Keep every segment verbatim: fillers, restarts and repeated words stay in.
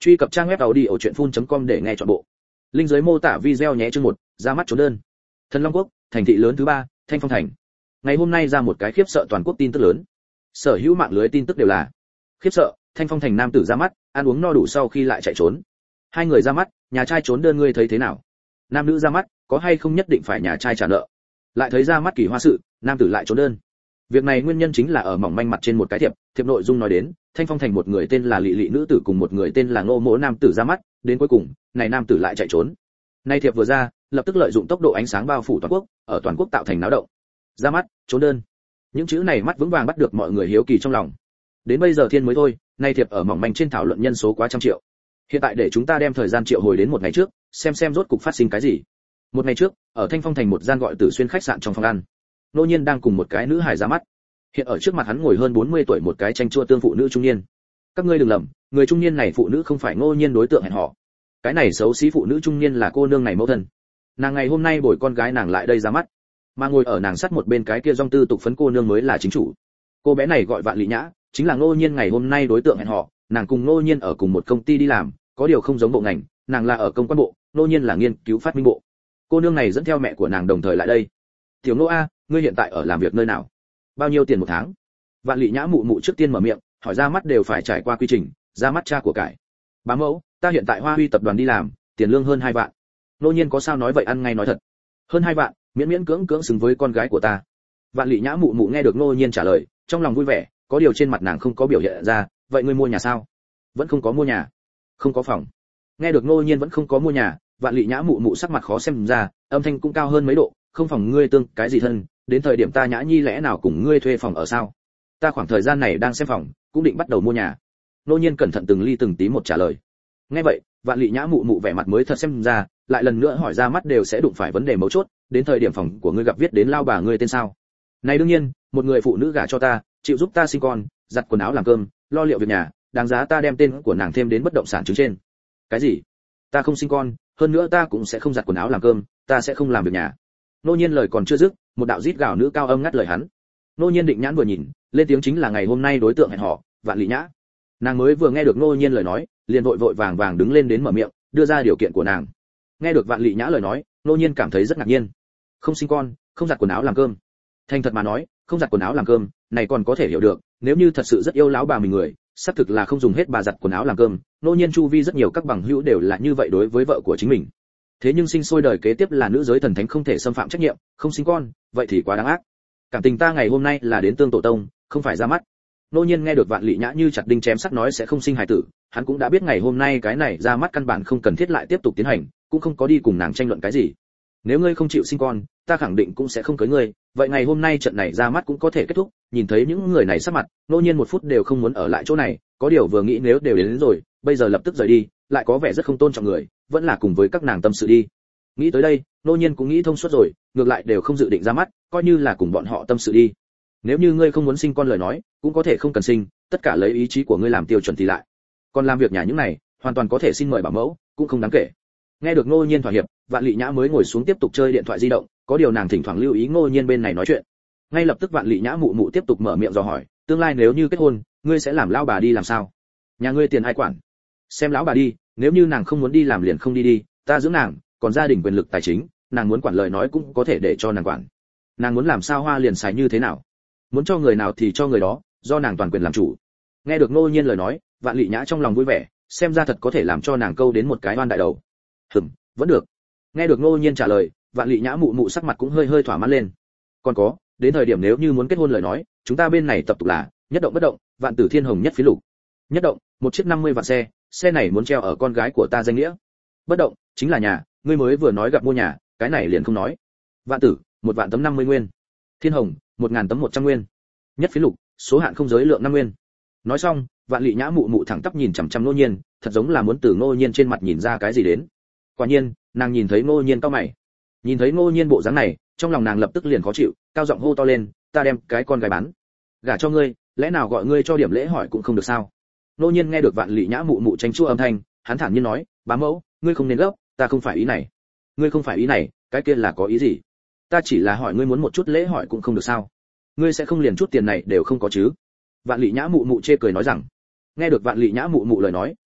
Truy cập trang web audiochuyenphun.com để nghe trọn bộ. Link dưới mô tả video nhé. Chương một, ra mắt trốn đơn. Thần Long Quốc, thành thị lớn thứ ba, Thanh Phong thành. Ngày hôm nay ra một cái khiếp sợ toàn quốc tin tức lớn. Sở hữu mạng lưới tin tức đều là khiếp sợ, Thanh Phong thành nam tử ra mắt, ăn uống no đủ sau khi lại chạy trốn. Hai người ra mắt, nhà trai trốn đơn ngươi thấy thế nào? Nam nữ ra mắt, có hay không nhất định phải nhà trai trả nợ? Lại thấy ra mắt kỳ hoa sự, nam tử lại trốn đơn. Việc này nguyên nhân chính là ở mỏng manh mặt trên một cái thiệp, thiệp nội dung nói đến, Thanh Phong thành một người tên là Lệ Lệ nữ tử cùng một người tên là Ngô Mỗ nam tử ra mắt, đến cuối cùng, này nam tử lại chạy trốn. Nay thiệp vừa ra, lập tức lợi dụng tốc độ ánh sáng bao phủ toàn quốc, ở toàn quốc tạo thành náo động. Ra mắt, trốn đơn. Những chữ này mắt vững vàng bắt được mọi người hiếu kỳ trong lòng. Đến bây giờ thiên mới thôi, nay thiệp ở mỏng manh trên thảo luận nhân số quá trăm triệu. Hiện tại để chúng ta đem thời gian triệu hồi đến một ngày trước, xem xem rốt cục phát sinh cái gì. Một ngày trước, ở Thanh Phong thành một gian gọi Tử Xuyên khách sạn trong phòng ăn, Nô Nhiên đang cùng một cái nữ hài ra mắt. Hiện ở trước mặt hắn ngồi hơn bốn mươi tuổi một cái tranh chua tương phụ nữ trung niên. Các ngươi đừng lầm, người trung niên này phụ nữ không phải Ngô Nhiên đối tượng hẹn hò. Cái này xấu xí phụ nữ trung niên là cô nương này mẫu thân. Nàng ngày hôm nay bồi con gái nàng lại đây ra mắt, mà ngồi ở nàng sát một bên cái kia dong tư tục phấn cô nương mới là chính chủ. Cô bé này gọi Vạn Lị Nhã, chính là Ngô Nhiên ngày hôm nay đối tượng hẹn hò. Nàng cùng Ngô Nhiên ở cùng một công ty đi làm, có điều không giống bộ ngành, nàng là ở công quan bộ, Ngô Nhiên là nghiên cứu phát minh bộ. Cô nương này dẫn theo mẹ của nàng đồng thời lại đây. Tiểu Ngô a, ngươi hiện tại ở làm việc nơi nào? Bao nhiêu tiền một tháng? Vạn Lị Nhã mụ mụ trước tiên mở miệng, hỏi ra mắt đều phải trải qua quy trình, ra mắt cha của cải. Bá mẫu, ta hiện tại Hoa Huy tập đoàn đi làm, tiền lương hơn hai vạn. Nô Nhiên có sao nói vậy ăn ngay nói thật. Hơn hai vạn, miễn miễn cưỡng cưỡng xứng với con gái của ta. Vạn Lị Nhã mụ mụ nghe được Nô Nhiên trả lời, trong lòng vui vẻ, có điều trên mặt nàng không có biểu hiện ra, vậy ngươi mua nhà sao? Vẫn không có mua nhà. Không có phòng. Nghe được Nô Nhiên vẫn không có mua nhà, Vạn Lị Nhã mụ mụ sắc mặt khó xem ra, âm thanh cũng cao hơn mấy độ, không phòng ngươi tương cái gì thân, đến thời điểm ta Nhã Nhi lẽ nào cùng ngươi thuê phòng ở sao? Ta khoảng thời gian này đang xem phòng, cũng định bắt đầu mua nhà. Nô Nhiên cẩn thận từng ly từng tí một trả lời. Nghe vậy, Vạn Lị Nhã mụ mụ vẻ mặt mới thật xem ra, lại lần nữa hỏi ra mắt đều sẽ đụng phải vấn đề mấu chốt, đến thời điểm phòng của ngươi gặp viết đến lao bà ngươi tên sao? Này đương nhiên, một người phụ nữ gả cho ta, chịu giúp ta sinh con, giặt quần áo làm cơm, lo liệu việc nhà, đáng giá ta đem tên của nàng thêm đến bất động sản chứng trên. Cái gì? Ta không sinh con, hơn nữa ta cũng sẽ không giặt quần áo làm cơm, ta sẽ không làm việc nhà. Nô Nhiên lời còn chưa dứt, một đạo rít gào nữ cao âm ngắt lời hắn. Nô Nhiên định nhãn vừa nhìn, lên tiếng chính là ngày hôm nay đối tượng hẹn hò, Vạn Lị Nhã. Nàng mới vừa nghe được Nô Nhiên lời nói, liền vội vội vàng vàng đứng lên đến mở miệng, đưa ra điều kiện của nàng. Nghe được Vạn Lị Nhã lời nói, Nô Nhiên cảm thấy rất ngạc nhiên. Không sinh con, không giặt quần áo làm cơm. Thành thật mà nói, không giặt quần áo làm cơm, này còn có thể hiểu được, nếu như thật sự rất yêu lão bà mình người, xác thực là không dùng hết bà giặt quần áo làm cơm. Nô Nhiên chu vi rất nhiều các bằng hữu đều là như vậy đối với vợ của chính mình. Thế nhưng sinh sôi đời kế tiếp là nữ giới thần thánh không thể xâm phạm trách nhiệm, không sinh con, vậy thì quá đáng ác. Cảm tình ta ngày hôm nay là đến tương tổ tông, không phải ra mắt. Nô Nhiên nghe được Vạn Lị Nhã như chặt đinh chém sắt nói sẽ không sinh hài tử, hắn cũng đã biết ngày hôm nay cái này ra mắt căn bản không cần thiết lại tiếp tục tiến hành, cũng không có đi cùng nàng tranh luận cái gì. Nếu ngươi không chịu sinh con, ta khẳng định cũng sẽ không cưới ngươi, vậy ngày hôm nay trận này ra mắt cũng có thể kết thúc. Nhìn thấy những người này sắc mặt, Nô Nhiên một phút đều không muốn ở lại chỗ này, có điều vừa nghĩ nếu đều đến, đến rồi, bây giờ lập tức rời đi, lại có vẻ rất không tôn trọng người, vẫn là cùng với các nàng tâm sự đi. Nghĩ tới đây, Nô Nhiên cũng nghĩ thông suốt rồi, ngược lại đều không dự định ra mắt, coi như là cùng bọn họ tâm sự đi. Nếu như ngươi không muốn sinh con lời nói, cũng có thể không cần sinh, tất cả lấy ý chí của ngươi làm tiêu chuẩn thì lại. Còn làm việc nhà những này, hoàn toàn có thể xin mời bảo mẫu, cũng không đáng kể. Nghe được Nô Nhiên thỏa hiệp, Vạn Lị Nhã mới ngồi xuống tiếp tục chơi điện thoại di động, có điều nàng thỉnh thoảng lưu ý Nô Nhiên bên này nói chuyện. Ngay lập tức Vạn Lị Nhã mụ mụ tiếp tục mở miệng dò hỏi, tương lai nếu như kết hôn, ngươi sẽ làm lão bà đi làm sao? Nhà ngươi tiền ai quản? Xem lão bà đi, nếu như nàng không muốn đi làm liền không đi đi, ta dưỡng nàng, còn gia đình quyền lực tài chính, nàng muốn quản lời nói cũng có thể để cho nàng quản. Nàng muốn làm sao hoa liền xài như thế nào, muốn cho người nào thì cho người đó, do nàng toàn quyền làm chủ. Nghe được Nô Nhiên lời nói, Vạn Lị Nhã trong lòng vui vẻ, xem ra thật có thể làm cho nàng câu đến một cái oan đại đầu. Hừm, vẫn được. Nghe được Nô Nhiên trả lời, Vạn Lị Nhã mụ mụ sắc mặt cũng hơi hơi thỏa mãn lên. Còn có, đến thời điểm nếu như muốn kết hôn lời nói, chúng ta bên này tập tục là nhất động bất động, vạn tử thiên hồng nhất phí lục. Nhất động, một chiếc năm mươi vạn xe, xe này muốn treo ở con gái của ta danh nghĩa. Bất động, chính là nhà, ngươi mới vừa nói gặp mua nhà, cái này liền không nói. Vạn tử, một vạn tấm năm mươi nguyên. Thiên hồng, một ngàn tấm một trăm nguyên. Nhất phí lục, số hạn không giới lượng năm nguyên. Nói xong, Vạn Lị Nhã mụ mụ thẳng tắp nhìn chằm chằm Nô Nhiên, thật giống là muốn từ Nô Nhiên trên mặt nhìn ra cái gì đến. Quả nhiên, nàng nhìn thấy Nô Nhiên cau mày. Nhìn thấy Nô Nhiên bộ dáng này, trong lòng nàng lập tức liền khó chịu, cao giọng hô to lên, ta đem cái con gái bán, gả cho ngươi, lẽ nào gọi ngươi cho điểm lễ hỏi cũng không được sao? Nô Nhiên nghe được Vạn Lị Nhã mụ mụ tranh chua âm thanh, hắn thản nhiên nói, bá mẫu, ngươi không nên gấp, ta không phải ý này. Ngươi không phải ý này, cái kia là có ý gì? Ta chỉ là hỏi ngươi muốn một chút lễ hỏi cũng không được sao? Ngươi sẽ không liền chút tiền này đều không có chứ? Vạn Lị Nhã mụ mụ chê cười nói rằng. Nghe được Vạn Lị Nhã mụ mụ lời nói,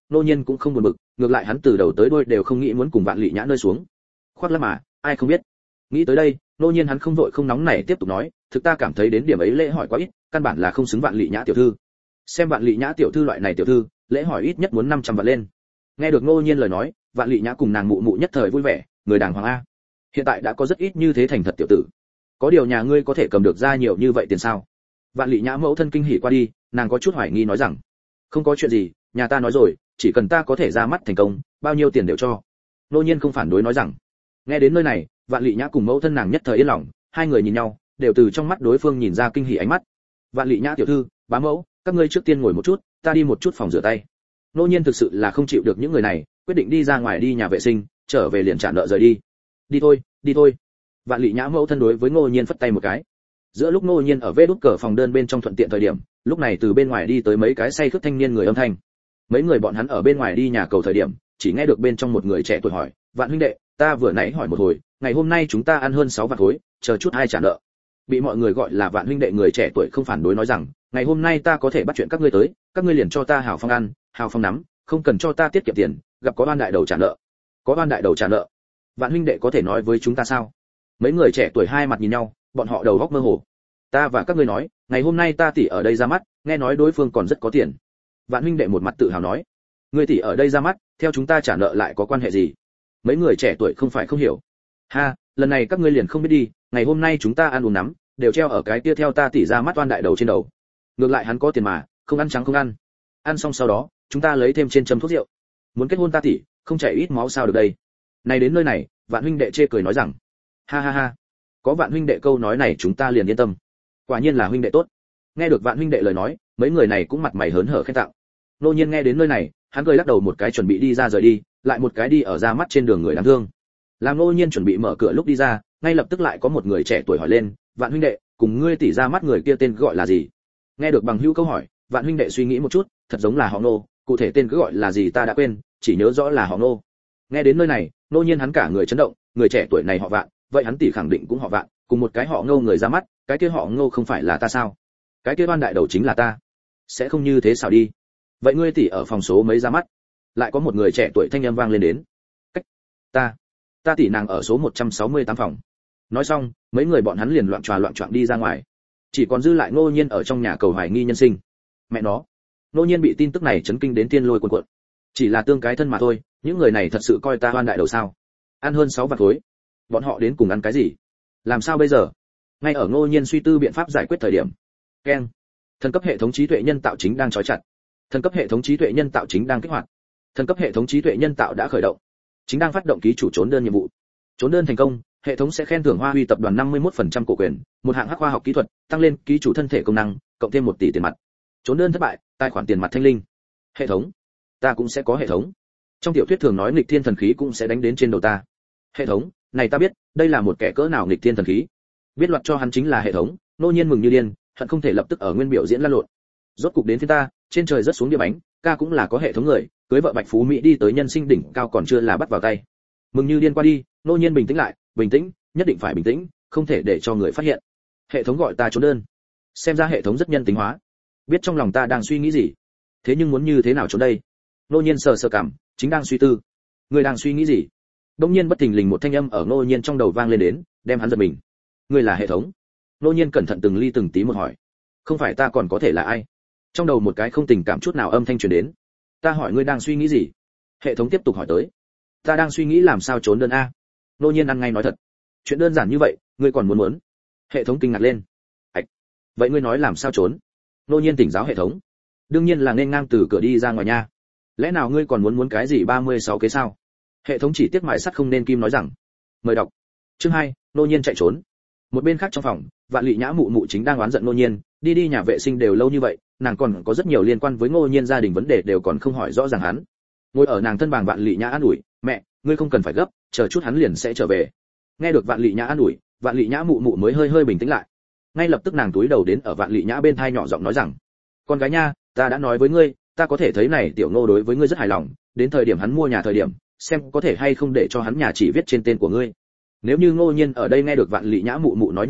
Ngô Nhiên cũng không buồn bực, ngược lại hắn từ đầu tới đuôi đều không nghĩ muốn cùng Vạn Lị Nhã nơi xuống. Khoác lác mà, ai không biết. Nghĩ tới đây, Ngô Nhiên hắn không vội không nóng này tiếp tục nói, thực ta cảm thấy đến điểm ấy lễ hỏi quá ít, căn bản là không xứng Vạn Lị Nhã tiểu thư. Xem Vạn Lị Nhã tiểu thư loại này tiểu thư, lễ hỏi ít nhất muốn năm trăm vạn lên. Nghe được Ngô Nhiên lời nói, Vạn Lị Nhã cùng nàng mụ mụ nhất thời vui vẻ, người đàng hoàng a. Hiện tại đã có rất ít như thế thành thật tiểu tử. Có điều nhà ngươi có thể cầm được ra nhiều như vậy tiền sao? Vạn Lị Nhã mẫu thân kinh hỉ qua đi, nàng có chút hoài nghi nói rằng, không có chuyện gì, nhà ta nói rồi, chỉ cần ta có thể ra mắt thành công, bao nhiêu tiền đều cho. Ngô Nhiên không phản đối nói rằng. Nghe đến nơi này, Vạn Lị Nhã cùng mẫu thân nàng nhất thời yên lòng, hai người nhìn nhau, đều từ trong mắt đối phương nhìn ra kinh hỉ ánh mắt. Vạn Lị Nhã tiểu thư, bá mẫu, các ngươi trước tiên ngồi một chút, ta đi một chút phòng rửa tay. Ngô Nhiên thực sự là không chịu được những người này, quyết định đi ra ngoài đi nhà vệ sinh, trở về liền trả nợ rời đi. Đi thôi, đi thôi. Vạn Lị Nhã mẫu thân đối với Ngô Nhiên phất tay một cái. Giữa lúc Ngô Nhiên ở vê đút cờ phòng đơn bên trong thuận tiện thời điểm, lúc này từ bên ngoài đi tới mấy cái say khướt thanh niên người âm thanh. Mấy người bọn hắn ở bên ngoài đi nhà cầu thời điểm, chỉ nghe được bên trong một người trẻ tuổi hỏi, "Vạn huynh đệ, ta vừa nãy hỏi một hồi, ngày hôm nay chúng ta ăn hơn sáu vạn khối, chờ chút ai trả nợ?" Bị mọi người gọi là Vạn huynh đệ người trẻ tuổi không phản đối nói rằng, "Ngày hôm nay ta có thể bắt chuyện các ngươi tới, các ngươi liền cho ta hào phong ăn, hào phong nắm, không cần cho ta tiết kiệm tiền, gặp có oan đại đầu trả nợ." Có oan đại đầu trả nợ? Vạn huynh đệ có thể nói với chúng ta sao? Mấy người trẻ tuổi hai mặt nhìn nhau, bọn họ đầu óc mơ hồ. Ta và các ngươi nói, ngày hôm nay ta tỷ ở đây ra mắt, nghe nói đối phương còn rất có tiền. Vạn huynh đệ một mặt tự hào nói, ngươi tỷ ở đây ra mắt, theo chúng ta trả nợ lại có quan hệ gì? Mấy người trẻ tuổi không phải không hiểu. Ha, lần này các ngươi liền không biết đi, ngày hôm nay chúng ta ăn uống nắm, đều treo ở cái kia theo ta tỷ ra mắt oan đại đầu trên đầu. Ngược lại hắn có tiền mà, không ăn trắng không ăn. Ăn xong sau đó, chúng ta lấy thêm trên châm thuốc rượu. Muốn kết hôn ta tỷ, không chảy ít máu sao được đây? Này đến nơi này, Vạn huynh đệ chê cười nói rằng, ha ha ha, có Vạn huynh đệ câu nói này chúng ta liền yên tâm. Quả nhiên là huynh đệ tốt. Nghe được Vạn huynh đệ lời nói, mấy người này cũng mặt mày hớn hở khen tặng. Nô Nhiên nghe đến nơi này, hắn cười lắc đầu một cái chuẩn bị đi ra rời đi, lại một cái đi ở ra mắt trên đường người đáng thương. Làm Nô Nhiên chuẩn bị mở cửa lúc đi ra, ngay lập tức lại có một người trẻ tuổi hỏi lên, Vạn huynh đệ, cùng ngươi tỉ ra mắt người kia tên gọi là gì? Nghe được bằng hữu câu hỏi, Vạn huynh đệ suy nghĩ một chút, thật giống là họ Nô, cụ thể tên cứ gọi là gì ta đã quên, chỉ nhớ rõ là họ Nô. Nghe đến nơi này, Nô Nhiên hắn cả người chấn động, người trẻ tuổi này họ Vạn, vậy hắn tỷ khẳng định cũng họ Vạn, cùng một cái họ Ngô người ra mắt, cái kia họ Ngô không phải là ta sao? Cái kia oan đại đầu chính là ta. Sẽ không như thế sao đi? Vậy ngươi tỷ ở phòng số mấy ra mắt? Lại có một người trẻ tuổi thanh âm vang lên đến. Cách ta, ta tỷ nàng ở số một trăm sáu mươi tám phòng. Nói xong, mấy người bọn hắn liền loạn tròa loạn choạng đi ra ngoài. Chỉ còn dư lại Ngô Nhiên ở trong nhà cầu hoài nghi nhân sinh. Mẹ nó, Ngô Nhiên bị tin tức này chấn kinh đến tiên lôi cuồn cuộn. Chỉ là tương cái thân mà thôi, những người này thật sự coi ta oan đại đầu sao? Ăn hơn sáu vạn khối, bọn họ đến cùng ăn cái gì? Làm sao bây giờ? Ngay ở Ngô Nhiên suy tư biện pháp giải quyết thời điểm, keng, thần cấp hệ thống trí tuệ nhân tạo chính đang trói chặt. Thần cấp hệ thống trí tuệ nhân tạo chính đang kích hoạt. Thần cấp hệ thống trí tuệ nhân tạo đã khởi động, chính đang phát động ký chủ trốn đơn nhiệm vụ. Trốn đơn thành công, hệ thống sẽ khen thưởng Hoa Huy tập đoàn năm mươi mốt phần trăm cổ quyền, một hạng hắc khoa học kỹ thuật, tăng lên ký chủ thân thể công năng, cộng thêm một tỷ tiền mặt. Trốn đơn thất bại, tài khoản tiền mặt thanh linh. Hệ thống, ta cũng sẽ có hệ thống. Trong tiểu thuyết thường nói nghịch thiên thần khí cũng sẽ đánh đến trên đầu ta. Hệ thống, này ta biết, đây là một kẻ cỡ nào nghịch thiên thần khí. Biết loạt cho hắn chính là hệ thống, Nô Nhiên mừng như điên, hận không thể lập tức ở nguyên biểu diễn lăn lộn. Rốt cục đến phía ta, trên trời rất xuống địa bánh, ca cũng là có hệ thống người, cưới vợ Bạch Phú Mỹ đi tới nhân sinh đỉnh cao còn chưa là bắt vào tay. Mừng như điên qua đi, Nô Nhiên bình tĩnh lại, bình tĩnh, nhất định phải bình tĩnh, không thể để cho người phát hiện. Hệ thống gọi ta trốn đơn. Xem ra hệ thống rất nhân tính hóa. Biết trong lòng ta đang suy nghĩ gì. Thế nhưng muốn như thế nào trốn đây? Nô Nhiên sờ sờ cằm, chính đang suy tư. Người đang suy nghĩ gì? Đột nhiên bất thình lình một thanh âm ở Nô Nhiên trong đầu vang lên đến, đem hắn giật mình. Ngươi là hệ thống? Nô Nhiên cẩn thận từng ly từng tí một hỏi. Không phải ta còn có thể là ai? Trong đầu một cái không tình cảm chút nào âm thanh truyền đến. Ta hỏi ngươi đang suy nghĩ gì? Hệ thống tiếp tục hỏi tới. Ta đang suy nghĩ làm sao trốn đơn a. Nô Nhiên ăn ngay nói thật. Chuyện đơn giản như vậy, ngươi còn muốn muốn? Hệ thống kinh ngạc lên. Ảch. Vậy ngươi nói làm sao trốn? Nô Nhiên tỉnh giáo hệ thống. Đương nhiên là nên ngang từ cửa đi ra ngoài nha. Lẽ nào ngươi còn muốn muốn cái gì ba mươi sáu kế sao? Hệ thống chỉ tiếc mài sắt không nên kim nói rằng. Mời đọc. Chương hai, Nô Nhiên chạy trốn. Một bên khác trong phòng, Vạn Lị Nhã mụ mụ chính đang oán giận Nô Nhiên, đi đi nhà vệ sinh đều lâu như vậy, nàng còn có rất nhiều liên quan với Ngô Nhiên gia đình vấn đề đều còn không hỏi rõ ràng hắn. Ngồi ở nàng thân bằng Vạn Lị Nhã an ủi, "Mẹ, ngươi không cần phải gấp, chờ chút hắn liền sẽ trở về." Nghe được Vạn Lị Nhã an ủi, Vạn Lị Nhã mụ mụ mới hơi hơi bình tĩnh lại. Ngay lập tức nàng túi đầu đến ở Vạn Lị Nhã bên tai nhỏ giọng nói rằng, "Con gái nha, ta đã nói với ngươi, ta có thể thấy này tiểu Ngô đối với ngươi rất hài lòng, đến thời điểm hắn mua nhà thời điểm, xem có thể hay không để cho hắn nhà chỉ viết trên tên của ngươi." Nếu như Ngô Nhiên ở đây nghe được Vạn Lị Nhã mụ mụ nói như vậy,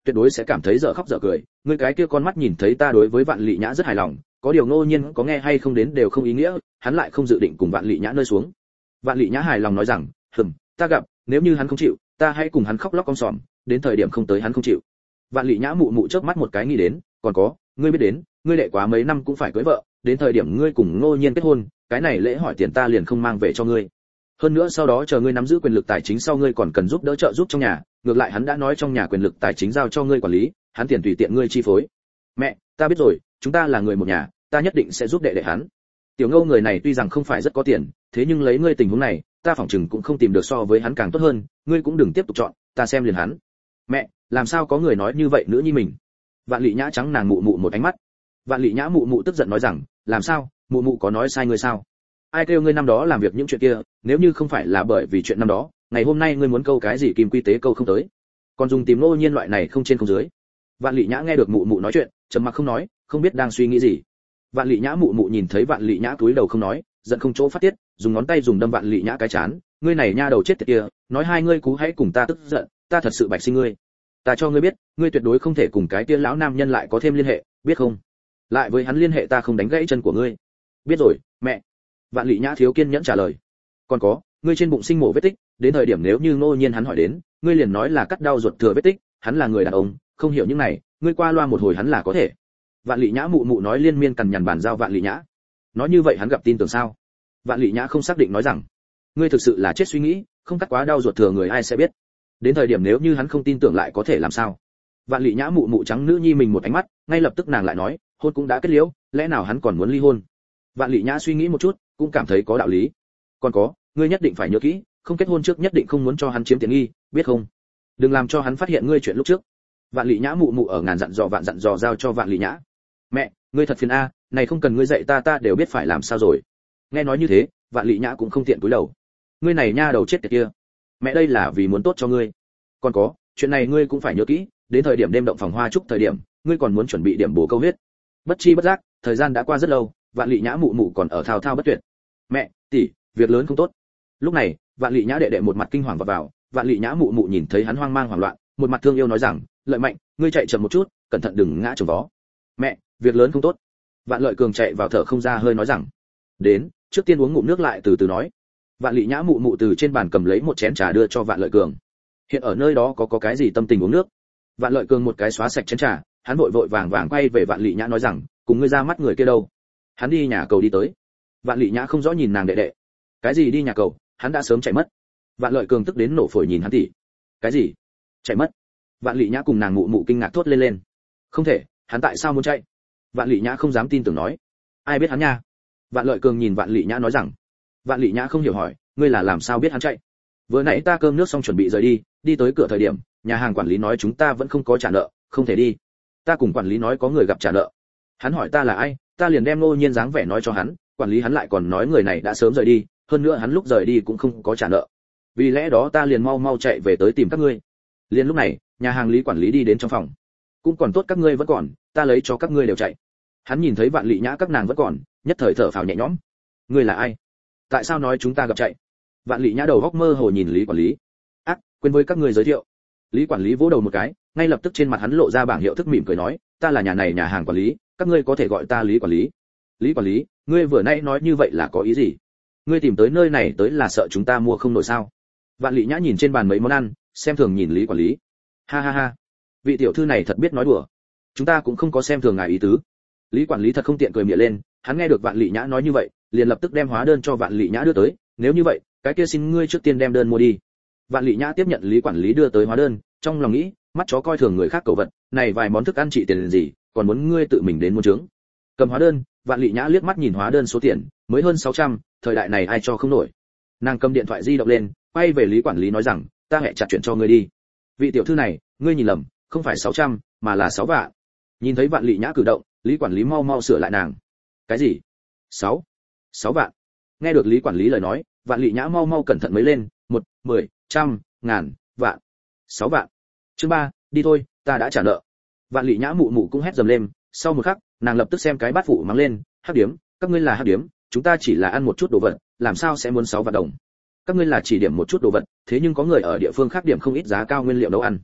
tuyệt đối sẽ cảm thấy dở khóc dở cười. Ngươi cái kia con mắt nhìn thấy ta đối với Vạn Lị Nhã rất hài lòng, có điều Ngô Nhiên có nghe hay không đến đều không ý nghĩa, hắn lại không dự định cùng Vạn Lị Nhã nơi xuống. Vạn Lị Nhã hài lòng nói rằng, "Hừm, ta gặp, nếu như hắn không chịu, ta hãy cùng hắn khóc lóc con sòm, đến thời điểm không tới hắn không chịu." Vạn Lị Nhã mụ mụ chớp mắt một cái nghĩ đến, còn có, ngươi biết đến, ngươi đệ quá mấy năm cũng phải cưới vợ, đến thời điểm ngươi cùng Ngô Nhiên kết hôn, cái này lễ hỏi tiền ta liền không mang về cho ngươi. Hơn nữa sau đó chờ ngươi nắm giữ quyền lực tài chính sau ngươi còn cần giúp đỡ trợ giúp trong nhà, ngược lại hắn đã nói trong nhà quyền lực tài chính giao cho ngươi quản lý, hắn tiền tùy tiện ngươi chi phối. Mẹ, ta biết rồi, chúng ta là người một nhà, ta nhất định sẽ giúp đệ đệ hắn. Tiểu Ngô người này tuy rằng không phải rất có tiền, thế nhưng lấy ngươi tình huống này, ta phỏng chừng cũng không tìm được so với hắn càng tốt hơn, ngươi cũng đừng tiếp tục chọn, ta xem liền hắn. Mẹ, làm sao có người nói như vậy nữ nhi mình? Vạn Lị Nhã trắng nàng mụ mụ một ánh mắt. Vạn Lị Nhã mụ mụ tức giận nói rằng, làm sao, mụ mụ có nói sai ngươi sao? Ai kêu ngươi năm đó làm việc những chuyện kia, nếu như không phải là bởi vì chuyện năm đó, ngày hôm nay ngươi muốn câu cái gì kim quy tế câu không tới, còn dùng tìm Ngô Nhiên loại này không trên không dưới. Vạn Lị Nhã nghe được mụ mụ nói chuyện, trầm mặc không nói, không biết đang suy nghĩ gì. Vạn Lị Nhã mụ mụ nhìn thấy Vạn Lị Nhã cúi đầu không nói, giận không chỗ phát tiết, dùng ngón tay dùng đâm Vạn Lị Nhã cái chán, ngươi này nha đầu chết tiệt kia, nói hai ngươi cú hãy cùng ta tức giận, ta thật sự bạch sinh ngươi. Ta cho ngươi biết, ngươi tuyệt đối không thể cùng cái kia lão nam nhân lại có thêm liên hệ, biết không? Lại với hắn liên hệ ta không đánh gãy chân của ngươi. Biết rồi, mẹ. Vạn Lị Nhã thiếu kiên nhẫn trả lời. Còn có, ngươi trên bụng sinh mổ vết tích, đến thời điểm nếu như Ngô Nhiên hắn hỏi đến, ngươi liền nói là cắt đau ruột thừa vết tích, hắn là người đàn ông, không hiểu những này, ngươi qua loa một hồi hắn là có thể. Vạn Lị Nhã mụ mụ nói liên miên cằn nhằn bàn giao Vạn Lị Nhã. Nói như vậy hắn gặp tin tưởng sao? Vạn Lị Nhã không xác định nói rằng, ngươi thực sự là chết suy nghĩ, không cắt quá đau ruột thừa người ai sẽ biết. Đến thời điểm nếu như hắn không tin tưởng lại có thể làm sao? Vạn Lị Nhã mụ mụ trắng nữ nhi mình một ánh mắt, ngay lập tức nàng lại nói, hôn cũng đã kết liễu, lẽ nào hắn còn muốn ly hôn? Vạn Lị Nhã suy nghĩ một chút, cũng cảm thấy có đạo lý. Còn có, ngươi nhất định phải nhớ kỹ, không kết hôn trước nhất định không muốn cho hắn chiếm tiện nghi, biết không? Đừng làm cho hắn phát hiện ngươi chuyện lúc trước. Vạn Lị Nhã mụ mụ ở ngàn dặn dò vạn dặn dò giao cho Vạn Lị Nhã. Mẹ, ngươi thật phiền a, này không cần ngươi dạy ta ta đều biết phải làm sao rồi. Nghe nói như thế, Vạn Lị Nhã cũng không tiện cúi đầu. Ngươi này nha đầu chết tiệt kia. Mẹ đây là vì muốn tốt cho ngươi. Còn có, chuyện này ngươi cũng phải nhớ kỹ, đến thời điểm đêm động phòng hoa chúc thời điểm, ngươi còn muốn chuẩn bị điểm bổ câu huyết. Bất chi bất giác, thời gian đã qua rất lâu, Vạn Lị Nhã mụ mụ còn ở thao thao bất tuyệt. Mẹ, tỷ, việc lớn không tốt. Lúc này, Vạn Lị Nhã đệ đệ một mặt kinh hoàng vào vào, Vạn Lị Nhã mụ mụ nhìn thấy hắn hoang mang hoảng loạn, một mặt thương yêu nói rằng, Lợi Mạnh, ngươi chạy chậm một chút, cẩn thận đừng ngã chồng vó. Mẹ, việc lớn không tốt. Vạn Lợi Cường chạy vào thở không ra hơi nói rằng, đến, trước tiên uống ngụm nước lại từ từ nói. Vạn Lị Nhã mụ mụ từ trên bàn cầm lấy một chén trà đưa cho Vạn Lợi Cường. Hiện ở nơi đó có có cái gì tâm tình uống nước? Vạn Lợi Cường một cái xóa sạch chén trà, hắn vội vội vàng vàng quay về Vạn Lị Nhã nói rằng, cùng ngươi ra mắt người kia đâu? Hắn đi nhà cầu đi tới. Vạn Lị Nhã không rõ nhìn nàng đệ đệ. Cái gì đi nhà cầu, hắn đã sớm chạy mất. Vạn Lợi Cường tức đến nổ phổi nhìn hắn tỉ. Cái gì? Chạy mất? Vạn Lị Nhã cùng nàng mụ mụ kinh ngạc thốt lên lên. Không thể, hắn tại sao muốn chạy? Vạn Lị Nhã không dám tin tưởng nói. Ai biết hắn nha? Vạn Lợi Cường nhìn Vạn Lị Nhã nói rằng. Vạn Lị Nhã không hiểu hỏi, ngươi là làm sao biết hắn chạy? Vừa nãy ta cơm nước xong chuẩn bị rời đi, đi tới cửa thời điểm, nhà hàng quản lý nói chúng ta vẫn không có trả nợ, không thể đi. Ta cùng quản lý nói có người gặp trả nợ. Hắn hỏi ta là ai, ta liền đem Ngô Nhiên dáng vẻ nói cho hắn, quản lý hắn lại còn nói người này đã sớm rời đi, hơn nữa hắn lúc rời đi cũng không có trả nợ. Vì lẽ đó ta liền mau mau chạy về tới tìm các ngươi. Liền lúc này, nhà hàng lý quản lý đi đến trong phòng. Cũng còn tốt các ngươi vẫn còn, ta lấy cho các ngươi đều chạy. Hắn nhìn thấy Vạn Lị Nhã các nàng vẫn còn, nhất thời thở phào nhẹ nhõm. Ngươi là ai? Tại sao nói chúng ta gặp chạy? Vạn Lị Nhã đầu góc mơ hồ nhìn lý quản lý. Ác, quên với các ngươi giới thiệu. Lý quản lý vỗ đầu một cái, ngay lập tức trên mặt hắn lộ ra bảng hiệu thức mỉm cười nói, ta là nhà này nhà hàng quản lý, các ngươi có thể gọi ta Lý quản lý. Lý quản lý, ngươi vừa nãy nói như vậy là có ý gì? Ngươi tìm tới nơi này tới là sợ chúng ta mua không nổi sao? Vạn Lị Nhã nhìn trên bàn mấy món ăn, xem thường nhìn Lý quản lý. Ha ha ha, vị tiểu thư này thật biết nói đùa. Chúng ta cũng không có xem thường ngài ý tứ. Lý quản lý thật không tiện cười miệng lên, hắn nghe được Vạn Lị Nhã nói như vậy, liền lập tức đem hóa đơn cho Vạn Lị Nhã đưa tới, nếu như vậy, cái kia xin ngươi trước tiên đem đơn mua đi. Vạn Lị Nhã tiếp nhận Lý quản lý đưa tới hóa đơn, trong lòng nghĩ, mắt chó coi thường người khác cầu vật, này vài món thức ăn trị tiền gì, còn muốn ngươi tự mình đến mua trướng. Cầm hóa đơn, Vạn Lị Nhã liếc mắt nhìn hóa đơn số tiền, mới hơn sáu trăm, thời đại này ai cho không nổi. Nàng cầm điện thoại di động lên, quay về Lý quản lý nói rằng, ta hẹn chặt chuyện cho ngươi đi. Vị tiểu thư này, ngươi nhìn lầm, không phải sáu trăm, mà là sáu vạn. Nhìn thấy Vạn Lị Nhã cử động, Lý quản lý mau mau sửa lại nàng. Cái gì? sáu, sáu vạn. Nghe được Lý quản lý lời nói, Vạn Lị Nhã mau mau cẩn thận mấy lên, một, mười, trăm, ngàn, vạn. sáu vạn. Chương ba, đi thôi, ta đã trả nợ. Vạn Lị Nhã mụ mụ cũng hét dầm lên, sau một khắc, nàng lập tức xem cái bát phụ mắng lên, hắc điếm, các ngươi là hắc điếm, chúng ta chỉ là ăn một chút đồ vật, làm sao sẽ muốn sáu vạn đồng? Các ngươi là chỉ điểm một chút đồ vật, thế nhưng có người ở địa phương khác điểm không ít giá cao nguyên liệu nấu ăn.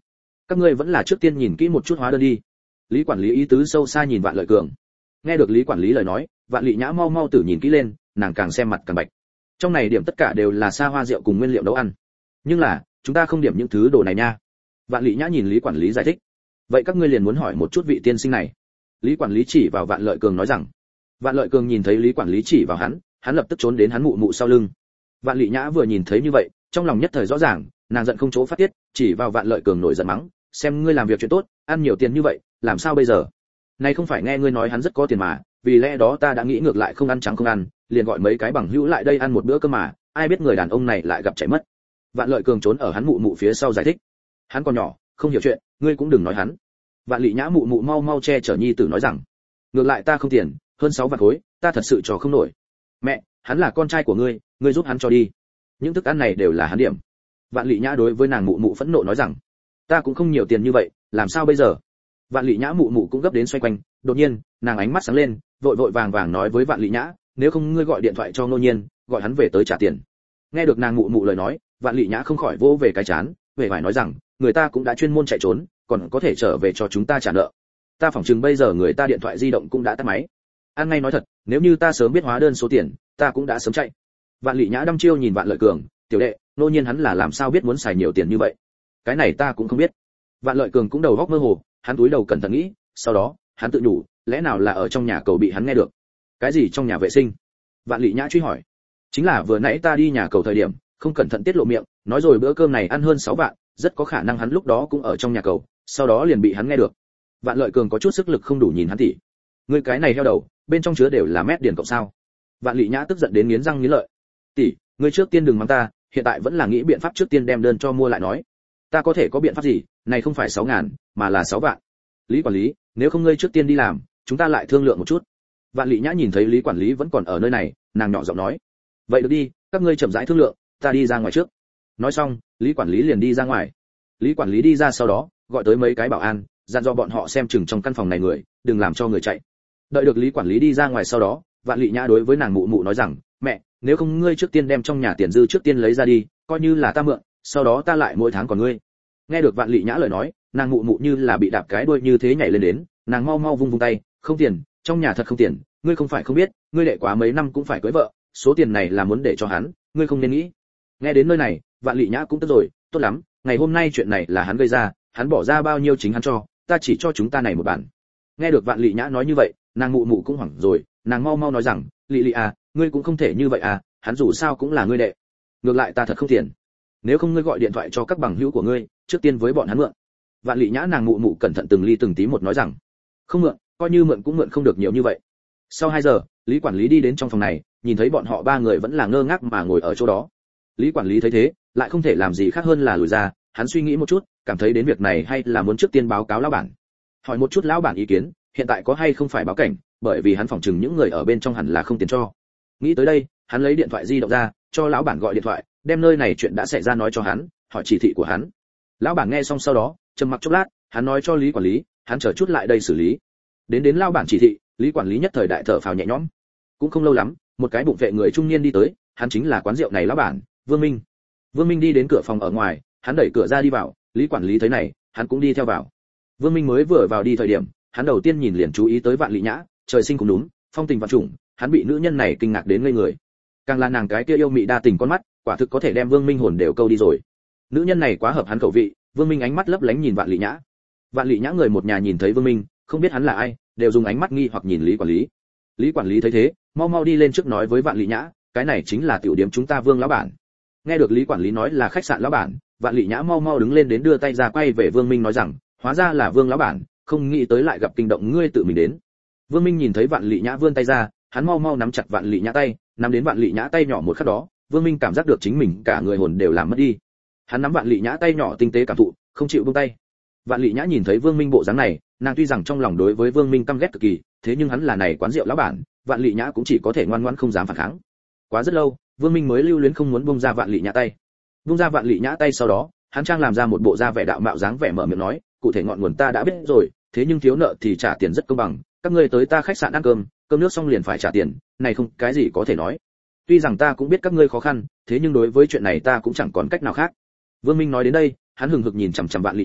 các ngươi vẫn là trước tiên nhìn kỹ một chút hóa đơn đi. Lý quản lý ý tứ sâu xa nhìn Vạn Lợi Cường. Nghe được Lý quản lý lời nói, Vạn Lị Nhã mau mau tử nhìn kỹ lên, nàng càng xem mặt càng bạch. Trong này điểm tất cả đều là xa hoa rượu cùng nguyên liệu nấu ăn, nhưng là chúng ta không điểm những thứ đồ này nha. Vạn Lị Nhã nhìn Lý quản lý giải thích. Vậy các ngươi liền muốn hỏi một chút vị tiên sinh này. Lý quản lý chỉ vào Vạn Lợi Cường nói rằng. Vạn Lợi Cường nhìn thấy Lý quản lý chỉ vào hắn, hắn lập tức trốn đến hắn mụ mụ sau lưng. Vạn Lị Nhã vừa nhìn thấy như vậy, trong lòng nhất thời rõ ràng, nàng giận không chỗ phát tiết, chỉ vào Vạn Lợi Cường nổi giận mắng, xem ngươi làm việc chuyện tốt, ăn nhiều tiền như vậy, làm sao bây giờ? Này không phải nghe ngươi nói hắn rất có tiền mà, vì lẽ đó ta đã nghĩ ngược lại không ăn trắng không ăn, liền gọi mấy cái bằng hữu lại đây ăn một bữa cơm mà, ai biết người đàn ông này lại gặp chạy mất. Vạn Lợi Cường trốn ở hắn mụ mụ phía sau giải thích. Hắn còn nhỏ, không hiểu chuyện, ngươi cũng đừng nói hắn. Vạn Lị Nhã mụ mụ mau mau che chở nhi tử nói rằng, ngược lại ta không tiền, hơn sáu vạn khối, ta thật sự cho không nổi. Mẹ, hắn là con trai của ngươi, ngươi giúp hắn cho đi. Những thức ăn này đều là hắn điểm. Vạn Lị Nhã đối với nàng mụ mụ phẫn nộ nói rằng, ta cũng không nhiều tiền như vậy, làm sao bây giờ? Vạn Lị Nhã mụ mụ cũng gấp đến xoay quanh, đột nhiên, nàng ánh mắt sáng lên, vội vội vàng vàng nói với Vạn Lị Nhã, nếu không ngươi gọi điện thoại cho Ngô Nhiên, gọi hắn về tới trả tiền. Nghe được nàng mụ mụ lời nói, Vạn Lị Nhã không khỏi vỗ về cái chán, về phải nói rằng, người ta cũng đã chuyên môn chạy trốn, còn có thể trở về cho chúng ta trả nợ. Ta phỏng chừng bây giờ người ta điện thoại di động cũng đã tắt máy. An ngay nói thật, nếu như ta sớm biết hóa đơn số tiền, ta cũng đã sớm chạy. Vạn Lị Nhã đăm chiêu nhìn Vạn Lợi Cường, tiểu đệ, Ngô Nhiên hắn là làm sao biết muốn xài nhiều tiền như vậy? Cái này ta cũng không biết. Vạn Lợi Cường cũng đầu óc mơ hồ, hắn cúi đầu cẩn thận nghĩ, sau đó, hắn tự nhủ, lẽ nào là ở trong nhà cầu bị hắn nghe được? Cái gì trong nhà vệ sinh? Vạn Lị Nhã truy hỏi. Chính là vừa nãy ta đi nhà cầu thời điểm, không cẩn thận tiết lộ miệng, nói rồi bữa cơm này ăn hơn sáu vạn, rất có khả năng hắn lúc đó cũng ở trong nhà cầu, sau đó liền bị hắn nghe được. Vạn Lợi Cường có chút sức lực không đủ nhìn hắn tỉ. Ngươi cái này heo đầu, bên trong chứa đều là mét điền cộng sao? Vạn Lị Nhã tức giận đến nghiến răng nghiến lợi. Tỷ, ngươi trước tiên đừng mắng ta, hiện tại vẫn là nghĩ biện pháp trước tiên đem đơn cho mua lại nói. Ta có thể có biện pháp gì, này không phải sáu ngàn, mà là sáu vạn. Lý quản lý, nếu không ngươi trước tiên đi làm, chúng ta lại thương lượng một chút. Vạn Lị Nhã nhìn thấy Lý quản lý vẫn còn ở nơi này, nàng nhỏ giọng nói, vậy được đi, các ngươi chậm rãi thương lượng, ta đi ra ngoài trước. Nói xong, Lý quản lý liền đi ra ngoài. Lý quản lý đi ra sau đó, gọi tới mấy cái bảo an, dặn dò bọn họ xem chừng trong căn phòng này người, đừng làm cho người chạy. Đợi được Lý quản lý đi ra ngoài sau đó, Vạn Lị Nhã đối với nàng mụ mụ nói rằng, mẹ, nếu không ngươi trước tiên đem trong nhà tiền dư trước tiên lấy ra đi, coi như là ta mượn, sau đó ta lại mỗi tháng còn ngươi. Nghe được Vạn Lị Nhã lời nói, nàng mụ mụ như là bị đạp cái đuôi như thế nhảy lên đến, nàng mau mau vung vung tay, không tiền, trong nhà thật không tiền, ngươi không phải không biết, ngươi đệ quá mấy năm cũng phải cưới vợ, số tiền này là muốn để cho hắn, ngươi không nên nghĩ. Nghe đến nơi này, Vạn Lị Nhã cũng tức rồi, tốt lắm, ngày hôm nay chuyện này là hắn gây ra, hắn bỏ ra bao nhiêu chính hắn cho, ta chỉ cho chúng ta này một bản. Nghe được Vạn Lị Nhã nói như vậy, nàng mụ mụ cũng hoảng rồi, nàng mau mau nói rằng, Lị Lị à, ngươi cũng không thể như vậy à, hắn dù sao cũng là ngươi đệ. Ngược lại ta thật không tiền. Nếu không ngươi gọi điện thoại cho các bằng hữu của ngươi, trước tiên với bọn hắn mượn. Vạn Lị Nhã nàng mụ mụ cẩn thận từng ly từng tí một nói rằng, không mượn, coi như mượn cũng mượn không được nhiều như vậy. Sau hai giờ, Lý quản lý đi đến trong phòng này, nhìn thấy bọn họ ba người vẫn là ngơ ngác mà ngồi ở chỗ đó. Lý quản lý thấy thế, lại không thể làm gì khác hơn là lùi ra, hắn suy nghĩ một chút, cảm thấy đến việc này hay là muốn trước tiên báo cáo lão bản. Hỏi một chút lão bản ý kiến, hiện tại có hay không phải báo cảnh, bởi vì hắn phỏng chừng những người ở bên trong hẳn là không tiền cho. Nghĩ tới đây, hắn lấy điện thoại di động ra, cho lão bản gọi điện thoại, đem nơi này chuyện đã xảy ra nói cho hắn, hỏi chỉ thị của hắn. Lão bản nghe xong sau đó, trầm mặc chốc lát, hắn nói cho Lý quản lý, hắn chờ chút lại đây xử lý. Đến đến lão bản chỉ thị, Lý quản lý nhất thời đại thở phào nhẹ nhõm. Cũng không lâu lắm, một cái bụng vệ người trung niên đi tới, hắn chính là quán rượu này lão bản, Vương Minh. Vương Minh đi đến cửa phòng ở ngoài, hắn đẩy cửa ra đi vào, Lý quản lý thấy này, hắn cũng đi theo vào. Vương Minh mới vừa vào đi thời điểm, hắn đầu tiên nhìn liền chú ý tới Vạn Lị Nhã, trời sinh cũng đúng, phong tình vạn trùng, hắn bị nữ nhân này kinh ngạc đến ngây người. Càng là nàng cái kia yêu mị đa tình con mắt, quả thực có thể đem Vương Minh hồn đều câu đi rồi. Nữ nhân này quá hợp hắn khẩu vị, Vương Minh ánh mắt lấp lánh nhìn Vạn Lị Nhã. Vạn Lị Nhã người một nhà nhìn thấy Vương Minh, không biết hắn là ai, đều dùng ánh mắt nghi hoặc nhìn Lý quản lý. Lý quản lý thấy thế, mau mau đi lên trước nói với Vạn Lị Nhã, cái này chính là tiểu điểm chúng ta Vương lão bản. Nghe được Lý quản lý nói là khách sạn lão bản, Vạn Lị Nhã mau mau đứng lên đến đưa tay ra quay về Vương Minh nói rằng, hóa ra là Vương lão bản, không nghĩ tới lại gặp kinh động ngươi tự mình đến. Vương Minh nhìn thấy Vạn Lị Nhã vươn tay ra, hắn mau mau nắm chặt Vạn Lị Nhã tay, nắm đến Vạn Lị Nhã tay nhỏ một khắc đó, Vương Minh cảm giác được chính mình cả người hồn đều làm mất đi. Hắn nắm Vạn Lị Nhã tay nhỏ tinh tế cảm thụ, không chịu buông tay. Vạn Lị Nhã nhìn thấy Vương Minh bộ dáng này, nàng tuy rằng trong lòng đối với Vương Minh căm ghét cực kỳ, thế nhưng hắn là này quán rượu lão bản, Vạn Lị Nhã cũng chỉ có thể ngoan ngoãn không dám phản kháng. Quá rất lâu, Vương Minh mới lưu luyến không muốn buông ra Vạn Lị Nhã tay. Buông ra Vạn Lị Nhã tay sau đó, hắn trang làm ra một bộ da vẻ đạo mạo dáng vẻ mở miệng nói, cụ thể ngọn nguồn ta đã biết rồi, thế nhưng thiếu nợ thì trả tiền rất công bằng, các ngươi tới ta khách sạn ăn cơm, cơm nước xong liền phải trả tiền, này không cái gì có thể nói. Tuy rằng ta cũng biết các ngươi khó khăn, thế nhưng đối với chuyện này ta cũng chẳng còn cách nào khác. Vương Minh nói đến đây, hắn hừng hực nhìn chằm chằm Vạn Lị Nhã,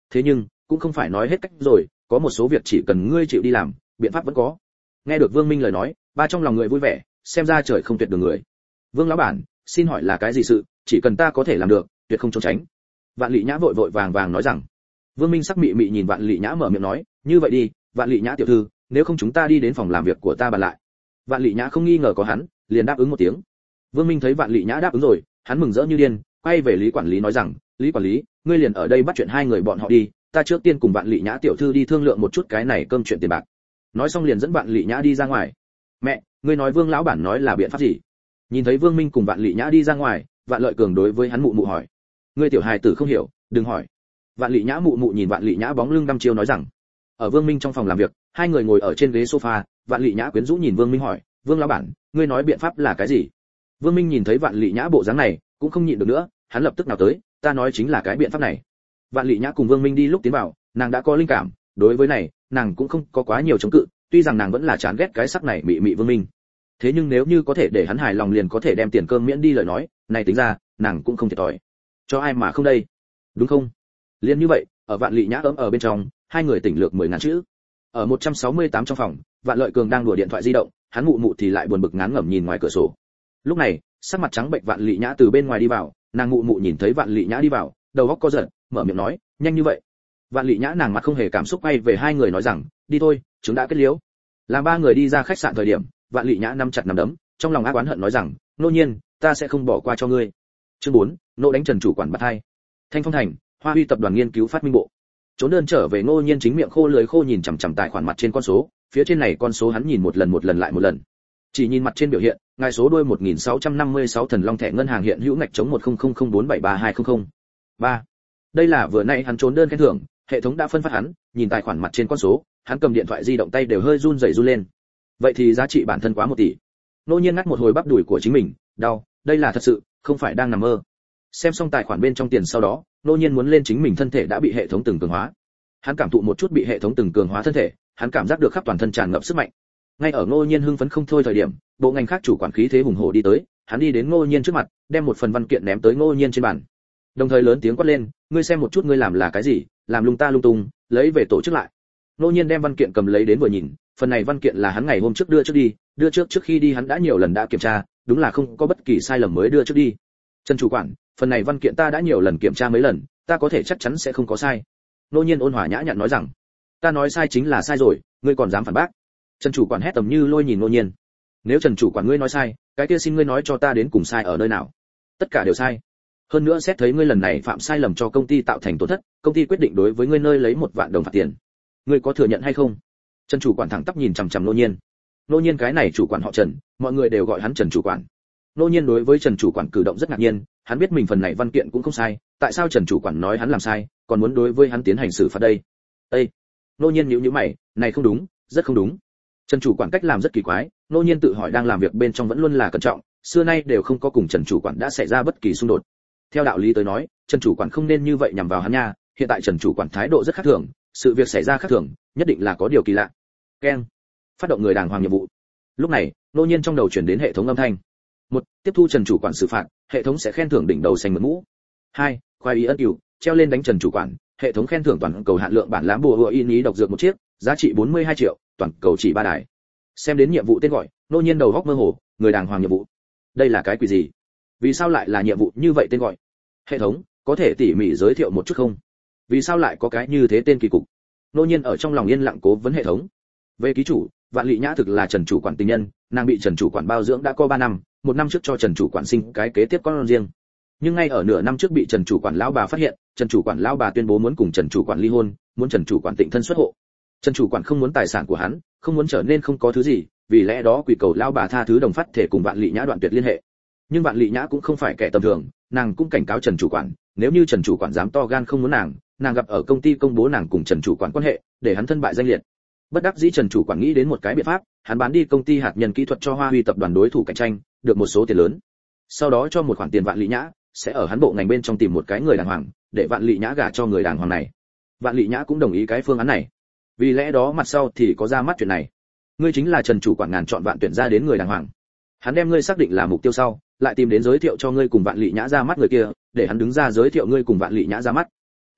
thế nhưng cũng không phải nói hết cách rồi, có một số việc chỉ cần ngươi chịu đi làm, biện pháp vẫn có. Nghe được Vương Minh lời nói, ba trong lòng người vui vẻ, xem ra trời không tuyệt đường người. Vương lão bản, xin hỏi là cái gì sự, chỉ cần ta có thể làm được, tuyệt không trốn tránh. Vạn Lệ Nhã vội vội vàng vàng nói rằng. Vương Minh sắc mị mị nhìn Vạn Lệ Nhã mở miệng nói, như vậy đi, Vạn Lệ Nhã tiểu thư, nếu không chúng ta đi đến phòng làm việc của ta bàn lại. Vạn Lệ Nhã không nghi ngờ có hắn, liền đáp ứng một tiếng. Vương Minh thấy Vạn Lệ Nhã đáp ứng rồi, hắn mừng rỡ như điên, quay về Lý quản lý nói rằng, Lý quản lý, ngươi liền ở đây bắt chuyện hai người bọn họ đi, ta trước tiên cùng Vạn Lệ Nhã tiểu thư đi thương lượng một chút cái này cơm chuyện tiền bạc. Nói xong liền dẫn Vạn Lệ Nhã đi ra ngoài. Mẹ, ngươi nói Vương lão bản nói là biện pháp gì? Nhìn thấy Vương Minh cùng Vạn Lệ Nhã đi ra ngoài, Vạn Lợi Cường đối với hắn mụ mụ hỏi. Ngươi tiểu hài tử không hiểu, đừng hỏi. Vạn Lệ Nhã mụ mụ nhìn Vạn Lệ Nhã bóng lưng đăm chiêu nói rằng. Ở Vương Minh trong phòng làm việc, hai người ngồi ở trên ghế sofa, Vạn Lệ Nhã quyến rũ nhìn Vương Minh hỏi, Vương lão bản, ngươi nói biện pháp là cái gì? Vương Minh nhìn thấy Vạn Lệ Nhã bộ dáng này, cũng không nhịn được nữa, hắn lập tức nào tới, ta nói chính là cái biện pháp này. Vạn Lệ Nhã cùng Vương Minh đi lúc tiến vào, nàng đã có linh cảm, đối với này, nàng cũng không có quá nhiều chống cự, tuy rằng nàng vẫn là chán ghét cái sắc này mị mị Vương Minh. Thế nhưng nếu như có thể để hắn hài lòng liền có thể đem tiền cơm miễn đi lời nói, này tính ra, nàng cũng không thiệt thòi. Cho ai mà không đây, đúng không? Liên như vậy, ở Vạn Lệ Nhã ấm ở bên trong, hai người tỉnh lược mười ngàn chữ. Ở một trăm sáu mươi tám trong phòng, Vạn Lợi Cường đang đùa điện thoại di động, hắn mụ mụ thì lại buồn bực ngán ngẩm nhìn ngoài cửa sổ. Lúc này, sắc mặt trắng bệnh Vạn Lệ Nhã từ bên ngoài đi vào, nàng mụ mụ nhìn thấy Vạn Lệ Nhã đi vào, đầu óc co giật, mở miệng nói, nhanh như vậy. Vạn Lệ Nhã nàng mặt không hề cảm xúc quay về hai người nói rằng, đi thôi, chúng đã kết liễu. Làm ba người đi ra khách sạn thời điểm, Vạn Lệ Nhã nắm chặt nắm đấm, trong lòng ác oán hận nói rằng, nô nhiên, ta sẽ không bỏ qua cho ngươi. Chương bốn, nộ đánh Trần chủ quản bắt hai. Thanh Phong Thành, Hoa Huy tập đoàn nghiên cứu phát minh bộ. Trốn đơn trở về Ngô Nhiên chính miệng khô lưỡi khô nhìn chằm chằm tài khoản mặt trên con số, phía trên này con số hắn nhìn một lần một lần lại một lần. Chỉ nhìn mặt trên biểu hiện, ngài số đuôi một nghìn sáu trăm năm mươi sáu thần long thẻ ngân hàng hiện hữu ngạch chống một không không không bốn bảy ba hai không không. ba. Đây là vừa nãy hắn trốn đơn khen thưởng, hệ thống đã phân phát hắn, nhìn tài khoản mặt trên con số, hắn cầm điện thoại di động tay đều hơi run rẩy run lên. Vậy thì giá trị bản thân quá một tỷ. Ngô Nhiên ngắt một hồi bắp đùi của chính mình, đau, đây là thật sự, không phải đang nằm mơ. Xem xong tài khoản bên trong tiền sau đó, Ngô Nhiên muốn lên chính mình thân thể đã bị hệ thống từng cường hóa. Hắn cảm thụ một chút bị hệ thống từng cường hóa thân thể, hắn cảm giác được khắp toàn thân tràn ngập sức mạnh. Ngay ở Ngô Nhiên hưng phấn không thôi thời điểm, bộ ngành khác chủ quản khí thế hùng hổ đi tới, hắn đi đến Ngô Nhiên trước mặt, đem một phần văn kiện ném tới Ngô Nhiên trên bàn. Đồng thời lớn tiếng quát lên, ngươi xem một chút ngươi làm là cái gì, làm lung ta lung tung, lấy về tổ chức lại. Ngô Nhiên đem văn kiện cầm lấy đến vừa nhìn, phần này văn kiện là hắn ngày hôm trước đưa trước đi, đưa trước trước khi đi hắn đã nhiều lần đã kiểm tra, đúng là không có bất kỳ sai lầm mới đưa trước đi. Trần chủ quản, phần này văn kiện ta đã nhiều lần kiểm tra mấy lần, ta có thể chắc chắn sẽ không có sai. Ngô Nhiên ôn hòa nhã nhặn nói rằng, ta nói sai chính là sai rồi, ngươi còn dám phản bác? Trần chủ quản hét tầm như lôi nhìn Ngô Nhiên. Nếu Trần chủ quản ngươi nói sai, cái kia xin ngươi nói cho ta đến cùng sai ở nơi nào? Tất cả đều sai. Hơn nữa xét thấy ngươi lần này phạm sai lầm cho công ty tạo thành tổn thất, công ty quyết định đối với ngươi nơi lấy một vạn đồng phạt tiền. Ngươi có thừa nhận hay không? Trần chủ quản thẳng tắp nhìn chằm chằm Ngô Nhiên. Ngô Nhiên cái này chủ quản họ Trần, mọi người đều gọi hắn Trần chủ quản. Ngô Nhiên đối với Trần chủ quản cử động rất ngạc nhiên, hắn biết mình phần này văn kiện cũng không sai, tại sao Trần chủ quản nói hắn làm sai, còn muốn đối với hắn tiến hành xử phạt đây? Ê! Ngô Nhiên nhíu nhíu mày, này không đúng, rất không đúng. Trần chủ quản cách làm rất kỳ quái, Ngô Nhiên tự hỏi đang làm việc bên trong vẫn luôn là cẩn trọng, xưa nay đều không có cùng Trần chủ quản đã xảy ra bất kỳ xung đột. Theo đạo lý tới nói, Trần chủ quản không nên như vậy nhằm vào hắn nha, hiện tại Trần chủ quản thái độ rất khác thường, sự việc xảy ra khác thường, nhất định là có điều kỳ lạ. Keng. Phát động người đàng hoàng nhiệm vụ. Lúc này, Ngô Nhiên trong đầu chuyển đến hệ thống âm thanh. Một, tiếp thu Trần chủ quản xử phạt, hệ thống sẽ khen thưởng đỉnh đầu xanh mượt mũ. Hai, khoái ý ân cửu, treo lên đánh Trần chủ quản, hệ thống khen thưởng toàn cầu hạn lượng bản lám bùa hựa in ý độc dược một chiếc, giá trị bốn mươi hai triệu, toàn cầu chỉ ba đài. Xem đến nhiệm vụ tên gọi, Ngô Nhiên đầu góc mơ hồ, người đàng hoàng nhiệm vụ. Đây là cái quỷ gì? Vì sao lại là nhiệm vụ như vậy tên gọi? Hệ thống, có thể tỉ mỉ giới thiệu một chút không? Vì sao lại có cái như thế tên kỳ cục? Ngô Nhiên ở trong lòng yên lặng cố vấn hệ thống. Về ký chủ, Vạn Lệ Nhã thực là Trần chủ quản tình nhân, nàng bị Trần chủ quản bao dưỡng đã có ba năm, một năm trước cho Trần chủ quản sinh cái kế tiếp con riêng. Nhưng ngay ở nửa năm trước bị Trần chủ quản lão bà phát hiện, Trần chủ quản lão bà tuyên bố muốn cùng Trần chủ quản ly hôn, muốn Trần chủ quản tịnh thân xuất hộ. Trần chủ quản không muốn tài sản của hắn, không muốn trở nên không có thứ gì, vì lẽ đó quỳ cầu lão bà tha thứ đồng phát thể cùng Vạn Lệ Nhã đoạn tuyệt liên hệ. Nhưng Vạn Lệ Nhã cũng không phải kẻ tầm thường, nàng cũng cảnh cáo Trần chủ quản, nếu như Trần chủ quản dám to gan không muốn nàng, nàng gặp ở công ty công bố nàng cùng Trần chủ quản quan hệ, để hắn thân bại danh liệt. Bất đắc dĩ Trần chủ quản nghĩ đến một cái biện pháp, hắn bán đi công ty hạt nhân kỹ thuật cho Hoa Huy tập đoàn đối thủ cạnh tranh, được một số tiền lớn. Sau đó cho một khoản tiền Vạn Lệ Nhã, sẽ ở hắn bộ ngành bên trong tìm một cái người đàng hoàng, để Vạn Lệ Nhã gả cho người đàng hoàng này. Vạn Lệ Nhã cũng đồng ý cái phương án này. Vì lẽ đó mặt sau thì có ra mắt chuyện này. Ngươi chính là Trần chủ quản ngàn chọn vạn tuyển ra đến người đàng hoàng. Hắn đem ngươi xác định là mục tiêu sau, lại tìm đến giới thiệu cho ngươi cùng Vạn Lệ Nhã ra mắt người kia, để hắn đứng ra giới thiệu ngươi cùng Vạn Lệ Nhã ra mắt.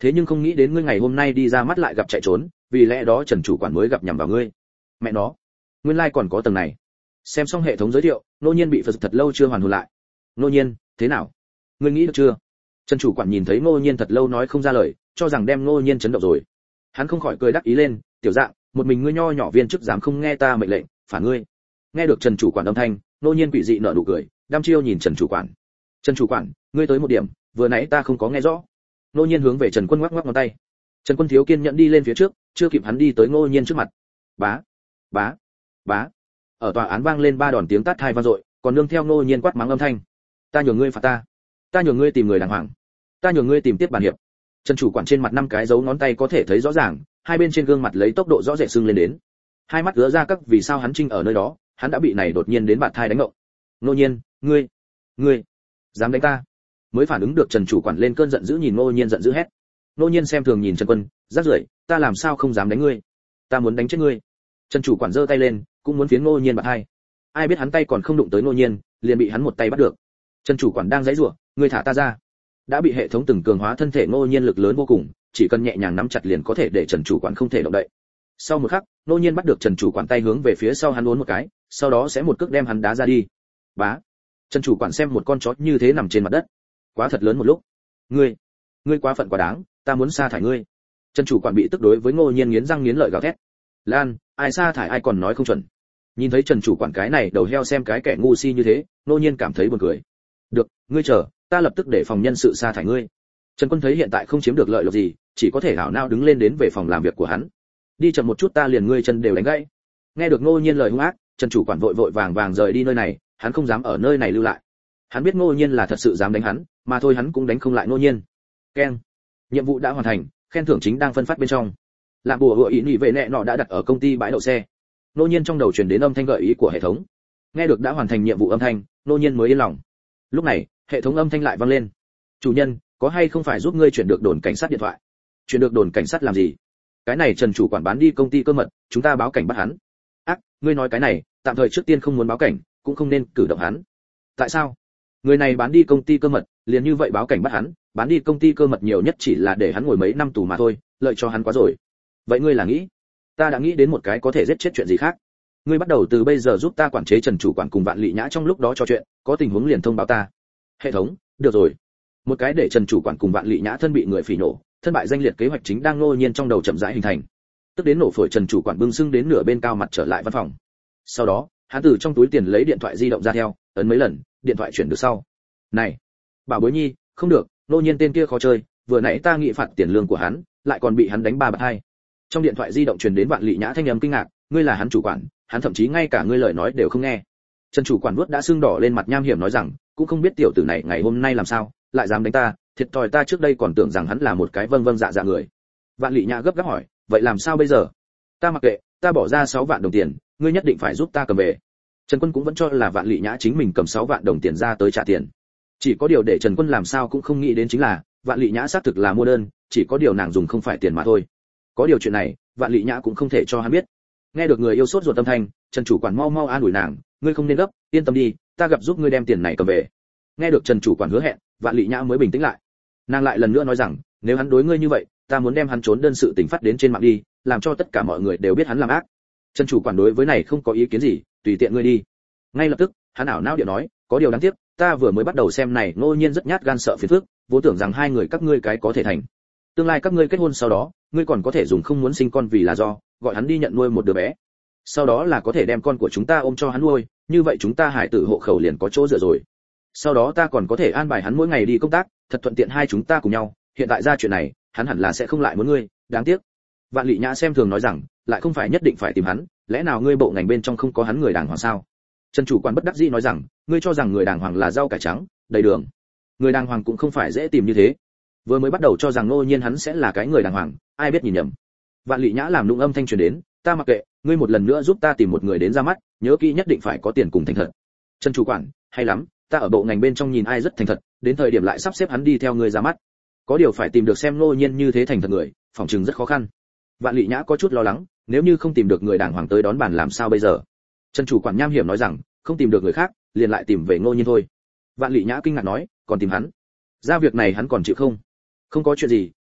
thế nhưng không nghĩ đến ngươi ngày hôm nay đi ra mắt lại gặp chạy trốn, vì lẽ đó Trần chủ quản mới gặp nhầm vào ngươi. Mẹ nó, nguyên lai like còn có tầng này. Xem xong hệ thống giới thiệu, Ngô Nhiên bị phật thật lâu chưa hoàn hồn lại. Ngô Nhiên, thế nào? Ngươi nghĩ được chưa? Trần chủ quản nhìn thấy Ngô Nhiên thật lâu nói không ra lời, cho rằng đem Ngô Nhiên chấn động rồi. Hắn không khỏi cười đắc ý lên, tiểu dạng, một mình ngươi nho nhỏ viên chức dám không nghe ta mệnh lệnh, phản ngươi. Nghe được Trần chủ quản âm thanh, Ngô Nhiên quỷ dị nở nụ cười, đăm chiêu nhìn Trần chủ quản. Trần chủ quản, ngươi tới một điểm, vừa nãy ta không có nghe rõ. Ngô Nhiên hướng về Trần Quân ngoắc ngoắc ngón tay. Trần Quân thiếu kiên nhẫn đi lên phía trước, chưa kịp hắn đi tới Ngô Nhiên trước mặt. Bá, bá, bá. Ở tòa án vang lên ba đòn tiếng tát hai vang dội, còn nương theo Ngô Nhiên quát mắng âm thanh. Ta nhường ngươi phạt ta, ta nhường ngươi tìm người đàng hoàng, ta nhường ngươi tìm tiếp bàn hiệp. Trần chủ quản trên mặt năm cái dấu ngón tay có thể thấy rõ ràng, hai bên trên gương mặt lấy tốc độ rõ rệt sưng lên đến. Hai mắt ứa ra các vì sao hắn trinh ở nơi đó, hắn đã bị này đột nhiên đến bạt thai đánh ngộng. Ngô Nhiên, ngươi, ngươi dám đánh ta? Mới phản ứng được Trần chủ quản lên cơn giận dữ nhìn Ngô Nhiên giận dữ hét. Ngô Nhiên xem thường nhìn Trần Quân, rác rưởi, ta làm sao không dám đánh ngươi? Ta muốn đánh chết ngươi. Trần chủ quản giơ tay lên, cũng muốn phiến Ngô Nhiên bạt hai. Ai biết hắn tay còn không đụng tới Ngô Nhiên, liền bị hắn một tay bắt được. Trần chủ quản đang giãy giụa, ngươi thả ta ra. Đã bị hệ thống từng cường hóa thân thể Ngô Nhiên lực lớn vô cùng, chỉ cần nhẹ nhàng nắm chặt liền có thể để Trần chủ quản không thể động đậy. Sau một khắc, Ngô Nhiên bắt được Trần chủ quản tay hướng về phía sau hắn uốn một cái, sau đó sẽ một cước đem hắn đá ra đi. Bá. Trần chủ quản xem một con chó như thế nằm trên mặt đất, quá thật lớn một lúc. Ngươi, ngươi quá phận quá đáng, ta muốn sa thải ngươi. Trần chủ quản bị tức đối với Ngô Nhiên nghiến răng nghiến lợi gào thét. Lan, ai sa thải ai còn nói không chuẩn. Nhìn thấy Trần chủ quản cái này đầu heo xem cái kẻ ngu si như thế, Ngô Nhiên cảm thấy buồn cười. Được, ngươi chờ, ta lập tức để phòng nhân sự sa thải ngươi. Trần Quân thấy hiện tại không chiếm được lợi lộc gì, chỉ có thể hảo nao đứng lên đến về phòng làm việc của hắn. Đi chậm một chút ta liền ngươi chân đều đánh gãy. Nghe được Ngô Nhiên lời hung ác, Trần chủ quản vội vội vàng vàng rời đi nơi này, hắn không dám ở nơi này lưu lại. Hắn biết Ngô Nhiên là thật sự dám đánh hắn, mà thôi hắn cũng đánh không lại Ngô Nhiên. Keng, nhiệm vụ đã hoàn thành, khen thưởng chính đang phân phát bên trong. Làm bùa hựa ý nhị vệ nệ nọ đã đặt ở công ty bãi đậu xe. Ngô Nhiên trong đầu truyền đến âm thanh gợi ý của hệ thống. Nghe được đã hoàn thành nhiệm vụ âm thanh, Ngô Nhiên mới yên lòng. Lúc này, hệ thống âm thanh lại vang lên. Chủ nhân, có hay không phải giúp ngươi chuyển được đồn cảnh sát điện thoại? Chuyển được đồn cảnh sát làm gì? Cái này Trần chủ quản bán đi công ty cơ mật, chúng ta báo cảnh bắt hắn. Ác, ngươi nói cái này, tạm thời trước tiên không muốn báo cảnh, cũng không nên cử động hắn. Tại sao? Người này bán đi công ty cơ mật, liền như vậy báo cảnh bắt hắn, bán đi công ty cơ mật nhiều nhất chỉ là để hắn ngồi mấy năm tù mà thôi, lợi cho hắn quá rồi. Vậy ngươi là nghĩ? Ta đã nghĩ đến một cái có thể giết chết chuyện gì khác. Ngươi bắt đầu từ bây giờ giúp ta quản chế Trần chủ quản cùng Vạn Lị Nhã trong lúc đó trò chuyện, có tình huống liền thông báo ta. Hệ thống, được rồi. Một cái để Trần chủ quản cùng Vạn Lị Nhã thân bị người phỉ nổ, thân bại danh liệt kế hoạch chính đang Ngô Nhiên trong đầu chậm rãi hình thành. Tức đến nổ phổi Trần chủ quản bưng sưng đến nửa bên cao mặt trở lại văn phòng. Sau đó, hắn từ trong túi tiền lấy điện thoại di động ra theo, ấn mấy lần, điện thoại chuyển được sau. Này, bảo bối nhi, không được, Ngô Nhiên tên kia khó chơi, vừa nãy ta nghị phạt tiền lương của hắn, lại còn bị hắn đánh ba bạt hai. Trong điện thoại di động truyền đến Vạn Lị Nhã thanh âm kinh ngạc, ngươi là hắn chủ quản, hắn thậm chí ngay cả ngươi lời nói đều không nghe. Trần chủ quản vuốt đã sưng đỏ lên mặt nham hiểm nói rằng, cũng không biết tiểu tử này ngày hôm nay làm sao, lại dám đánh ta, thiệt thòi ta trước đây còn tưởng rằng hắn là một cái vâng vâng dạ dạ người. Vạn Lị Nhã gấp gáp hỏi, vậy làm sao bây giờ? Ta mặc kệ, ta bỏ ra sáu vạn đồng tiền, ngươi nhất định phải giúp ta cầm về. Trần Quân cũng vẫn cho là Vạn Lị Nhã chính mình cầm sáu vạn đồng tiền ra tới trả tiền. Chỉ có điều để Trần Quân làm sao cũng không nghĩ đến chính là, Vạn Lị Nhã xác thực là mua đơn, chỉ có điều nàng dùng không phải tiền mà thôi. Có điều chuyện này, Vạn Lị Nhã cũng không thể cho hắn biết. Nghe được người yêu sốt ruột tâm thanh, Trần chủ quản mau mau an ủi nàng, ngươi không nên gấp, yên tâm đi, ta gặp giúp ngươi đem tiền này cầm về. Nghe được Trần chủ quản hứa hẹn, Vạn Lị Nhã mới bình tĩnh lại. Nàng lại lần nữa nói rằng, nếu hắn đối ngươi như vậy, ta muốn đem hắn trốn đơn sự tình phát đến trên mạng đi, làm cho tất cả mọi người đều biết hắn làm ác. Trần chủ quản đối với này không có ý kiến gì, tùy tiện ngươi đi. Ngay lập tức, hắn ảo não điện nói, có điều đáng tiếc, ta vừa mới bắt đầu xem này, Ngô Nhiên rất nhát gan sợ phiền phức, vốn tưởng rằng hai người các ngươi cái có thể thành. Tương lai các ngươi kết hôn sau đó, ngươi còn có thể dùng không muốn sinh con vì là do, gọi hắn đi nhận nuôi một đứa bé. Sau đó là có thể đem con của chúng ta ôm cho hắn nuôi, như vậy chúng ta hải tử hộ khẩu liền có chỗ dựa rồi. Sau đó ta còn có thể an bài hắn mỗi ngày đi công tác, thật thuận tiện hai chúng ta cùng nhau, hiện tại ra chuyện này, hắn hẳn là sẽ không lại muốn ngươi, đáng tiếc. Vạn Lị Nhã xem thường nói rằng, lại không phải nhất định phải tìm hắn, lẽ nào ngươi bộ ngành bên trong không có hắn người đàng hoàng sao? Trần chủ quản bất đắc dĩ nói rằng, ngươi cho rằng người đàng hoàng là rau cải trắng, đầy đường. Người đàng hoàng cũng không phải dễ tìm như thế. Vừa mới bắt đầu cho rằng Ngô Nhiên hắn sẽ là cái người đàng hoàng, ai biết nhìn nhầm. Vạn Lị Nhã làm nũng âm thanh truyền đến, ta mặc kệ, ngươi một lần nữa giúp ta tìm một người đến ra mắt, nhớ kỹ nhất định phải có tiền cùng thành thật. Trần chủ quản, hay lắm, ta ở bộ ngành bên trong nhìn ai rất thành thật, đến thời điểm lại sắp xếp hắn đi theo ngươi ra mắt. Có điều phải tìm được xem Ngô Nhiên như thế thành thật người, phòng trừng rất khó khăn. Vạn Lị Nhã có chút lo lắng, nếu như không tìm được người đàng hoàng tới đón bàn làm sao bây giờ? Trần chủ quản nham hiểm nói rằng, không tìm được người khác, liền lại tìm về Ngô Nhiên thôi. Vạn Lị Nhã kinh ngạc nói, còn tìm hắn? Ra việc này hắn còn chịu không? Không có chuyện gì,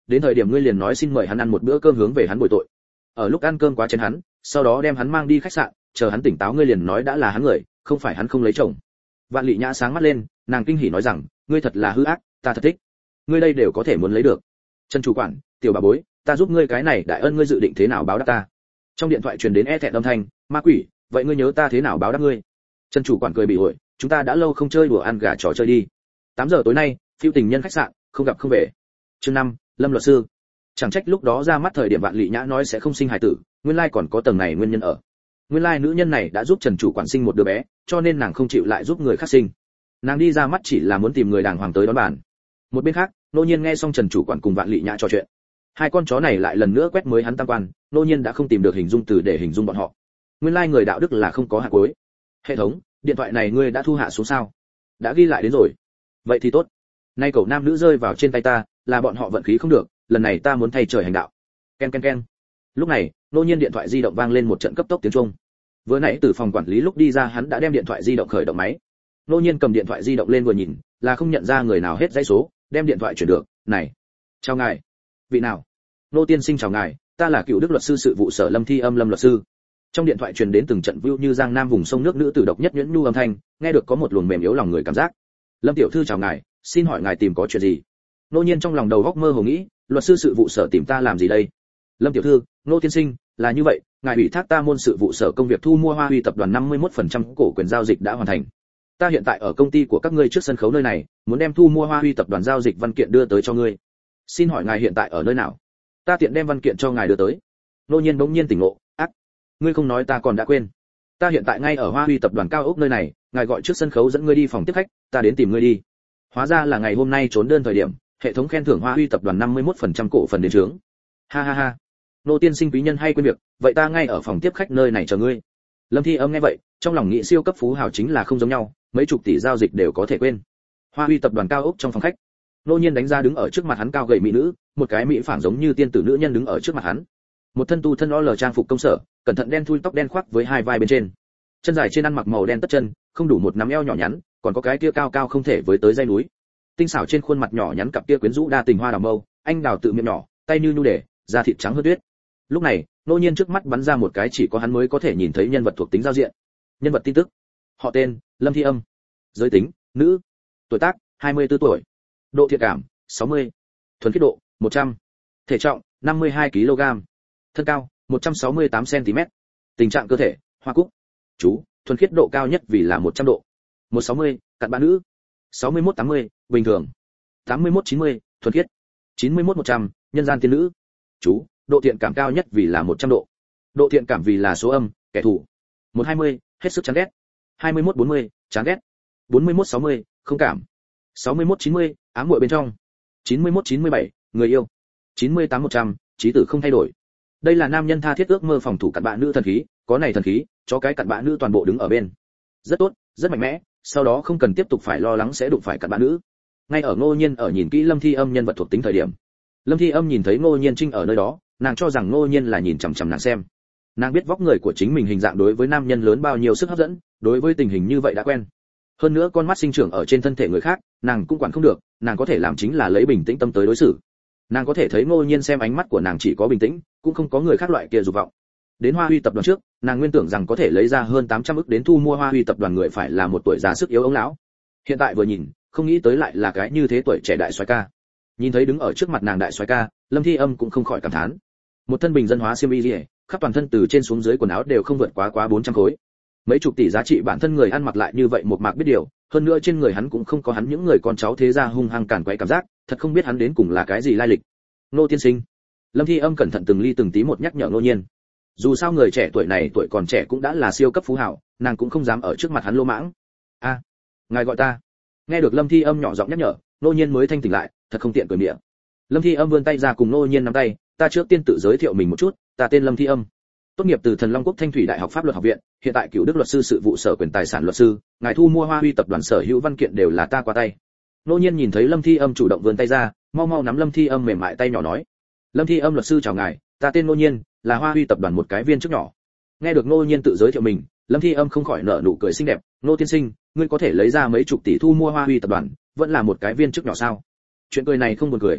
đến thời điểm ngươi liền nói xin mời hắn ăn một bữa cơm hướng về hắn bồi tội. Ở lúc ăn cơm quá chén hắn, sau đó đem hắn mang đi khách sạn, chờ hắn tỉnh táo ngươi liền nói đã là hắn người, không phải hắn không lấy chồng. Vạn Lị Nhã sáng mắt lên, nàng kinh hỉ nói rằng, ngươi thật là hư ác, ta thật thích. Ngươi đây đều có thể muốn lấy được. Trần chủ quản, tiểu bà bối, ta giúp ngươi cái này đại ân ngươi dự định thế nào báo đáp ta? Trong điện thoại truyền đến e thẹn âm thanh, ma quỷ, vậy ngươi nhớ ta thế nào báo đáp ngươi? Trần chủ quản cười bị ổi, chúng ta đã lâu không chơi đùa ăn gà trò chơi đi. tám giờ tối nay, phiêu tình nhân khách sạn, không gặp không về. Chương năm, Lâm luật sư. Chẳng trách lúc đó ra mắt thời điểm Vạn Lị Nhã nói sẽ không sinh hài tử, nguyên lai còn có tầng này nguyên nhân ở. Nguyên lai nữ nhân này đã giúp Trần chủ quản sinh một đứa bé, cho nên nàng không chịu lại giúp người khác sinh. Nàng đi ra mắt chỉ là muốn tìm người đàng hoàng tới đón bàn. Một bên khác, Nô Nhiên nghe xong Trần chủ quản cùng Vạn Lị Nhã trò chuyện. Hai con chó này lại lần nữa quét mới hắn tam quan, Nô Nhiên đã không tìm được hình dung từ để hình dung bọn họ. Nguyên lai người đạo đức là không có hạ cuối. Hệ thống, điện thoại này ngươi đã thu hạ xuống sao? Đã ghi lại đến rồi. Vậy thì tốt. Nay cậu nam nữ rơi vào trên tay ta, là bọn họ vận khí không được, lần này ta muốn thay trời hành đạo. Ken ken ken. Lúc này, Nô Nhiên điện thoại di động vang lên một trận cấp tốc tiếng chuông. Vừa nãy từ phòng quản lý lúc đi ra hắn đã đem điện thoại di động khởi động máy. Nô Nhiên cầm điện thoại di động lên vừa nhìn, là không nhận ra người nào hết dãy số, đem điện thoại chuyển được. Này, chào ngài. Vị nào? Nô tiên sinh chào ngài, ta là cựu đức luật sư sự vụ sở Lâm Thi Âm Lâm luật sư. Trong điện thoại truyền đến từng trận view như giang nam vùng sông nước nữ tử độc nhất nhuyễn nhu âm thanh, nghe được có một luồng mềm yếu lòng người cảm giác. Lâm tiểu thư chào ngài, xin hỏi ngài tìm có chuyện gì? Nô Nhiên trong lòng đầu góc mơ hồ nghĩ, luật sư sự vụ sở tìm ta làm gì đây? Lâm tiểu thư, Nô tiên sinh, là như vậy, ngài ủy thác ta môn sự vụ sở công việc thu mua Hoa Huy tập đoàn năm mươi mốt phần trăm cổ quyền giao dịch đã hoàn thành. Ta hiện tại ở công ty của các ngươi trước sân khấu nơi này, muốn đem thu mua Hoa Huy tập đoàn giao dịch văn kiện đưa tới cho ngươi. Xin hỏi ngài hiện tại ở nơi nào? Ta tiện đem văn kiện cho ngài đưa tới. Nô Nhiên bỗng nhiên tỉnh ngộ, ác, ngươi không nói ta còn đã quên. Ta hiện tại ngay ở Hoa Huy tập đoàn cao ốc nơi này, ngài gọi trước sân khấu dẫn ngươi đi phòng tiếp khách, ta đến tìm ngươi đi. Hóa ra là ngày hôm nay trốn đơn thời điểm, hệ thống khen thưởng Hoa Huy tập đoàn năm mươi mốt phần trăm cổ phần đến trướng. Ha ha ha. Nô tiên sinh quý nhân hay quên việc, vậy ta ngay ở phòng tiếp khách nơi này chờ ngươi. Lâm Thi Âm nghe vậy, trong lòng nghĩ siêu cấp phú hào chính là không giống nhau, mấy chục tỷ giao dịch đều có thể quên. Hoa Huy tập đoàn cao ốc trong phòng khách, Nô Nhiên đánh ra đứng ở trước mặt hắn cao gầy mỹ nữ, một cái mỹ phảng giống như tiên tử nữ nhân đứng ở trước mặt hắn. Một thân tu thân o lờ trang phục công sở, cẩn thận đen thui tóc đen khoác với hai vai bên trên. Chân dài trên ăn mặc màu đen tất chân, không đủ một nắm eo nhỏ nhắn, còn có cái kia cao cao không thể với tới dây núi. Tinh xảo trên khuôn mặt nhỏ nhắn cặp kia quyến rũ đa tình hoa đào mâu, anh đào tự miệng nhỏ, tay như nhu để, da thịt trắng hơn tuyết. Lúc này, Nô Nhiên trước mắt bắn ra một cái chỉ có hắn mới có thể nhìn thấy nhân vật thuộc tính giao diện. Nhân vật tin tức. Họ tên, Lâm Thi Âm. Giới tính, nữ. Tuổi tác, hai mươi tư tuổi. Độ thiện cảm, sáu mươi. Thuần khiết độ, một trăm. Thể trọng, năm mươi hai ki lô gam. Thân cao, một trăm sáu mươi tám xăng ti mét. Tình trạng cơ thể, hoa cúc. Chú, thuần khiết độ cao nhất vì là một trăm độ. một sáu mươi, cặn bã nữ. sáu mươi mốt tám mươi, bình thường. tám mươi mốt chín mươi, thuần khiết. chín mươi mốt một trăm, nhân gian tiên nữ. Chú, độ thiện cảm cao nhất vì là một trăm độ. Độ thiện cảm vì là số âm, kẻ thù. một hai mươi, hết sức chán ghét. hai mươi mốt bốn mươi, chán ghét. bốn mươi mốt sáu mươi, không cảm. sáu mươi mốt chín mươi, ám muội bên trong. chín mươi mốt chín mươi bảy, người yêu. chín mươi tám một trăm, chí tử không thay đổi. Đây là nam nhân tha thiết ước mơ phòng thủ cặn bã nữ thần khí, có này thần khí, cho cái cặn bã nữ toàn bộ đứng ở bên. Rất tốt, rất mạnh mẽ, sau đó không cần tiếp tục phải lo lắng sẽ đụng phải cặn bã nữ. Ngay ở Ngô Nhiên ở nhìn kỹ Lâm Thi Âm nhân vật thuộc tính thời điểm, Lâm Thi Âm nhìn thấy Ngô Nhiên Trinh ở nơi đó, nàng cho rằng Ngô Nhiên là nhìn chằm chằm nàng xem. Nàng biết vóc người của chính mình hình dạng đối với nam nhân lớn bao nhiêu sức hấp dẫn, đối với tình hình như vậy đã quen. Hơn nữa con mắt sinh trưởng ở trên thân thể người khác, nàng cũng quản không được, nàng có thể làm chính là lấy bình tĩnh tâm tới đối xử. Nàng có thể thấy Ngô Nhiên xem ánh mắt của nàng chỉ có bình tĩnh, cũng không có người khác loại kia dục vọng. Đến Hoa Huy tập đoàn trước, nàng nguyên tưởng rằng có thể lấy ra hơn tám trăm ức đến thu mua Hoa Huy tập đoàn người phải là một tuổi già sức yếu ống lão. Hiện tại vừa nhìn, không nghĩ tới lại là cái như thế tuổi trẻ đại soái ca. Nhìn thấy đứng ở trước mặt nàng đại soái ca, Lâm Thi Âm cũng không khỏi cảm thán. Một thân bình dân hóa xiêm y liễu, khắp toàn thân từ trên xuống dưới quần áo đều không vượt quá quá bốn trăm khối. Mấy chục tỷ giá trị bản thân người ăn mặc lại như vậy một mạc biết điều, hơn nữa trên người hắn cũng không có hắn những người con cháu thế gia hung hăng cản quấy cảm giác, thật không biết hắn đến cùng là cái gì lai lịch. Nô tiên sinh. Lâm Thi Âm cẩn thận từng ly từng tí một nhắc nhở Ngô Nhiên. Dù sao người trẻ tuổi này tuổi còn trẻ cũng đã là siêu cấp phú hào, nàng cũng không dám ở trước mặt hắn lô mãng. A, à, ngài gọi ta. Nghe được Lâm Thi Âm nhỏ giọng nhắc nhở, Ngô Nhiên mới thanh tỉnh lại, thật không tiện cười miệng. Lâm Thi Âm vươn tay ra cùng Ngô Nhiên nắm tay, ta trước tiên tự giới thiệu mình một chút, ta tên Lâm Thi Âm. Tốt nghiệp từ Thần Long Quốc Thanh Thủy Đại học Pháp luật học viện, hiện tại cựu đức luật sư sự vụ sở quyền tài sản luật sư, ngài thu mua Hoa Huy tập đoàn sở hữu văn kiện đều là ta qua tay. Ngô Nhiên nhìn thấy Lâm Thi Âm chủ động vươn tay ra, mau mau nắm Lâm Thi Âm mềm mại tay nhỏ nói. Lâm Thi Âm luật sư chào ngài, ta tên Ngô Nhiên, là Hoa Huy tập đoàn một cái viên chức nhỏ. Nghe được Ngô Nhiên tự giới thiệu mình, Lâm Thi Âm không khỏi nở nụ cười xinh đẹp, Ngô tiên sinh, ngươi có thể lấy ra mấy chục tỷ thu mua Hoa Huy tập đoàn, vẫn là một cái viên chức nhỏ sao? Chuyện cười này không buồn cười.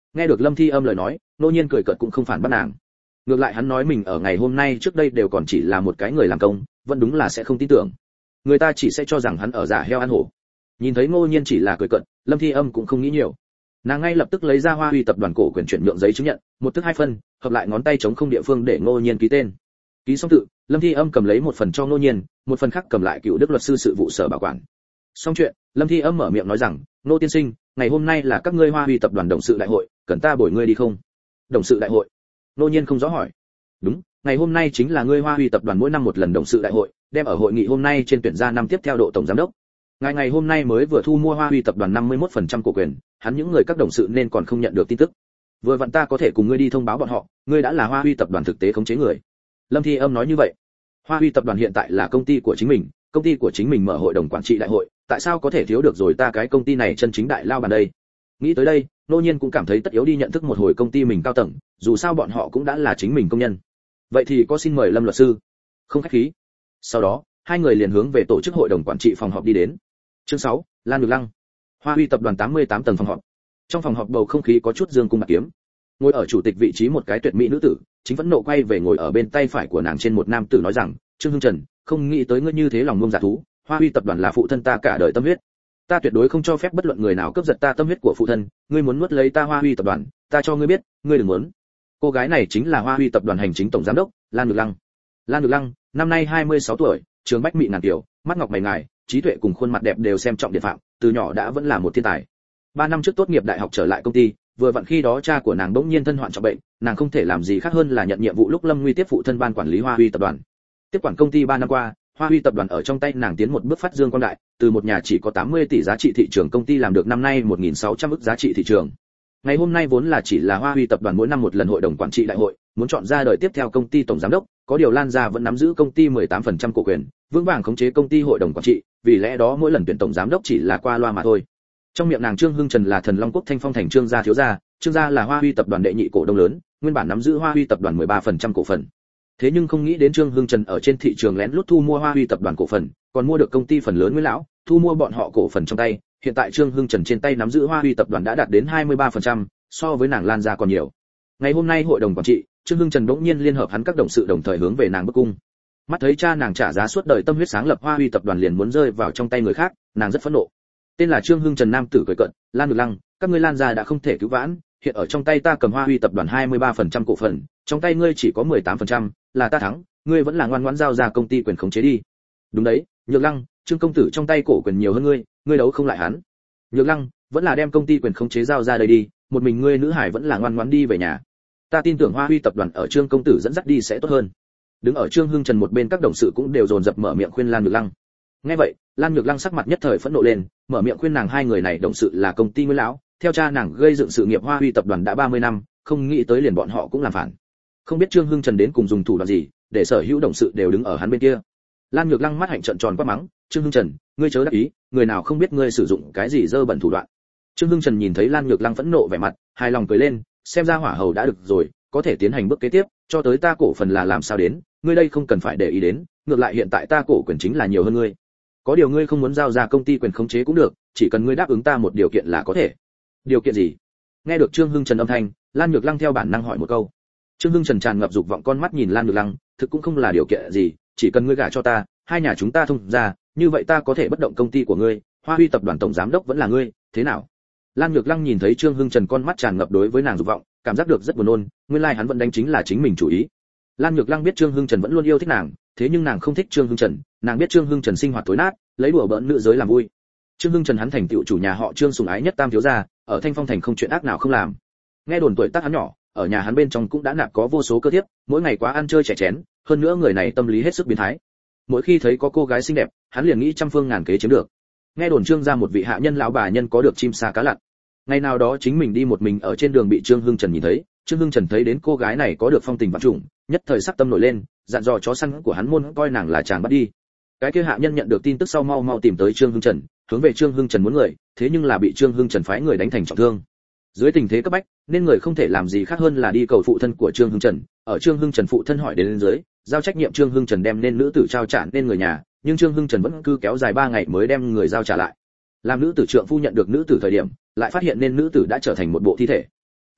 Nghe được Lâm Thi Âm lời nói, Ngô Nhiên cười cợt cũng không phản bác nàng. Ngược lại hắn nói mình ở ngày hôm nay trước đây đều còn chỉ là một cái người làm công, vẫn đúng là sẽ không tin tưởng. Người ta chỉ sẽ cho rằng hắn ở giả heo ăn hổ. Nhìn thấy Ngô Nhiên chỉ là cười cợt, Lâm Thi Âm cũng không nghĩ nhiều. Nàng ngay lập tức lấy ra Hoa Huy tập đoàn cổ quyền chuyển nhượng giấy chứng nhận, một thức hai phân, hợp lại ngón tay chống không địa phương để Ngô Nhiên ký tên. Ký xong tự, Lâm Thi Âm cầm lấy một phần cho Ngô Nhiên, một phần khác cầm lại cựu đức luật sư sự vụ sở bảo quản. Xong chuyện, Lâm Thi Âm mở miệng nói rằng, Ngô tiên sinh, ngày hôm nay là các ngươi Hoa Huy tập đoàn董sự đại hội, cần ta bồi ngươi đi không?董sự đại hội? Ngô Nhiên không rõ hỏi. Đúng, ngày hôm nay chính là ngươi Hoa Huy tập đoàn mỗi năm một lần董sự đại hội, đem ở hội nghị hôm nay trên tuyển ra năm tiếp theo độ tổng giám đốc. Ngày ngày hôm nay mới vừa thu mua Hoa Huy tập đoàn năm mươi mốt phần trăm cổ quyền, hắn những người các đồng sự nên còn không nhận được tin tức. Vừa vặn ta có thể cùng ngươi đi thông báo bọn họ, ngươi đã là Hoa Huy tập đoàn thực tế khống chế người. Lâm Thi Âm nói như vậy. Hoa Huy tập đoàn hiện tại là công ty của chính mình, công ty của chính mình mở hội đồng quản trị đại hội, tại sao có thể thiếu được rồi ta cái công ty này chân chính đại lao bàn đây? Nghĩ tới đây, Nô Nhiên cũng cảm thấy tất yếu đi nhận thức một hồi công ty mình cao tầng, dù sao bọn họ cũng đã là chính mình công nhân. Vậy thì có xin mời Lâm luật sư. Không khách khí. Sau đó, hai người liền hướng về tổ chức hội đồng quản trị phòng họp đi đến. Chương sáu, Lan Nhược Lăng. Hoa Huy tập đoàn tám mươi tám tầng phòng họp. Trong phòng họp bầu không khí có chút dương cung bạc kiếm. Ngồi ở chủ tịch vị trí một cái tuyệt mỹ nữ tử, chính phẫn nộ quay về ngồi ở bên tay phải của nàng trên một nam tử nói rằng, Trương Hưng Trần, không nghĩ tới ngươi như thế lòng ngông dạ thú, Hoa Huy tập đoàn là phụ thân ta cả đời tâm huyết. Ta tuyệt đối không cho phép bất luận người nào cướp giật ta tâm huyết của phụ thân, ngươi muốn nuốt lấy ta Hoa Huy tập đoàn, ta cho ngươi biết, ngươi đừng muốn. Cô gái này chính là Hoa Huy tập đoàn hành chính tổng giám đốc, Lan Nhược Lăng. Lan Nhược Lăng, năm nay hai mươi sáu tuổi, trường bách mị ngàn tiểu, mắt ngọc mày ngài, trí tuệ cùng khuôn mặt đẹp đều xem trọng điện phạm, từ nhỏ đã vẫn là một thiên tài. Ba năm trước tốt nghiệp đại học trở lại công ty, vừa vặn khi đó cha của nàng bỗng nhiên thân hoạn trọng bệnh, nàng không thể làm gì khác hơn là nhận nhiệm vụ lúc Lâm Nguy tiếp phụ thân ban quản lý Hoa Huy tập đoàn. Tiếp quản công ty ba năm qua, Hoa Huy tập đoàn ở trong tay nàng tiến một bước phát dương quang đại, từ một nhà chỉ có tám mươi tỷ giá trị thị trường công ty làm được năm nay một nghìn sáu trăm ức giá trị thị trường. Ngày hôm nay vốn là chỉ là Hoa Huy tập đoàn mỗi năm một lần hội đồng quản trị đại hội, muốn chọn ra đời tiếp theo công ty tổng giám đốc, có điều Lan gia vẫn nắm giữ công ty mười tám phần trăm cổ quyền, vững vàng khống chế công ty hội đồng quản trị, vì lẽ đó mỗi lần tuyển tổng giám đốc chỉ là qua loa mà thôi. Trong miệng nàng Trương Hưng Trần là Thần Long Quốc Thanh Phong thành Trương gia thiếu gia, Trương gia là Hoa Huy tập đoàn đệ nhị cổ đông lớn, nguyên bản nắm giữ Hoa Huy tập đoàn mười ba phần trăm cổ phần. Thế nhưng không nghĩ đến Trương Hưng Trần ở trên thị trường lén lút thu mua Hoa Huy tập đoàn cổ phần, còn mua được công ty phần lớn Nguyễn lão, thu mua bọn họ cổ phần trong tay, hiện tại Trương Hưng Trần trên tay nắm giữ Hoa Huy tập đoàn đã đạt đến hai mươi ba phần trăm, so với nàng Lan gia còn nhiều. Ngày hôm nay hội đồng quản trị, Trương Hưng Trần bỗng nhiên liên hợp hắn các đồng sự đồng thời hướng về nàng bức cung. Mắt thấy cha nàng trả giá suốt đời tâm huyết sáng lập Hoa Huy tập đoàn liền muốn rơi vào trong tay người khác, nàng rất phẫn nộ. Tên là Trương Hưng Trần nam tử cười cợt, Lan Nhược Lăng, các ngươi Lan gia đã không thể cứu vãn, hiện ở trong tay ta cầm Hoa Huy tập đoàn hai mươi ba phần trăm cổ phần, trong tay ngươi chỉ có mười tám phần trăm, là ta thắng, ngươi vẫn là ngoan ngoãn giao ra công ty quyền khống chế đi. Đúng đấy, Nhược Lăng, Trương công tử trong tay cổ quyền nhiều hơn ngươi, ngươi đấu không lại hắn. Nhược Lăng, vẫn là đem công ty quyền khống chế giao ra đây đi, một mình ngươi nữ hải vẫn là ngoan ngoãn đi về nhà. Ta tin tưởng Hoa Huy tập đoàn ở Trương công tử dẫn dắt đi sẽ tốt hơn. Đứng ở Trương Hưng Trần một bên các đồng sự cũng đều dồn dập mở miệng khuyên Lan Nhược Lăng. Nghe vậy, Lan Nhược Lăng sắc mặt nhất thời phẫn nộ lên, mở miệng khuyên nàng hai người này đồng sự là công ty Nguyễn lão, theo cha nàng gây dựng sự nghiệp Hoa Huy tập đoàn đã ba mươi năm, không nghĩ tới liền bọn họ cũng làm phản. Không biết Trương Hưng Trần đến cùng dùng thủ đoạn gì, để sở hữu đồng sự đều đứng ở hắn bên kia. Lan Nhược Lăng mắt hạnh trợn tròn quát mắng, "Trương Hưng Trần, ngươi chớ đắc ý, người nào không biết ngươi sử dụng cái gì dơ bẩn thủ đoạn." Trương Hưng Trần nhìn thấy Lan Nhược Lăng phẫn nộ vẻ mặt, hài lòng cười lên, xem ra hỏa hầu đã được rồi, có thể tiến hành bước kế tiếp, cho tới ta cổ phần là làm sao đến, ngươi đây không cần phải để ý đến, ngược lại hiện tại ta cổ quyền chính là nhiều hơn ngươi. Có điều ngươi không muốn giao ra công ty quyền khống chế cũng được, chỉ cần ngươi đáp ứng ta một điều kiện là có thể. Điều kiện gì? Nghe được Trương Hưng Trần âm thanh, Lan Nhược Lăng theo bản năng hỏi một câu. Trương Hưng Trần tràn ngập dục vọng con mắt nhìn Lan Nhược Lăng, thực cũng không là điều kiện gì, chỉ cần ngươi gả cho ta, hai nhà chúng ta thông ra, như vậy ta có thể bất động công ty của ngươi, Hoa Huy tập đoàn tổng giám đốc vẫn là ngươi, thế nào? Lan Nhược Lăng nhìn thấy Trương Hưng Trần con mắt tràn ngập đối với nàng dục vọng, cảm giác được rất buồn nôn, nguyên lai like hắn vẫn đánh chính là chính mình chủ ý. Lan Nhược Lăng biết Trương Hưng Trần vẫn luôn yêu thích nàng, thế nhưng nàng không thích Trương Hưng Trần, nàng biết Trương Hưng Trần sinh hoạt tối nát, lấy đùa bỡn nữ giới làm vui. Trương Hưng Trần hắn thành tựu chủ nhà họ Trương sủng ái nhất tam thiếu gia, ở Thanh Phong thành không chuyện ác nào không làm. Nghe đồn tuổi tác hắn nhỏ, ở nhà hắn bên trong cũng đã nạp có vô số cơ thiếp, mỗi ngày quá ăn chơi trẻ chén, hơn nữa người này tâm lý hết sức biến thái. Mỗi khi thấy có cô gái xinh đẹp, hắn liền nghĩ trăm phương ngàn kế chiếm được. Nghe đồn Trương gia một vị hạ nhân lão bà nhân có được chim sa cá lặn. Ngày nào đó chính mình đi một mình ở trên đường bị Trương Hưng Trần nhìn thấy, Trương Hưng Trần thấy đến cô gái này có được phong tình vạn trùng, nhất thời sắc tâm nổi lên, dặn dò chó săn của hắn môn coi nàng là chàng bắt đi. Cái kia hạ nhân nhận được tin tức sau mau mau tìm tới Trương Hưng Trần, hướng về Trương Hưng Trần muốn người, thế nhưng là bị Trương Hưng Trần phái người đánh thành trọng thương. Dưới tình thế cấp bách, nên người không thể làm gì khác hơn là đi cầu phụ thân của Trương Hưng Trần, ở Trương Hưng Trần phụ thân hỏi đến lên dưới, giao trách nhiệm Trương Hưng Trần đem nên nữ tử trao trả nên người nhà, nhưng Trương Hưng Trần vẫn cứ kéo dài ba ngày mới đem người giao trả lại. Làm nữ tử trượng phu nhận được nữ tử thời điểm, lại phát hiện nên nữ tử đã trở thành một bộ thi thể.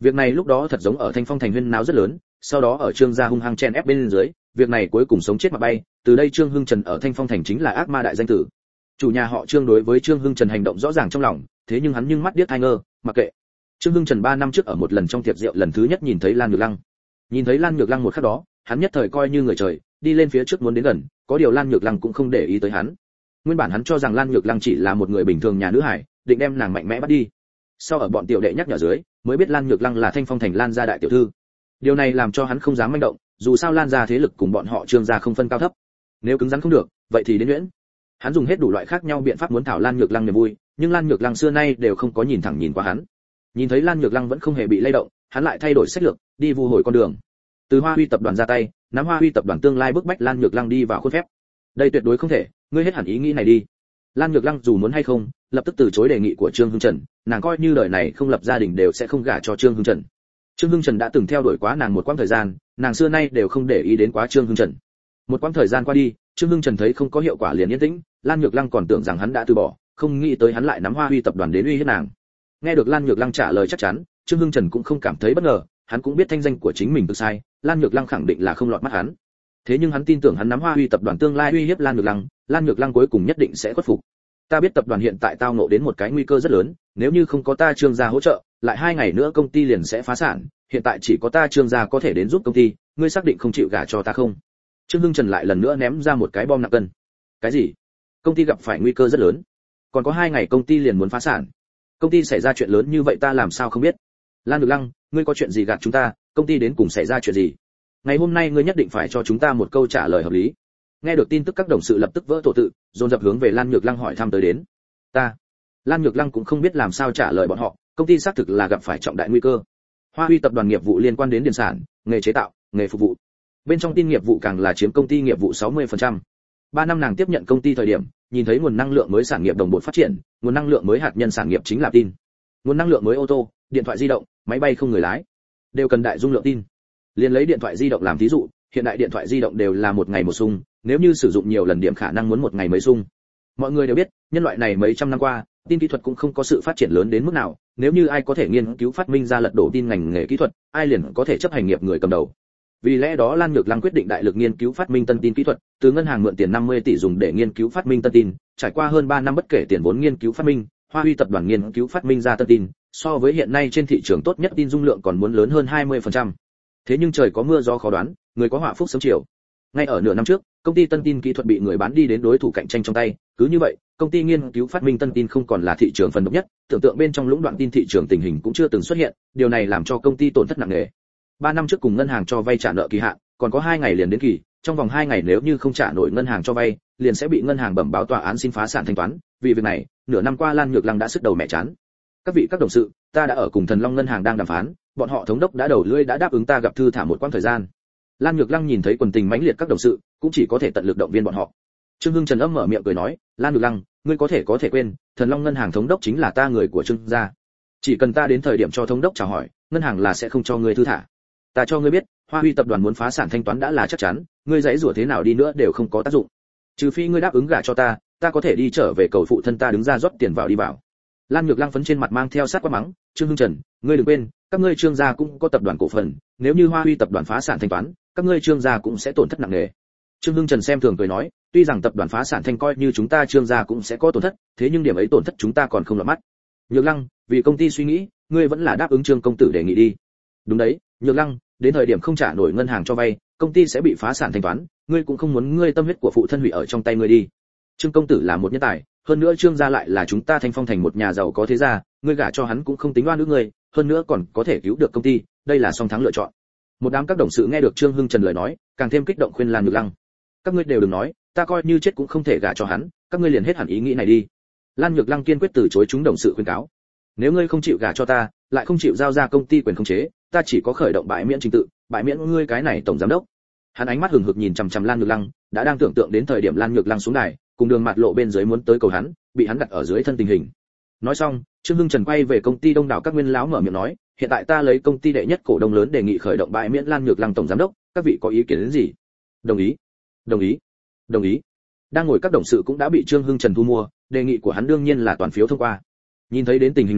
Việc này lúc đó thật giống ở Thanh Phong thành huyên náo rất lớn, sau đó ở Trương gia hung hăng chen ép bên dưới, việc này cuối cùng sống chết mà bay, từ đây Trương Hưng Trần ở Thanh Phong thành chính là ác ma đại danh tử. Chủ nhà họ Trương đối với Trương Hưng Trần hành động rõ ràng trong lòng, thế nhưng hắn nhưng mắt điếc tai ngơ, mặc kệ. Trương Hưng Trần ba năm trước ở một lần trong tiệc rượu lần thứ nhất nhìn thấy Lan Nhược Lăng. Nhìn thấy Lan Nhược Lăng một khắc đó, hắn nhất thời coi như người trời, đi lên phía trước muốn đến gần, có điều Lan Nhược Lăng cũng không để ý tới hắn. Nguyên bản hắn cho rằng Lan Nhược Lăng chỉ là một người bình thường nhà nữ hải, định đem nàng mạnh mẽ bắt đi. Sau ở bọn tiểu đệ nhắc nhở dưới, mới biết Lan Nhược Lăng là Thanh Phong thành Lan gia đại tiểu thư. Điều này làm cho hắn không dám manh động, dù sao Lan gia thế lực cùng bọn họ Trương gia không phân cao thấp. Nếu cứng rắn không được, vậy thì đến nhuyễn. Hắn dùng hết đủ loại khác nhau biện pháp muốn thảo Lan Nhược Lăng niềm vui, nhưng Lan Nhược Lăng xưa nay đều không có nhìn thẳng nhìn qua hắn. Nhìn thấy Lan Nhược Lăng vẫn không hề bị lay động, hắn lại thay đổi sách lược, đi vu hồi con đường. Từ Hoa Huy tập đoàn ra tay, nắm Hoa Huy tập đoàn tương lai bức bách Lan Nhược Lăng đi vào khuôn phép. Đây tuyệt đối không thể, ngươi hết hẳn ý nghĩ này đi. Lan Nhược Lăng dù muốn hay không, lập tức từ chối đề nghị của Trương Hưng Trần, nàng coi như đời này không lập gia đình đều sẽ không gả cho Trương Hưng Trần. Trương Hưng Trần đã từng theo đuổi quá nàng một quãng thời gian, nàng xưa nay đều không để ý đến quá Trương Hưng Trần. Một quãng thời gian qua đi, Trương Hưng Trần thấy không có hiệu quả liền yên tĩnh, Lan Nhược Lăng còn tưởng rằng hắn đã từ bỏ, không nghĩ tới hắn lại nắm Hoa Huy tập đoàn đến uy hiếp nàng. Nghe được Lan Nhược Lăng trả lời chắc chắn, Trương Hưng Trần cũng không cảm thấy bất ngờ, hắn cũng biết thanh danh của chính mình tự sai, Lan Nhược Lăng khẳng định là không lọt mắt hắn. Thế nhưng hắn tin tưởng hắn nắm Hoa Huy tập đoàn tương lai uy hiếp Lan Nhược Lăng, Lan Nhược Lăng cuối cùng nhất định sẽ khuất phục. Ta biết tập đoàn hiện tại tao ngộ đến một cái nguy cơ rất lớn, nếu như không có ta Trương gia hỗ trợ, lại hai ngày nữa công ty liền sẽ phá sản, hiện tại chỉ có ta Trương gia có thể đến giúp công ty, ngươi xác định không chịu gả cho ta không? Trương Hưng Trần lại lần nữa ném ra một cái bom nặng cân. Cái gì? Công ty gặp phải nguy cơ rất lớn? Còn có hai ngày công ty liền muốn phá sản? Công ty xảy ra chuyện lớn như vậy ta làm sao không biết? Lan Nhược Lăng, ngươi có chuyện gì gạt chúng ta, công ty đến cùng xảy ra chuyện gì? Ngày hôm nay ngươi nhất định phải cho chúng ta một câu trả lời hợp lý. Nghe được tin tức các đồng sự lập tức vỡ tổ tự, dồn dập hướng về Lan Nhược Lăng hỏi thăm tới đến. Ta, Lan Nhược Lăng cũng không biết làm sao trả lời bọn họ, công ty xác thực là gặp phải trọng đại nguy cơ. Hoa Huy tập đoàn nghiệp vụ liên quan đến điện sản, nghề chế tạo, nghề phục vụ. Bên trong tin nghiệp vụ càng là chiếm công ty nghiệp vụ sáu mươi phần trăm. Ba năm nàng tiếp nhận công ty thời điểm, nhìn thấy nguồn năng lượng mới sản nghiệp đồng bộ phát triển, nguồn năng lượng mới hạt nhân sản nghiệp chính là tin. Nguồn năng lượng mới ô tô, điện thoại di động, máy bay không người lái, đều cần đại dung lượng tin. Liên lấy điện thoại di động làm thí dụ, hiện đại điện thoại di động đều là một ngày một xung, nếu như sử dụng nhiều lần điểm khả năng muốn một ngày mấy xung. Mọi người đều biết, nhân loại này mấy trăm năm qua, tin kỹ thuật cũng không có sự phát triển lớn đến mức nào, nếu như ai có thể nghiên cứu phát minh ra lật đổ tin ngành nghề kỹ thuật, ai liền có thể chấp hành nghiệp người cầm đầu. Vì lẽ đó Lan Nhược Lăng quyết định đại lực nghiên cứu phát minh tân tin kỹ thuật, từ ngân hàng mượn tiền năm mươi tỷ dùng để nghiên cứu phát minh tân tin, trải qua hơn ba năm bất kể tiền vốn nghiên cứu phát minh, Hoa Huy tập đoàn nghiên cứu phát minh ra tân tin, so với hiện nay trên thị trường tốt nhất tin dung lượng còn muốn lớn hơn hai mươi phần trăm. Thế nhưng trời có mưa gió khó đoán, người có họa phúc sớm chiều. Ngay ở nửa năm trước, công ty tân tin kỹ thuật bị người bán đi đến đối thủ cạnh tranh trong tay, cứ như vậy, công ty nghiên cứu phát minh tân tin không còn là thị trường phần độc nhất, tưởng tượng bên trong lũng đoạn tin thị trường tình hình cũng chưa từng xuất hiện, điều này làm cho công ty tổn thất nặng nề. Ba năm trước cùng ngân hàng cho vay trả nợ kỳ hạn, còn có hai ngày liền đến kỳ, trong vòng hai ngày nếu như không trả nổi ngân hàng cho vay, liền sẽ bị ngân hàng bẩm báo tòa án xin phá sản thanh toán, vì việc này, nửa năm qua Lan Nhược Lăng đã sức đầu mẹ chán. Các vị các đồng sự, ta đã ở cùng Thần Long ngân hàng đang đàm phán, bọn họ thống đốc đã đầu lưỡi đã đáp ứng ta gặp thư thả một quãng thời gian. Lan Nhược Lăng nhìn thấy quần tình mãnh liệt các đồng sự, cũng chỉ có thể tận lực động viên bọn họ. Trương Hưng Trần âm mở miệng cười nói, Lan Nhược Lăng, ngươi có thể có thể quên, Thần Long ngân hàng thống đốc chính là ta người của Trương gia. Chỉ cần ta đến thời điểm cho thống đốc chào hỏi, ngân hàng là sẽ không cho ngươi thư thả. Ta cho ngươi biết, Hoa Huy tập đoàn muốn phá sản thanh toán đã là chắc chắn, ngươi dãy rủa thế nào đi nữa đều không có tác dụng. Trừ phi ngươi đáp ứng gả cho ta, ta có thể đi trở về cầu phụ thân ta đứng ra rót tiền vào đi vào. Lan Nhược Lăng phấn trên mặt mang theo sát quát mắng, Trương Hưng Trần, ngươi đừng quên, các ngươi Trương gia cũng có tập đoàn cổ phần, nếu như Hoa Huy tập đoàn phá sản thanh toán, các ngươi Trương gia cũng sẽ tổn thất nặng nề. Trương Hưng Trần xem thường cười nói, tuy rằng tập đoàn phá sản thanh coi như chúng ta Trương gia cũng sẽ có tổn thất, thế nhưng điểm ấy tổn thất chúng ta còn không lọt mắt. Nhược Lăng, vì công ty suy nghĩ, ngươi vẫn là đáp ứng Trương công tử đề nghị đi. Đúng đấy, Nhược Lăng, đến thời điểm không trả nổi ngân hàng cho vay, công ty sẽ bị phá sản thanh toán, ngươi cũng không muốn ngươi tâm huyết của phụ thân hủy ở trong tay ngươi đi. Trương công tử là một nhân tài, hơn nữa Trương gia lại là chúng ta Thanh Phong thành một nhà giàu có thế gia, ngươi gả cho hắn cũng không tính oan ức ngươi, hơn nữa còn có thể cứu được công ty, đây là song thắng lựa chọn. Một đám các đồng sự nghe được Trương Hưng Trần lời nói, càng thêm kích động khuyên Lan Nhược Lăng. Các ngươi đều đừng nói, ta coi như chết cũng không thể gả cho hắn, các ngươi liền hết hẳn ý nghĩ này đi. Lan Nhược Lăng kiên quyết từ chối chúng đồng sự khuyên cáo. Nếu ngươi không chịu gả cho ta, lại không chịu giao ra công ty quyền khống chế, ta chỉ có khởi động bãi miễn trình tự, bãi miễn ngươi cái này tổng giám đốc. Hắn ánh mắt hừng hực nhìn chằm chằm Lan Nhược Lăng, đã đang tưởng tượng đến thời điểm Lan Nhược Lăng xuống đài, cùng Đường Mạt Lộ bên dưới muốn tới cầu hắn, bị hắn đặt ở dưới thân tình hình. Nói xong, Trương Hưng Trần quay về công ty đông đảo các nguyên lão mở miệng nói, hiện tại ta lấy công ty đệ nhất cổ đông lớn đề nghị khởi động bãi miễn Lan Nhược Lăng tổng giám đốc, các vị có ý kiến đến gì? Đồng ý, đồng ý, đồng ý. Đang ngồi các đồng sự cũng đã bị Trương Hưng Trần thu mua, đề nghị của hắn đương nhiên là toàn phiếu thông qua. Nhìn thấy đến tình hình này,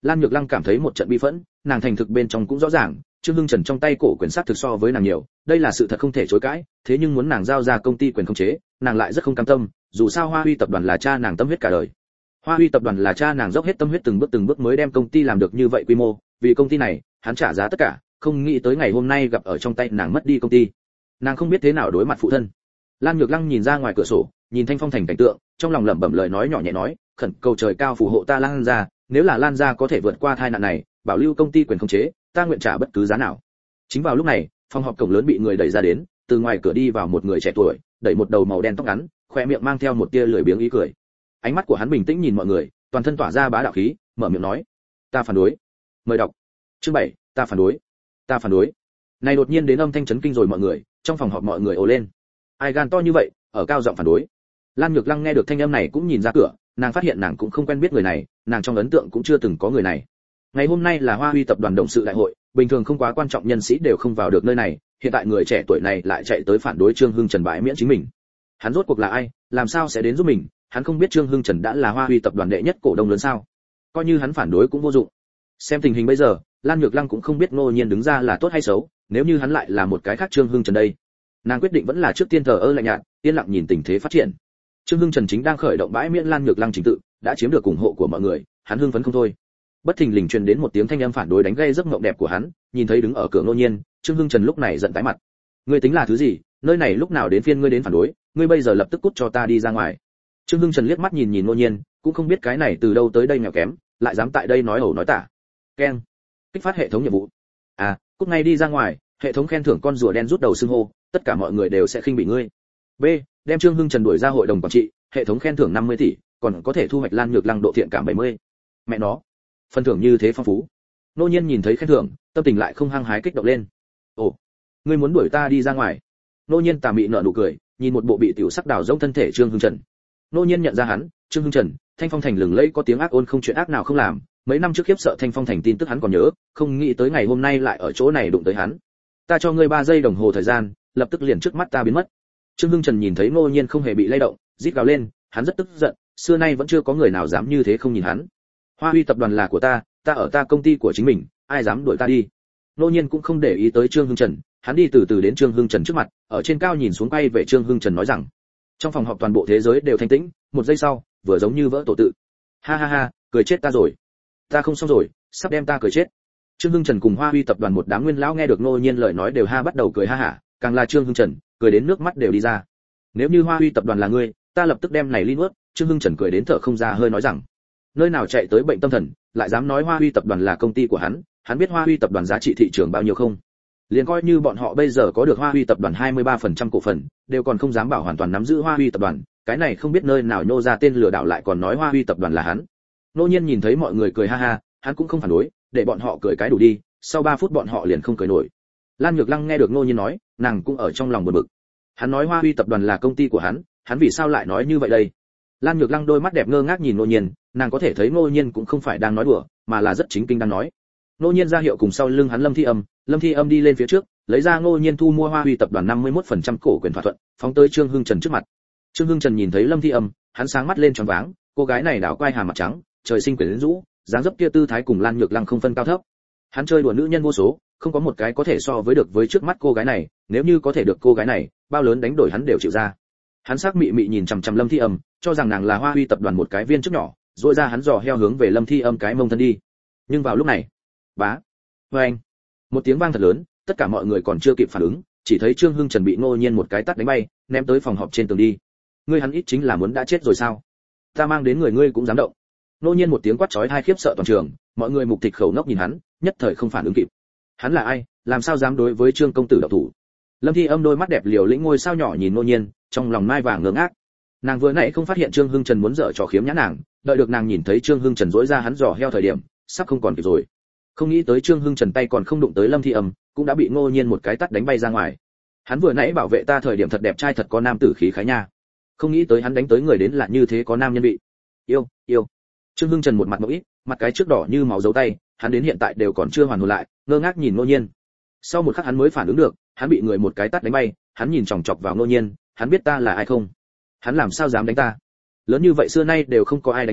Lan Nhược Lăng cảm thấy một trận bi phẫn, nàng thành thực bên trong cũng rõ ràng, Trương Hưng Trần trong tay cổ quyền sát thực so với nàng nhiều, đây là sự thật không thể chối cãi, thế nhưng muốn nàng giao ra công ty quyền khống chế, nàng lại rất không cam tâm, dù sao Hoa Huy tập đoàn là cha nàng tâm huyết cả đời. Hoa Huy tập đoàn là cha nàng dốc hết tâm huyết từng bước từng bước mới đem công ty làm được như vậy quy mô, vì công ty này, hắn trả giá tất cả, không nghĩ tới ngày hôm nay gặp ở trong tay nàng mất đi công ty. Nàng không biết thế nào đối mặt phụ thân. Lan Nhược Lăng nhìn ra ngoài cửa sổ, nhìn Thanh Phong Thành cảnh tượng, trong lòng lẩm bẩm lời nói nhỏ nhẹ nói, khẩn cầu trời cao phù hộ ta Lan gia, nếu là Lan gia có thể vượt qua tai nạn này, bảo lưu công ty quyền khống chế, ta nguyện trả bất cứ giá nào. Chính vào lúc này, phòng họp cổng lớn bị người đẩy ra đến, từ ngoài cửa đi vào một người trẻ tuổi, đẩy một đầu màu đen tóc ngắn, khoe miệng mang theo một tia lười biếng ý cười. Ánh mắt của hắn bình tĩnh nhìn mọi người, toàn thân tỏa ra bá đạo khí, mở miệng nói: "Ta phản đối." Mời đọc. Chương bảy, ta phản đối. Ta phản đối. Này đột nhiên đến âm thanh chấn kinh rồi mọi người, trong phòng họp mọi người ồ lên. Ai gan to như vậy, ở cao giọng phản đối. Lan Nhược Lăng nghe được thanh âm này cũng nhìn ra cửa, nàng phát hiện nàng cũng không quen biết người này, nàng trong ấn tượng cũng chưa từng có người này. Ngày hôm nay là Hoa Huy tập đoàn董sự đại hội, bình thường không quá quan trọng nhân sĩ đều không vào được nơi này, hiện tại người trẻ tuổi này lại chạy tới phản đối Trương Hưng Trần bãi miễn chính mình. Hắn rốt cuộc là ai, làm sao sẽ đến giúp mình? Hắn không biết Trương Hưng Trần đã là Hoa Huy tập đoàn đệ nhất cổ đông lớn sao? Coi như hắn phản đối cũng vô dụng. Xem tình hình bây giờ, Lan Nhược Lăng cũng không biết Ngô Nhiên đứng ra là tốt hay xấu, nếu như hắn lại là một cái khác Trương Hưng Trần đây. Nàng quyết định vẫn là trước tiên thờ ơ lạnh nhạt, yên lặng nhìn tình thế phát triển. Trương Hưng Trần chính đang khởi động bãi miễn Lan Nhược Lăng chính tự, đã chiếm được ủng hộ của mọi người, hắn hưng phấn không thôi. Bất thình lình truyền đến một tiếng thanh âm phản đối đánh gây giấc mộng đẹp của hắn, nhìn thấy đứng ở cửa Ngô Nhiên, Trương Hưng Trần lúc này giận tái mặt. Ngươi tính là thứ gì, nơi này lúc nào đến phiên ngươi đến phản đối, ngươi bây giờ lập tức cút cho ta đi ra ngoài. Trương Hưng Trần liếc mắt nhìn nhìn Ngô Nhiên, cũng không biết cái này từ đâu tới đây nghèo kém, lại dám tại đây nói ẩu nói tả. Keng. Kích phát hệ thống nhiệm vụ. À, cút ngay đi ra ngoài, hệ thống khen thưởng con rùa đen rút đầu xưng hô, tất cả mọi người đều sẽ khinh bị ngươi. B. Đem Trương Hưng Trần đuổi ra hội đồng quản trị, hệ thống khen thưởng năm mươi tỷ, còn có thể thu hoạch Lan Nhược Lăng độ thiện cảm bảy mươi. Mẹ nó, phần thưởng như thế phong phú. Ngô Nhiên nhìn thấy khen thưởng, tâm tình lại không hăng hái kích động lên. Ồ, ngươi muốn đuổi ta đi ra ngoài? Ngô Nhiên tà mị nở nụ cười, nhìn một bộ bị tiểu sắc đào rỗng thân thể Trương Hưng Trần. Ngô Nhiên nhận ra hắn, Trương Hưng Trần, Thanh Phong Thành lừng lẫy có tiếng ác ôn không chuyện ác nào không làm, mấy năm trước khiếp sợ Thanh Phong Thành tin tức hắn còn nhớ, không nghĩ tới ngày hôm nay lại ở chỗ này đụng tới hắn. Ta cho ngươi ba giây đồng hồ thời gian, lập tức liền trước mắt ta biến mất. Trương Hưng Trần nhìn thấy Ngô Nhiên không hề bị lay động, rít gào lên, hắn rất tức giận, xưa nay vẫn chưa có người nào dám như thế không nhìn hắn. Hoa Huy tập đoàn là của ta, ta ở ta công ty của chính mình, ai dám đuổi ta đi? Ngô Nhiên cũng không để ý tới Trương Hưng Trần, hắn đi từ từ đến Trương Hưng Trần trước mặt, ở trên cao nhìn xuống quay về Trương Hưng Trần nói rằng. Trong phòng họp toàn bộ thế giới đều thanh tĩnh, một giây sau, vừa giống như vỡ tổ tự. Ha ha ha, cười chết ta rồi. Ta không xong rồi, sắp đem ta cười chết. Trương Hưng Trần cùng Hoa Huy tập đoàn một đám nguyên lão nghe được Ngô Nhiên lời nói đều ha bắt đầu cười ha hả, càng là Trương Hưng Trần, cười đến nước mắt đều đi ra. Nếu như Hoa Huy tập đoàn là ngươi, ta lập tức đem này ly nuốt. Trương Hưng Trần cười đến thở không ra hơi nói rằng, nơi nào chạy tới bệnh tâm thần, lại dám nói Hoa Huy tập đoàn là công ty của hắn, hắn biết Hoa Huy tập đoàn giá trị thị trường bao nhiêu không? Liền coi như bọn họ bây giờ có được Hoa Huy tập đoàn hai mươi ba phần trăm cổ phần, đều còn không dám bảo hoàn toàn nắm giữ Hoa Huy tập đoàn, cái này không biết nơi nào nhô ra tên lừa đảo lại còn nói Hoa Huy tập đoàn là hắn. Ngô Nhiên nhìn thấy mọi người cười ha ha, hắn cũng không phản đối, để bọn họ cười cái đủ đi, sau ba phút bọn họ liền không cười nổi. Lan Nhược Lăng nghe được Ngô Nhiên nói, nàng cũng ở trong lòng buồn bực. Hắn nói Hoa Huy tập đoàn là công ty của hắn, hắn vì sao lại nói như vậy đây? Lan Nhược Lăng đôi mắt đẹp ngơ ngác nhìn Ngô Nhiên, nàng có thể thấy Ngô Nhiên cũng không phải đang nói đùa, mà là rất chính kinh đang nói. Ngô Nhiên ra hiệu cùng sau lưng hắn Lâm Thi Âm, Lâm Thi Âm đi lên phía trước, lấy ra Ngô Nhiên thu mua Hoa Huy tập đoàn năm mươi mốt phần trăm cổ quyền thỏa thuận, phóng tới Trương Hưng Trần trước mặt. Trương Hưng Trần nhìn thấy Lâm Thi Âm, hắn sáng mắt lên tròn váng, cô gái này đảo quai hàm mặt trắng, trời sinh quyến rũ, dáng dấp kia tư thái cùng Lan Nhược Lăng không phân cao thấp. Hắn chơi đùa nữ nhân vô số, không có một cái có thể so với được với trước mắt cô gái này, nếu như có thể được cô gái này, bao lớn đánh đổi hắn đều chịu ra. Hắn sắc mị mị nhìn chằm chằm Lâm Thi Âm, cho rằng nàng là Hoa Huy tập đoàn một cái viên chức nhỏ, rồi ra hắn dò heo hướng về Lâm Thi Âm cái mông thân đi. Nhưng vào lúc này, bá, oeng, một tiếng vang thật lớn, tất cả mọi người còn chưa kịp phản ứng, chỉ thấy Trương Hưng Trần bị Ngô Nhiên một cái tát đánh bay, ném tới phòng họp trên tường đi. Ngươi hắn ít chính là muốn đã chết rồi sao? Ta mang đến người ngươi cũng dám động. Ngô Nhiên một tiếng quát chói tai khiếp sợ toàn trường, mọi người mục thịt khẩu ngốc nhìn hắn, nhất thời không phản ứng kịp. Hắn là ai, làm sao dám đối với Trương công tử động thủ? Lâm Thi Âm đôi mắt đẹp liều lĩnh ngôi sao nhỏ nhìn Ngô Nhiên, trong lòng mai vàng ngơ ngác. Nàng vừa nãy không phát hiện Trương Hưng Trần muốn dở trò khiếm nhã nàng, đợi được nàng nhìn thấy Trương Hưng Trần dỗi ra hắn giò heo thời điểm, sắp không còn kịp rồi. Không nghĩ tới Trương Hưng Trần tay còn không đụng tới Lâm Thi Âm, cũng đã bị Ngô Nhiên một cái tát đánh bay ra ngoài. Hắn vừa nãy bảo vệ ta thời điểm thật đẹp trai thật có nam tử khí khái nha. Không nghĩ tới hắn đánh tới người đến là như thế có nam nhân vị. Yêu, yêu. Trương Hưng Trần một mặt ngốc ít, mặt cái trước đỏ như máu dấu tay, hắn đến hiện tại đều còn chưa hoàn hồn lại, ngơ ngác nhìn Ngô Nhiên. Sau một khắc hắn mới phản ứng được, hắn bị người một cái tát đánh bay, hắn nhìn chòng chọc vào Ngô Nhiên, hắn biết ta là ai không? Hắn làm sao dám đánh ta? Lớn như vậy xưa nay đều không có ai đánh ta,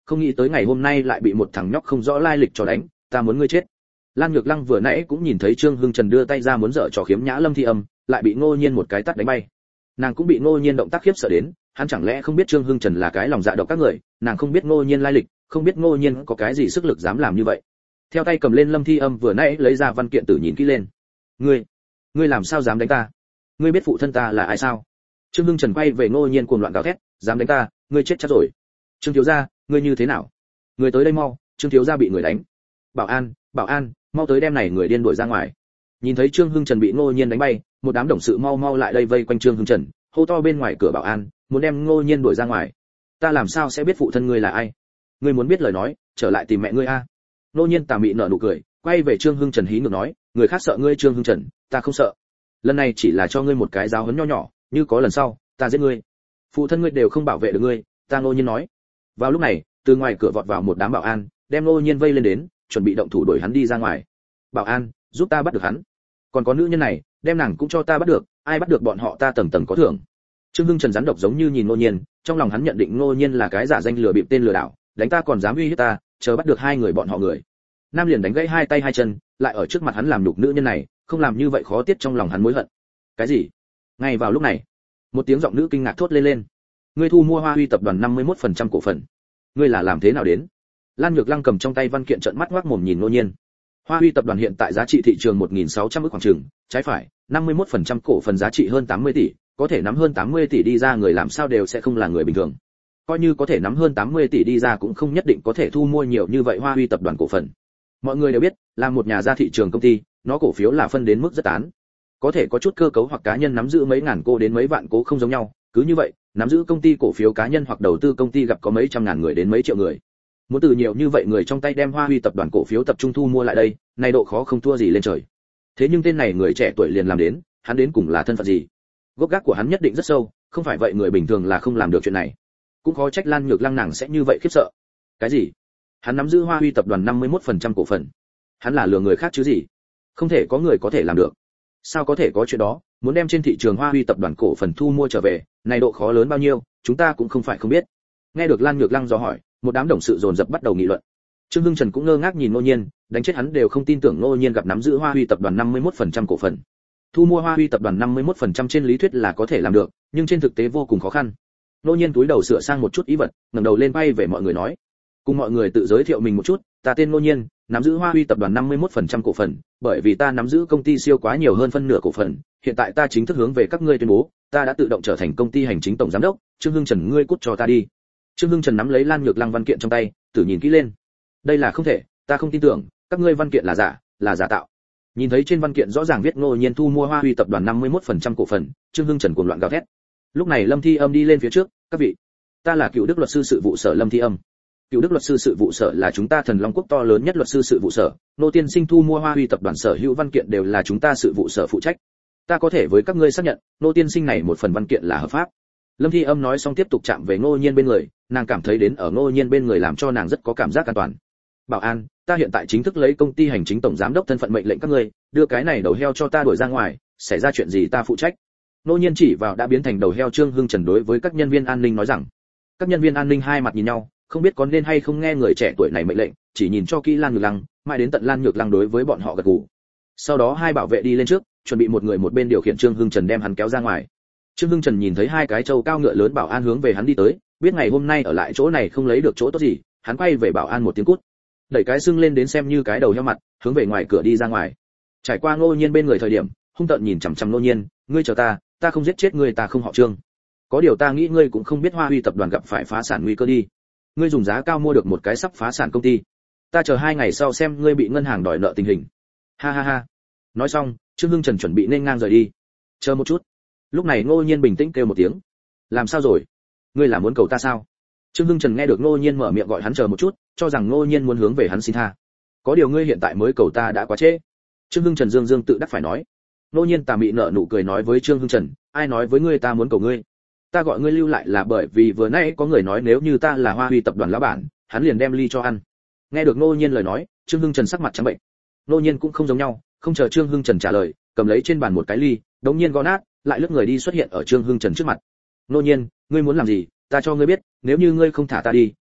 không nghĩ tới ngày hôm nay lại bị một thằng nhóc không rõ lai lịch cho đánh, ta muốn ngươi chết. Lan Nhược Lăng vừa nãy cũng nhìn thấy Trương Hưng Trần đưa tay ra muốn dở trò khiếm nhã Lâm Thi Âm, lại bị Ngô Nhiên một cái tát đánh bay. Nàng cũng bị Ngô Nhiên động tác khiếp sợ đến, hắn chẳng lẽ không biết Trương Hưng Trần là cái lòng dạ độc các người, nàng không biết Ngô Nhiên lai lịch, không biết Ngô Nhiên có cái gì sức lực dám làm như vậy. Theo tay cầm lên Lâm Thi Âm vừa nãy lấy ra văn kiện tử nhìn kỹ lên. Ngươi, ngươi làm sao dám đánh ta? Ngươi biết phụ thân ta là ai sao? Trương Hưng Trần quay về Ngô Nhiên cuồng loạn gào thét, dám đánh ta, ngươi chết chắc rồi. Trương thiếu gia, ngươi như thế nào? Người tới đây mau, Trương thiếu gia bị người đánh. Bảo an, bảo an, mau tới đem này người điên đuổi ra ngoài. Nhìn thấy Trương Hưng Trần bị Ngô Nhiên đánh bay, một đám đồng sự mau mau lại đây vây quanh Trương Hưng Trần, hô to bên ngoài cửa bảo an, muốn đem Ngô Nhiên đuổi ra ngoài. Ta làm sao sẽ biết phụ thân ngươi là ai? Ngươi muốn biết lời nói, trở lại tìm mẹ ngươi a. Ngô Nhiên tà mị nở nụ cười, quay về Trương Hưng Trần hí ngược nói, người khác sợ ngươi Trương Hưng Trần, ta không sợ. Lần này chỉ là cho ngươi một cái giáo huấn nho nhỏ, như có lần sau, ta giết ngươi. Phụ thân ngươi đều không bảo vệ được ngươi, ta Ngô Nhiên nói. Vào lúc này, từ ngoài cửa vọt vào một đám bảo an, đem Ngô Nhiên vây lên đến, chuẩn bị động thủ đuổi hắn đi ra ngoài. Bảo an, giúp ta bắt được hắn. Còn có nữ nhân này, đem nàng cũng cho ta bắt được, ai bắt được bọn họ ta tầng tầng có thưởng. Trương Hưng Trần rắn độc giống như nhìn Ngô Nhiên, trong lòng hắn nhận định Ngô Nhiên là cái giả danh lừa bịp tên lừa đảo, đánh ta còn dám uy hiếp ta, chờ bắt được hai người bọn họ người. Nam liền đánh gãy hai tay hai chân, lại ở trước mặt hắn làm nhục nữ nhân này, không làm như vậy khó tiết trong lòng hắn mối hận. Cái gì? Ngay vào lúc này, một tiếng giọng nữ kinh ngạc thốt lên lên. Ngươi thu mua Hoa Huy tập đoàn năm mươi mốt phần trăm cổ phần. Ngươi là làm thế nào đến? Lan Nhược Lăng cầm trong tay văn kiện trợn mắt ngoác mồm nhìn Ngô Nhiên. Hoa Huy tập đoàn hiện tại giá trị thị trường một nghìn sáu trăm ức khoảng chừng, trái phải, năm mươi mốt phần trăm cổ phần giá trị hơn tám mươi tỷ, có thể nắm hơn tám mươi tỷ đi ra người làm sao đều sẽ không là người bình thường. Coi như có thể nắm hơn tám mươi tỷ đi ra cũng không nhất định có thể thu mua nhiều như vậy Hoa Huy tập đoàn cổ phần. Mọi người đều biết, là một nhà ra thị trường công ty, nó cổ phiếu là phân đến mức rất tán. Có thể có chút cơ cấu hoặc cá nhân nắm giữ mấy ngàn cô đến mấy vạn cố không giống nhau, cứ như vậy, nắm giữ công ty cổ phiếu cá nhân hoặc đầu tư công ty gặp có mấy trăm ngàn người đến mấy triệu người. Muốn từ nhiều như vậy người trong tay đem Hoa Huy tập đoàn cổ phiếu tập trung thu mua lại đây, này độ khó không thua gì lên trời. Thế nhưng tên này người trẻ tuổi liền làm đến, hắn đến cùng là thân phận gì? Gốc gác của hắn nhất định rất sâu, không phải vậy người bình thường là không làm được chuyện này. Cũng khó trách Lan Nhược Lăng nàng sẽ như vậy khiếp sợ. Cái gì? Hắn nắm giữ Hoa Huy tập đoàn năm mươi mốt phần trăm cổ phần. Hắn là lừa người khác chứ gì? Không thể có người có thể làm được. Sao có thể có chuyện đó? Muốn đem trên thị trường Hoa Huy tập đoàn cổ phần thu mua trở về, này độ khó lớn bao nhiêu, chúng ta cũng không phải không biết. Nghe được Lan Nhược Lăng dò hỏi, một đám đồng sự dồn dập bắt đầu nghị luận. Trương Hưng Trần cũng ngơ ngác nhìn Ngô Nhiên, đánh chết hắn đều không tin tưởng Ngô Nhiên gặp nắm giữ Hoa Huy tập đoàn năm mươi mốt phần trăm cổ phần. Thu mua Hoa Huy tập đoàn năm mươi mốt phần trăm trên lý thuyết là có thể làm được, nhưng trên thực tế vô cùng khó khăn. Ngô Nhiên túi đầu sửa sang một chút ý vật, ngẩng đầu lên bay về mọi người nói: "Cùng mọi người tự giới thiệu mình một chút, ta tên Ngô Nhiên, nắm giữ Hoa Huy tập đoàn năm mươi mốt phần trăm cổ phần, bởi vì ta nắm giữ công ty siêu quá nhiều hơn phân nửa cổ phần, hiện tại ta chính thức hướng về các ngươi tuyên bố, ta đã tự động trở thành công ty hành chính tổng giám đốc, Trương Hưng Trần ngươi cút cho ta đi." Trương Hưng Trần nắm lấy Lan Nhược Lăng văn kiện trong tay, tự nhìn kỹ lên. Đây là không thể, ta không tin tưởng, các ngươi văn kiện là giả, là giả tạo. Nhìn thấy trên văn kiện rõ ràng viết Ngô Nhiên thu mua Hoa Huy tập đoàn năm mươi mốt phần trăm cổ phần, Trương Hưng Trần cuồng loạn gào thét. Lúc này Lâm Thi Âm đi lên phía trước, "Các vị, ta là cựu đức luật sư sự vụ sở Lâm Thi Âm. Cựu đức luật sư sự vụ sở là chúng ta Thần Long Quốc to lớn nhất luật sư sự vụ sở, Nô tiên sinh thu mua Hoa Huy tập đoàn sở hữu văn kiện đều là chúng ta sự vụ sở phụ trách. Ta có thể với các ngươi xác nhận, Nô tiên sinh này một phần văn kiện là hợp pháp." Lâm Thi Âm nói xong tiếp tục chạm về Ngô Nhiên bên người, nàng cảm thấy đến ở Ngô Nhiên bên người làm cho nàng rất có cảm giác an toàn. "Bảo an, ta hiện tại chính thức lấy công ty hành chính tổng giám đốc thân phận mệnh lệnh các ngươi, đưa cái này đầu heo cho ta đuổi ra ngoài, xảy ra chuyện gì ta phụ trách." Ngô Nhiên chỉ vào đã biến thành đầu heo Trương Hưng Trần đối với các nhân viên an ninh nói rằng. Các nhân viên an ninh hai mặt nhìn nhau, không biết có nên hay không nghe người trẻ tuổi này mệnh lệnh, chỉ nhìn cho kỹ Lan Nhược Lăng, mãi đến tận Lan Nhược Lăng đối với bọn họ gật gù. Sau đó hai bảo vệ đi lên trước, chuẩn bị một người một bên điều khiển Trương Hưng Trần đem hắn kéo ra ngoài. Trương Hưng Trần nhìn thấy hai cái trâu cao ngựa lớn bảo an hướng về hắn đi tới, biết ngày hôm nay ở lại chỗ này không lấy được chỗ tốt gì, hắn quay về bảo an một tiếng cút, đẩy cái xưng lên đến xem như cái đầu heo mặt, hướng về ngoài cửa đi ra ngoài. Trải qua Ngô Nhiên bên người thời điểm, hung tợn nhìn chằm chằm Ngô Nhiên, "Ngươi chờ ta, ta không giết chết ngươi, ta không họ Trương. Có điều ta nghĩ ngươi cũng không biết Hoa Huy tập đoàn gặp phải phá sản nguy cơ đi. Ngươi dùng giá cao mua được một cái sắp phá sản công ty, ta chờ hai ngày sau xem ngươi bị ngân hàng đòi nợ tình hình." Ha ha ha. Nói xong, Trương Hưng Trần chuẩn bị nên ngang rời đi. "Chờ một chút." Lúc này Ngô Nhiên bình tĩnh kêu một tiếng. "Làm sao rồi? Ngươi là muốn cầu ta sao?" Trương Hưng Trần nghe được Ngô Nhiên mở miệng gọi hắn chờ một chút, cho rằng Ngô Nhiên muốn hướng về hắn xin tha. "Có điều ngươi hiện tại mới cầu ta đã quá trễ." Trương Hưng Trần dương dương tự đắc phải nói. Ngô Nhiên tà mị nở nụ cười nói với Trương Hưng Trần, "Ai nói với ngươi ta muốn cầu ngươi? Ta gọi ngươi lưu lại là bởi vì vừa nãy có người nói nếu như ta là Hoa Huy tập đoàn lão bản, hắn liền đem ly cho ăn." Nghe được Ngô Nhiên lời nói, Trương Hưng Trần sắc mặt trắng bệnh. Ngô Nhiên cũng không giống nhau, không chờ Trương Hưng Trần trả lời, cầm lấy trên bàn một cái ly, đống nhiên gõ nát, lại lướt người đi xuất hiện ở Trương Hưng Trần trước mặt. "Ngô Nhiên, ngươi muốn làm gì? Ta cho ngươi biết, nếu như ngươi không thả ta đi,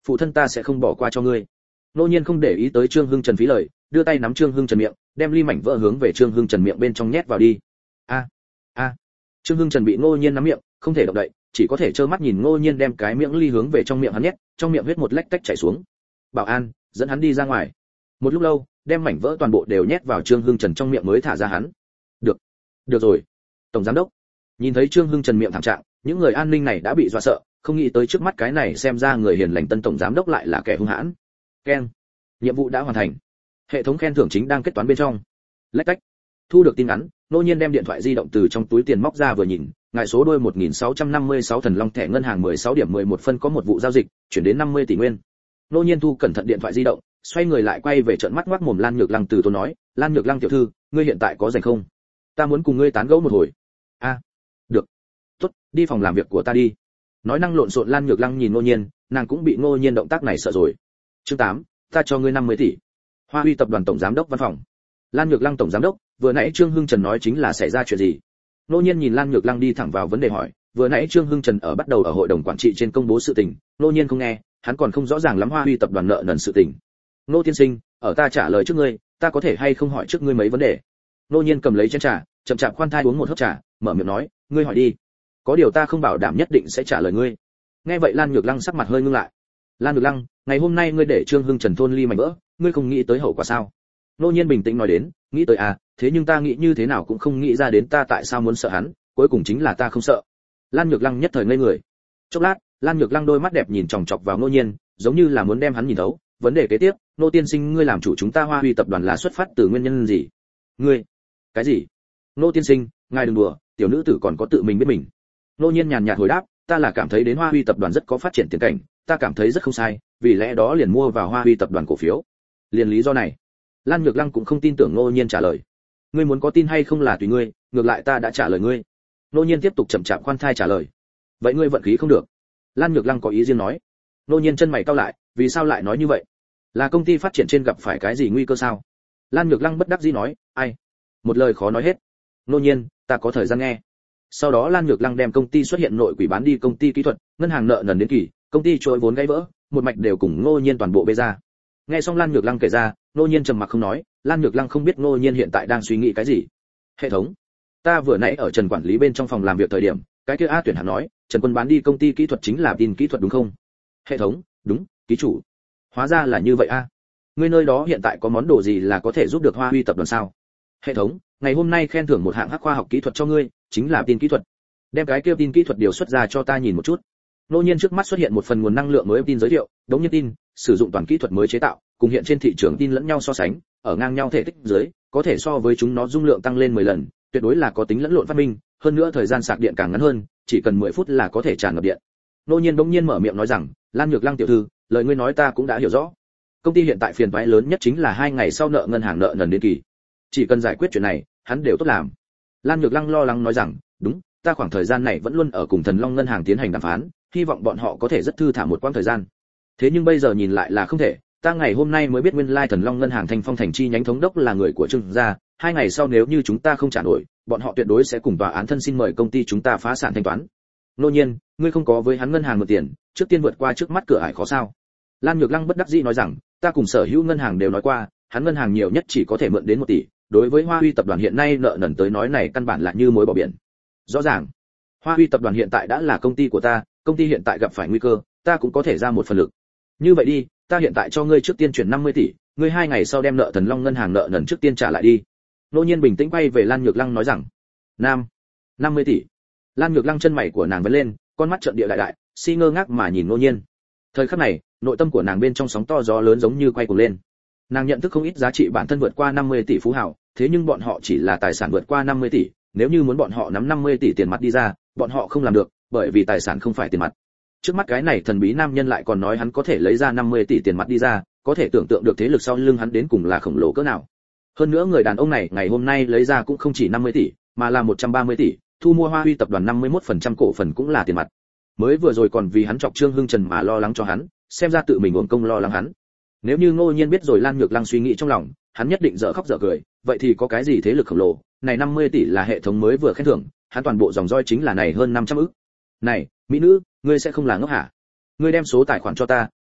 phụ thân ta sẽ không bỏ qua cho ngươi. Nô Nhiên không để ý tới Trương Hưng Trần phí lời, đưa tay nắm Trương Hưng Trần miệng, đem ly mảnh vỡ hướng về Trương Hưng Trần miệng bên trong nhét vào đi. A, a. Trương Hưng Trần bị Nô Nhiên nắm miệng, không thể động đậy, chỉ có thể trơ mắt nhìn Nô Nhiên đem cái miệng ly hướng về trong miệng hắn nhét, trong miệng huyết một lách tách chảy xuống. Bảo an, dẫn hắn đi ra ngoài. Một lúc lâu, đem mảnh vỡ toàn bộ đều nhét vào Trương Hưng Trần trong miệng mới thả ra hắn. Được, được rồi. Tổng giám đốc. Nhìn thấy Trương Hưng Trần miệng thảm trạng, những người an ninh này đã bị dọa sợ, không nghĩ tới trước mắt cái này xem ra người hiền lành tân tổng giám đốc lại là kẻ hung hãn. Keng. Nhiệm vụ đã hoàn thành. Hệ thống khen thưởng chính đang kết toán bên trong. Lách cách. Thu được tin nhắn, Nô Nhiên đem điện thoại di động từ trong túi tiền móc ra vừa nhìn, ngài số đôi một nghìn sáu trăm năm mươi sáu Thần Long thẻ ngân hàng mười sáu điểm mười một phân có một vụ giao dịch, chuyển đến năm mươi tỷ nguyên. Nô Nhiên thu cẩn thận điện thoại di động, xoay người lại quay về trợn mắt ngoác mồm Lan Nhược Lăng từ tốn nói, Lan Nhược Lăng tiểu thư, ngươi hiện tại có rảnh không? Ta muốn cùng ngươi tán gẫu một hồi. A, à, được. Tốt, đi phòng làm việc của ta đi. Nói năng lộn xộn Lan Nhược Lăng nhìn Nô Nhiên, nàng cũng bị Nô Nhiên động tác này sợ rồi. Chương tám, ta cho ngươi năm mươi tỷ. Hoa Huy tập đoàn tổng giám đốc văn phòng. Lan Nhược Lăng tổng giám đốc, vừa nãy Trương Hưng Trần nói chính là xảy ra chuyện gì? Nô Nhiên nhìn Lan Nhược Lăng đi thẳng vào vấn đề hỏi, vừa nãy Trương Hưng Trần ở bắt đầu ở hội đồng quản trị trên công bố sự tình, Nô Nhiên không nghe, hắn còn không rõ ràng lắm Hoa Huy tập đoàn nợ nần sự tình. Nô tiên sinh, ở ta trả lời trước ngươi, ta có thể hay không hỏi trước ngươi mấy vấn đề? Nô Nhiên cầm lấy chén trà, chậm chạp khoan thai uống một hớp trà, mở miệng nói, ngươi hỏi đi. Có điều ta không bảo đảm nhất định sẽ trả lời ngươi. Nghe vậy Lan Nhược Lăng sắc mặt hơi ngưng lại. Lan Nhược Lăng, ngày hôm nay ngươi để Trương Hưng Trần thôn ly mảnh vỡ, ngươi không nghĩ tới hậu quả sao? Nô Nhiên bình tĩnh nói đến, nghĩ tới à, thế nhưng ta nghĩ như thế nào cũng không nghĩ ra đến ta tại sao muốn sợ hắn, cuối cùng chính là ta không sợ. Lan Nhược Lăng nhất thời ngây người. Chốc lát, Lan Nhược Lăng đôi mắt đẹp nhìn chòng chọc vào Nô Nhiên, giống như là muốn đem hắn nhìn thấu. Vấn đề kế tiếp, Nô tiên sinh ngươi làm chủ chúng ta Hoa Huy tập đoàn là xuất phát từ nguyên nhân gì? Ngươi? Cái gì? Nô tiên sinh, ngài đừng đùa, tiểu nữ tử còn có tự mình biết mình. Nô Nhiên nhàn nhạt hồi đáp, ta là cảm thấy đến Hoa Huy tập đoàn rất có phát triển tiền cảnh, ta cảm thấy rất không sai, vì lẽ đó liền mua vào Hoa Huy tập đoàn cổ phiếu. Liền lý do này. Lan Nhược Lăng cũng không tin tưởng Nô Nhiên trả lời. Ngươi muốn có tin hay không là tùy ngươi, ngược lại ta đã trả lời ngươi. Nô Nhiên tiếp tục chậm chạp khoan thai trả lời. Vậy ngươi vận khí không được. Lan Nhược Lăng có ý riêng nói. Nô Nhiên chân mày cau lại, vì sao lại nói như vậy? Là công ty phát triển trên gặp phải cái gì nguy cơ sao? Lan Nhược Lăng bất đắc dĩ nói, ai? Một lời khó nói hết. Nô Nhiên, ta có thời gian nghe. Sau đó Lan Nhược Lăng đem công ty xuất hiện nội quỷ bán đi công ty kỹ thuật, ngân hàng nợ nần đến kỳ, công ty trôi vốn gãy vỡ, một mạch đều cùng Nô Nhiên toàn bộ bê ra. Nghe xong Lan Nhược Lăng kể ra, Nô Nhiên trầm mặc không nói, Lan Nhược Lăng không biết Nô Nhiên hiện tại đang suy nghĩ cái gì. Hệ thống, ta vừa nãy ở Trần quản lý bên trong phòng làm việc thời điểm, cái kia A Tuyển hắn nói, Trần Quân bán đi công ty kỹ thuật chính là tin kỹ thuật đúng không? Hệ thống, đúng, ký chủ. Hóa ra là như vậy a. À. Ngươi nơi đó hiện tại có món đồ gì là có thể giúp được Hoa Huy tập đoàn sao? Hệ thống, ngày hôm nay khen thưởng một hạng hắc khoa học kỹ thuật cho ngươi, chính là tin kỹ thuật. Đem cái kia tin kỹ thuật điều xuất ra cho ta nhìn một chút. Nô Nhiên trước mắt xuất hiện một phần nguồn năng lượng mới tin giới thiệu, đống nhiên tin, sử dụng toàn kỹ thuật mới chế tạo, cùng hiện trên thị trường tin lẫn nhau so sánh, ở ngang nhau thể tích dưới, có thể so với chúng nó dung lượng tăng lên mười lần, tuyệt đối là có tính lẫn lộn phát minh, hơn nữa thời gian sạc điện càng ngắn hơn, chỉ cần mười phút là có thể tràn ngập điện. Nô Nhiên bỗng nhiên mở miệng nói rằng, Lan Nhược Lăng tiểu thư, lời ngươi nói ta cũng đã hiểu rõ. Công ty hiện tại phiền toái lớn nhất chính là hai ngày sau nợ ngân hàng nợ nần đến kỳ. Chỉ cần giải quyết chuyện này, hắn đều tốt làm. Lan Nhược Lăng lo lắng nói rằng, đúng, ta khoảng thời gian này vẫn luôn ở cùng Thần Long ngân hàng tiến hành đàm phán, hy vọng bọn họ có thể rất thư thả một quãng thời gian. Thế nhưng bây giờ nhìn lại là không thể, ta ngày hôm nay mới biết nguyên lai Thần Long ngân hàng Thanh Phong thành chi nhánh thống đốc là người của Trương gia, hai ngày sau nếu như chúng ta không trả nổi, bọn họ tuyệt đối sẽ cùng tòa án thân xin mời công ty chúng ta phá sản thanh toán. Nô Nhiên, ngươi không có với hắn ngân hàng mượn tiền, trước tiên vượt qua trước mắt cửa ải khó sao? Lan Nhược Lăng bất đắc dĩ nói rằng, ta cùng sở hữu ngân hàng đều nói qua, hắn ngân hàng nhiều nhất chỉ có thể mượn đến một tỷ, đối với Hoa Huy tập đoàn hiện nay nợ nần tới nói này căn bản là như muối bỏ biển. Rõ ràng, Hoa Huy tập đoàn hiện tại đã là công ty của ta, công ty hiện tại gặp phải nguy cơ, ta cũng có thể ra một phần lực. Như vậy đi, ta hiện tại cho ngươi trước tiên chuyển năm mươi tỷ, ngươi hai ngày sau đem nợ Thần Long ngân hàng nợ nần trước tiên trả lại đi. Nô Nhiên bình tĩnh quay về Lan Nhược Lăng nói rằng, nam, năm mươi tỷ. Lan Nhược Lăng chân mày của nàng vẫn lên, con mắt trợn địa đại đại, si ngơ ngác mà nhìn Nô Nhiên. Thời khắc này, nội tâm của nàng bên trong sóng to gió lớn giống như quay cuồng lên. Nàng nhận thức không ít giá trị bản thân vượt qua năm mươi tỷ phú hào, thế nhưng bọn họ chỉ là tài sản vượt qua năm mươi tỷ, nếu như muốn bọn họ nắm năm mươi tỷ tiền mặt đi ra, bọn họ không làm được, bởi vì tài sản không phải tiền mặt. Trước mắt cái này thần bí nam nhân lại còn nói hắn có thể lấy ra năm mươi tỷ tiền mặt đi ra, có thể tưởng tượng được thế lực sau lưng hắn đến cùng là khổng lồ cỡ nào. Hơn nữa người đàn ông này ngày hôm nay lấy ra cũng không chỉ năm mươi tỷ, mà là một trăm ba mươi tỷ, thu mua Hoa Huy tập đoàn năm mươi mốt phần trăm cổ phần cũng là tiền mặt. Mới vừa rồi còn vì hắn chọc Trương Hưng Trần mà lo lắng cho hắn, xem ra tự mình uổng công lo lắng hắn. Nếu như Ngô Nhiên biết rồi Lan Nhược Lăng suy nghĩ trong lòng, hắn nhất định dở khóc dở cười, vậy thì có cái gì thế lực khổng lồ, này năm mươi tỷ là hệ thống mới vừa khen thưởng, hắn toàn bộ dòng roi chính là này hơn năm trăm ức. Này, mỹ nữ, ngươi sẽ không là ngốc hả? Ngươi đem số tài khoản cho ta,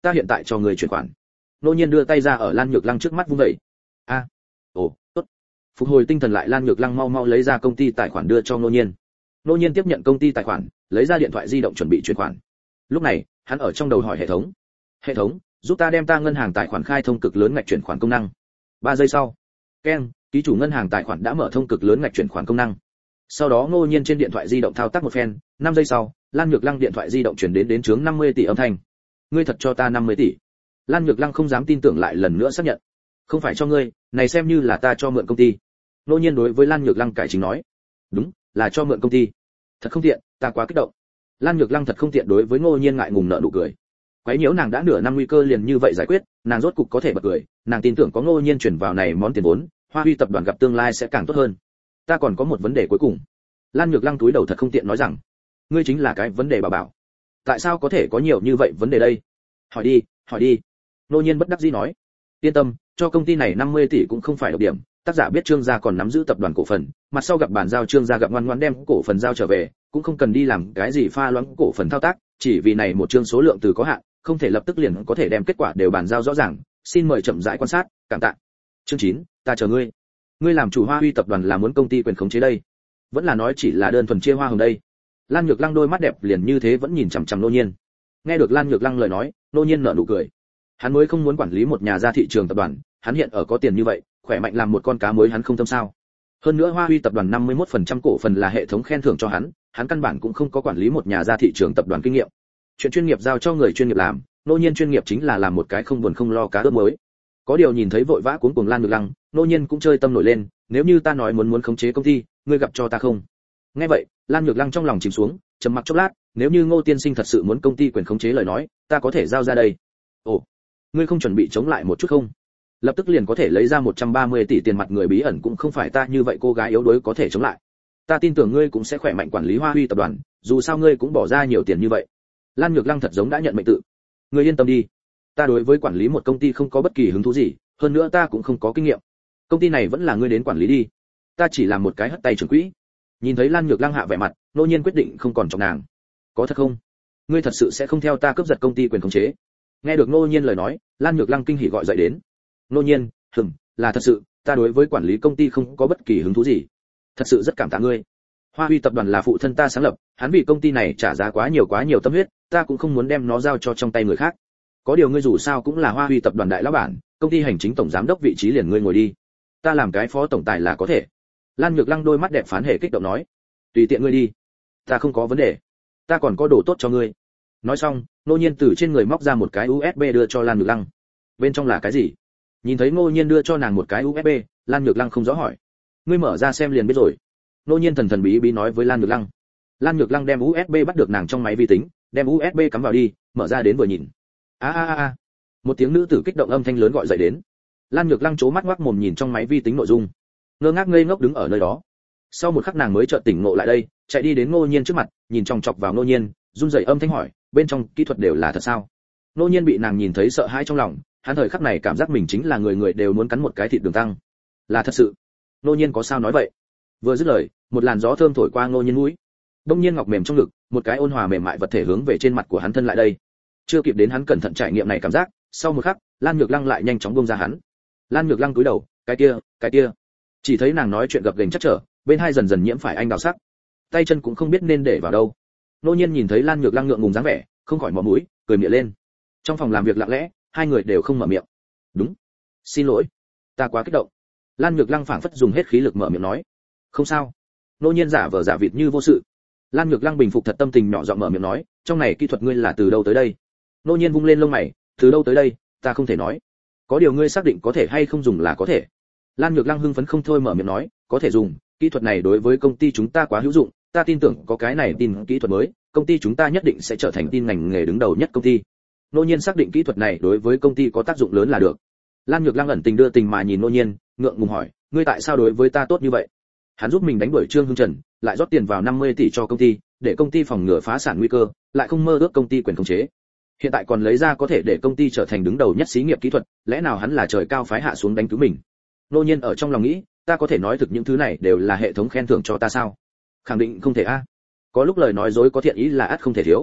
ta hiện tại cho người chuyển khoản. Nô Nhiên đưa tay ra ở Lan Nhược Lăng trước mắt vung vẩy. A, ồ, tốt. Phục hồi tinh thần lại, Lan Nhược Lăng mau mau lấy ra công ty tài khoản đưa cho Nô Nhiên. Nô Nhiên tiếp nhận công ty tài khoản, lấy ra điện thoại di động chuẩn bị chuyển khoản. Lúc này, hắn ở trong đầu hỏi hệ thống. Hệ thống, giúp ta đem ta ngân hàng tài khoản khai thông cực lớn ngạch chuyển khoản công năng. ba giây sau, keng, ký chủ ngân hàng tài khoản đã mở thông cực lớn ngạch chuyển khoản công năng. Sau đó Ngô Nhiên trên điện thoại di động thao tác một phen, năm giây sau, Lan Nhược Lăng điện thoại di động chuyển đến đến chướng năm mươi tỷ âm thanh. Ngươi thật cho ta năm mươi tỷ? Lan Nhược Lăng không dám tin tưởng lại lần nữa xác nhận. Không phải cho ngươi, này xem như là ta cho mượn công ty. Ngô Nhiên đối với Lan Nhược Lăng cải chính nói. Đúng, là cho mượn công ty. Thật không tiện, ta quá kích động. Lan Nhược Lăng thật không tiện đối với Ngô Nhiên ngại ngùng nở nụ cười. Quấy nhiễu nàng đã nửa năm nguy cơ liền như vậy giải quyết, nàng rốt cục có thể bật cười, nàng tin tưởng có Ngô Nhiên chuyển vào này món tiền vốn, Hoa Huy tập đoàn gặp tương lai sẽ càng tốt hơn. Ta còn có một vấn đề cuối cùng. Lan Nhược Lăng túi đầu thật không tiện nói rằng, ngươi chính là cái vấn đề bà bảo. Tại sao có thể có nhiều như vậy vấn đề đây? Hỏi đi, hỏi đi. Ngô Nhiên bất đắc dĩ nói. Yên tâm, cho công ty này năm mươi tỷ cũng không phải độc điểm, tác giả biết Trương gia còn nắm giữ tập đoàn cổ phần, mặt sau gặp bản giao Trương gia gặp ngoan ngoãn đem cổ phần giao trở về, cũng không cần đi làm cái gì pha loãng cổ phần thao tác, chỉ vì này một chương số lượng từ có hạn, không thể lập tức liền có thể đem kết quả đều bàn giao rõ ràng, xin mời chậm rãi quan sát, cảm tạ. Chương chín, ta chờ ngươi. Ngươi làm chủ Hoa Huy tập đoàn là muốn công ty quyền khống chế đây, vẫn là nói chỉ là đơn thuần chia hoa hồng đây? Lan Nhược Lăng đôi mắt đẹp liền như thế vẫn nhìn chằm chằm Nô Nhiên. Nghe được Lan Nhược Lăng lời nói, Nô Nhiên nở nụ cười. Hắn mới không muốn quản lý một nhà gia thị trường tập đoàn, hắn hiện ở có tiền như vậy, khỏe mạnh làm một con cá mới hắn không tâm sao? Hơn nữa Hoa Huy tập đoàn năm mươi mốt phần trăm cổ phần là hệ thống khen thưởng cho hắn, hắn căn bản cũng không có quản lý một nhà gia thị trường tập đoàn kinh nghiệm. Chuyện chuyên nghiệp giao cho người chuyên nghiệp làm, Nô Nhiên chuyên nghiệp chính là làm một cái không buồn không lo cá ướp mới. Có điều nhìn thấy vội vã cuống cuồng Lan Nhược Lăng, Nô Nhiên cũng chơi tâm nổi lên, nếu như ta nói muốn muốn khống chế công ty, ngươi gặp cho ta không? Nghe vậy, Lan Nhược Lăng trong lòng chìm xuống, trầm mặc chốc lát, nếu như Ngô tiên sinh thật sự muốn công ty quyền khống chế lời nói, ta có thể giao ra đây. Ồ, ngươi không chuẩn bị chống lại một chút không? Lập tức liền có thể lấy ra một trăm ba mươi tỷ tiền mặt, người bí ẩn cũng không phải ta như vậy cô gái yếu đuối có thể chống lại. Ta tin tưởng ngươi cũng sẽ khỏe mạnh quản lý Hoa Huy tập đoàn, dù sao ngươi cũng bỏ ra nhiều tiền như vậy. Lan Nhược Lăng thật giống đã nhận mệnh tự. Ngươi yên tâm đi, ta đối với quản lý một công ty không có bất kỳ hứng thú gì, hơn nữa ta cũng không có kinh nghiệm. Công ty này vẫn là ngươi đến quản lý đi, ta chỉ làm một cái hất tay trưởng quỹ. Nhìn thấy Lan Nhược Lăng hạ vẻ mặt, Nô Nhiên quyết định không còn trọng nàng. Có thật không? Ngươi thật sự sẽ không theo ta cướp giật công ty quyền khống chế? Nghe được Nô Nhiên lời nói, Lan Nhược Lăng kinh hỉ gọi dậy đến. Nô Nhiên, hừm, là thật sự, ta đối với quản lý công ty không có bất kỳ hứng thú gì. Thật sự rất cảm tạ ngươi. Hoa Huy tập đoàn là phụ thân ta sáng lập, hắn vì công ty này trả giá quá nhiều quá nhiều tâm huyết, ta cũng không muốn đem nó giao cho trong tay người khác. Có điều ngươi dù sao cũng là Hoa Huy tập đoàn đại lão bản, công ty hành chính tổng giám đốc vị trí liền ngươi ngồi đi. Ta làm cái phó tổng tài là có thể. Lan Nhược Lăng đôi mắt đẹp phán hề kích động nói, tùy tiện ngươi đi, ta không có vấn đề, ta còn có đồ tốt cho ngươi. Nói xong, Ngô Nhiên từ trên người móc ra một cái u ét bê đưa cho Lan Nhược Lăng. Bên trong là cái gì? Nhìn thấy Ngô Nhiên đưa cho nàng một cái u ét bê, Lan Nhược Lăng không rõ hỏi. Ngươi mở ra xem liền biết rồi. Ngô Nhiên thần thần bí bí nói với Lan Nhược Lăng. Lan Nhược Lăng đem u ét bê bắt được nàng trong máy vi tính, đem u ét bê cắm vào đi, mở ra đến vừa nhìn. A a a a. Một tiếng nữ tử kích động âm thanh lớn gọi dậy đến. Lan Nhược Lăng chố mắt ngoác mồm nhìn trong máy vi tính nội dung, ngơ ngác ngây ngốc đứng ở nơi đó. Sau một khắc nàng mới chợt tỉnh ngộ lại đây, chạy đi đến Ngô Nhiên trước mặt, nhìn chòng chọc vào Ngô Nhiên, run rẩy âm thanh hỏi, bên trong kỹ thuật đều là thật sao? Ngô Nhiên bị nàng nhìn thấy sợ hãi trong lòng, hắn thời khắc này cảm giác mình chính là người người đều muốn cắn một cái thịt đường tăng. Là thật sự. Ngô Nhiên có sao nói vậy? Vừa dứt lời, một làn gió thơm thổi qua Ngô Nhiên mũi. Đông nhiên ngọc mềm trong ngực, một cái ôn hòa mềm mại vật thể hướng về trên mặt của hắn thân lại đây. Chưa kịp đến hắn cẩn thận trải nghiệm này cảm giác, sau một khắc, Lan Nhược Lăng lại nhanh chóng buông ra hắn. Lan Nhược Lăng cúi đầu, cái kia, cái kia. Chỉ thấy nàng nói chuyện gập ghềnh chắc trở, bên hai dần dần nhiễm phải anh đào sắc, tay chân cũng không biết nên để vào đâu. Nô Nhiên nhìn thấy Lan Nhược Lăng ngượng ngùng dáng vẻ, không khỏi mỏ mũi, cười miệng lên. Trong phòng làm việc lặng lẽ, hai người đều không mở miệng. Đúng, xin lỗi, ta quá kích động. Lan Nhược Lăng phảng phất dùng hết khí lực mở miệng nói. Không sao. Nô Nhiên giả vờ giả vịt như vô sự. Lan Nhược Lăng bình phục thật tâm tình nhỏ giọng mở miệng nói, trong này kỹ thuật ngươi là từ đâu tới đây? Nô Nhiên vung lên lông mày, từ đâu tới đây, ta không thể nói. Có điều ngươi xác định có thể hay không dùng là có thể. Lan Nhược Lăng hưng phấn không thôi mở miệng nói, có thể dùng, kỹ thuật này đối với công ty chúng ta quá hữu dụng, ta tin tưởng có cái này tin kỹ thuật mới, công ty chúng ta nhất định sẽ trở thành tin ngành nghề đứng đầu nhất công ty. Nô Nhiên xác định kỹ thuật này đối với công ty có tác dụng lớn là được. Lan Nhược Lăng ẩn tình đưa tình mà nhìn Nô Nhiên, ngượng ngùng hỏi, ngươi tại sao đối với ta tốt như vậy? Hắn giúp mình đánh đuổi Trương Hưng Trần, lại rót tiền vào năm mươi tỷ cho công ty, để công ty phòng ngừa phá sản nguy cơ, lại không mơ ước công ty quyền khống chế. Hiện tại còn lấy ra có thể để công ty trở thành đứng đầu nhất xí nghiệp kỹ thuật, lẽ nào hắn là trời cao phái hạ xuống đánh cứu mình? Nô Nhiên ở trong lòng nghĩ, ta có thể nói thực những thứ này đều là hệ thống khen thưởng cho ta sao? Khẳng định không thể a. Có lúc lời nói dối có thiện ý là ắt không thể thiếu.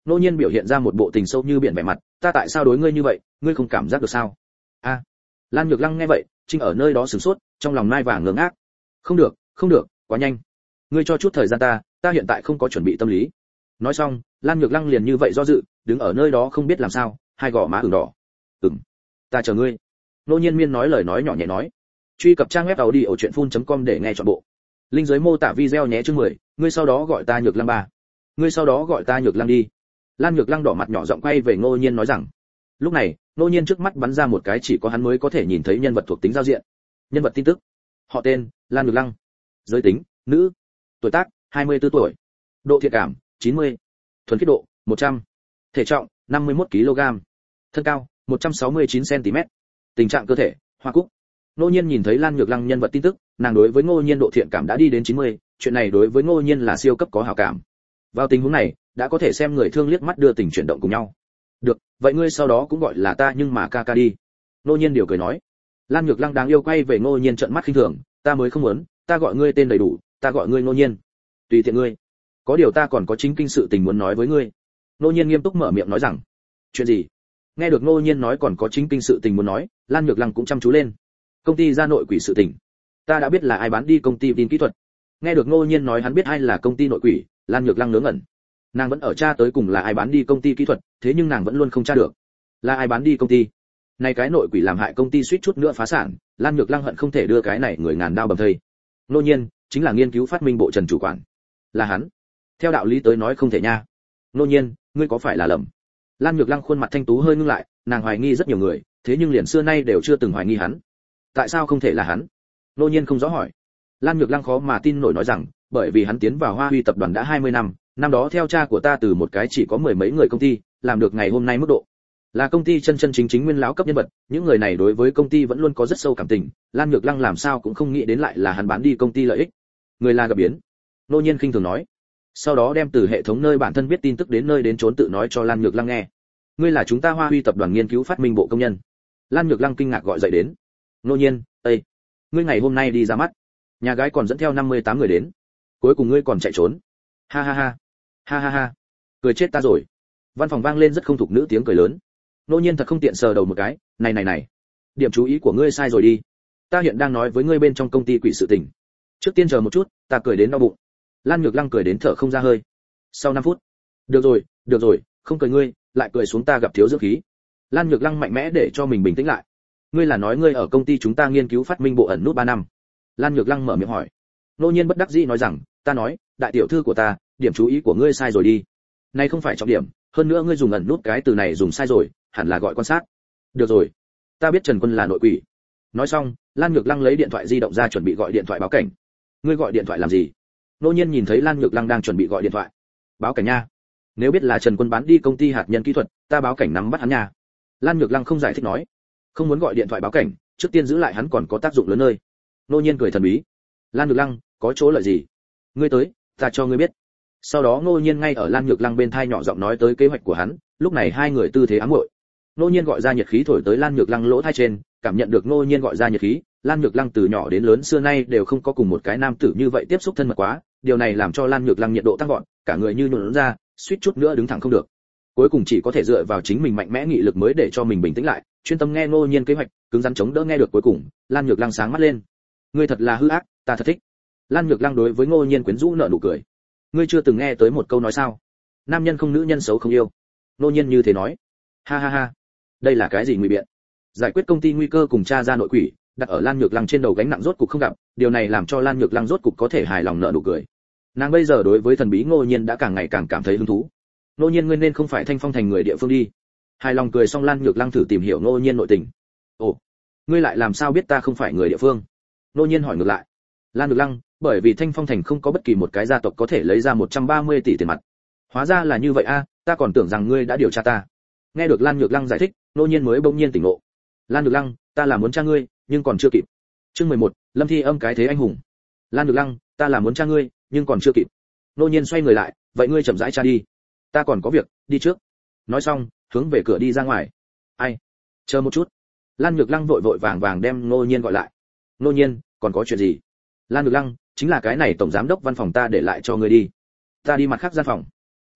Nô Nhiên biểu hiện ra một bộ tình sâu như biển vẻ mặt, ta tại sao đối ngươi như vậy, ngươi không cảm giác được sao? A. À. Lan Nhược Lăng nghe vậy, chính ở nơi đó sửng sốt, trong lòng nai vàng ngớ ngác. Không được, không được, quá nhanh. Ngươi cho chút thời gian ta, ta hiện tại không có chuẩn bị tâm lý. Nói xong, Lan Nhược Lăng liền như vậy do dự, đứng ở nơi đó không biết làm sao, hai gò má ửng đỏ. Ừm, ta chờ ngươi. Nô Nhiên Miên nói lời nói nhỏ nhẹ nói. Truy cập trang web tàu đi ở truyện phun chấm com để nghe trọn bộ. Linh dưới mô tả video nhé chương mười, ngươi sau đó gọi ta Nhược Lăng ba. Ngươi sau đó gọi ta Nhược Lăng đi. Lan Nhược Lăng đỏ mặt nhỏ giọng quay về Ngô Nhiên nói rằng. Lúc này, Ngô Nhiên trước mắt bắn ra một cái chỉ có hắn mới có thể nhìn thấy nhân vật thuộc tính giao diện. Nhân vật tin tức. Họ tên, Lan Nhược Lăng. Giới tính, nữ. Tuổi tác, hai mươi tư tuổi. Độ thiện cảm, chín mươi. Thuần khiết độ, một trăm. Thể trọng, năm mươi mốt ki lô gam. Thân cao, một trăm sáu mươi chín xăng ti mét. Tình trạng cơ thể, hoa cúc. Ngô Nhiên nhìn thấy Lan Nhược Lăng nhân vật tin tức, nàng đối với Ngô Nhiên độ thiện cảm đã đi đến chín mươi, chuyện này đối với Ngô Nhiên là siêu cấp có hảo cảm. Vào tình huống này, đã có thể xem người thương liếc mắt đưa tình chuyển động cùng nhau. Được, vậy ngươi sau đó cũng gọi là ta nhưng mà ca ca đi. Ngô Nhiên điều cười nói. Lan Nhược Lăng đáng yêu quay về Ngô Nhiên trợn mắt khinh thường, ta mới không muốn, ta gọi ngươi tên đầy đủ, ta gọi ngươi Ngô Nhiên. Tùy tiện ngươi. Có điều ta còn có chính kinh sự tình muốn nói với ngươi. Ngô Nhiên nghiêm túc mở miệng nói rằng. Chuyện gì? Nghe được Ngô Nhiên nói còn có chính kinh sự tình muốn nói, Lan Nhược Lăng cũng chăm chú lên. Công ty ra nội quỷ sự tình. Ta đã biết là ai bán đi công ty tin kỹ thuật. Nghe được Ngô Nhiên nói hắn biết ai là công ty nội quỷ, Lan Nhược Lăng ngớ ngẩn. Nàng vẫn ở tra tới cùng là ai bán đi công ty kỹ thuật, thế nhưng nàng vẫn luôn không tra được. Là ai bán đi công ty? Này cái nội quỷ làm hại công ty suýt chút nữa phá sản, Lan Nhược Lăng hận không thể đưa cái này người ngàn đao bầm thây. Ngô Nhiên, chính là nghiên cứu phát minh bộ Trần chủ quản. Là hắn. Theo đạo lý tới nói không thể nha. Ngô Nhiên, ngươi có phải là lầm? Lan Nhược Lăng khuôn mặt thanh tú hơi ngưng lại, nàng hoài nghi rất nhiều người, thế nhưng liền xưa nay đều chưa từng hoài nghi hắn. Tại sao không thể là hắn? Ngô Nhiên không rõ hỏi. Lan Nhược Lăng khó mà tin nổi nói rằng, bởi vì hắn tiến vào Hoa Huy tập đoàn đã hai mươi năm, năm đó theo cha của ta từ một cái chỉ có mười mấy người công ty, làm được ngày hôm nay mức độ. Là công ty chân chân chính chính nguyên lão cấp nhân vật, những người này đối với công ty vẫn luôn có rất sâu cảm tình, Lan Nhược Lăng làm sao cũng không nghĩ đến lại là hắn bán đi công ty lợi ích. Người là gặp biến. Ngô Nhiên khinh thường nói. Sau đó đem từ hệ thống nơi bản thân biết tin tức đến nơi đến trốn tự nói cho Lan Nhược Lăng nghe. Ngươi là chúng ta Hoa Huy tập đoàn nghiên cứu phát minh bộ công nhân. Lan Nhược Lăng kinh ngạc gọi dậy đến. Ngô Nhiên, ê, ngươi ngày hôm nay đi ra mắt, nhà gái còn dẫn theo năm mươi tám người đến, cuối cùng ngươi còn chạy trốn. Ha ha ha, ha ha ha, cười chết ta rồi. Văn phòng vang lên rất không thục nữ tiếng cười lớn. Ngô Nhiên thật không tiện sờ đầu một cái, này này này, điểm chú ý của ngươi sai rồi đi. Ta hiện đang nói với ngươi bên trong công ty quỷ sự tình. Trước tiên chờ một chút, ta cười đến đau bụng. Lan Nhược Lăng cười đến thở không ra hơi. Sau năm phút, được rồi, được rồi, không cười ngươi, lại cười xuống ta gặp thiếu dưỡng khí. Lan Nhược Lăng mạnh mẽ để cho mình bình tĩnh lại. Ngươi là nói ngươi ở công ty chúng ta nghiên cứu phát minh bộ ẩn nút ba năm? Lan Nhược Lăng mở miệng hỏi. Ngô Nhiên bất đắc dĩ nói rằng, ta nói, đại tiểu thư của ta, điểm chú ý của ngươi sai rồi đi. Này không phải trọng điểm, hơn nữa ngươi dùng ẩn nút cái từ này dùng sai rồi, hẳn là gọi quan sát. Được rồi, ta biết Trần Quân là nội quỷ. Nói xong, Lan Nhược Lăng lấy điện thoại di động ra chuẩn bị gọi điện thoại báo cảnh. Ngươi gọi điện thoại làm gì? Ngô Nhiên nhìn thấy Lan Nhược Lăng đang chuẩn bị gọi điện thoại. Báo cảnh nha. Nếu biết là Trần Quân bán đi công ty hạt nhân kỹ thuật, ta báo cảnh nắm bắt hắn nha. Lan Nhược Lăng không giải thích nói, không muốn gọi điện thoại báo cảnh, trước tiên giữ lại hắn còn có tác dụng lớn nơi. Ngô Nhiên cười thần bí. Lan Nhược Lăng, có chỗ lợi gì? Ngươi tới, ta cho ngươi biết. Sau đó Ngô Nhiên ngay ở Lan Nhược Lăng bên tai nhỏ giọng nói tới kế hoạch của hắn, lúc này hai người tư thế ám muội. Ngô Nhiên gọi ra nhiệt khí thổi tới Lan Nhược Lăng lỗ tai trên, cảm nhận được Ngô Nhiên gọi ra nhiệt khí, Lan Nhược Lăng từ nhỏ đến lớn xưa nay đều không có cùng một cái nam tử như vậy tiếp xúc thân mật quá, điều này làm cho Lan Nhược Lăng nhiệt độ tăng vọt, cả người như nhũn ra, suýt chút nữa đứng thẳng không được. Cuối cùng chỉ có thể dựa vào chính mình mạnh mẽ nghị lực mới để cho mình bình tĩnh lại, chuyên tâm nghe Ngô Nhiên kế hoạch, cứng rắn chống đỡ nghe được cuối cùng, Lan Nhược Lăng sáng mắt lên. Ngươi thật là hư ác, ta thật thích. Lan Nhược Lăng đối với Ngô Nhiên quyến rũ nở nụ cười. Ngươi chưa từng nghe tới một câu nói sao? Nam nhân không nữ nhân xấu không yêu. Ngô Nhiên như thế nói. Ha ha ha. Đây là cái gì ngụy biện? Giải quyết công ty nguy cơ cùng tra ra nội quỷ, đặt ở Lan Nhược Lăng trên đầu gánh nặng rốt cục không gặp, điều này làm cho Lan Nhược Lăng rốt cục có thể hài lòng nở nụ cười. Nàng bây giờ đối với thần bí Ngô Nhiên đã càng ngày càng cảm thấy hứng thú. Ngô Nhiên ngươi nên không phải Thanh Phong thành người địa phương đi. Hài lòng cười xong Lan Nhược Lăng thử tìm hiểu Ngô Nhiên nội tình. Ồ, ngươi lại làm sao biết ta không phải người địa phương? Ngô Nhiên hỏi ngược lại. Lan Nhược Lăng, bởi vì Thanh Phong thành không có bất kỳ một cái gia tộc có thể lấy ra một trăm ba mươi tỷ tiền mặt. Hóa ra là như vậy a, ta còn tưởng rằng ngươi đã điều tra ta. Nghe được Lan Nhược Lăng giải thích, Ngô Nhiên mới bỗng nhiên tỉnh ngộ. Lan Nhược Lăng, ta là muốn tra ngươi, nhưng còn chưa kịp. Chương mười một, Lâm Thi Âm cái thế anh hùng. Lan Nhược Lăng, ta là muốn tra ngươi, nhưng còn chưa kịp. Ngô Nhiên xoay người lại, vậy ngươi chậm rãi tra đi. Ta còn có việc, đi trước. Nói xong, hướng về cửa đi ra ngoài. Ai? Chờ một chút. Lan Nhược Lăng vội vội vàng vàng đem Ngô Nhiên gọi lại. Ngô Nhiên, còn có chuyện gì? Lan Nhược Lăng, chính là cái này tổng giám đốc văn phòng ta để lại cho ngươi đi. Ta đi mặt khác gian phòng.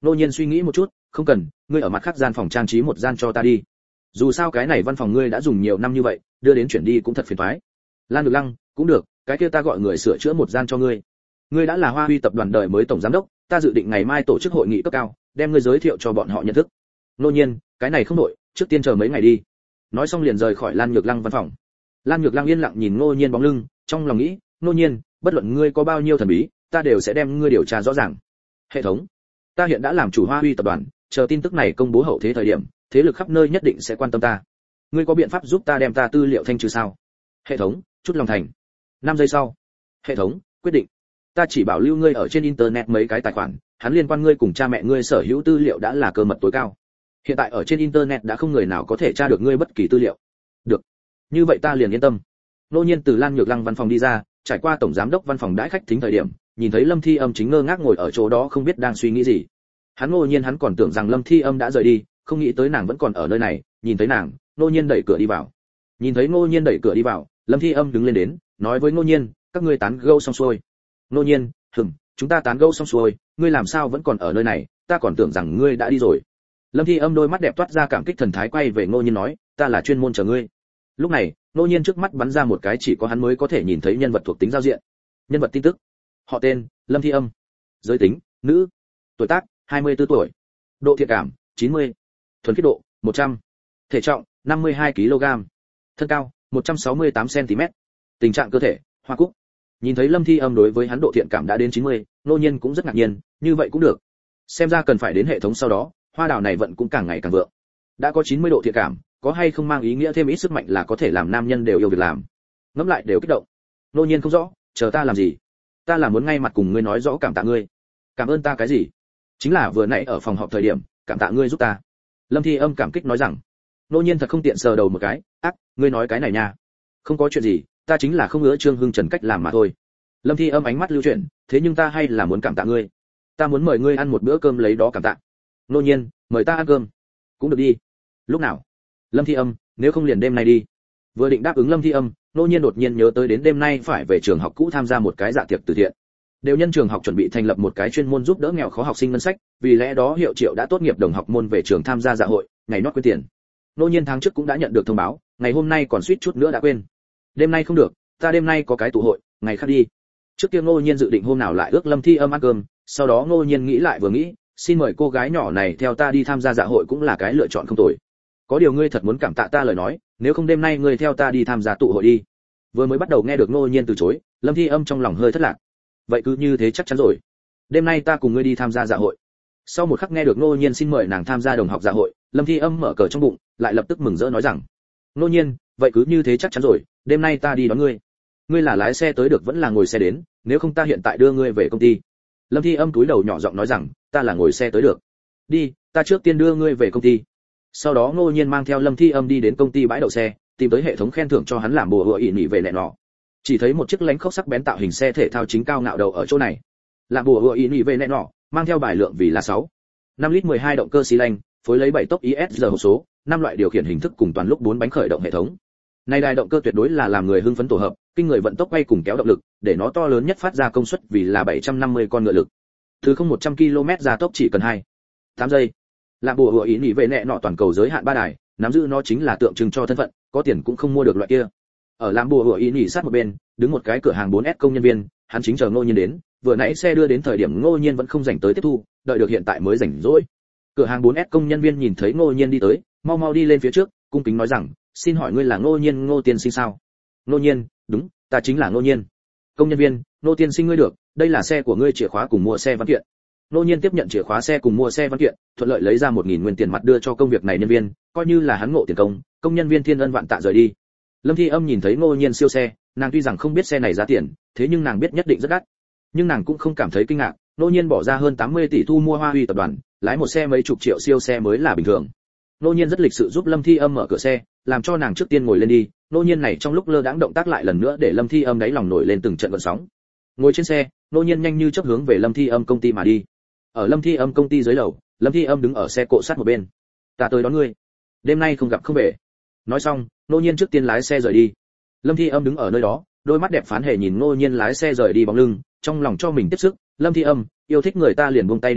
Nô Nhiên suy nghĩ một chút, không cần, ngươi ở mặt khác gian phòng trang trí một gian cho ta đi. Dù sao cái này văn phòng ngươi đã dùng nhiều năm như vậy, đưa đến chuyển đi cũng thật phiền toái. Lan Nhược Lăng, cũng được, cái kia ta gọi người sửa chữa một gian cho ngươi. Ngươi đã là Hoa Huy tập đoàn đời mới tổng giám đốc, ta dự định ngày mai tổ chức hội nghị cấp cao, đem ngươi giới thiệu cho bọn họ nhận thức. Nô Nhiên, cái này không đổi, trước tiên chờ mấy ngày đi. Nói xong liền rời khỏi Lan Nhược Lăng văn phòng. Lan Nhược Lăng yên lặng nhìn Nô Nhiên bóng lưng, trong lòng nghĩ, Nô Nhiên, bất luận ngươi có bao nhiêu thần bí, ta đều sẽ đem ngươi điều tra rõ ràng. Hệ thống, ta hiện đã làm chủ Hoa Huy tập đoàn, chờ tin tức này công bố hậu thế thời điểm, thế lực khắp nơi nhất định sẽ quan tâm ta. Ngươi có biện pháp giúp ta đem ta tư liệu thanh trừ sao? Hệ thống, chút lòng thành. năm giây sau. Hệ thống, quyết định. Ta chỉ bảo lưu ngươi ở trên internet mấy cái tài khoản, hắn liên quan ngươi cùng cha mẹ ngươi sở hữu tư liệu đã là cơ mật tối cao. Hiện tại ở trên internet đã không người nào có thể tra được ngươi bất kỳ tư liệu. Được. Như vậy ta liền yên tâm. Nô Nhiên từ Lan Nhược Lăng văn phòng đi ra, trải qua tổng giám đốc văn phòng đãi khách thính thời điểm, nhìn thấy Lâm Thi Âm chính ngơ ngác ngồi ở chỗ đó không biết đang suy nghĩ gì. Hắn Nô Nhiên hắn còn tưởng rằng Lâm Thi Âm đã rời đi, không nghĩ tới nàng vẫn còn ở nơi này. Nhìn thấy nàng, Nô Nhiên đẩy cửa đi vào. Nhìn thấy Nô Nhiên đẩy cửa đi vào, Lâm Thi Âm đứng lên đến, nói với Nô Nhiên, các ngươi tán gẫu xong xuôi. Nô Nhiên, hừm, chúng ta tán gẫu xong xuôi, ngươi làm sao vẫn còn ở nơi này, ta còn tưởng rằng ngươi đã đi rồi. Lâm Thi Âm đôi mắt đẹp toát ra cảm kích thần thái quay về Nô Nhiên nói, ta là chuyên môn chờ ngươi. Lúc này, Nô Nhiên trước mắt bắn ra một cái chỉ có hắn mới có thể nhìn thấy nhân vật thuộc tính giao diện. Nhân vật tin tức. Họ tên, Lâm Thi Âm. Giới tính, nữ. Tuổi tác, hai mươi tư tuổi. Độ thiện cảm, chín mươi. Thuần khiết độ, một trăm. Thể trọng, năm mươi hai ki lô gam. Thân cao, một trăm sáu mươi tám xăng ti mét. Tình trạng cơ thể, hoa cúc. Nhìn thấy Lâm Thi Âm đối với hắn độ thiện cảm đã đến chín mươi, Nô Nhiên cũng rất ngạc nhiên, như vậy cũng được. Xem ra cần phải đến hệ thống sau đó, hoa đào này vận cũng càng ngày càng vượng. Đã có chín mươi độ thiện cảm, có hay không mang ý nghĩa thêm ít sức mạnh là có thể làm nam nhân đều yêu việc làm. Ngẫm lại đều kích động. Nô Nhiên không rõ, chờ ta làm gì? Ta là muốn ngay mặt cùng ngươi nói rõ cảm tạ ngươi. Cảm ơn ta cái gì? Chính là vừa nãy ở phòng họp thời điểm, cảm tạ ngươi giúp ta. Lâm Thi Âm cảm kích nói rằng. Nô Nhiên thật không tiện sờ đầu một cái, ác, ngươi nói cái này nha. Không có chuyện gì, ta chính là không ngứa Trương Hưng Trần cách làm mà thôi. Lâm Thi Âm ánh mắt lưu chuyển, thế nhưng ta hay là muốn cảm tạ ngươi. Ta muốn mời ngươi ăn một bữa cơm lấy đó cảm tạ. Nô Nhiên, mời ta ăn cơm. Cũng được đi. Lúc nào? Lâm Thi Âm, nếu không liền đêm nay đi. Vừa định đáp ứng Lâm Thi Âm, Nô Nhiên đột nhiên nhớ tới đến đêm nay phải về trường học cũ tham gia một cái dạ tiệc từ thiện. Đều nhân trường học chuẩn bị thành lập một cái chuyên môn giúp đỡ nghèo khó học sinh ngân sách, vì lẽ đó Hiệu Triệu đã tốt nghiệp đồng học môn về trường tham gia dạ hội, ngày nót quyên tiền. Nô Nhiên tháng trước cũng đã nhận được thông báo, ngày hôm nay còn suýt chút nữa đã quên. Đêm nay không được, ta đêm nay có cái tụ hội, ngày khác đi. Trước kia Nô Nhiên dự định hôm nào lại ước Lâm Thi Âm ăn cơm, sau đó Nô Nhiên nghĩ lại vừa nghĩ, xin mời cô gái nhỏ này theo ta đi tham gia dạ hội cũng là cái lựa chọn không tồi. Có điều ngươi thật muốn cảm tạ ta lời nói, nếu không đêm nay ngươi theo ta đi tham gia tụ hội đi. Vừa mới bắt đầu nghe được Nô Nhiên từ chối, Lâm Thi Âm trong lòng hơi thất lạc. Vậy cứ như thế chắc chắn rồi. Đêm nay ta cùng ngươi đi tham gia dạ hội. Sau một khắc nghe được Nô Nhiên xin mời nàng tham gia đồng học dạ hội, Lâm Thi Âm mở cờ trong bụng, lại lập tức mừng rỡ nói rằng: Nô Nhiên, vậy cứ như thế chắc chắn rồi, đêm nay ta đi đón ngươi. Ngươi là lái xe tới được vẫn là ngồi xe đến, nếu không ta hiện tại đưa ngươi về công ty. Lâm Thi Âm cúi đầu nhỏ giọng nói rằng, ta là ngồi xe tới được. Đi, ta trước tiên đưa ngươi về công ty. Sau đó Nô Nhiên mang theo Lâm Thi Âm đi đến công ty bãi đậu xe, tìm tới hệ thống khen thưởng cho hắn làm bùa hựa ỉ nhị về nẹ nọ. Chỉ thấy một chiếc lánh khốc sắc bén tạo hình xe thể thao chính cao ngạo đầu ở chỗ này. Làm bùa hựa ỉ nhị về nẹ nọ, mang theo bài lượng vì là sáu. năm lít mười hai động cơ xi lanh, phối lấy bảy tốc i ét giê hộp số, năm loại điều khiển hình thức cùng toàn lúc bốn bánh khởi động hệ thống. Này đài động cơ tuyệt đối là làm người hưng phấn tổ hợp, kinh người vận tốc quay cùng kéo động lực, để nó to lớn nhất phát ra công suất vì là bảy trăm năm mươi con ngựa lực. Từ không một trăm ki lô mét gia tốc chỉ cần hai tám giây. Làm bùa hựa ý nhị về nẹ nọ toàn cầu giới hạn ba đài, nắm giữ nó chính là tượng trưng cho thân phận, có tiền cũng không mua được loại kia. Ở làm bùa hựa ý nhị sát một bên, đứng một cái cửa hàng bốn S công nhân viên, hắn chính chờ Ngô Nhiên đến, vừa nãy xe đưa đến thời điểm Ngô Nhiên vẫn không rảnh tới tiếp thu, đợi được hiện tại mới rảnh rỗi. Cửa hàng bốn S công nhân viên nhìn thấy Ngô Nhiên đi tới, mau mau đi lên phía trước, cung kính nói rằng, xin hỏi ngươi là Ngô Nhiên Ngô tiên sinh sao? Ngô Nhiên, đúng, ta chính là Ngô Nhiên. Công nhân viên, Ngô tiên sinh ngươi được, đây là xe của ngươi chìa khóa cùng mua xe văn kiện. Ngô Nhiên tiếp nhận chìa khóa xe cùng mua xe văn kiện, thuận lợi lấy ra một nghìn nguyên tiền mặt đưa cho công việc này nhân viên, coi như là hắn ngộ tiền công, công nhân viên thiên ân vạn tạ rời đi. Lâm Thi Âm nhìn thấy Ngô Nhiên siêu xe, nàng tuy rằng không biết xe này giá tiền, thế nhưng nàng biết nhất định rất đắt. Nhưng nàng cũng không cảm thấy kinh ngạc, Ngô Nhiên bỏ ra hơn tám mươi tỷ thu mua Hoa Huy tập đoàn, lái một xe mấy chục triệu siêu xe mới là bình thường. Ngô Nhiên rất lịch sự giúp Lâm Thi Âm mở cửa xe, làm cho nàng trước tiên ngồi lên đi. Ngô Nhiên này trong lúc lơ đãng động tác lại lần nữa để Lâm Thi Âm đáy lòng nổi lên từng trận gợn sóng. Ngồi trên xe, Ngô Nhiên nhanh như chớp hướng về Lâm Thi Âm công ty mà đi. Ở Lâm Thi Âm công ty dưới lầu, Lâm Thi Âm đứng ở xe cộ sát một bên. Ta tới đón ngươi. Đêm nay không gặp không về. Nói xong, Ngô Nhiên trước tiên lái xe rời đi. Lâm Thi Âm đứng ở nơi đó, đôi mắt đẹp phán hề nhìn Ngô Nhiên lái xe rời đi bóng lưng, trong lòng cho mình tiếp sức. Lâm Thi Âm, yêu thích người ta liền buông tay đi yêu,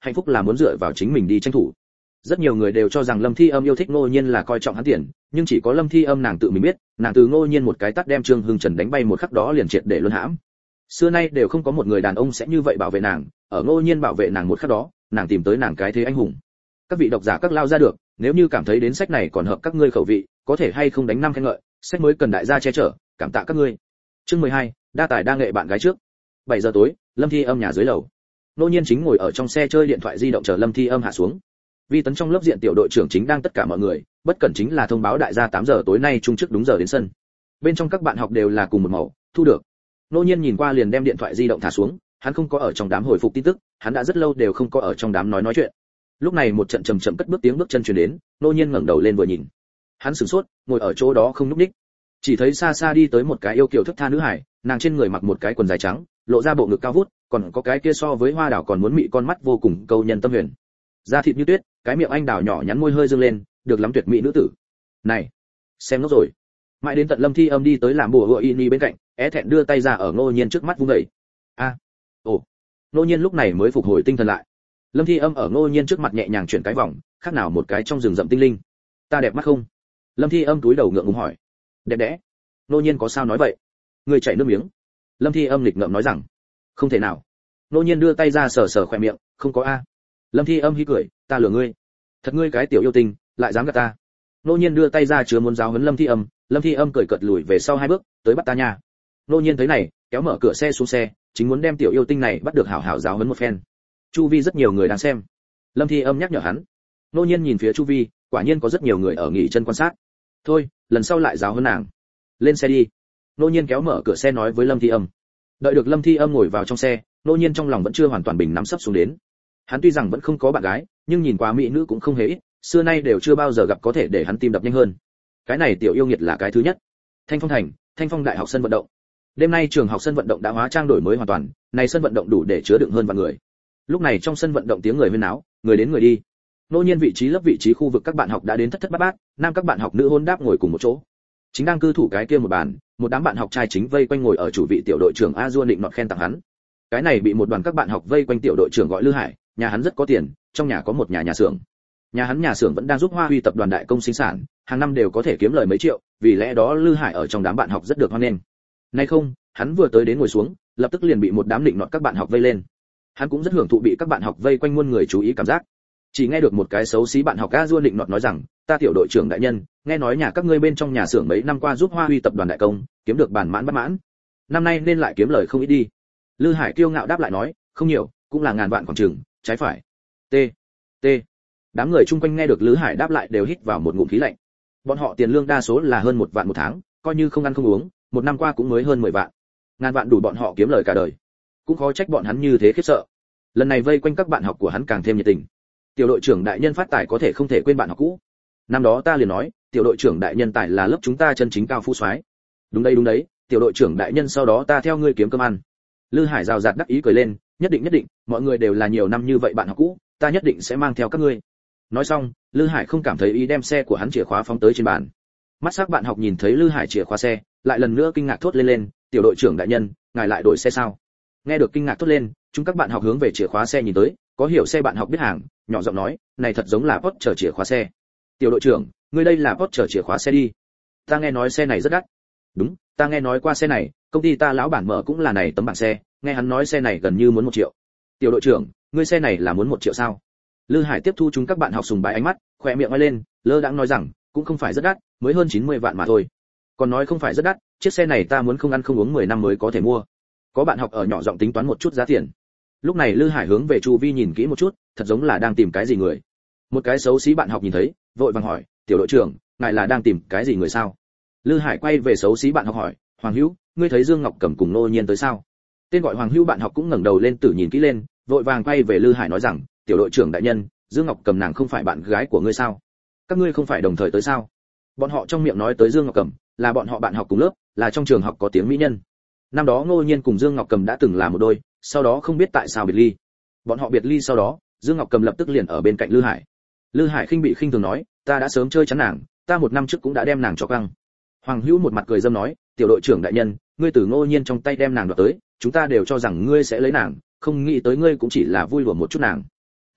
hạnh phúc là muốn dựa vào chính mình đi tranh thủ. Rất nhiều người đều cho rằng Lâm Thi Âm yêu thích Ngô Nhiên là coi trọng hắn tiền, nhưng chỉ có Lâm Thi Âm nàng tự mình biết, nàng từ Ngô Nhiên một cái tát đem Trương Hưng Trần đánh bay một khắc đó liền triệt để luân hãm. Xưa nay đều không có một người đàn ông sẽ như vậy bảo vệ nàng, ở Ngô Nhiên bảo vệ nàng một khắc đó, nàng tìm tới nàng cái thế anh hùng. Các vị độc giả các lao ra được, nếu như cảm thấy đến sách này còn hợp các ngươi khẩu vị, có thể hay không đánh năm khen ngợi, sách mới cần đại gia che chở, cảm tạ các ngươi. Chương mười hai, đa tài đa nghệ bạn gái trước. bảy giờ tối, Lâm Thi Âm nhà dưới lầu. Ngô Nhiên chính ngồi ở trong xe chơi điện thoại di động chờ Lâm Thi Âm hạ xuống. Vi Tấn trong lớp diện tiểu đội trưởng chính đang tất cả mọi người, bất cẩn chính là thông báo đại gia tám giờ tối nay chung trước đúng giờ đến sân. Bên trong các bạn học đều là cùng một màu, thu được. Ngô Nhiên nhìn qua liền đem điện thoại di động thả xuống, hắn không có ở trong đám hồi phục tin tức, hắn đã rất lâu đều không có ở trong đám nói nói chuyện. Lúc này một trận trầm trầm cất bước tiếng bước chân truyền đến, Ngô Nhiên ngẩng đầu lên vừa nhìn. Hắn sửng sốt, ngồi ở chỗ đó không nhúc nhích. Chỉ thấy xa xa đi tới một cái yêu kiều thức tha nữ hải, nàng trên người mặc một cái quần dài trắng, lộ ra bộ ngực cao vút, còn có cái kia so với hoa đào còn muốn mị con mắt vô cùng câu nhân tâm huyền. Da thịt như tuyết, cái miệng anh đào nhỏ nhắn môi hơi dương lên, được lắm tuyệt mỹ nữ tử. Này, xem nó rồi. Mãi đến tận Lâm Thi Âm đi tới làm bùa hựa y bên cạnh, é thẹn đưa tay ra ở Ngô Nhiên trước mắt vung dậy. A, ồ. Ngô Nhiên lúc này mới phục hồi tinh thần lại. Lâm Thi Âm ở Ngô Nhiên trước mặt nhẹ nhàng chuyển cái vòng, khác nào một cái trong rừng rậm tinh linh. Ta đẹp mắt không? Lâm Thi Âm túi đầu ngượng ngùng hỏi. Đẹp đẽ. Ngô Nhiên có sao nói vậy? Người chảy nước miếng. Lâm Thi Âm lịch ngợm nói rằng. Không thể nào. Ngô Nhiên đưa tay ra sờ sờ khóe miệng, không có a. Lâm Thi Âm hí cười, ta lừa ngươi. Thật ngươi cái tiểu yêu tinh, lại dám gạt ta. Ngô Nhiên đưa tay ra chứa muốn giáo huấn Lâm Thi Âm, Lâm Thi Âm cười cợt lùi về sau hai bước, tới bắt ta nha. Ngô Nhiên thấy này, kéo mở cửa xe xuống xe, chính muốn đem tiểu yêu tinh này bắt được hảo hảo giáo huấn một phen. Chu vi rất nhiều người đang xem. Lâm Thi Âm nhắc nhở hắn. Ngô Nhiên nhìn phía chu vi, quả nhiên có rất nhiều người ở nghỉ chân quan sát. Thôi, lần sau lại giáo huấn nàng. Lên xe đi. Ngô Nhiên kéo mở cửa xe nói với Lâm Thi Âm. Đợi được Lâm Thi Âm ngồi vào trong xe, Ngô Nhiên trong lòng vẫn chưa hoàn toàn bình nắm sấp xuống đến. Hắn tuy rằng vẫn không có bạn gái, nhưng nhìn qua mỹ nữ cũng không hề ít, xưa nay đều chưa bao giờ gặp có thể để hắn tim đập nhanh hơn. Cái này tiểu yêu nghiệt là cái thứ nhất. Thanh Phong thành, Thanh Phong đại học sân vận động. Đêm nay trường học sân vận động đã hóa trang đổi mới hoàn toàn, này sân vận động đủ để chứa đựng hơn vạn người. Lúc này trong sân vận động tiếng người huyên náo, người đến người đi. Nô Nhiên vị trí lớp vị trí khu vực các bạn học đã đến thất thất bát bát, nam các bạn học nữ hôn đáp ngồi cùng một chỗ. Chính đang cư thủ cái kia một bàn, một đám bạn học trai chính vây quanh ngồi ở chủ vị tiểu đội trưởng A Duan định nọt khen tặng hắn. Cái này bị một đoàn các bạn học vây quanh tiểu đội trưởng gọi Lư Hải, nhà hắn rất có tiền, trong nhà có một nhà nhà xưởng. Nhà hắn nhà xưởng vẫn đang giúp Hoa Huy tập đoàn đại công sinh sản, hàng năm đều có thể kiếm lời mấy triệu, vì lẽ đó Lư Hải ở trong đám bạn học rất được hoan nghênh. Nay không, hắn vừa tới đến ngồi xuống, lập tức liền bị một đám định nọt các bạn học vây lên. Hắn cũng rất hưởng thụ bị các bạn học vây quanh muôn người chú ý cảm giác. Chỉ nghe được một cái xấu xí bạn học A Duan định nọt nói rằng, ta tiểu đội trưởng đại nhân, nghe nói nhà các ngươi bên trong nhà xưởng mấy năm qua giúp Hoa Huy tập đoàn đại công, kiếm được bản mãn bất mãn. Năm nay nên lại kiếm lời không ít đi. Lư Hải kiêu ngạo đáp lại nói, không nhiều, cũng là ngàn vạn khoảng chừng, trái phải. T. T. Đám người chung quanh nghe được Lư Hải đáp lại đều hít vào một ngụm khí lạnh. Bọn họ tiền lương đa số là hơn một vạn một tháng, coi như không ăn không uống, một năm qua cũng mới hơn mười vạn. Ngàn vạn đủ bọn họ kiếm lời cả đời. Cũng khó trách bọn hắn như thế khiếp sợ. Lần này vây quanh các bạn học của hắn càng thêm nhiệt tình. Tiểu đội trưởng đại nhân phát tài có thể không thể quên bạn học cũ. Năm đó ta liền nói, tiểu đội trưởng đại nhân tài là lớp chúng ta chân chính cao phú soái. Đúng đấy đúng đấy, tiểu đội trưởng đại nhân sau đó ta theo ngươi kiếm cơm ăn. Lư Hải rào rạt đắc ý cười lên, nhất định nhất định, mọi người đều là nhiều năm như vậy bạn học cũ, ta nhất định sẽ mang theo các ngươi. Nói xong, Lư Hải không cảm thấy ý đem xe của hắn chìa khóa phóng tới trên bàn. Mắt sắc bạn học nhìn thấy Lư Hải chìa khóa xe, lại lần nữa kinh ngạc thốt lên lên, tiểu đội trưởng đại nhân, ngài lại đổi xe sao? Nghe được kinh ngạc thốt lên, chúng các bạn học hướng về chìa khóa xe nhìn tới, có hiểu xe bạn học biết hàng, nhỏ giọng nói, này thật giống là Porsche chìa khóa xe. Tiểu đội trưởng, ngươi đây là Porsche chìa khóa xe đi. Ta nghe nói xe này rất đắt. Đúng, ta nghe nói qua xe này, công ty ta lão bản mở cũng là này tấm bảng xe, nghe hắn nói xe này gần như muốn một triệu. Tiểu đội trưởng, ngươi xe này là muốn một triệu sao? Lư Hải tiếp thu chúng các bạn học sùng bái ánh mắt, khỏe miệng ngoai lên, lơ đãng nói rằng, cũng không phải rất đắt, mới hơn chín mươi vạn mà thôi. Còn nói không phải rất đắt, chiếc xe này ta muốn không ăn không uống mười năm mới có thể mua. Có bạn học ở nhỏ giọng tính toán một chút giá tiền. Lúc này Lư Hải hướng về chu vi nhìn kỹ một chút, thật giống là đang tìm cái gì người. Một cái xấu xí bạn học nhìn thấy, vội vàng hỏi, tiểu đội trưởng, ngài là đang tìm cái gì người sao? Lư Hải quay về xấu xí bạn học hỏi, Hoàng Hữu, ngươi thấy Dương Ngọc Cẩm cùng Nô Nhiên tới sao? Tên gọi Hoàng Hữu bạn học cũng ngẩng đầu lên tử nhìn kỹ lên, vội vàng quay về Lư Hải nói rằng, tiểu đội trưởng đại nhân, Dương Ngọc Cẩm nàng không phải bạn gái của ngươi sao? Các ngươi không phải đồng thời tới sao? Bọn họ trong miệng nói tới Dương Ngọc Cẩm, là bọn họ bạn học cùng lớp, là trong trường học có tiếng mỹ nhân. Năm đó Ngô Nhiên cùng Dương Ngọc Cẩm đã từng là một đôi, sau đó không biết tại sao biệt ly. Bọn họ biệt ly sau đó, Dương Ngọc Cẩm lập tức liền ở bên cạnh Lư Hải. Lư Hải khinh bị khinh thường nói, ta đã sớm chơi chắn nàng, ta một năm trước cũng đã đem nàng cho căng. Hoàng Hữu một mặt cười dâm nói, tiểu đội trưởng đại nhân, ngươi từ Ngô Nhiên trong tay đem nàng đoạt tới, chúng ta đều cho rằng ngươi sẽ lấy nàng, không nghĩ tới ngươi cũng chỉ là vui đùa một chút nàng.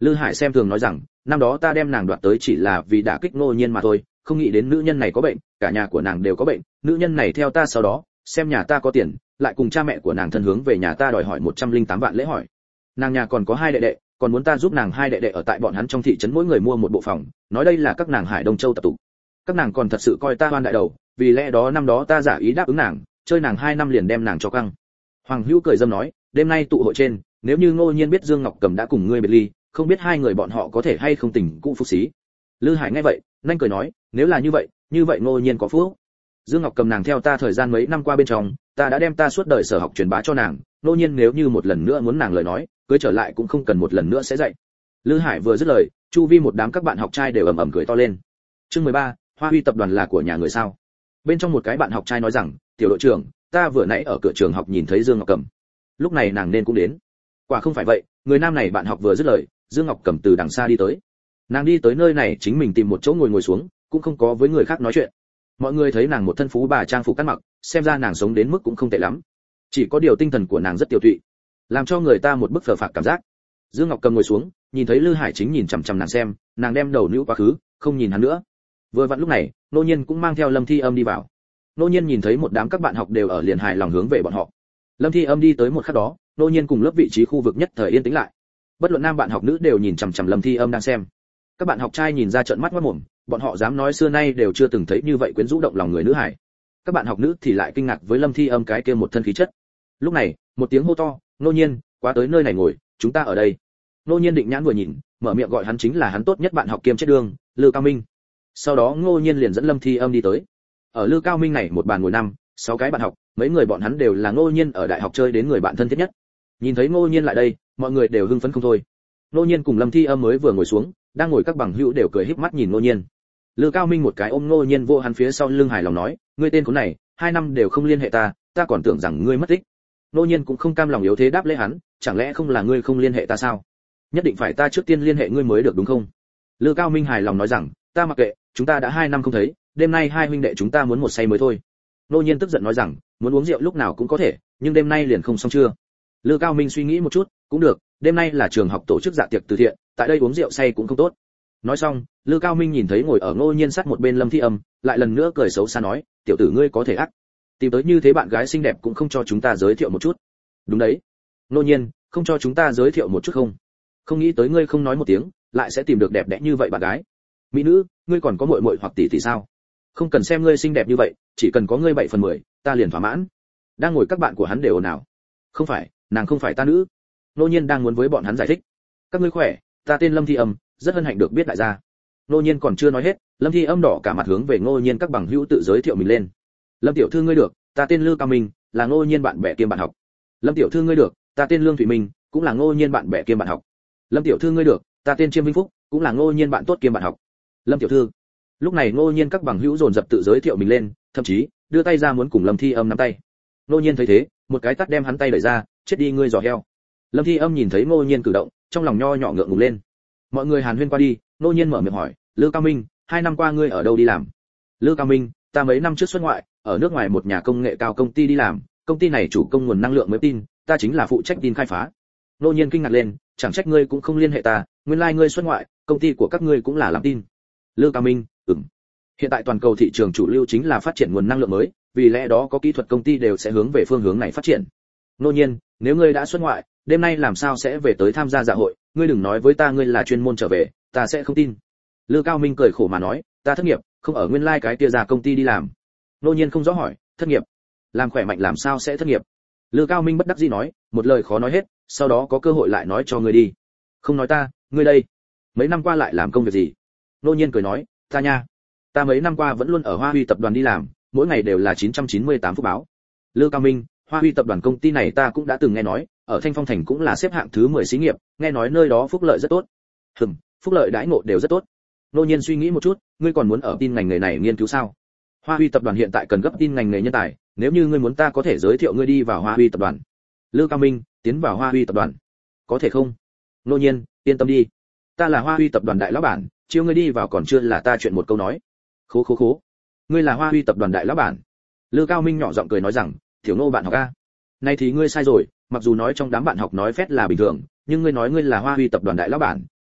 Lư Hải xem thường nói rằng, năm đó ta đem nàng đoạt tới chỉ là vì đả kích Ngô Nhiên mà thôi, không nghĩ đến nữ nhân này có bệnh, cả nhà của nàng đều có bệnh, nữ nhân này theo ta sau đó, xem nhà ta có tiền, lại cùng cha mẹ của nàng thân hướng về nhà ta đòi hỏi một trăm linh tám vạn lễ hỏi. Nàng nhà còn có hai đệ đệ, còn muốn ta giúp nàng hai đệ đệ ở tại bọn hắn trong thị trấn mỗi người mua một bộ phòng, nói đây là các nàng Hải Đông Châu tập tục. Các nàng còn thật sự coi ta oan đại đầu, vì lẽ đó năm đó ta giả ý đáp ứng nàng, chơi nàng hai năm liền đem nàng cho căng. Hoàng Hữu cười dâm nói, đêm nay tụ hội trên, nếu như Ngô Nhiên biết Dương Ngọc Cầm đã cùng ngươi biệt ly, không biết hai người bọn họ có thể hay không tình cũ phúc xí. Lư Hải nghe vậy, nhanh cười nói, nếu là như vậy, như vậy Ngô Nhiên có phúc. Dương Ngọc Cầm nàng theo ta thời gian mấy năm qua bên trong, ta đã đem ta suốt đời sở học truyền bá cho nàng, Ngô Nhiên nếu như một lần nữa muốn nàng lời nói, cưới trở lại cũng không cần một lần nữa sẽ dạy. Lư Hải vừa dứt lời, chu vi một đám các bạn học trai đều ầm ầm cười to lên. Chương mười ba, Hoa Huy tập đoàn là của nhà người sao? Bên trong một cái bạn học trai nói rằng, tiểu đội trưởng, ta vừa nãy ở cửa trường học nhìn thấy Dương Ngọc Cầm. Lúc này nàng nên cũng đến. Quả không phải vậy, người nam này bạn học vừa dứt lời, Dương Ngọc Cầm từ đằng xa đi tới. Nàng đi tới nơi này chính mình tìm một chỗ ngồi ngồi xuống, cũng không có với người khác nói chuyện. Mọi người thấy nàng một thân phú bà trang phục cắt mặc, xem ra nàng sống đến mức cũng không tệ lắm. Chỉ có điều tinh thần của nàng rất tiêu tụy, làm cho người ta một bức phờ phạc cảm giác. Dương Ngọc Cầm ngồi xuống, nhìn thấy Lư Hải chính nhìn chằm chằm nàng xem, nàng đem đầu níu quá khứ, không nhìn hắn nữa. Vừa vặn lúc này, Nô Nhiên cũng mang theo Lâm Thi Âm đi vào. Nô Nhiên nhìn thấy một đám các bạn học đều ở liền hài lòng hướng về bọn họ. Lâm Thi Âm đi tới một khắc đó, Nô Nhiên cùng lớp vị trí khu vực nhất thời yên tĩnh lại. Bất luận nam bạn học nữ đều nhìn chằm chằm Lâm Thi Âm đang xem. Các bạn học trai nhìn ra trợn mắt ngoác mồm, bọn họ dám nói xưa nay đều chưa từng thấy như vậy quyến rũ động lòng người nữ hải. Các bạn học nữ thì lại kinh ngạc với Lâm Thi Âm cái kia một thân khí chất. Lúc này, một tiếng hô to, "Nô Nhiên, quá tới nơi này ngồi, chúng ta ở đây." Nô Nhiên định nhãn vừa nhìn, mở miệng gọi hắn chính là hắn tốt nhất bạn học kiêm chết đường, Lư Cao Minh. Sau đó Ngô Nhiên liền dẫn Lâm Thi Âm đi tới. Ở Lư Cao Minh này một bàn ngồi năm, sáu cái bạn học, mấy người bọn hắn đều là Ngô Nhiên ở đại học chơi đến người bạn thân thiết nhất. Nhìn thấy Ngô Nhiên lại đây, mọi người đều hưng phấn không thôi. Ngô Nhiên cùng Lâm Thi Âm mới vừa ngồi xuống, đang ngồi các bằng hữu đều cười híp mắt nhìn Ngô Nhiên. Lư Cao Minh một cái ôm Ngô Nhiên vô hắn phía sau lưng hài lòng nói, ngươi tên khốn này, hai năm đều không liên hệ ta, ta còn tưởng rằng ngươi mất tích. Ngô Nhiên cũng không cam lòng yếu thế đáp lễ hắn, chẳng lẽ không là ngươi không liên hệ ta sao? Nhất định phải ta trước tiên liên hệ ngươi mới được đúng không? Lư Cao Minh hài lòng nói rằng, ta mặc kệ, chúng ta đã hai năm không thấy, đêm nay hai huynh đệ chúng ta muốn một say mới thôi. Ngô Nhiên tức giận nói rằng, muốn uống rượu lúc nào cũng có thể, nhưng đêm nay liền không xong chưa? Lư Cao Minh suy nghĩ một chút, cũng được, đêm nay là trường học tổ chức dạ tiệc từ thiện, tại đây uống rượu say cũng không tốt. Nói xong, Lư Cao Minh nhìn thấy ngồi ở Ngô Nhiên sát một bên Lâm Thi Âm, lại lần nữa cười xấu xa nói, tiểu tử ngươi có thể ác, tìm tới như thế bạn gái xinh đẹp cũng không cho chúng ta giới thiệu một chút. Đúng đấy. Ngô Nhiên, không cho chúng ta giới thiệu một chút không? Không nghĩ tới ngươi không nói một tiếng, lại sẽ tìm được đẹp đẽ như vậy bạn gái. Mỹ nữ, ngươi còn có muội muội hoặc tỷ tỷ sao? Không cần xem ngươi xinh đẹp như vậy, chỉ cần có ngươi bảy phần mười, ta liền thỏa mãn. Đang ngồi các bạn của hắn đều ồn ào. Không phải, nàng không phải ta nữ. Ngô Nhiên đang muốn với bọn hắn giải thích. Các ngươi khỏe, ta tên Lâm Thi Âm, rất hân hạnh được biết đại gia. Ngô Nhiên còn chưa nói hết, Lâm Thi Âm đỏ cả mặt hướng về Ngô Nhiên các bằng hữu tự giới thiệu mình lên. Lâm tiểu thư ngươi được, ta tên Lư Cao Minh, là Ngô Nhiên bạn bè kiêm bạn học. Lâm tiểu thư ngươi được, ta tên Lương Thụy Minh, cũng là Ngô Nhiên bạn bè kiêm bạn học. Lâm tiểu thư ngươi được, ta tên Chiêm Vinh Phúc, cũng là Ngô Nhiên bạn tốt kiêm bạn học. Lâm tiểu thư. Lúc này Ngô Nhiên các bằng hữu dồn dập tự giới thiệu mình lên, thậm chí đưa tay ra muốn cùng Lâm Thi Âm nắm tay. Ngô Nhiên thấy thế, một cái tát đem hắn tay đẩy ra, chết đi ngươi giò heo. Lâm Thi Âm nhìn thấy Ngô Nhiên cử động, trong lòng nho nhỏ ngượng ngùng lên. Mọi người hàn huyên qua đi, Ngô Nhiên mở miệng hỏi, Lư Cao Minh, hai năm qua ngươi ở đâu đi làm? Lư Cao Minh, ta mấy năm trước xuất ngoại, ở nước ngoài một nhà công nghệ cao công ty đi làm, công ty này chủ công nguồn năng lượng mới tin, ta chính là phụ trách tin khai phá. Ngô Nhiên kinh ngạc lên, chẳng trách ngươi cũng không liên hệ ta, nguyên lai like ngươi xuất ngoại, công ty của các ngươi cũng là làm tin. Lư Cao Minh, ừm. Hiện tại toàn cầu thị trường chủ lưu chính là phát triển nguồn năng lượng mới, vì lẽ đó có kỹ thuật công ty đều sẽ hướng về phương hướng này phát triển. Ngô Nhiên, nếu ngươi đã xuất ngoại, đêm nay làm sao sẽ về tới tham gia dạ hội, ngươi đừng nói với ta ngươi là chuyên môn trở về, ta sẽ không tin. Lư Cao Minh cười khổ mà nói, ta thất nghiệp, không ở nguyên lai like cái kia ra công ty đi làm. Ngô Nhiên không rõ hỏi, thất nghiệp? Làm khỏe mạnh làm sao sẽ thất nghiệp? Lư Cao Minh bất đắc dĩ nói, một lời khó nói hết, sau đó có cơ hội lại nói cho ngươi đi. Không nói ta, ngươi đây, mấy năm qua lại làm công việc gì? Ngô Nhiên cười nói, ta nha, ta mấy năm qua vẫn luôn ở Hoa Huy tập đoàn đi làm, mỗi ngày đều là chín trăm chín mươi tám phút báo. Lư Cao Minh, Hoa Huy tập đoàn công ty này ta cũng đã từng nghe nói, ở Thanh Phong thành cũng là xếp hạng thứ mười xí nghiệp, nghe nói nơi đó phúc lợi rất tốt. Hừm, phúc lợi đãi ngộ đều rất tốt. Ngô Nhiên suy nghĩ một chút, ngươi còn muốn ở tin ngành nghề này nghiên cứu sao? Hoa Huy tập đoàn hiện tại cần gấp tin ngành nghề nhân tài, nếu như ngươi muốn ta có thể giới thiệu ngươi đi vào Hoa Huy tập đoàn. Lư Cao Minh, tiến vào Hoa Huy tập đoàn, có thể không? Ngô Nhiên, yên tâm đi, ta là Hoa Huy tập đoàn đại lão bản, chiêu ngươi đi vào còn chưa là ta chuyện một câu nói. Khố khố khố, ngươi là Hoa Huy tập đoàn đại lão bản? Lư Cao Minh nhỏ giọng cười nói rằng, tiểu Ngô bạn học a, nay thì ngươi sai rồi, mặc dù nói trong đám bạn học nói phét là bình thường, nhưng ngươi nói ngươi là Hoa Huy tập đoàn đại lão bản,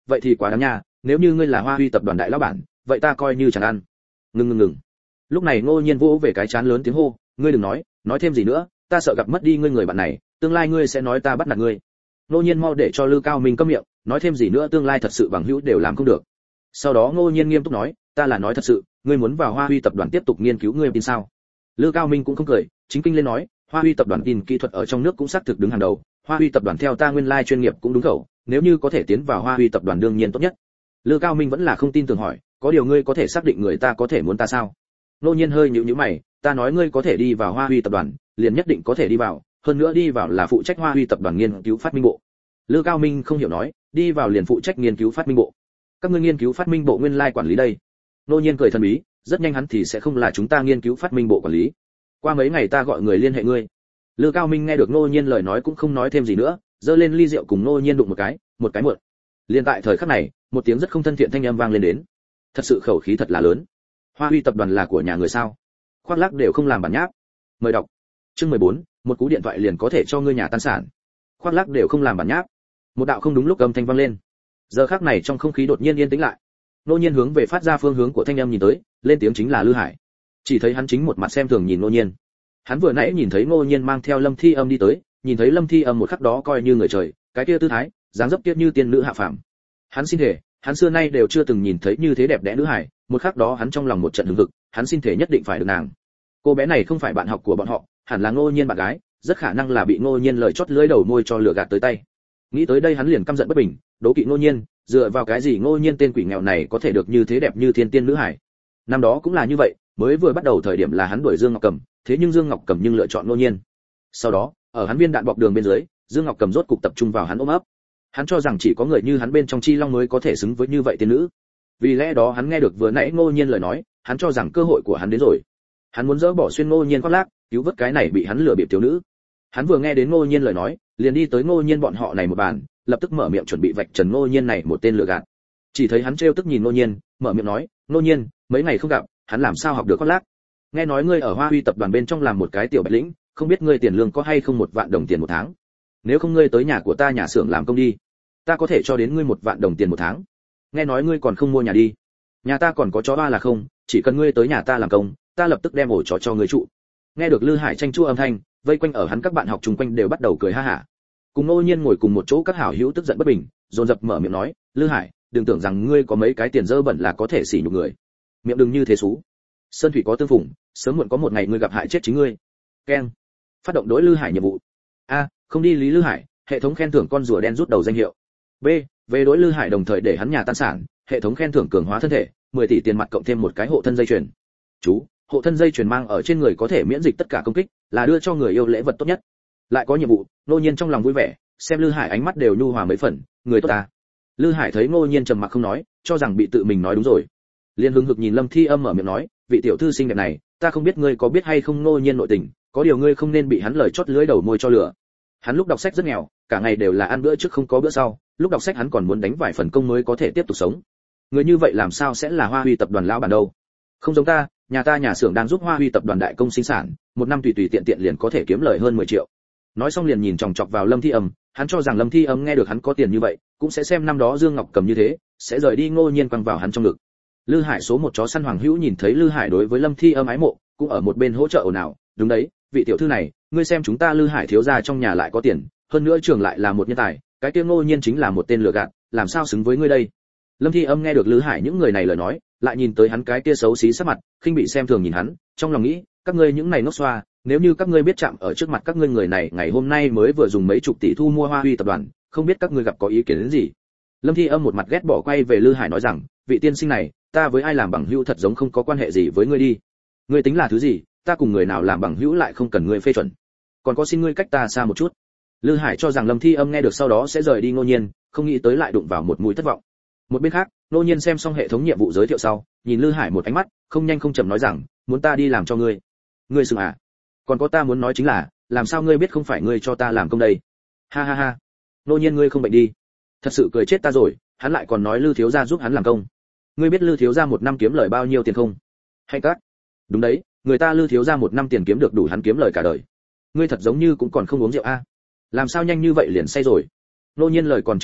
vậy thì quá đáng nha, nếu như ngươi là Hoa Huy tập đoàn đại lão bản, vậy ta coi như chẳng ăn. Ngừng ngừng ngừng. Lúc này Ngô Nhiên vỗ về cái chán lớn tiếng hô, ngươi đừng nói, nói thêm gì nữa, ta sợ gặp mất đi ngươi người bạn này, tương lai ngươi sẽ nói ta bắt nạt ngươi. Ngô Nhiên mau để cho Lư Cao Minh câm miệng, nói thêm gì nữa tương lai thật sự bằng hữu đều làm không được. Sau đó Ngô Nhiên nghiêm túc nói, ta là nói thật sự, ngươi muốn vào Hoa Huy tập đoàn tiếp tục nghiên cứu ngươi tin sao? Lư Cao Minh cũng không cười, chính kinh lên nói, Hoa Huy tập đoàn tin kỹ thuật ở trong nước cũng xác thực đứng hàng đầu, Hoa Huy tập đoàn theo ta nguyên lai like chuyên nghiệp cũng đúng khẩu, nếu như có thể tiến vào Hoa Huy tập đoàn đương nhiên tốt nhất. Lư Cao Minh vẫn là không tin tưởng hỏi, có điều ngươi có thể xác định người ta có thể muốn ta sao? Ngô Nhiên hơi nhíu nhíu mày, ta nói ngươi có thể đi vào Hoa Huy tập đoàn, liền nhất định có thể đi vào, hơn nữa đi vào là phụ trách Hoa Huy tập đoàn nghiên cứu phát minh bộ. Lư Cao Minh không hiểu nói, đi vào liền phụ trách nghiên cứu phát minh bộ. Các ngươi nghiên cứu phát minh bộ nguyên lai like quản lý đây. Ngô Nhiên cười thần bí, rất nhanh hắn thì sẽ không là chúng ta nghiên cứu phát minh bộ quản lý. Qua mấy ngày ta gọi người liên hệ ngươi. Lư Cao Minh nghe được Ngô Nhiên lời nói cũng không nói thêm gì nữa, giơ lên ly rượu cùng Ngô Nhiên đụng một cái, một cái mượn. Liên tại thời khắc này, một tiếng rất không thân thiện thanh âm vang lên đến. Thật sự khẩu khí thật là lớn. Hoa Huy tập đoàn là của nhà người sao? Khoác lác đều không làm bản nháp. Mời đọc. Chương mười bốn, một cú điện thoại liền có thể cho ngươi nhà tan sản. Khoác lác đều không làm bản nháp. Một đạo không đúng lúc âm thanh vang lên. Giờ khắc này trong không khí đột nhiên yên tĩnh lại. Ngô Nhiên hướng về phát ra phương hướng của thanh âm nhìn tới, lên tiếng chính là Lư Hải. Chỉ thấy hắn chính một mặt xem thường nhìn Ngô Nhiên. Hắn vừa nãy nhìn thấy Ngô Nhiên mang theo Lâm Thi Âm đi tới, nhìn thấy Lâm Thi Âm một khắc đó coi như người trời, cái kia tư thái, dáng dấp kia như tiên nữ hạ phàm. Hắn xin thể, hắn xưa nay đều chưa từng nhìn thấy như thế đẹp đẽ nữ hải, một khắc đó hắn trong lòng một trận hừng hực, hắn xin thể nhất định phải được nàng. Cô bé này không phải bạn học của bọn họ, hẳn là Ngô Nhiên bạn gái, rất khả năng là bị Ngô Nhiên lời chót lưỡi đầu môi cho lừa gạt tới tay. Nghĩ tới đây hắn liền căm giận bất bình, đố kỵ Ngô Nhiên, dựa vào cái gì Ngô Nhiên tên quỷ nghèo này có thể được như thế đẹp như thiên tiên nữ hải. Năm đó cũng là như vậy, mới vừa bắt đầu thời điểm là hắn đuổi Dương Ngọc Cầm, thế nhưng Dương Ngọc Cầm nhưng lựa chọn Ngô Nhiên. Sau đó, ở hắn viên đạn bọc đường bên dưới, Dương Ngọc Cầm rốt cục tập trung vào hắn ôm ấp. Hắn cho rằng chỉ có người như hắn bên trong chi long mới có thể xứng với như vậy tiên nữ. Vì lẽ đó hắn nghe được vừa nãy Ngô Nhiên lời nói, hắn cho rằng cơ hội của hắn đến rồi. Hắn muốn dỡ bỏ xuyên Ngô Nhiên khoác lác, cứu vớt cái này bị hắn lừa bịp thiếu nữ. Hắn vừa nghe đến Ngô Nhiên lời nói, liền đi tới Ngô Nhiên bọn họ này một bàn, lập tức mở miệng chuẩn bị vạch trần Ngô Nhiên này một tên lừa gạt. Chỉ thấy hắn trêu tức nhìn Ngô Nhiên, mở miệng nói, Ngô Nhiên, mấy ngày không gặp, hắn làm sao học được khoác lác? Nghe nói ngươi ở Hoa Huy tập đoàn bên trong làm một cái tiểu bạch lĩnh, không biết ngươi tiền lương có hay không một vạn đồng tiền một tháng? Nếu không ngươi tới nhà của ta nhà xưởng làm công đi, ta có thể cho đến ngươi một vạn đồng tiền một tháng. Nghe nói ngươi còn không mua nhà đi, nhà ta còn có chó ba là không, chỉ cần ngươi tới nhà ta làm công, ta lập tức đem ổ chó cho ngươi trụ. Nghe được Lư Hải tranh chua âm thanh, vây quanh ở hắn các bạn học chung quanh đều bắt đầu cười ha hả. Cùng Ngô Nhiên ngồi cùng một chỗ các hảo hữu tức giận bất bình, dồn dập mở miệng nói, Lư Hải, đừng tưởng rằng ngươi có mấy cái tiền dơ bẩn là có thể sỉ nhục người. Miệng đừng như thế xú. Sơn thủy có tương phùng, sớm muộn có một ngày ngươi gặp hại chết chính ngươi. Keng. Phát động đối Lư Hải nhiệm vụ. A, không đi lý Lư Hải, hệ thống khen thưởng con rùa đen rút đầu danh hiệu. B, về đối Lư Hải đồng thời để hắn nhà tan sản, hệ thống khen thưởng cường hóa thân thể, mười tỷ tiền mặt cộng thêm một cái hộ thân dây chuyền. Chú, hộ thân dây chuyền mang ở trên người có thể miễn dịch tất cả công kích, là đưa cho người yêu lễ vật tốt nhất. Lại có nhiệm vụ, Ngô Nhiên trong lòng vui vẻ, xem Lư Hải ánh mắt đều nhu hòa mấy phần, người tốt ta. Lư Hải thấy Ngô Nhiên trầm mặc không nói, cho rằng bị tự mình nói đúng rồi. Liên hứng hực nhìn Lâm Thi Âm mở miệng nói, vị tiểu thư xinh đẹp này, ta không biết ngươi có biết hay không Ngô Nhiên nội tình, có điều ngươi không nên bị hắn lời chót lưỡi đầu môi cho lừa. Hắn lúc đọc sách rất nghèo, cả ngày đều là ăn bữa trước không có bữa sau, lúc đọc sách hắn còn muốn đánh vài phần công mới có thể tiếp tục sống. Người như vậy làm sao sẽ là Hoa Huy tập đoàn lão bản đâu? Không giống ta, nhà ta nhà xưởng đang giúp Hoa Huy tập đoàn đại công sinh sản, một năm tùy tùy tiện tiện liền có thể kiếm lời hơn mười triệu. Nói xong liền nhìn chòng chọc vào Lâm Thi Âm, hắn cho rằng Lâm Thi Âm nghe được hắn có tiền như vậy, cũng sẽ xem năm đó Dương Ngọc Cầm như thế, sẽ rời đi Ngô Nhiên quăng vào hắn trong ngực. Lư Hải số một chó săn Hoàng Hữu nhìn thấy Lư Hải đối với Lâm Thi Âm ái mộ, cũng ở một bên hỗ trợ ồn ào, đúng đấy, vị tiểu thư này, ngươi xem chúng ta Lư Hải thiếu gia trong nhà lại có tiền, hơn nữa trường lại là một nhân tài, cái kia Ngô Nhiên chính là một tên lừa gạt, làm sao xứng với ngươi đây? Lâm Thi Âm nghe được Lư Hải những người này lời nói, lại nhìn tới hắn cái kia xấu xí sắc mặt, khinh bị xem thường nhìn hắn, trong lòng nghĩ, các ngươi những này ngốc xoa, nếu như các ngươi biết chạm ở trước mặt các ngươi người này ngày hôm nay mới vừa dùng mấy chục tỷ thu mua Hoa Huy tập đoàn, không biết các ngươi gặp có ý kiến đến gì? Lâm Thi Âm một mặt ghét bỏ quay về Lư Hải nói rằng, vị tiên sinh này, ta với ai làm bằng hữu thật giống không có quan hệ gì với ngươi đi. Ngươi tính là thứ gì, ta cùng người nào làm bằng hữu lại không cần ngươi phê chuẩn. Còn có xin ngươi cách ta xa một chút. Lư Hải cho rằng Lâm Thi Âm nghe được sau đó sẽ rời đi Ngô Nhiên, không nghĩ tới lại đụng vào một mũi thất vọng. Một bên khác, Ngô Nhiên xem xong hệ thống nhiệm vụ giới thiệu sau, nhìn Lư Hải một ánh mắt, không nhanh không chậm nói rằng, muốn ta đi làm cho ngươi. Ngươi sừng à? Còn có ta muốn nói chính là, làm sao ngươi biết không phải ngươi cho ta làm công đây? Ha ha ha. Ngô Nhiên ngươi không bệnh đi. Thật sự cười chết ta rồi, hắn lại còn nói Lư thiếu gia giúp hắn làm công. Ngươi biết Lư thiếu gia một năm kiếm lời bao nhiêu tiền không? Hay các? Đúng đấy, người ta Lư thiếu gia một năm tiền kiếm được đủ hắn kiếm lời cả đời. Ngươi thật giống như cũng còn không uống rượu a. Làm sao nhanh như vậy liền say rồi? Ngô Nhiên lời còn chưa dứt,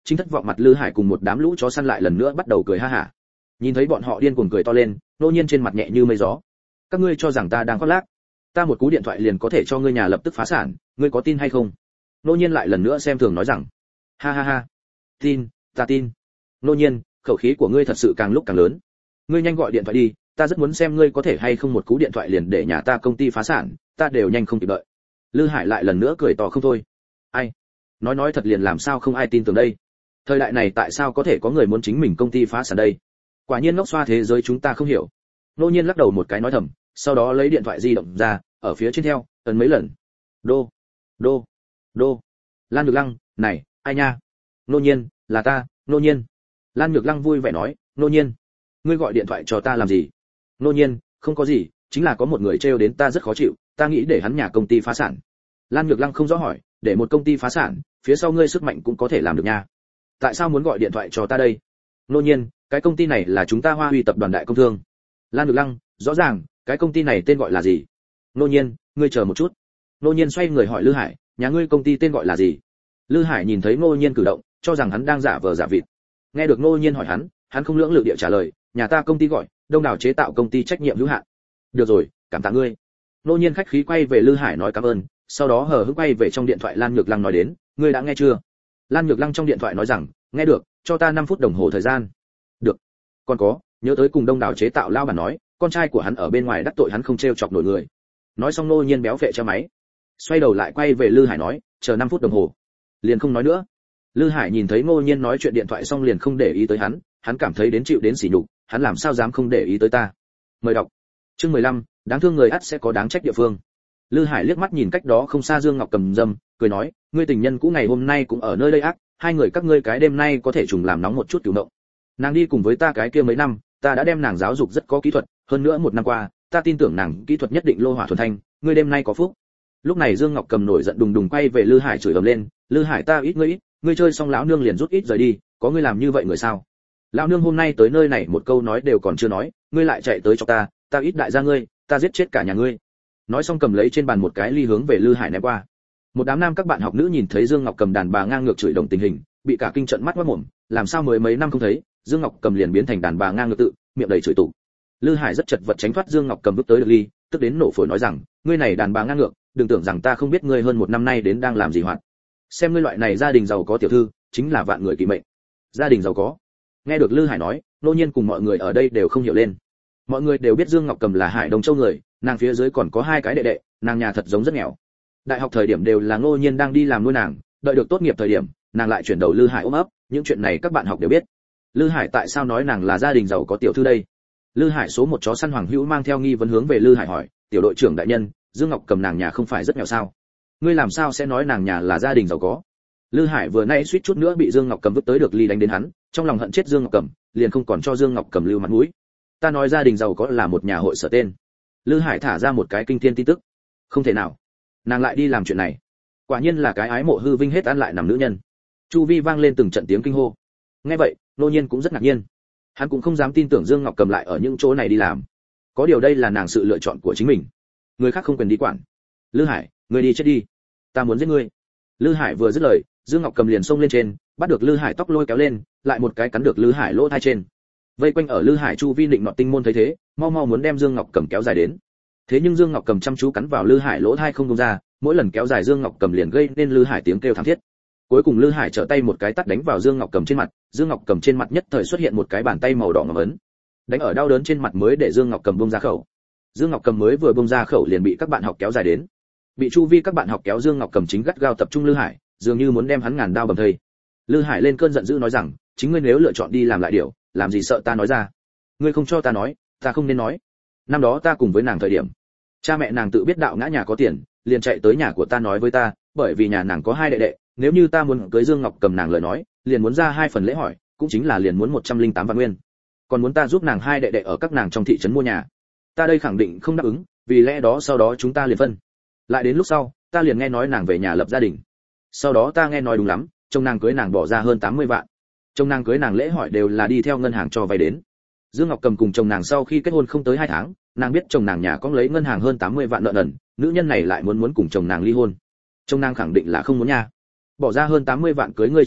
chính thất vọng mặt Lư Hải cùng một đám lũ chó săn lại lần nữa bắt đầu cười ha hả. Nhìn thấy bọn họ điên cuồng cười to lên, Ngô Nhiên trên mặt nhẹ như mây gió. Các ngươi cho rằng ta đang khoác lác? Ta một cú điện thoại liền có thể cho ngươi nhà lập tức phá sản, ngươi có tin hay không? Ngô Nhiên lại lần nữa xem thường nói rằng. Ha ha ha. Tin, ta tin. Ngô Nhiên, khẩu khí của ngươi thật sự càng lúc càng lớn. Ngươi nhanh gọi điện thoại đi, ta rất muốn xem ngươi có thể hay không một cú điện thoại liền để nhà ta công ty phá sản, ta đều nhanh không kịp đợi. Lư Hải lại lần nữa cười to không thôi. Ai? Nói nói thật liền làm sao không ai tin tưởng đây? Thời đại này tại sao có thể có người muốn chính mình công ty phá sản đây? Quả nhiên ngốc xoa thế giới chúng ta không hiểu. Ngô Nhiên lắc đầu một cái nói thầm, sau đó lấy điện thoại di động ra, ở phía trên theo, ấn mấy lần. Đô, đô, đô. Lan Nhược Lăng, này, ai nha? Ngô Nhiên, là ta, Ngô Nhiên. Lan Nhược Lăng vui vẻ nói, Ngô Nhiên, ngươi gọi điện thoại cho ta làm gì? Ngô Nhiên, không có gì, chính là có một người trêu đến ta rất khó chịu, ta nghĩ để hắn nhà công ty phá sản. Lan Nhược Lăng không rõ hỏi, để một công ty phá sản, phía sau ngươi sức mạnh cũng có thể làm được nha. Tại sao muốn gọi điện thoại cho ta đây? Ngô Nhiên, cái công ty này là chúng ta Hoa Huy tập đoàn đại công thương. Lan Nhược Lăng, rõ ràng, cái công ty này tên gọi là gì? Ngô Nhiên, ngươi chờ một chút. Ngô Nhiên xoay người hỏi Lư Hải, nhà ngươi công ty tên gọi là gì? Lư Hải nhìn thấy Ngô Nhiên cử động, cho rằng hắn đang giả vờ giả vịt. Nghe được Ngô Nhiên hỏi hắn, hắn không lưỡng lự địa trả lời, nhà ta công ty gọi Đông Đảo chế tạo công ty trách nhiệm hữu hạn. Được rồi, cảm tạ ngươi. Ngô Nhiên khách khí quay về Lư Hải nói cảm ơn, sau đó hờ hững quay về trong điện thoại Lan Nhược Lăng nói đến, ngươi đã nghe chưa? Lan Nhược Lăng trong điện thoại nói rằng, nghe được, cho ta năm phút đồng hồ thời gian. Được. Còn có, nhớ tới cùng Đông Đảo chế tạo lao bản nói, con trai của hắn ở bên ngoài đắc tội hắn không trêu chọc nổi người. Nói xong Ngô Nhiên béo phệ cho máy, xoay đầu lại quay về Lư Hải nói, chờ năm phút đồng hồ. Liền không nói nữa. Lư Hải nhìn thấy Ngô Nhiên nói chuyện điện thoại xong liền không để ý tới hắn, hắn cảm thấy đến chịu đến sỉ nhục, hắn làm sao dám không để ý tới ta. Mời đọc. Chương mười lăm, đáng thương người ắt sẽ có đáng trách địa phương. Lư Hải liếc mắt nhìn cách đó không xa Dương Ngọc Cầm dâm, cười nói, ngươi tình nhân cũ ngày hôm nay cũng ở nơi đây ác, hai người các ngươi cái đêm nay có thể trùng làm nóng một chút tiểu động. Nàng đi cùng với ta cái kia mấy năm, ta đã đem nàng giáo dục rất có kỹ thuật, hơn nữa một năm qua, ta tin tưởng nàng kỹ thuật nhất định lô hỏa thuần thanh, ngươi đêm nay có phúc. Lúc này Dương Ngọc Cầm nổi giận đùng đùng quay về Lư Hải chửi ầm lên, Lư Hải ta ít ngươi ít, ngươi chơi xong lão nương liền rút ít rời đi, có ngươi làm như vậy người sao? Lão nương hôm nay tới nơi này một câu nói đều còn chưa nói, ngươi lại chạy tới cho ta, ta ít đại gia ngươi, ta giết chết cả nhà ngươi. Nói xong cầm lấy trên bàn một cái ly hướng về Lư Hải ném qua. Một đám nam các bạn học nữ nhìn thấy Dương Ngọc Cầm đàn bà ngang ngược chửi đồng tình hình, bị cả kinh trận mắt quát mồm, làm sao mới mấy năm không thấy, Dương Ngọc Cầm liền biến thành đàn bà ngang ngược tự, miệng đầy chửi tụ. Lư Hải rất chật vật tránh thoát Dương Ngọc Cầm bước tới được ly, tức đến nổ phổi nói rằng, ngươi này đàn bà ngang ngược, đừng tưởng rằng ta không biết ngươi hơn một năm nay đến đang làm gì hoạt. Xem ngươi loại này gia đình giàu có tiểu thư, chính là vạn người kỳ mệnh. Gia đình giàu có. Nghe được Lư Hải nói, Ngô Nhiên cùng mọi người ở đây đều không hiểu lên. Mọi người đều biết Dương Ngọc Cầm là Hải Đông Châu người, nàng phía dưới còn có hai cái đệ đệ, nàng nhà thật giống rất nghèo. Đại học thời điểm đều là Ngô Nhiên đang đi làm nuôi nàng, đợi được tốt nghiệp thời điểm, nàng lại chuyển đầu Lư Hải ôm ấp, những chuyện này các bạn học đều biết. Lư Hải tại sao nói nàng là gia đình giàu có tiểu thư đây? Lư Hải số một chó săn Hoàng Hữu mang theo nghi vấn hướng về Lư Hải hỏi, tiểu đội trưởng đại nhân, Dương Ngọc Cầm nàng nhà không phải rất nghèo sao? Ngươi làm sao sẽ nói nàng nhà là gia đình giàu có? Lư Hải vừa nãy suýt chút nữa bị Dương Ngọc Cầm vứt tới được ly đánh đến hắn, trong lòng hận chết Dương Ngọc Cầm, liền không còn cho Dương Ngọc Cầm lưu mặt mũi. Ta nói gia đình giàu có là một nhà hội sở tên. Lư Hải thả ra một cái kinh thiên tin tức. Không thể nào, nàng lại đi làm chuyện này. Quả nhiên là cái ái mộ hư vinh hết ăn lại nằm nữ nhân. Chu vi vang lên từng trận tiếng kinh hô. Nghe vậy, Ngô Nhiên cũng rất ngạc nhiên. Hắn cũng không dám tin tưởng Dương Ngọc Cầm lại ở những chỗ này đi làm. Có điều đây là nàng sự lựa chọn của chính mình, người khác không quyền đi quản. Lư Hải, ngươi đi chết đi, ta muốn giết ngươi. Lư Hải vừa dứt lời, Dương Ngọc Cầm liền xông lên trên, bắt được Lư Hải tóc lôi kéo lên, lại một cái cắn được Lư Hải lỗ tai trên. Vây quanh ở Lư Hải chu vi định nọ tinh môn thấy thế, mau mau muốn đem Dương Ngọc Cầm kéo dài đến. Thế nhưng Dương Ngọc Cầm chăm chú cắn vào Lư Hải lỗ tai không buông ra, mỗi lần kéo dài Dương Ngọc Cầm liền gây nên Lư Hải tiếng kêu thảm thiết. Cuối cùng Lư Hải trở tay một cái tát đánh vào Dương Ngọc Cầm trên mặt, Dương Ngọc Cầm trên mặt nhất thời xuất hiện một cái bàn tay màu đỏ ngầm ấn. Đánh ở đau đớn trên mặt mới để Dương Ngọc Cầm buông ra khẩu. Dương Ngọc Cầm mới vừa buông ra khẩu liền bị các bạn học kéo dài đến. Bị chu vi các bạn học kéo Dương Ngọc Cầm chính gắt gao tập trung Lư Hải, dường như muốn đem hắn ngàn đao bầm thây. Lư Hải lên cơn giận dữ nói rằng, chính ngươi nếu lựa chọn đi làm lại điều, làm gì sợ ta nói ra? Ngươi không cho ta nói, ta không nên nói. Năm đó ta cùng với nàng thời điểm, cha mẹ nàng tự biết đạo ngã nhà có tiền, liền chạy tới nhà của ta nói với ta, bởi vì nhà nàng có hai đệ đệ, nếu như ta muốn cưới Dương Ngọc Cầm nàng lời nói, liền muốn ra hai phần lễ hỏi, cũng chính là liền muốn một trăm linh tám vạn nguyên. Còn muốn ta giúp nàng hai đệ đệ ở các nàng trong thị trấn mua nhà. Ta đây khẳng định không đáp ứng, vì lẽ đó sau đó chúng ta liền phân. Lại đến lúc sau, ta liền nghe nói nàng về nhà lập gia đình. Sau đó ta nghe nói đúng lắm, chồng nàng cưới nàng bỏ ra hơn tám mươi vạn. Chồng nàng cưới nàng lễ hỏi đều là đi theo ngân hàng cho vay đến. Dương Ngọc Cầm cùng chồng nàng sau khi kết hôn không tới hai tháng, nàng biết chồng nàng nhà có lấy ngân hàng hơn tám mươi vạn nợ nần, nữ nhân này lại muốn muốn cùng chồng nàng ly hôn. Chồng nàng khẳng định là không muốn nha. Bỏ ra hơn tám mươi vạn cưới ngươi trở về,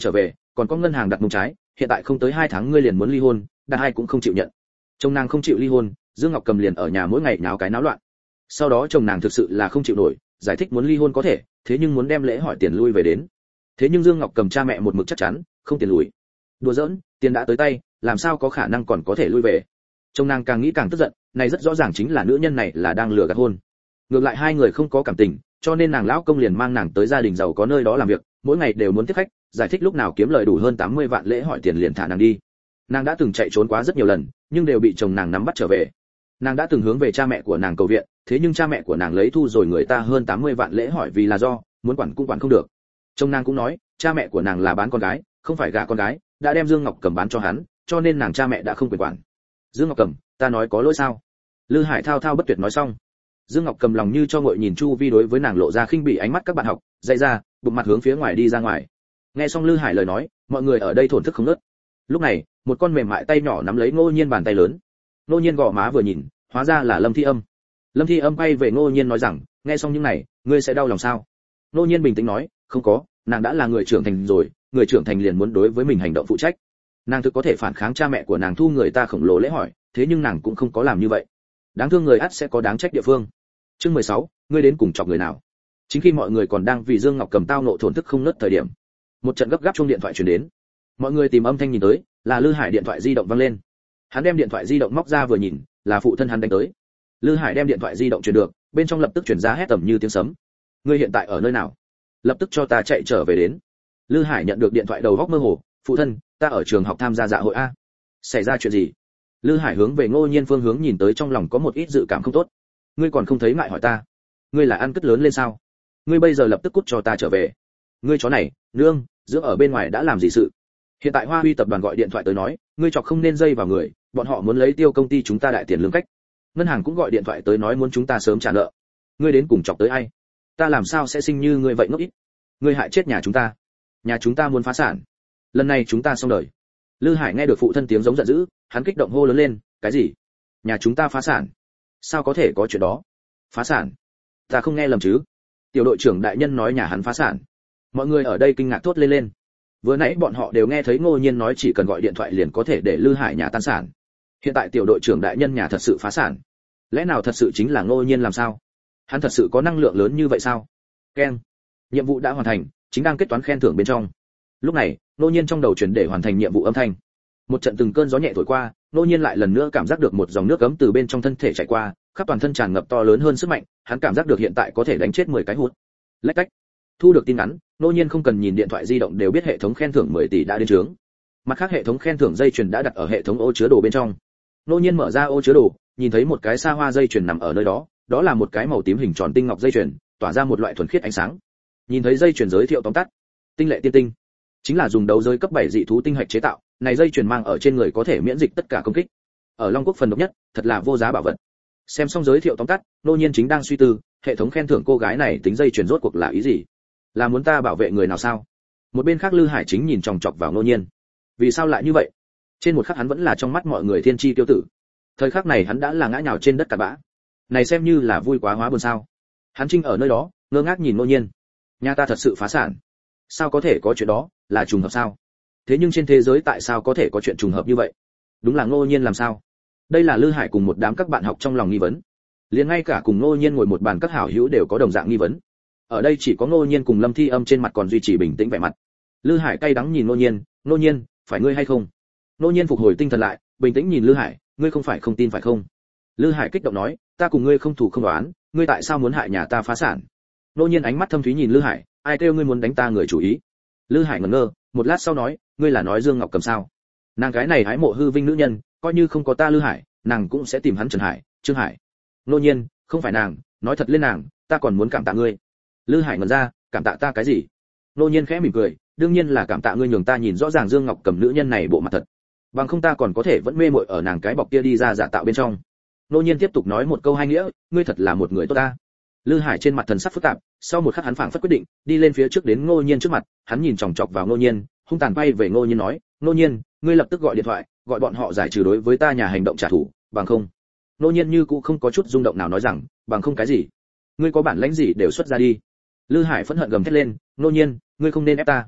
còn có ngân hàng đặt mông trái, hiện tại không tới hai tháng ngươi liền muốn ly hôn, đạt hai cũng không chịu nhận. Chồng nàng không chịu ly hôn, Dương Ngọc Cầm liền ở nhà mỗi ngày náo cái náo loạn. Sau đó chồng nàng thực sự là không chịu nổi, giải thích muốn ly hôn có thể, thế nhưng muốn đem lễ hỏi tiền lui về đến. Thế nhưng Dương Ngọc Cầm cha mẹ một mực chắc chắn, không tiền lùi. Đùa giỡn, tiền đã tới tay, làm sao có khả năng còn có thể lui về. Chồng nàng càng nghĩ càng tức giận, này rất rõ ràng chính là nữ nhân này là đang lừa gạt hôn. Ngược lại hai người không có cảm tình, cho nên nàng lão công liền mang nàng tới gia đình giàu có nơi đó làm việc, mỗi ngày đều muốn tiếp khách, giải thích lúc nào kiếm lời đủ hơn tám mươi vạn lễ hỏi tiền liền thả nàng đi. Nàng đã từng chạy trốn quá rất nhiều lần, nhưng đều bị chồng nàng nắm bắt trở về. Nàng đã từng hướng về cha mẹ của nàng cầu viện, thế nhưng cha mẹ của nàng lấy thu rồi người ta hơn tám mươi vạn lễ hỏi vì là do muốn quản cũng quản không được. Chồng nàng cũng nói, cha mẹ của nàng là bán con gái, không phải gả con gái, đã đem Dương Ngọc Cầm bán cho hắn, cho nên nàng cha mẹ đã không quyền quản. Dương Ngọc Cầm, ta nói có lỗi sao? Lư Hải thao thao bất tuyệt nói xong. Dương Ngọc Cầm lòng như cho ngội nhìn chu vi đối với nàng lộ ra khinh bỉ ánh mắt các bạn học, dậy ra, bụng mặt hướng phía ngoài đi ra ngoài. Nghe xong Lư Hải lời nói, mọi người ở đây thổn thức không ngớt. Lúc này, một con mềm mại tay nhỏ nắm lấy Ngô Nhiên bàn tay lớn. Ngô Nhiên gò má vừa nhìn, hóa ra là Lâm Thi Âm. Lâm Thi Âm quay về Ngô Nhiên nói rằng, nghe xong những này, ngươi sẽ đau lòng sao? Ngô Nhiên bình tĩnh nói, không có, nàng đã là người trưởng thành rồi, người trưởng thành liền muốn đối với mình hành động phụ trách. Nàng thực có thể phản kháng cha mẹ của nàng thu người ta khổng lồ lễ hỏi, thế nhưng nàng cũng không có làm như vậy. Đáng thương người ắt sẽ có đáng trách địa phương. Chương mười sáu, ngươi đến cùng chọc người nào? Chính khi mọi người còn đang vì Dương Ngọc Cầm tao nộ thổn thức không nớt thời điểm, một trận gấp gáp chuông điện thoại truyền đến. Mọi người tìm âm thanh nhìn tới, là Lư Hải điện thoại di động vang lên. Hắn đem điện thoại di động móc ra vừa nhìn, là phụ thân hắn đánh tới. Lư Hải đem điện thoại di động truyền được, bên trong lập tức truyền ra hét tầm như tiếng sấm. Ngươi hiện tại ở nơi nào? Lập tức cho ta chạy trở về đến. Lư Hải nhận được điện thoại đầu góc mơ hồ, phụ thân, ta ở trường học tham gia dạ hội a. Xảy ra chuyện gì? Lư Hải hướng về Ngô Nhiên phương hướng nhìn tới, trong lòng có một ít dự cảm không tốt. Ngươi còn không thấy ngại hỏi ta? Ngươi là ăn cất lớn lên sao? Ngươi bây giờ lập tức cút cho ta trở về. Ngươi chó này, nương, dưỡng ở bên ngoài đã làm gì sự? Hiện tại Hoa Huy tập đoàn gọi điện thoại tới nói, ngươi chọc không nên dây vào người, bọn họ muốn lấy tiêu công ty chúng ta đại tiền lương cách. Ngân hàng cũng gọi điện thoại tới nói muốn chúng ta sớm trả nợ. Ngươi đến cùng chọc tới ai? Ta làm sao sẽ sinh như ngươi vậy ngốc ít? Ngươi hại chết nhà chúng ta. Nhà chúng ta muốn phá sản. Lần này chúng ta xong đời. Lư Hải nghe được phụ thân tiếng giống giận dữ, hắn kích động hô lớn lên, cái gì? Nhà chúng ta phá sản? Sao có thể có chuyện đó? Phá sản? Ta không nghe lầm chứ? Tiểu đội trưởng đại nhân nói nhà hắn phá sản. Mọi người ở đây kinh ngạc thốt lên lên. Vừa nãy bọn họ đều nghe thấy Ngô Nhiên nói chỉ cần gọi điện thoại liền có thể để Lư Hải nhà tan sản. Hiện tại tiểu đội trưởng đại nhân nhà thật sự phá sản. Lẽ nào thật sự chính là Ngô Nhiên làm sao? Hắn thật sự có năng lượng lớn như vậy sao? Keng. Nhiệm vụ đã hoàn thành, chính đang kết toán khen thưởng bên trong. Lúc này, Ngô Nhiên trong đầu chuyển để hoàn thành nhiệm vụ âm thanh. Một trận từng cơn gió nhẹ thổi qua, Ngô Nhiên lại lần nữa cảm giác được một dòng nước ấm từ bên trong thân thể chảy qua, khắp toàn thân tràn ngập to lớn hơn sức mạnh, hắn cảm giác được hiện tại có thể đánh chết mười cái hút. Lách cách. Thu được tin nhắn, Ngô Nhiên không cần nhìn điện thoại di động đều biết hệ thống khen thưởng mười tỷ đã đến trướng. Mặt khác hệ thống khen thưởng dây chuyền đã đặt ở hệ thống ô chứa đồ bên trong. Ngô Nhiên mở ra ô chứa đồ, nhìn thấy một cái xa hoa dây chuyền nằm ở nơi đó, đó là một cái màu tím hình tròn tinh ngọc dây chuyền, tỏa ra một loại thuần khiết ánh sáng. Nhìn thấy dây chuyền giới thiệu tóm tắt, tinh lệ tiên tinh, chính là dùng đấu giới cấp bảy dị thú tinh hạch chế tạo, này dây chuyền mang ở trên người có thể miễn dịch tất cả công kích. Ở Long Quốc phần độc nhất, thật là vô giá bảo vật. Xem xong giới thiệu tóm tắt, Ngô Nhiên chính đang suy tư, hệ thống khen thưởng cô gái này tính dây chuyền rốt cuộc là ý gì? Là muốn ta bảo vệ người nào sao? Một bên khác Lư Hải chính nhìn chòng chọc vào Ngô Nhiên. Vì sao lại như vậy? Trên một khắc hắn vẫn là trong mắt mọi người thiên chi tiêu tử. Thời khắc này hắn đã là ngã nhào trên đất cặn bã. Này xem như là vui quá hóa buồn sao? Hắn trinh ở nơi đó, ngơ ngác nhìn Ngô Nhiên. Nhà ta thật sự phá sản. Sao có thể có chuyện đó, là trùng hợp sao? Thế nhưng trên thế giới tại sao có thể có chuyện trùng hợp như vậy? Đúng là Ngô Nhiên làm sao? Đây là Lư Hải cùng một đám các bạn học trong lòng nghi vấn. Liền ngay cả cùng Ngô Nhiên ngồi một bàn các hảo hữu đều có đồng dạng nghi vấn. Ở đây chỉ có Ngô Nhiên cùng Lâm Thi Âm trên mặt còn duy trì bình tĩnh vẻ mặt. Lư Hải cay đắng nhìn Ngô Nhiên, "Ngô Nhiên, phải ngươi hay không?" Ngô Nhiên phục hồi tinh thần lại, bình tĩnh nhìn Lư Hải, "Ngươi không phải không tin phải không?" Lư Hải kích động nói, "Ta cùng ngươi không thù không oán, ngươi tại sao muốn hại nhà ta phá sản?" Ngô Nhiên ánh mắt thâm thúy nhìn Lư Hải, "Ai kêu ngươi muốn đánh ta người chủ ý?" Lư Hải ngẩn ngơ, một lát sau nói, "Ngươi là nói Dương Ngọc Cầm sao? Nàng gái này hái mộ hư vinh nữ nhân, coi như không có ta Lư Hải, nàng cũng sẽ tìm hắn Trần Hải, Trương Hải." Ngô Nhiên, "Không phải nàng, nói thật lên nàng, ta còn muốn cảm tạ ngươi." Lư Hải ngẩn ra, "Cảm tạ ta cái gì?" Ngô Nhiên khẽ mỉm cười, "Đương nhiên là cảm tạ ngươi nhường ta nhìn rõ ràng Dương Ngọc Cầm nữ nhân này bộ mặt thật. Bằng không ta còn có thể vẫn mê muội ở nàng cái bọc kia đi ra giả tạo bên trong." Ngô Nhiên tiếp tục nói một câu hai nghĩa, "Ngươi thật là một người tốt ta." Lư Hải trên mặt thần sắc phức tạp, sau một khắc hắn phảng phất quyết định, đi lên phía trước đến Ngô Nhiên trước mặt, hắn nhìn chòng chọc vào Ngô Nhiên, hung tàn bay về Ngô Nhiên nói, "Ngô Nhiên, ngươi lập tức gọi điện thoại, gọi bọn họ giải trừ đối với ta nhà hành động trả thù, bằng không." Ngô Nhiên như cũ không có chút rung động nào nói rằng, "Bằng không cái gì? Ngươi có bản lĩnh gì đều xuất ra đi." Lư Hải phẫn hận gầm thét lên, "Ngô Nhiên, ngươi không nên ép ta."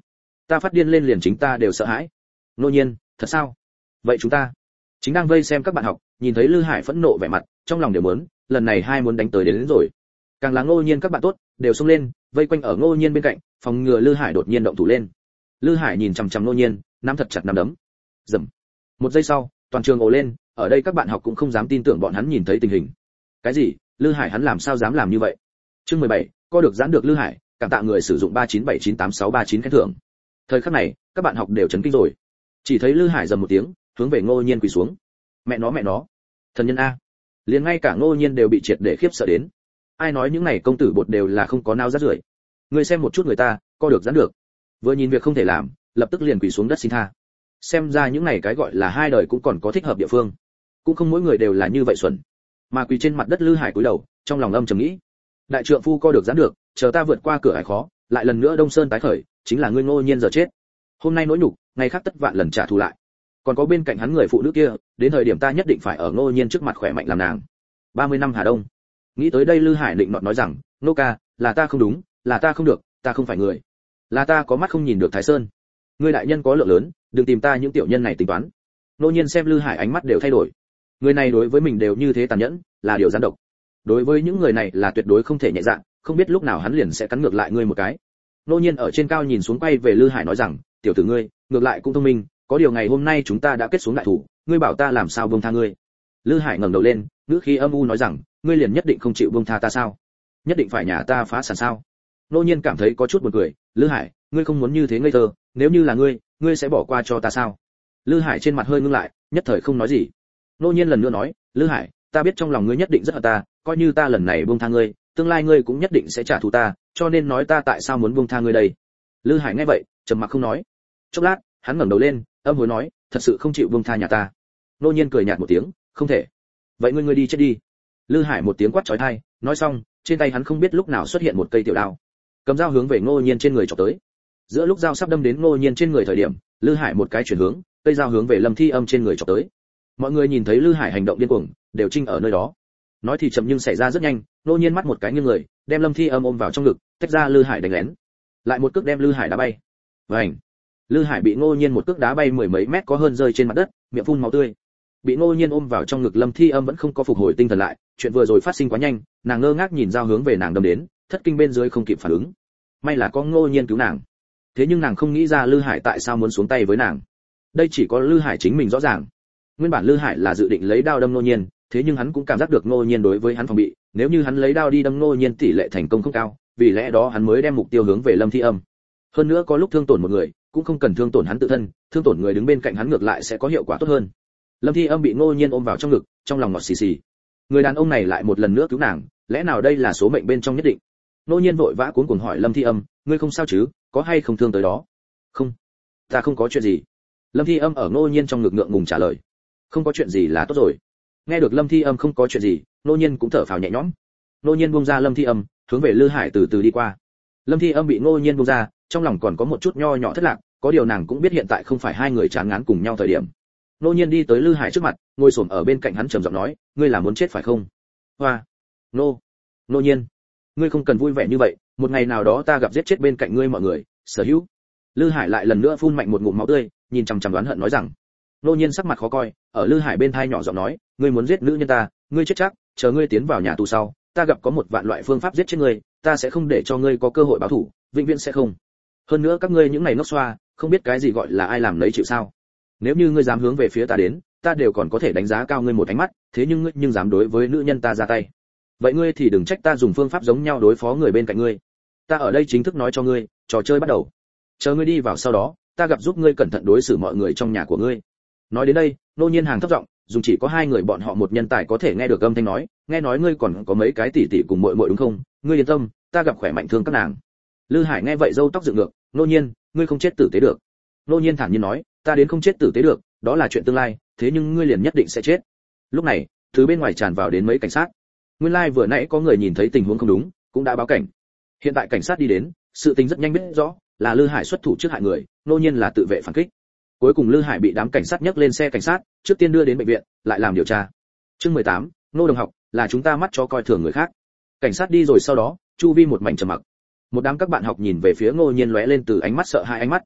Ta phát điên lên liền chính ta đều sợ hãi. Ngô Nhiên, thật sao? Vậy chúng ta chính đang vây xem các bạn học, nhìn thấy Lư Hải phẫn nộ vẻ mặt, trong lòng đều muốn, lần này hai muốn đánh tới đến, đến rồi. Càng là Ngô Nhiên các bạn tốt, đều xông lên, vây quanh ở Ngô Nhiên bên cạnh, phòng ngừa Lư Hải đột nhiên động thủ lên. Lư Hải nhìn chằm chằm Ngô Nhiên, nắm thật chặt nắm đấm. Rầm. Một giây sau, toàn trường ồ lên, ở đây các bạn học cũng không dám tin tưởng bọn hắn nhìn thấy tình hình. Cái gì? Lư Hải hắn làm sao dám làm như vậy? Chương mười bảy, co được giãn được Lư Hải, cảm tạ người sử dụng ba chín bảy chín tám sáu ba chín khen thưởng. Thời khắc này, các bạn học đều chấn kinh rồi. Chỉ thấy Lư Hải rầm một tiếng, hướng về Ngô Nhiên quỳ xuống. Mẹ nó mẹ nó, thần nhân a! Liền ngay cả Ngô Nhiên đều bị triệt để khiếp sợ đến. Ai nói những này công tử bột đều là không có nao rát rưởi. Ngươi xem một chút người ta, co được giãn được. Vừa nhìn việc không thể làm, lập tức liền quỳ xuống đất xin tha. Xem ra những này cái gọi là hai đời cũng còn có thích hợp địa phương. Cũng không mỗi người đều là như vậy xuẩn. Mà quỳ trên mặt đất Lư Hải cúi đầu, trong lòng âm trầm nghĩ. Đại trượng phu co được giãn được, chờ ta vượt qua cửa ải khó, lại lần nữa Đông Sơn tái khởi, chính là ngươi Ngô Nhiên giờ chết. Hôm nay nỗi nhục, ngày khác tất vạn lần trả thù lại. Còn có bên cạnh hắn người phụ nữ kia, đến thời điểm ta nhất định phải ở Ngô Nhiên trước mặt khỏe mạnh làm nàng. ba mươi năm Hà Đông. Nghĩ tới đây Lư Hải định nọt nói rằng, nô ca, là ta không đúng, là ta không được, ta không phải người, là ta có mắt không nhìn được Thái Sơn. Ngươi đại nhân có lượng lớn, đừng tìm ta những tiểu nhân này tính toán. Ngô Nhiên xem Lư Hải ánh mắt đều thay đổi. Người này đối với mình đều như thế tàn nhẫn, là điều gián độc. Đối với những người này là tuyệt đối không thể nhẹ dạ, không biết lúc nào hắn liền sẽ cắn ngược lại ngươi một cái. Ngô Nhiên ở trên cao nhìn xuống quay về Lư Hải nói rằng, tiểu tử ngươi, ngược lại cũng thông minh, có điều ngày hôm nay chúng ta đã kết xuống đại thủ, ngươi bảo ta làm sao buông tha ngươi? Lư Hải ngẩng đầu lên, ngữ khí âm u nói rằng, ngươi liền nhất định không chịu buông tha ta sao? Nhất định phải nhà ta phá sản sao? Ngô Nhiên cảm thấy có chút buồn cười, Lư Hải, ngươi không muốn như thế ngây thơ, nếu như là ngươi, ngươi sẽ bỏ qua cho ta sao? Lư Hải trên mặt hơi ngưng lại, nhất thời không nói gì. Ngô Nhiên lần nữa nói, Lư Hải, ta biết trong lòng ngươi nhất định rất hận ta, coi như ta lần này buông tha ngươi, tương lai ngươi cũng nhất định sẽ trả thù ta, cho nên nói ta tại sao muốn buông tha ngươi đây? Lư Hải nghe vậy, trầm mặc không nói. Chốc lát, hắn ngẩng đầu lên, âm hối nói, thật sự không chịu buông tha nhà ta. Ngô Nhiên cười nhạt một tiếng, không thể. Vậy ngươi ngươi đi chết đi. Lư Hải một tiếng quát chói tai, nói xong, trên tay hắn không biết lúc nào xuất hiện một cây tiểu đao, cầm dao hướng về Ngô Nhiên trên người chọc tới. Giữa lúc dao sắp đâm đến Ngô Nhiên trên người thời điểm, Lư Hải một cái chuyển hướng, cây dao hướng về Lâm Thi Âm trên người chọc tới. Mọi người nhìn thấy Lư Hải hành động điên cuồng, đều trinh ở nơi đó. Nói thì chậm nhưng xảy ra rất nhanh, Ngô Nhiên mắt một cái nghiêng người, đem Lâm Thi Âm ôm vào trong ngực, tách ra Lư Hải đánh lén. Lại một cước đem Lư Hải đá bay. Vành. Lư Hải bị Ngô Nhiên một cước đá bay mười mấy mét có hơn rơi trên mặt đất, miệng phun máu tươi. Bị Ngô Nhiên ôm vào trong ngực Lâm Thi Âm vẫn không có phục hồi tinh thần lại, chuyện vừa rồi phát sinh quá nhanh, nàng ngơ ngác nhìn dao hướng về nàng đâm đến, thất kinh bên dưới không kịp phản ứng. May là có Ngô Nhiên cứu nàng. Thế nhưng nàng không nghĩ ra Lư Hải tại sao muốn xuống tay với nàng. Đây chỉ có Lư Hải chính mình rõ ràng. Nguyên bản Lư Hải là dự định lấy đao đâm Ngô Nhiên, thế nhưng hắn cũng cảm giác được Ngô Nhiên đối với hắn phòng bị, nếu như hắn lấy đao đi đâm Ngô Nhiên tỷ lệ thành công không cao, vì lẽ đó hắn mới đem mục tiêu hướng về Lâm Thi Âm. Hơn nữa có lúc thương tổn một người, cũng không cần thương tổn hắn tự thân, thương tổn người đứng bên cạnh hắn ngược lại sẽ có hiệu quả tốt hơn. Lâm Thi Âm bị Ngô Nhiên ôm vào trong ngực, trong lòng ngọt xì xì. Người đàn ông này lại một lần nữa cứu nàng, lẽ nào đây là số mệnh bên trong nhất định? Ngô Nhiên vội vã cuống cuồng hỏi Lâm Thi Âm, ngươi không sao chứ, có hay không thương tới đó? Không, ta không có chuyện gì. Lâm Thi Âm ở Ngô Nhiên trong ngực ngượng ngùng trả lời. Không có chuyện gì là tốt rồi. Nghe được Lâm Thi Âm không có chuyện gì, Ngô Nhiên cũng thở phào nhẹ nhõm. Ngô Nhiên buông ra Lâm Thi Âm, hướng về Lư Hải từ từ đi qua. Lâm Thi Âm bị Ngô Nhiên buông ra, trong lòng còn có một chút nho nhỏ thất lạc, có điều nàng cũng biết hiện tại không phải hai người chán ngán cùng nhau thời điểm. Ngô Nhiên đi tới Lư Hải trước mặt, ngồi xổm ở bên cạnh hắn trầm giọng nói, ngươi là muốn chết phải không? Hoa. Ngô. Ngô Nhiên, ngươi không cần vui vẻ như vậy, một ngày nào đó ta gặp giết chết bên cạnh ngươi mọi người, sở hữu. Lư Hải lại lần nữa phun mạnh một ngụm máu tươi, nhìn chằm chằm đoán hận nói rằng. Ngô Nhiên sắc mặt khó coi, ở Lư Hải bên tai nhỏ giọng nói, ngươi muốn giết nữ nhân ta, ngươi chết chắc, chờ ngươi tiến vào nhà tù sau, ta gặp có một vạn loại phương pháp giết chết ngươi, ta sẽ không để cho ngươi có cơ hội báo thù, vĩnh viễn sẽ không. Hơn nữa các ngươi những ngày ngốc xoa, không biết cái gì gọi là ai làm lấy chịu sao? Nếu như ngươi dám hướng về phía ta đến, ta đều còn có thể đánh giá cao ngươi một ánh mắt, thế nhưng ngươi nhưng dám đối với nữ nhân ta ra tay. Vậy ngươi thì đừng trách ta dùng phương pháp giống nhau đối phó người bên cạnh ngươi. Ta ở đây chính thức nói cho ngươi, trò chơi bắt đầu. Chờ ngươi đi vào sau đó, ta gặp giúp ngươi cẩn thận đối xử mọi người trong nhà của ngươi. Nói đến đây, Ngô Nhiên hàng thấp giọng, dùng chỉ có hai người bọn họ một nhân tài có thể nghe được âm thanh nói, nghe nói ngươi còn có mấy cái tỷ tỷ cùng muội muội đúng không? Ngươi yên tâm, ta gặp khỏe mạnh thương các nàng. Lư Hải nghe vậy râu tóc dựng ngược, Ngô Nhiên, ngươi không chết tử tế được. Ngô Nhiên thản nhiên nói, ta đến không chết tử tế được, đó là chuyện tương lai, thế nhưng ngươi liền nhất định sẽ chết. Lúc này, từ bên ngoài tràn vào đến mấy cảnh sát. Nguyên lai like vừa nãy có người nhìn thấy tình huống không đúng, cũng đã báo cảnh. Hiện tại cảnh sát đi đến, sự tình rất nhanh biết rõ, là Lư Hải xuất thủ trước hại người, Ngô Nhiên là tự vệ phản kích. Cuối cùng Lư Hải bị đám cảnh sát nhấc lên xe cảnh sát, trước tiên đưa đến bệnh viện, lại làm điều tra. Chương mười tám, Ngô đồng học, là chúng ta mắt cho coi thường người khác. Cảnh sát đi rồi sau đó, chu vi một mảnh trầm mặc. Một đám các bạn học nhìn về phía Ngô Nhiên lóe lên từ ánh mắt sợ hãi ánh mắt.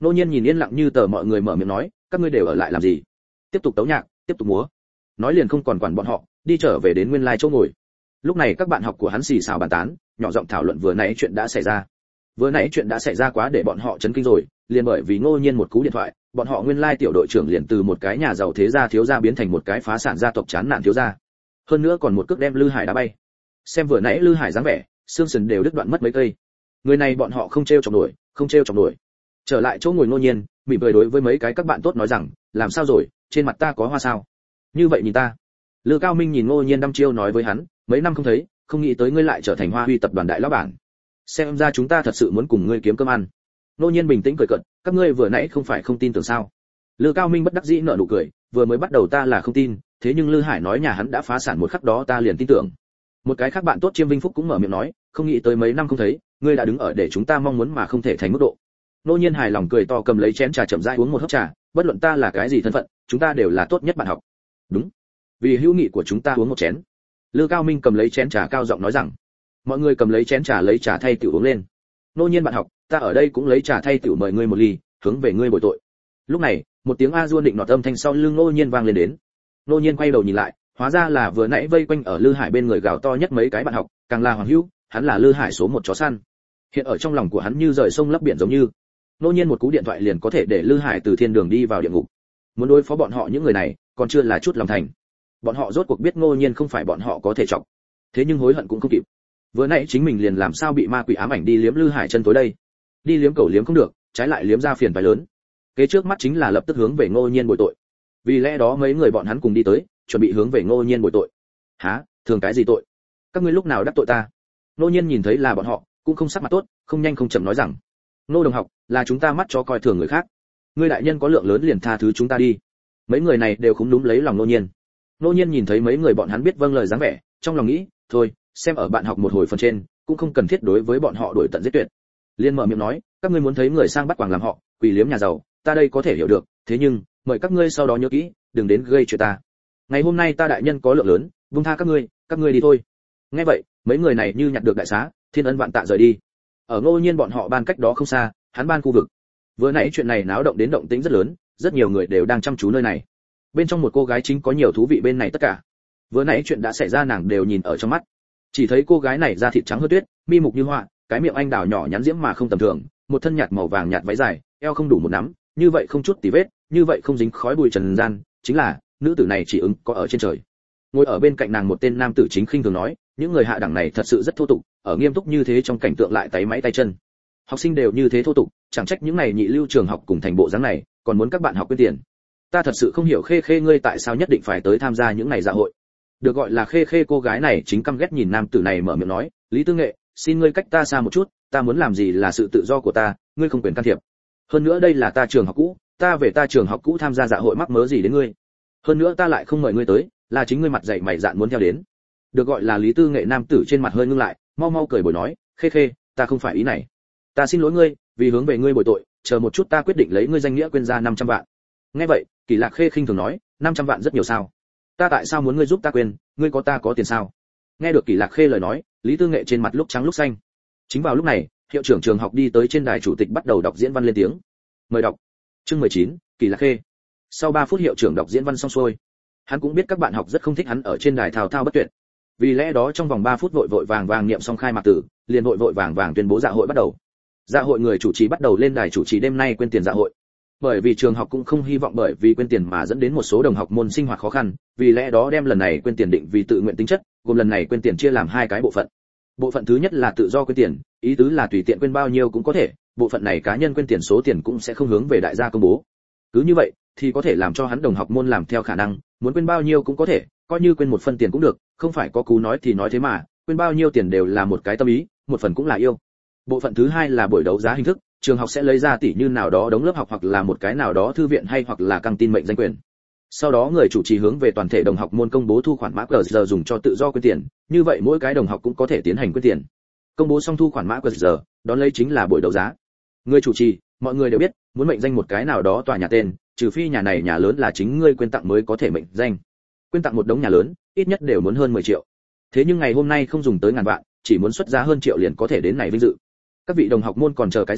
Nô Nhiên nhìn yên lặng như tờ mọi người mở miệng nói, các ngươi đều ở lại làm gì? Tiếp tục tấu nhạc, tiếp tục múa. Nói liền không còn quản bọn họ, đi trở về đến nguyên lai chỗ ngồi. Lúc này các bạn học của hắn xì xào bàn tán, nhỏ giọng thảo luận vừa nãy chuyện đã xảy ra. Vừa nãy chuyện đã xảy ra quá để bọn họ chấn kinh rồi, liền bởi vì Ngô Nhiên một cú điện thoại, bọn họ nguyên lai tiểu đội trưởng liền từ một cái nhà giàu thế gia thiếu gia biến thành một cái phá sản gia tộc chán nản thiếu gia. Hơn nữa còn một cước đem Lư Hải đá bay. Xem vừa nãy Lư Hải dáng vẻ, xương sườn đều đứt đoạn mất mấy cây. Người này bọn họ không trêu chọc nổi, không trêu chọc nổi. Trở lại chỗ ngồi Ngô Nhiên, mỉm cười đối với mấy cái các bạn tốt nói rằng, làm sao rồi, trên mặt ta có hoa sao? Như vậy nhìn ta. Lư Cao Minh nhìn Ngô Nhiên đăm chiêu nói với hắn, mấy năm không thấy, không nghĩ tới ngươi lại trở thành Hoa Huy tập đoàn đại lão bản. Xem ra chúng ta thật sự muốn cùng ngươi kiếm cơm ăn. Ngô Nhiên bình tĩnh cười cợt, các ngươi vừa nãy không phải không tin tưởng sao? Lư Cao Minh bất đắc dĩ nở nụ cười, vừa mới bắt đầu ta là không tin, thế nhưng Lư Hải nói nhà hắn đã phá sản một khắc đó ta liền tin tưởng. Một cái khác bạn tốt Chiêm Vinh Phúc cũng mở miệng nói, không nghĩ tới mấy năm không thấy, ngươi đã đứng ở để chúng ta mong muốn mà không thể thành mức độ. Ngô Nhiên hài lòng cười to cầm lấy chén trà chậm rãi uống một hớp trà, bất luận ta là cái gì thân phận, chúng ta đều là tốt nhất bạn học. Đúng. Vì hữu nghị của chúng ta uống một chén. Lư Cao Minh cầm lấy chén trà cao giọng nói rằng, mọi người cầm lấy chén trà lấy trà thay tiểu uống lên. Ngô Nhiên bạn học, ta ở đây cũng lấy trà thay tiểu mời ngươi một ly, hướng về ngươi bồi tội. Lúc này, một tiếng a duôn định nọt âm thanh sau lưng Ngô Nhiên vang lên đến. Ngô Nhiên quay đầu nhìn lại, hóa ra là vừa nãy vây quanh ở Lư Hải bên người gào to nhất mấy cái bạn học, càng là Hoàng Hữu, hắn là Lư Hải số một chó săn. Hiện ở trong lòng của hắn như rời sông lấp biển giống như. Ngô Nhiên một cú điện thoại liền có thể để Lư Hải từ thiên đường đi vào địa ngục. Muốn đối phó bọn họ những người này, còn chưa là chút lòng thành. Bọn họ rốt cuộc biết Ngô Nhiên không phải bọn họ có thể chọc. Thế nhưng hối hận cũng không kịp. Vừa nãy chính mình liền làm sao bị ma quỷ ám ảnh đi liếm Lư Hải chân tối đây. Đi liếm cầu liếm không được, trái lại liếm ra phiền phải lớn. Kế trước mắt chính là lập tức hướng về Ngô Nhiên bồi tội. Vì lẽ đó mấy người bọn hắn cùng đi tới, chuẩn bị hướng về Ngô Nhiên bồi tội. Hả, thường cái gì tội? Các ngươi lúc nào đắc tội ta? Ngô Nhiên nhìn thấy là bọn họ, cũng không sắc mặt tốt, không nhanh không chậm nói rằng, Ngô đồng học, là chúng ta mắt cho coi thường người khác. Ngươi đại nhân có lượng lớn liền tha thứ chúng ta đi. Mấy người này đều không đúng lấy lòng Ngô Nhiên. Ngô Nhiên nhìn thấy mấy người bọn hắn biết vâng lời dáng vẻ, trong lòng nghĩ, thôi, xem ở bạn học một hồi phần trên, cũng không cần thiết đối với bọn họ đuổi tận giết tuyệt. Liên mở miệng nói, các ngươi muốn thấy người sang bắt quàng làm họ, quỳ liếm nhà giàu, ta đây có thể hiểu được, thế nhưng, mời các ngươi sau đó nhớ kỹ, đừng đến gây chuyện ta. Ngày hôm nay ta đại nhân có lượng lớn, buông tha các ngươi, các ngươi đi thôi. Nghe vậy, mấy người này như nhặt được đại xá, thiên ân vạn tạ rời đi. Ở Ngô Nhiên bọn họ ban cách đó không xa, hắn ban khu vực. Vừa nãy chuyện này náo động đến động tĩnh rất lớn, rất nhiều người đều đang chăm chú nơi này. Bên trong một cô gái chính có nhiều thú vị bên này tất cả. Vừa nãy chuyện đã xảy ra nàng đều nhìn ở trong mắt. Chỉ thấy cô gái này da thịt trắng hơn tuyết, mi mục như họa, cái miệng anh đào nhỏ nhắn diễm mà không tầm thường, một thân nhạt màu vàng nhạt váy dài, eo không đủ một nắm, như vậy không chút tì vết, như vậy không dính khói bụi trần gian, chính là nữ tử này chỉ ứng có ở trên trời. Ngồi ở bên cạnh nàng một tên nam tử chính khinh thường nói, những người hạ đẳng này thật sự rất thô tục, ở nghiêm túc như thế trong cảnh tượng lại tay máy tay chân. Học sinh đều như thế thô tục, chẳng trách những này nhị lưu trường học cùng thành bộ dáng này, còn muốn các bạn học quyên tiền. Ta thật sự không hiểu Khê Khê ngươi tại sao nhất định phải tới tham gia những này dạ hội. Được gọi là Khê Khê cô gái này chính căm ghét nhìn nam tử này mở miệng nói, Lý Tư Nghệ, xin ngươi cách ta xa một chút, ta muốn làm gì là sự tự do của ta, ngươi không quyền can thiệp. Hơn nữa đây là ta trường học cũ, ta về ta trường học cũ tham gia dạ hội mắc mớ gì đến ngươi. Hơn nữa ta lại không mời ngươi tới, là chính ngươi mặt dày mày dạn muốn theo đến. Được gọi là Lý Tư Nghệ nam tử trên mặt hơi ngưng lại, mau mau cười bồi nói, Khê Khê, ta không phải ý này. Ta xin lỗi ngươi, vì hướng về ngươi bồi tội, chờ một chút ta quyết định lấy ngươi danh nghĩa quyên ra năm trăm vạn. Nghe vậy, Kỳ Lạc Khê khinh thường nói, năm trăm vạn rất nhiều sao? Ta tại sao muốn ngươi giúp ta quyên, ngươi có ta có tiền sao? Nghe được Kỳ Lạc Khê lời nói, Lý Tư Nghệ trên mặt lúc trắng lúc xanh. Chính vào lúc này, hiệu trưởng trường học đi tới trên đài chủ tịch bắt đầu đọc diễn văn lên tiếng. Mời đọc. Chương mười chín, Kỳ Lạc Khê. Sau ba phút hiệu trưởng đọc diễn văn xong xuôi, hắn cũng biết các bạn học rất không thích hắn ở trên đài thao thao bất tuyệt. Vì lẽ đó trong vòng ba phút vội vội vàng vàng niệm xong khai mạc tử, liền vội vội vàng vàng tuyên bố dạ hội bắt đầu. Dạ hội người chủ trì bắt đầu lên đài chủ trì đêm nay quyên tiền dạ hội. Bởi vì trường học cũng không hy vọng bởi vì quyên tiền mà dẫn đến một số đồng học môn sinh hoạt khó khăn, vì lẽ đó đem lần này quyên tiền định vì tự nguyện tính chất, gồm lần này quyên tiền chia làm hai cái bộ phận. Bộ phận thứ nhất là tự do quyên tiền, ý tứ là tùy tiện quyên bao nhiêu cũng có thể, bộ phận này cá nhân quyên tiền số tiền cũng sẽ không hướng về đại gia công bố. Cứ như vậy thì có thể làm cho hắn đồng học môn làm theo khả năng, muốn quyên bao nhiêu cũng có thể, coi như quyên một phân tiền cũng được, không phải có cú nói thì nói thế mà, quyên bao nhiêu tiền đều là một cái tâm ý, một phần cũng là yêu. Bộ phận thứ hai là buổi đấu giá hình thức, trường học sẽ lấy ra tỷ như nào đó đống lớp học hoặc là một cái nào đó thư viện hay hoặc là căng tin mệnh danh quyền. Sau đó người chủ trì hướng về toàn thể đồng học môn công bố thu khoản mã quy rờ dùng cho tự do quyên tiền, như vậy mỗi cái đồng học cũng có thể tiến hành quyên tiền. Công bố xong thu khoản mã quy rờ, đón lấy chính là buổi đấu giá. Người chủ trì, mọi người đều biết, muốn mệnh danh một cái nào đó tòa nhà tên, trừ phi nhà này nhà lớn là chính ngươi quyên tặng mới có thể mệnh danh. Quyên tặng một đống nhà lớn, ít nhất đều muốn hơn mười triệu. Thế nhưng ngày hôm nay không dùng tới ngàn vạn, chỉ muốn xuất giá hơn triệu liền có thể đến này vinh dự. Các vị đồng học môn còn chờ cái gì,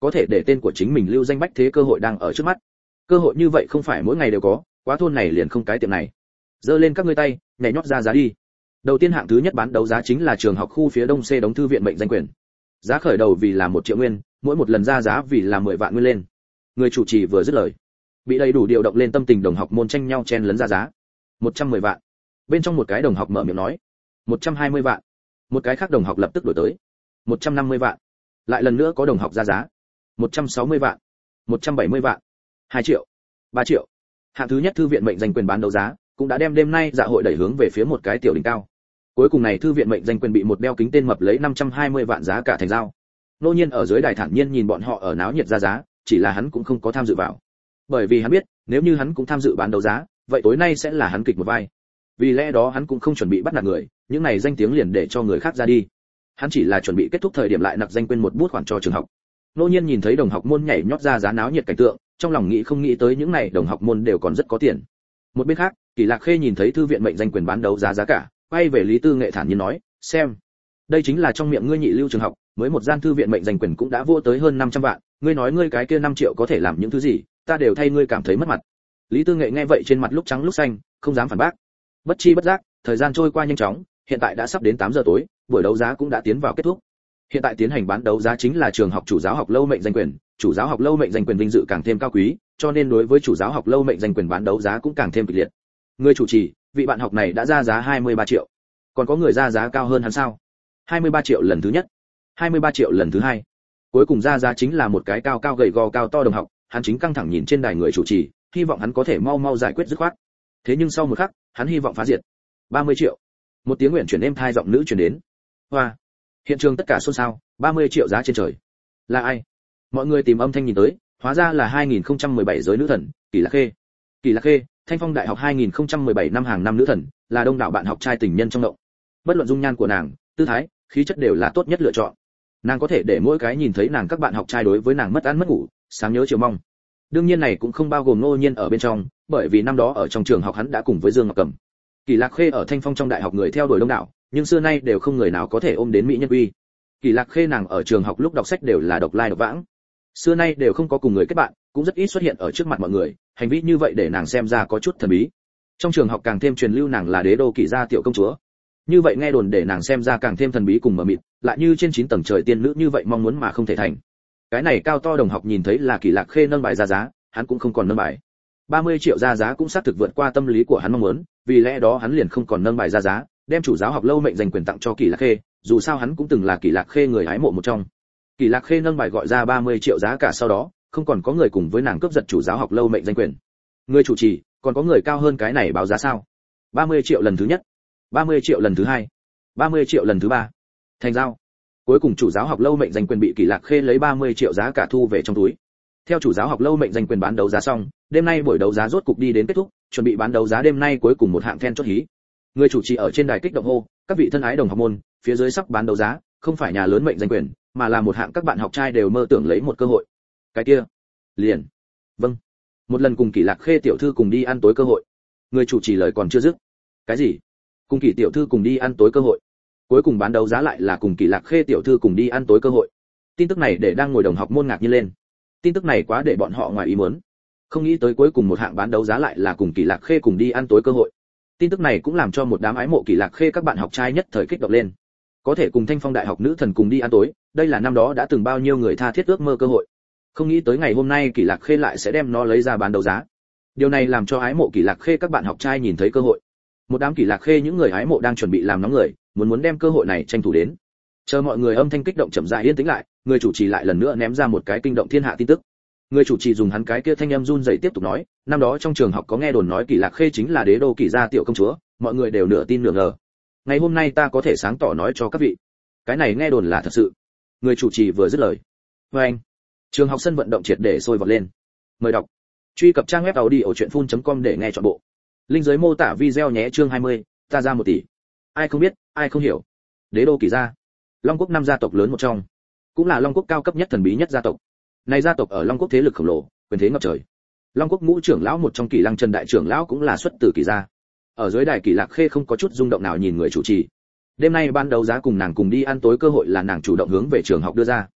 có thể để tên của chính mình lưu danh bách thế cơ hội đang ở trước mắt. Cơ hội như vậy không phải mỗi ngày đều có, quá thôn này liền không cái tiệm này. Giơ lên các ngươi tay, nhảy nhót ra giá đi. Đầu tiên hạng thứ nhất bán đấu giá chính là trường học khu phía đông C đống thư viện mệnh danh quyền. Giá khởi đầu vì là một triệu nguyên, mỗi một lần ra giá vì là mười vạn nguyên lên. Người chủ trì vừa dứt lời, bị đầy đủ điều động lên tâm tình đồng học môn tranh nhau chen lấn ra giá. một trăm mười vạn. Bên trong một cái đồng học mở miệng nói, một trăm hai mươi vạn. Một cái khác đồng học lập tức đổi tới, một trăm năm mươi vạn. Lại lần nữa có đồng học ra giá, một trăm sáu mươi vạn, một trăm bảy mươi vạn, hai triệu, ba triệu. Hạng thứ nhất thư viện mệnh danh quyền bán đấu giá, cũng đã đem đêm nay dạ hội đẩy hướng về phía một cái tiểu đỉnh cao. Cuối cùng này thư viện mệnh danh quyền bị một đeo kính tên mập lấy năm trăm hai mươi vạn giá cả thành giao. Nô Nhiên ở dưới đài thản nhiên nhìn bọn họ ở náo nhiệt ra giá, chỉ là hắn cũng không có tham dự vào. Bởi vì hắn biết, nếu như hắn cũng tham dự bán đấu giá, vậy tối nay sẽ là hắn kịch một vai. Vì lẽ đó hắn cũng không chuẩn bị bắt nạt người, những này danh tiếng liền để cho người khác ra đi. Hắn chỉ là chuẩn bị kết thúc thời điểm lại nặc danh quên một bút khoản cho trường học. Nô Nhiên nhìn thấy đồng học môn nhảy nhót ra giá náo nhiệt cảnh tượng, trong lòng nghĩ không nghĩ tới những này đồng học môn đều còn rất có tiền. Một bên khác, Kỳ Lạc Khê nhìn thấy thư viện mệnh danh quyền bán đấu giá giá cả, quay về Lý Tư Nghệ thản nhiên nói, xem, đây chính là trong miệng ngươi nhị lưu trường học, mới một gian thư viện mệnh danh quyền cũng đã vô tới hơn năm trăm vạn, ngươi nói ngươi cái kia năm triệu có thể làm những thứ gì, ta đều thay ngươi cảm thấy mất mặt. Lý Tư Nghệ nghe vậy trên mặt lúc trắng lúc xanh, không dám phản bác. Bất chi bất giác, thời gian trôi qua nhanh chóng, hiện tại đã sắp đến tám giờ tối, buổi đấu giá cũng đã tiến vào kết thúc. Hiện tại tiến hành bán đấu giá chính là trường học chủ giáo học lâu mệnh danh quyền, chủ giáo học lâu mệnh danh quyền vinh dự càng thêm cao quý, cho nên đối với chủ giáo học lâu mệnh danh quyền bán đấu giá cũng càng thêm kịch liệt. Người chủ trì, vị bạn học này đã ra giá hai mươi ba triệu. Còn có người ra giá cao hơn hắn sao? hai mươi ba triệu lần thứ nhất, hai mươi ba triệu lần thứ hai. Cuối cùng ra giá chính là một cái cao cao gầy gò cao to đồng học, hắn chính căng thẳng nhìn trên đài người chủ trì, hy vọng hắn có thể mau mau giải quyết dứt khoát. Thế nhưng sau một khắc, hắn hy vọng phá diệt. ba mươi triệu. Một tiếng nguyện chuyển êm thai giọng nữ truyền đến. Hoa. Hiện trường tất cả xôn xao, ba mươi triệu giá trên trời. Là ai? Mọi người tìm âm thanh nhìn tới, hóa ra là hai nghìn không trăm mười bảy giới nữ thần, Kỳ Lạc Khê. Kỳ Lạc Khê, Thanh Phong Đại học hai nghìn không trăm mười bảy năm hàng năm nữ thần, là đông đảo bạn học trai tình nhân trong động. Bất luận dung nhan của nàng, tư thái, khí chất đều là tốt nhất lựa chọn. Nàng có thể để mỗi cái nhìn thấy nàng các bạn học trai đối với nàng mất ăn mất ngủ, sáng nhớ chiều mong. Đương nhiên này cũng không bao gồm Ngô Nhiên ở bên trong, bởi vì năm đó ở trong trường học hắn đã cùng với Dương Ngọc Cẩm. Kỳ Lạc Khê ở Thanh Phong trong đại học người theo đuổi đông đảo, nhưng xưa nay đều không người nào có thể ôm đến mỹ nhân uy. Kỳ Lạc Khê nàng ở trường học lúc đọc sách đều là độc lai độc vãng, xưa nay đều không có cùng người kết bạn, cũng rất ít xuất hiện ở trước mặt mọi người, hành vi như vậy để nàng xem ra có chút thần bí. Trong trường học càng thêm truyền lưu nàng là đế đô Kỳ gia tiểu công chúa. Như vậy nghe đồn để nàng xem ra càng thêm thần bí cùng mờ mịt, lại như trên chín tầng trời tiên nữ như vậy mong muốn mà không thể thành. Cái này cao to đồng học nhìn thấy là Kỳ Lạc Khê nâng bài ra giá, hắn cũng không còn nâng bài. ba mươi triệu ra giá cũng xác thực vượt qua tâm lý của hắn mong muốn, vì lẽ đó hắn liền không còn nâng bài ra giá, đem chủ giáo học lâu mệnh danh quyền tặng cho Kỳ Lạc Khê, dù sao hắn cũng từng là Kỳ Lạc Khê người hái mộ một trong. Kỳ Lạc Khê nâng bài gọi ra ba mươi triệu giá cả sau đó, không còn có người cùng với nàng cướp giật chủ giáo học lâu mệnh danh quyền. Người chủ trì, còn có người cao hơn cái này báo giá sao? ba mươi triệu lần thứ nhất, ba mươi triệu lần thứ hai, ba mươi triệu lần thứ ba. Thành giao. Cuối cùng chủ giáo học lâu mệnh danh quyền bị Kỳ Lạc Khê lấy ba mươi triệu giá cả thu về trong túi. Theo chủ giáo học lâu mệnh danh quyền bán đấu giá xong, đêm nay buổi đấu giá rốt cục đi đến kết thúc, chuẩn bị bán đấu giá đêm nay cuối cùng một hạng then chốt hí. Người chủ trì ở trên đài kích động hô, các vị thân ái đồng học môn, phía dưới sắp bán đấu giá, không phải nhà lớn mệnh danh quyền, mà là một hạng các bạn học trai đều mơ tưởng lấy một cơ hội. Cái kia, liền. Vâng. Một lần cùng Kỳ Lạc Khê tiểu thư cùng đi ăn tối cơ hội. Người chủ trì lời còn chưa dứt. Cái gì? Cùng Kỳ tiểu thư cùng đi ăn tối cơ hội? Cuối cùng bán đấu giá lại là cùng Kỳ Lạc Khê tiểu thư cùng đi ăn tối cơ hội. Tin tức này để đang ngồi đồng học môn ngạc nhiên lên. Tin tức này quá để bọn họ ngoài ý muốn. Không nghĩ tới cuối cùng một hạng bán đấu giá lại là cùng Kỳ Lạc Khê cùng đi ăn tối cơ hội. Tin tức này cũng làm cho một đám ái mộ Kỳ Lạc Khê các bạn học trai nhất thời kích động lên. Có thể cùng Thanh Phong Đại học nữ thần cùng đi ăn tối, đây là năm đó đã từng bao nhiêu người tha thiết ước mơ cơ hội. Không nghĩ tới ngày hôm nay Kỳ Lạc Khê lại sẽ đem nó lấy ra bán đấu giá. Điều này làm cho ái mộ Kỳ Lạc Khê các bạn học trai nhìn thấy cơ hội. Một đám Kỳ Lạc Khê những người ái mộ đang chuẩn bị làm nóng người, muốn muốn đem cơ hội này tranh thủ đến. Chờ mọi người âm thanh kích động chậm rãi yên tĩnh lại, người chủ trì lại lần nữa ném ra một cái kinh động thiên hạ tin tức. Người chủ trì dùng hắn cái kia thanh âm run rẩy tiếp tục nói, năm đó trong trường học có nghe đồn nói Kỳ Lạc Khê chính là đế đô Kỳ gia tiểu công chúa, mọi người đều nửa tin nửa ngờ. Ngày hôm nay ta có thể sáng tỏ nói cho các vị, cái này nghe đồn là thật sự. Người chủ trì vừa dứt lời, với anh, trường học sân vận động triệt để sôi vọt lên. Mời đọc, truy cập trang web audiochuyenphun chấm com để nghe trọn bộ. Link dưới mô tả video nhé. Chương hai mươi, ta ra một tỷ. Ai không biết, ai không hiểu. Đế đô Kỳ gia, Long Quốc năm gia tộc lớn một trong, cũng là Long Quốc cao cấp nhất thần bí nhất gia tộc. Này gia tộc ở Long Quốc thế lực khổng lồ, quyền thế ngập trời. Long Quốc ngũ trưởng lão một trong Kỳ Lăng Trần đại trưởng lão cũng là xuất từ Kỳ gia. Ở dưới đài Kỳ Lạc Khê không có chút rung động nào nhìn người chủ trì. Đêm nay ban đấu giá cùng nàng cùng đi ăn tối cơ hội là nàng chủ động hướng về trường học đưa ra.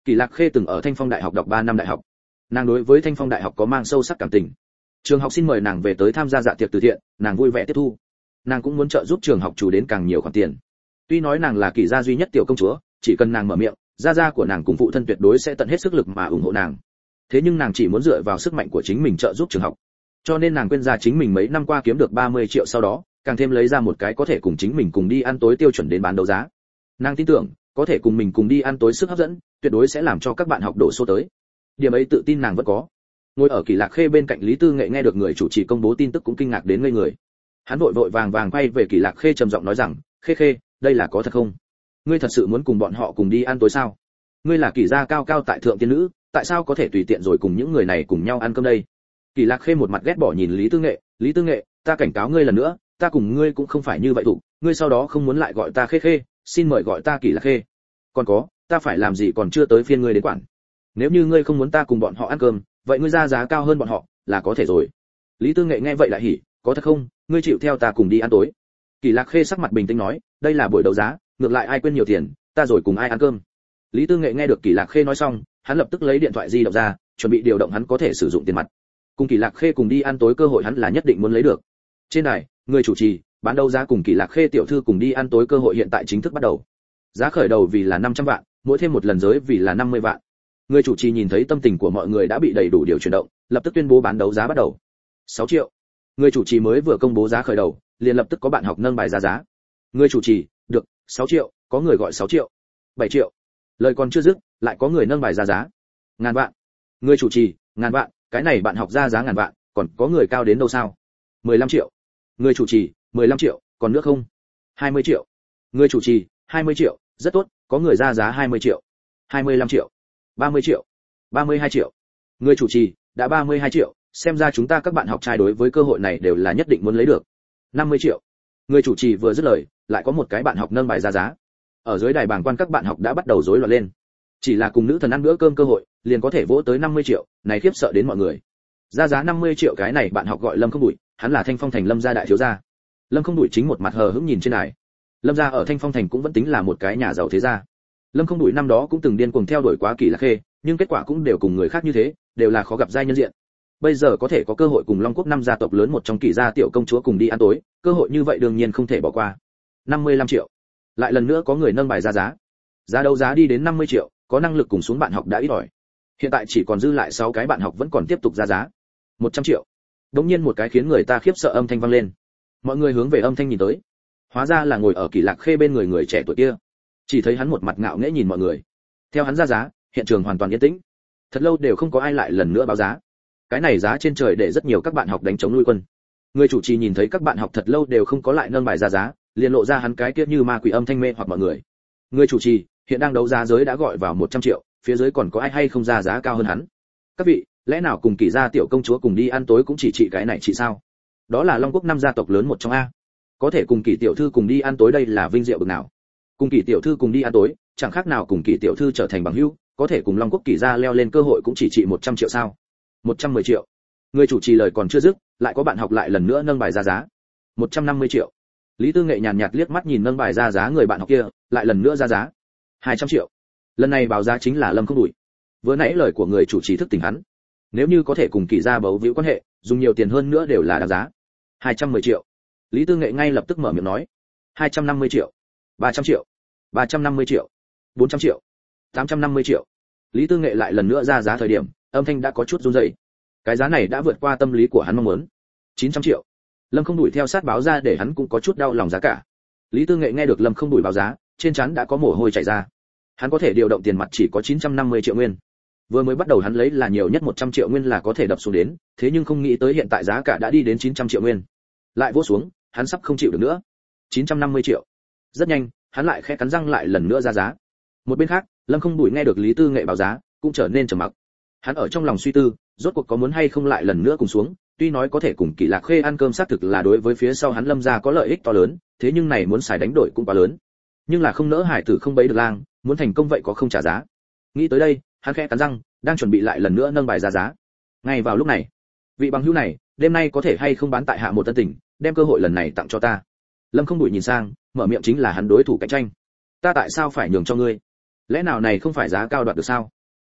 Kỳ Lạc Khê từng ở Thanh Phong Đại học đọc ba năm đại học. Nàng đối với Thanh Phong Đại học có mang sâu sắc cảm tình. Trường học xin mời nàng về tới tham gia dạ tiệc từ thiện, nàng vui vẻ tiếp thu. Nàng cũng muốn trợ giúp trường học chủ đến càng nhiều khoản tiền. Tuy nói nàng là Kỳ gia duy nhất tiểu công chúa, chỉ cần nàng mở miệng, gia gia của nàng cùng phụ thân tuyệt đối sẽ tận hết sức lực mà ủng hộ nàng. Thế nhưng nàng chỉ muốn dựa vào sức mạnh của chính mình trợ giúp trường học. Cho nên nàng quên ra chính mình mấy năm qua kiếm được ba mươi triệu sau đó, càng thêm lấy ra một cái có thể cùng chính mình cùng đi ăn tối tiêu chuẩn đến bán đấu giá. Nàng tin tưởng, có thể cùng mình cùng đi ăn tối sức hấp dẫn, tuyệt đối sẽ làm cho các bạn học đổ số tới. Điểm ấy tự tin nàng vẫn có. Ngồi ở Kỳ Lạc Khê bên cạnh Lý Tư Nghệ nghe được người chủ trì công bố tin tức cũng kinh ngạc đến ngây người. Hắn vội vội vàng vàng quay về Kỳ Lạc Khê trầm giọng nói rằng, "Khê Khê, đây là có thật không? Ngươi thật sự muốn cùng bọn họ cùng đi ăn tối sao? Ngươi là Kỳ gia cao cao tại thượng tiên nữ, tại sao có thể tùy tiện rồi cùng những người này cùng nhau ăn cơm đây?" Kỳ Lạc Khê một mặt ghét bỏ nhìn Lý Tư Nghệ, "Lý Tư Nghệ, ta cảnh cáo ngươi lần nữa, ta cùng ngươi cũng không phải như vậy thủ, ngươi sau đó không muốn lại gọi ta Khê Khê, xin mời gọi ta Kỳ Lạc Khê. Còn có, ta phải làm gì còn chưa tới phiên ngươi đến quản. Nếu như ngươi không muốn ta cùng bọn họ ăn cơm, vậy ngươi ra giá cao hơn bọn họ là có thể rồi." Lý Tư Nghệ nghe vậy lại hỉ, "Có thật không? Ngươi chịu theo ta cùng đi ăn tối?" Kỳ Lạc Khê sắc mặt bình tĩnh nói, "Đây là buổi đấu giá, ngược lại ai quên nhiều tiền, ta rồi cùng ai ăn cơm." Lý Tư Nghệ nghe được Kỳ Lạc Khê nói xong, hắn lập tức lấy điện thoại di động ra, chuẩn bị điều động hắn có thể sử dụng tiền mặt. Cùng Kỳ Lạc Khê cùng đi ăn tối cơ hội hắn là nhất định muốn lấy được. Trên đài, người chủ trì, bán đấu giá cùng Kỳ Lạc Khê tiểu thư cùng đi ăn tối cơ hội hiện tại chính thức bắt đầu. Giá khởi đầu vì là năm trăm vạn, mỗi thêm một lần giới vì là năm mươi vạn. Người chủ trì nhìn thấy tâm tình của mọi người đã bị đầy đủ điều chuyển động, lập tức tuyên bố bán đấu giá bắt đầu. sáu triệu. Người chủ trì mới vừa công bố giá khởi đầu, liền lập tức có bạn học nâng bài ra giá. Người chủ trì, được, sáu triệu, có người gọi sáu triệu. bảy triệu. Lời còn chưa dứt, lại có người nâng bài ra giá. Ngàn vạn. Người chủ trì, ngàn vạn, cái này bạn học ra giá ngàn vạn, còn có người cao đến đâu sao? mười lăm triệu. Người chủ trì, mười lăm triệu, còn nữa không? hai mươi triệu. Người chủ trì, hai mươi triệu, rất tốt, có người ra giá hai mươi triệu. hai mươi lăm triệu. ba mươi triệu. ba mươi hai triệu. Người chủ trì, đã ba mươi hai triệu, xem ra chúng ta các bạn học trai đối với cơ hội này đều là nhất định muốn lấy được. năm mươi triệu. Người chủ trì vừa dứt lời, lại có một cái bạn học nâng bài ra giá. Ở dưới đài bảng quan các bạn học đã bắt đầu rối loạn lên. Chỉ là cùng nữ thần ăn bữa cơm cơ hội, liền có thể vỗ tới năm mươi triệu, này khiếp sợ đến mọi người. Ra giá năm mươi triệu cái này bạn học gọi Lâm Không Bụi, hắn là Thanh Phong Thành Lâm gia đại thiếu gia. Lâm Không Bụi chính một mặt hờ hững nhìn trên đài. Lâm gia ở Thanh Phong Thành cũng vẫn tính là một cái nhà giàu thế gia. Lâm Không Bụi năm đó cũng từng điên cuồng theo đuổi quá Kỳ Lạc Khê, nhưng kết quả cũng đều cùng người khác như thế, đều là khó gặp giai nhân diện. Bây giờ có thể có cơ hội cùng Long Quốc năm gia tộc lớn một trong Kỳ gia tiểu công chúa cùng đi ăn tối, cơ hội như vậy đương nhiên không thể bỏ qua. năm mươi lăm triệu. Lại lần nữa có người nâng bài ra giá. Giá đấu giá đi đến năm mươi triệu, có năng lực cùng xuống bạn học đã ít ỏi. Hiện tại chỉ còn dư lại sáu cái bạn học vẫn còn tiếp tục ra giá. một trăm triệu. Đống nhiên một cái khiến người ta khiếp sợ âm thanh vang lên. Mọi người hướng về âm thanh nhìn tới. Hóa ra là ngồi ở Kỳ Lạc Khê bên người người trẻ tuổi kia. Chỉ thấy hắn một mặt ngạo nghễ nhìn mọi người. Theo hắn ra giá, hiện trường hoàn toàn yên tĩnh. Thật lâu đều không có ai lại lần nữa báo giá. Cái này giá trên trời để rất nhiều các bạn học đánh chống nuôi quân. Người chủ trì nhìn thấy các bạn học thật lâu đều không có lại nâng bài ra giá, liền lộ ra hắn cái kia như ma quỷ âm thanh mê hoặc mọi người. Người chủ trì, hiện đang đấu giá giới đã gọi vào một trăm triệu, phía dưới còn có ai hay không ra giá cao hơn hắn? Các vị, lẽ nào cùng Kỳ gia tiểu công chúa cùng đi ăn tối cũng chỉ trị cái này chị sao? Đó là Long Quốc năm gia tộc lớn một trong a. Có thể cùng Kỳ tiểu thư cùng đi ăn tối đây là vinh diệu bực nào? Cùng Kỳ tiểu thư cùng đi ăn tối, chẳng khác nào cùng Kỳ tiểu thư trở thành bằng hữu, có thể cùng Long Quốc Kỳ gia leo lên cơ hội cũng chỉ trị một trăm triệu sao? một trăm mười triệu. Người chủ trì lời còn chưa dứt, lại có bạn học lại lần nữa nâng bài ra giá. một trăm năm mươi triệu. Lý Tư Nghệ nhàn nhạt liếc mắt nhìn nâng bài ra giá người bạn học kia, lại lần nữa ra giá. hai trăm triệu. Lần này báo giá chính là Lâm Không Đủi. Vừa nãy lời của người chủ trì thức tỉnh hắn. Nếu như có thể cùng Kỳ gia bấu víu quan hệ, dùng nhiều tiền hơn nữa đều là đáng giá. hai trăm mười triệu. Lý Tư Nghệ ngay lập tức mở miệng nói. hai trăm năm mươi triệu. ba trăm triệu. ba trăm năm mươi triệu. bốn trăm triệu. tám trăm năm mươi triệu. Lý Tư Nghệ lại lần nữa ra giá thời điểm, âm thanh đã có chút run rẩy. Cái giá này đã vượt qua tâm lý của hắn mong muốn. chín trăm triệu. Lâm Không Đủi theo sát báo ra để hắn cũng có chút đau lòng giá cả. Lý Tư Nghệ nghe được Lâm Không Đủi báo giá, trên trán đã có mồ hôi chảy ra. Hắn có thể điều động tiền mặt chỉ có chín trăm năm mươi triệu nguyên. Vừa mới bắt đầu hắn lấy là nhiều nhất một trăm triệu nguyên là có thể đập xuống đến, thế nhưng không nghĩ tới hiện tại giá cả đã đi đến chín trăm triệu nguyên. Lại vỗ xuống, hắn sắp không chịu được nữa. chín trăm năm mươi triệu. Rất nhanh, hắn lại khẽ cắn răng lại lần nữa ra giá. Một bên khác, Lâm Không Đủi nghe được Lý Tư Nghệ báo giá, cũng trở nên trầm mặc. Hắn ở trong lòng suy tư, rốt cuộc có muốn hay không lại lần nữa cùng xuống, tuy nói có thể cùng Kỳ Lạc Khê ăn cơm xác thực là đối với phía sau hắn Lâm gia có lợi ích to lớn, thế nhưng này muốn xài đánh đổi cũng quá lớn. Nhưng là không nỡ hải tử không bấy được lang, muốn thành công vậy có không trả giá. Nghĩ tới đây, hắn khẽ cắn răng, đang chuẩn bị lại lần nữa nâng bài ra giá. Ngay vào lúc này, vị bằng hữu này, đêm nay có thể hay không bán tại hạ một tân tỉnh, đem cơ hội lần này tặng cho ta. Lâm Không Đủi nhìn sang, mở miệng chính là hắn đối thủ cạnh tranh. Ta tại sao phải nhường cho ngươi? Lẽ nào này không phải giá cao đoạt được sao?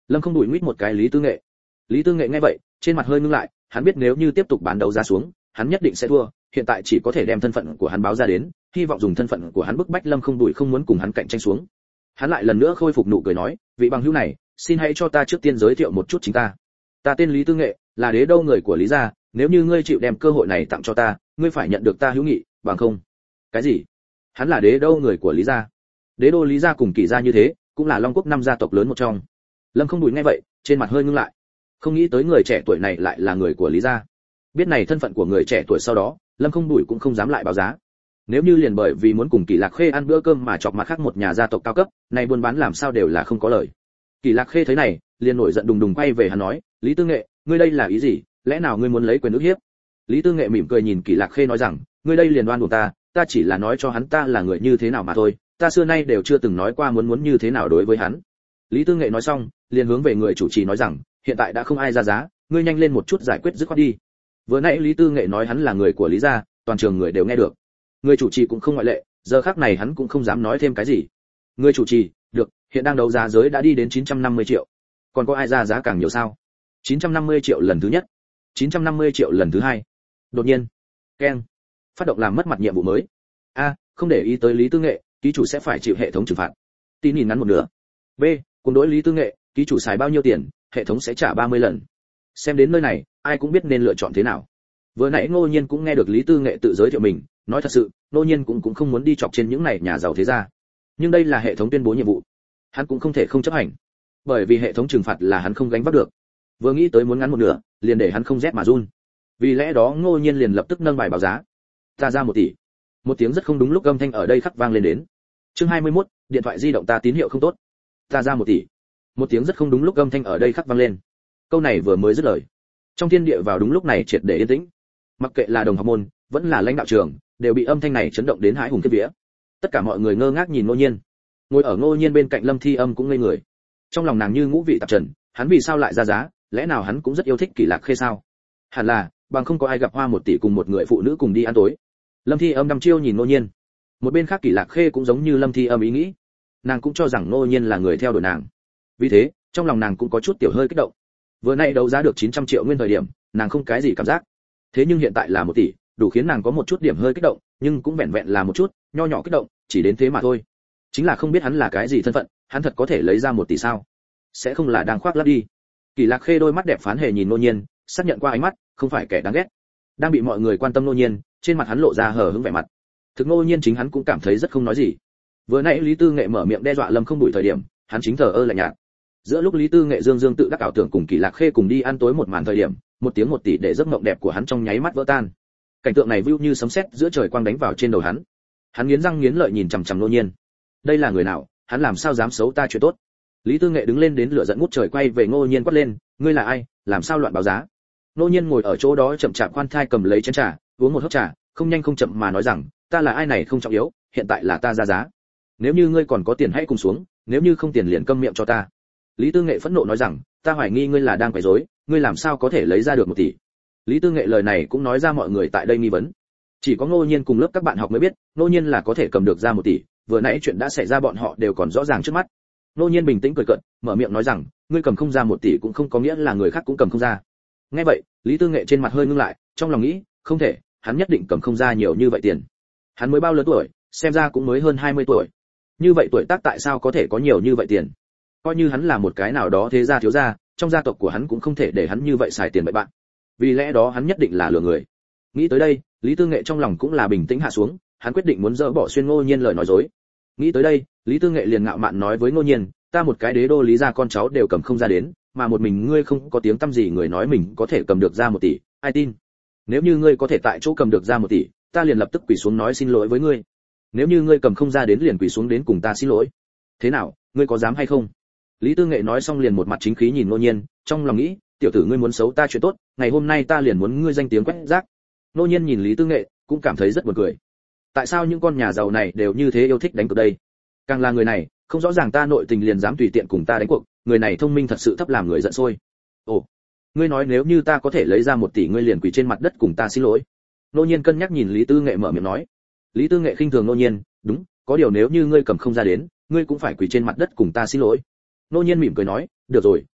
Lâm Không đuổi nguyết một cái Lý Tư Nghệ. Lý Tư Nghệ nghe vậy, trên mặt hơi ngưng lại, hắn biết nếu như tiếp tục bán đấu giá xuống, hắn nhất định sẽ thua, hiện tại chỉ có thể đem thân phận của hắn báo ra đến, hy vọng dùng thân phận của hắn bức bách Lâm Không đuổi không muốn cùng hắn cạnh tranh xuống. Hắn lại lần nữa khôi phục nụ cười nói, vị bằng hữu này, xin hãy cho ta trước tiên giới thiệu một chút chính ta. Ta tên Lý Tư Nghệ, là đế đô người của Lý gia, nếu như ngươi chịu đem cơ hội này tặng cho ta, ngươi phải nhận được ta hữu nghị, bằng không. Cái gì? Hắn là đế đô người của Lý gia? Đế đô Lý gia cùng Kỷ gia như thế, cũng là Long Quốc năm gia tộc lớn một trong. Lâm Không đùi nghe vậy, trên mặt hơi ngưng lại. Không nghĩ tới người trẻ tuổi này lại là người của Lý gia. Biết này thân phận của người trẻ tuổi sau đó, Lâm Không đùi cũng không dám lại báo giá. Nếu như liền bởi vì muốn cùng Kỷ Lạc Khê ăn bữa cơm mà chọc mặt khác một nhà gia tộc cao cấp, này buôn bán làm sao đều là không có lời. Kỷ Lạc Khê thấy này, liền nổi giận đùng đùng quay về hắn nói, Lý Tư Nghệ, ngươi đây là ý gì? Lẽ nào ngươi muốn lấy quyền ức hiếp? Lý Tư Nghệ mỉm cười nhìn Kỷ Lạc Khê nói rằng, ngươi đây liền đoan buộc ta, ta chỉ là nói cho hắn ta là người như thế nào mà thôi, ta xưa nay đều chưa từng nói qua muốn muốn như thế nào đối với hắn. Lý Tư Nghệ nói xong, liền hướng về người chủ trì nói rằng, hiện tại đã không ai ra giá, ngươi nhanh lên một chút giải quyết dứt khoát đi. Vừa nãy Lý Tư Nghệ nói hắn là người của Lý gia, toàn trường người đều nghe được. Người chủ trì cũng không ngoại lệ, giờ khắc này hắn cũng không dám nói thêm cái gì. Người chủ trì, được, hiện đang đấu giá giới đã đi đến chín trăm năm mươi triệu. Còn có ai ra giá càng nhiều sao? chín trăm năm mươi triệu lần thứ nhất, chín trăm năm mươi triệu lần thứ hai. Đột nhiên, keng, phát động làm mất mặt nhiệm vụ mới. A, không để ý tới Lý Tư Nghệ, ký chủ sẽ phải chịu hệ thống trừng phạt. Tin nhìn ngắn một nửa. B, cùng đối Lý Tư Nghệ, ký chủ xài bao nhiêu tiền, hệ thống sẽ trả ba mươi lần. Xem đến nơi này, ai cũng biết nên lựa chọn thế nào. Vừa nãy Ngô Nhiên cũng nghe được Lý Tư Nghệ tự giới thiệu mình, nói thật sự, Ngô Nhiên cũng cũng không muốn đi chọc trên những này nhà giàu thế gia. Nhưng đây là hệ thống tuyên bố nhiệm vụ, hắn cũng không thể không chấp hành. Bởi vì hệ thống trừng phạt là hắn không gánh vác được. Vừa nghĩ tới muốn ngắn một nửa, liền để hắn không rét mà run. Vì lẽ đó Ngô Nhiên liền lập tức nâng bài báo giá. Ta ra một tỷ. Một tiếng rất không đúng lúc âm thanh ở đây khắc vang lên đến. Chương hai mươi mốt, điện thoại di động ta tín hiệu không tốt. Ta ra một tỷ. Một tiếng rất không đúng lúc âm thanh ở đây khắc vang lên. Câu này vừa mới dứt lời, trong thiên địa vào đúng lúc này triệt để yên tĩnh. Mặc kệ là đồng học môn, vẫn là lãnh đạo trường, đều bị âm thanh này chấn động đến hãi hùng khiếp vía. Tất cả mọi người ngơ ngác nhìn Ngô Nhiên. Ngồi ở Ngô Nhiên bên cạnh Lâm Thi Âm cũng ngây người. Trong lòng nàng như ngũ vị tạp trần, hắn vì sao lại ra giá, lẽ nào hắn cũng rất yêu thích Kỷ Lạc Khê sao? Hẳn là, bằng không có ai gặp hoa một tỷ cùng một người phụ nữ cùng đi ăn tối. Lâm Thi Âm đăm chiêu nhìn Ngô Nhiên. Một bên khác Kỷ Lạc Khê cũng giống như Lâm Thi Âm ý nghĩ, nàng cũng cho rằng Ngô Nhiên là người theo đuổi nàng. Vì thế, trong lòng nàng cũng có chút tiểu hơi kích động. Vừa nãy đấu giá được chín trăm triệu nguyên thời điểm, nàng không cái gì cảm giác. Thế nhưng hiện tại là một tỷ, đủ khiến nàng có một chút điểm hơi kích động, nhưng cũng vẹn vẹn là một chút, nho nhỏ kích động, chỉ đến thế mà thôi. Chính là không biết hắn là cái gì thân phận, hắn thật có thể lấy ra một tỷ sao? Sẽ không là đang khoác lác đi. Kỷ Lạc Khê đôi mắt đẹp phán hề nhìn Ngô Nhiên, xác nhận qua ánh mắt, không phải kẻ đáng ghét. Đang bị mọi người quan tâm Ngô Nhiên, trên mặt hắn lộ ra hờ hững vẻ mặt. Thực Ngô Nhiên chính hắn cũng cảm thấy rất không nói gì. Vừa nãy Lý Tư Nghệ mở miệng đe dọa Lâm Không đuổi thời điểm, hắn chính thờ ơ lạnh nhạt. Giữa lúc Lý Tư Nghệ dương dương tự đắc ảo tưởng cùng Kỷ Lạc Khê cùng đi ăn tối một màn thời điểm, một tiếng một tỷ để giấc mộng đẹp của hắn trong nháy mắt vỡ tan. Cảnh tượng này vưu như sấm sét giữa trời quang đánh vào trên đầu hắn. Hắn nghiến răng nghiến lợi nhìn chằm chằm Ngô Nhiên. Đây là người nào, hắn làm sao dám xấu ta chuyện tốt? Lý Tư Nghệ đứng lên đến lửa giận ngút trời quay về Ngô Nhiên quát lên, ngươi là ai, làm sao loạn báo giá? Ngô Nhiên ngồi ở chỗ đó chậm chạp khoan thai cầm lấy chén trà, uống một hớp trà, không nhanh không chậm mà nói rằng, ta là ai này không trọng yếu, hiện tại là ta ra giá. Nếu như ngươi còn có tiền hãy cùng xuống, nếu như không tiền liền câm miệng cho ta. Lý Tư Nghệ phẫn nộ nói rằng, ta hoài nghi ngươi là đang quấy rối, ngươi làm sao có thể lấy ra được một tỷ? Lý Tư Nghệ lời này cũng nói ra mọi người tại đây nghi vấn. Chỉ có Ngô Nhiên cùng lớp các bạn học mới biết, Ngô Nhiên là có thể cầm được ra một tỷ, vừa nãy chuyện đã xảy ra bọn họ đều còn rõ ràng trước mắt. Ngô Nhiên bình tĩnh cười cợt, mở miệng nói rằng, ngươi cầm không ra một tỷ cũng không có nghĩa là người khác cũng cầm không ra. Nghe vậy, Lý Tư Nghệ trên mặt hơi ngưng lại, trong lòng nghĩ, không thể, hắn nhất định cầm không ra nhiều như vậy tiền. Hắn mới bao lớn tuổi, xem ra cũng mới hơn hai mươi tuổi. Như vậy tuổi tác tại sao có thể có nhiều như vậy tiền? Coi như hắn là một cái nào đó thế gia thiếu gia, trong gia tộc của hắn cũng không thể để hắn như vậy xài tiền bậy bạn. Vì lẽ đó hắn nhất định là lừa người. Nghĩ tới đây, Lý Tư Nghệ trong lòng cũng là bình tĩnh hạ xuống, hắn quyết định muốn dỡ bỏ xuyên Ngô Nhiên lời nói dối. Nghĩ tới đây, Lý Tư Nghệ liền ngạo mạn nói với Ngô Nhiên, ta một cái đế đô Lý gia con cháu đều cầm không ra đến, mà một mình ngươi không có tiếng tăm gì người nói mình có thể cầm được ra một tỷ, ai tin? Nếu như ngươi có thể tại chỗ cầm được ra một tỷ, ta liền lập tức quỳ xuống nói xin lỗi với ngươi. Nếu như ngươi cầm không ra đến liền quỳ xuống đến cùng ta xin lỗi. Thế nào, ngươi có dám hay không? Lý Tư Nghệ nói xong liền một mặt chính khí nhìn Ngô Nhiên, trong lòng nghĩ, tiểu tử ngươi muốn xấu ta chuyện tốt, ngày hôm nay ta liền muốn ngươi danh tiếng quét rác. Ngô Nhiên nhìn Lý Tư Nghệ, cũng cảm thấy rất buồn cười. Tại sao những con nhà giàu này đều như thế yêu thích đánh cược đây? Càng là người này, không rõ ràng ta nội tình liền dám tùy tiện cùng ta đánh cuộc, người này thông minh thật sự thấp làm người giận sôi. Ồ, ngươi nói nếu như ta có thể lấy ra một tỷ ngươi liền quỳ trên mặt đất cùng ta xin lỗi. Ngô Nhiên cân nhắc nhìn Lý Tư Nghệ mở miệng nói. Lý Tư Nghệ khinh thường Ngô Nhiên, đúng, có điều nếu như ngươi cầm không ra đến, ngươi cũng phải quỳ trên mặt đất cùng ta xin lỗi. Ngô Nhiên mỉm cười nói, được rồi,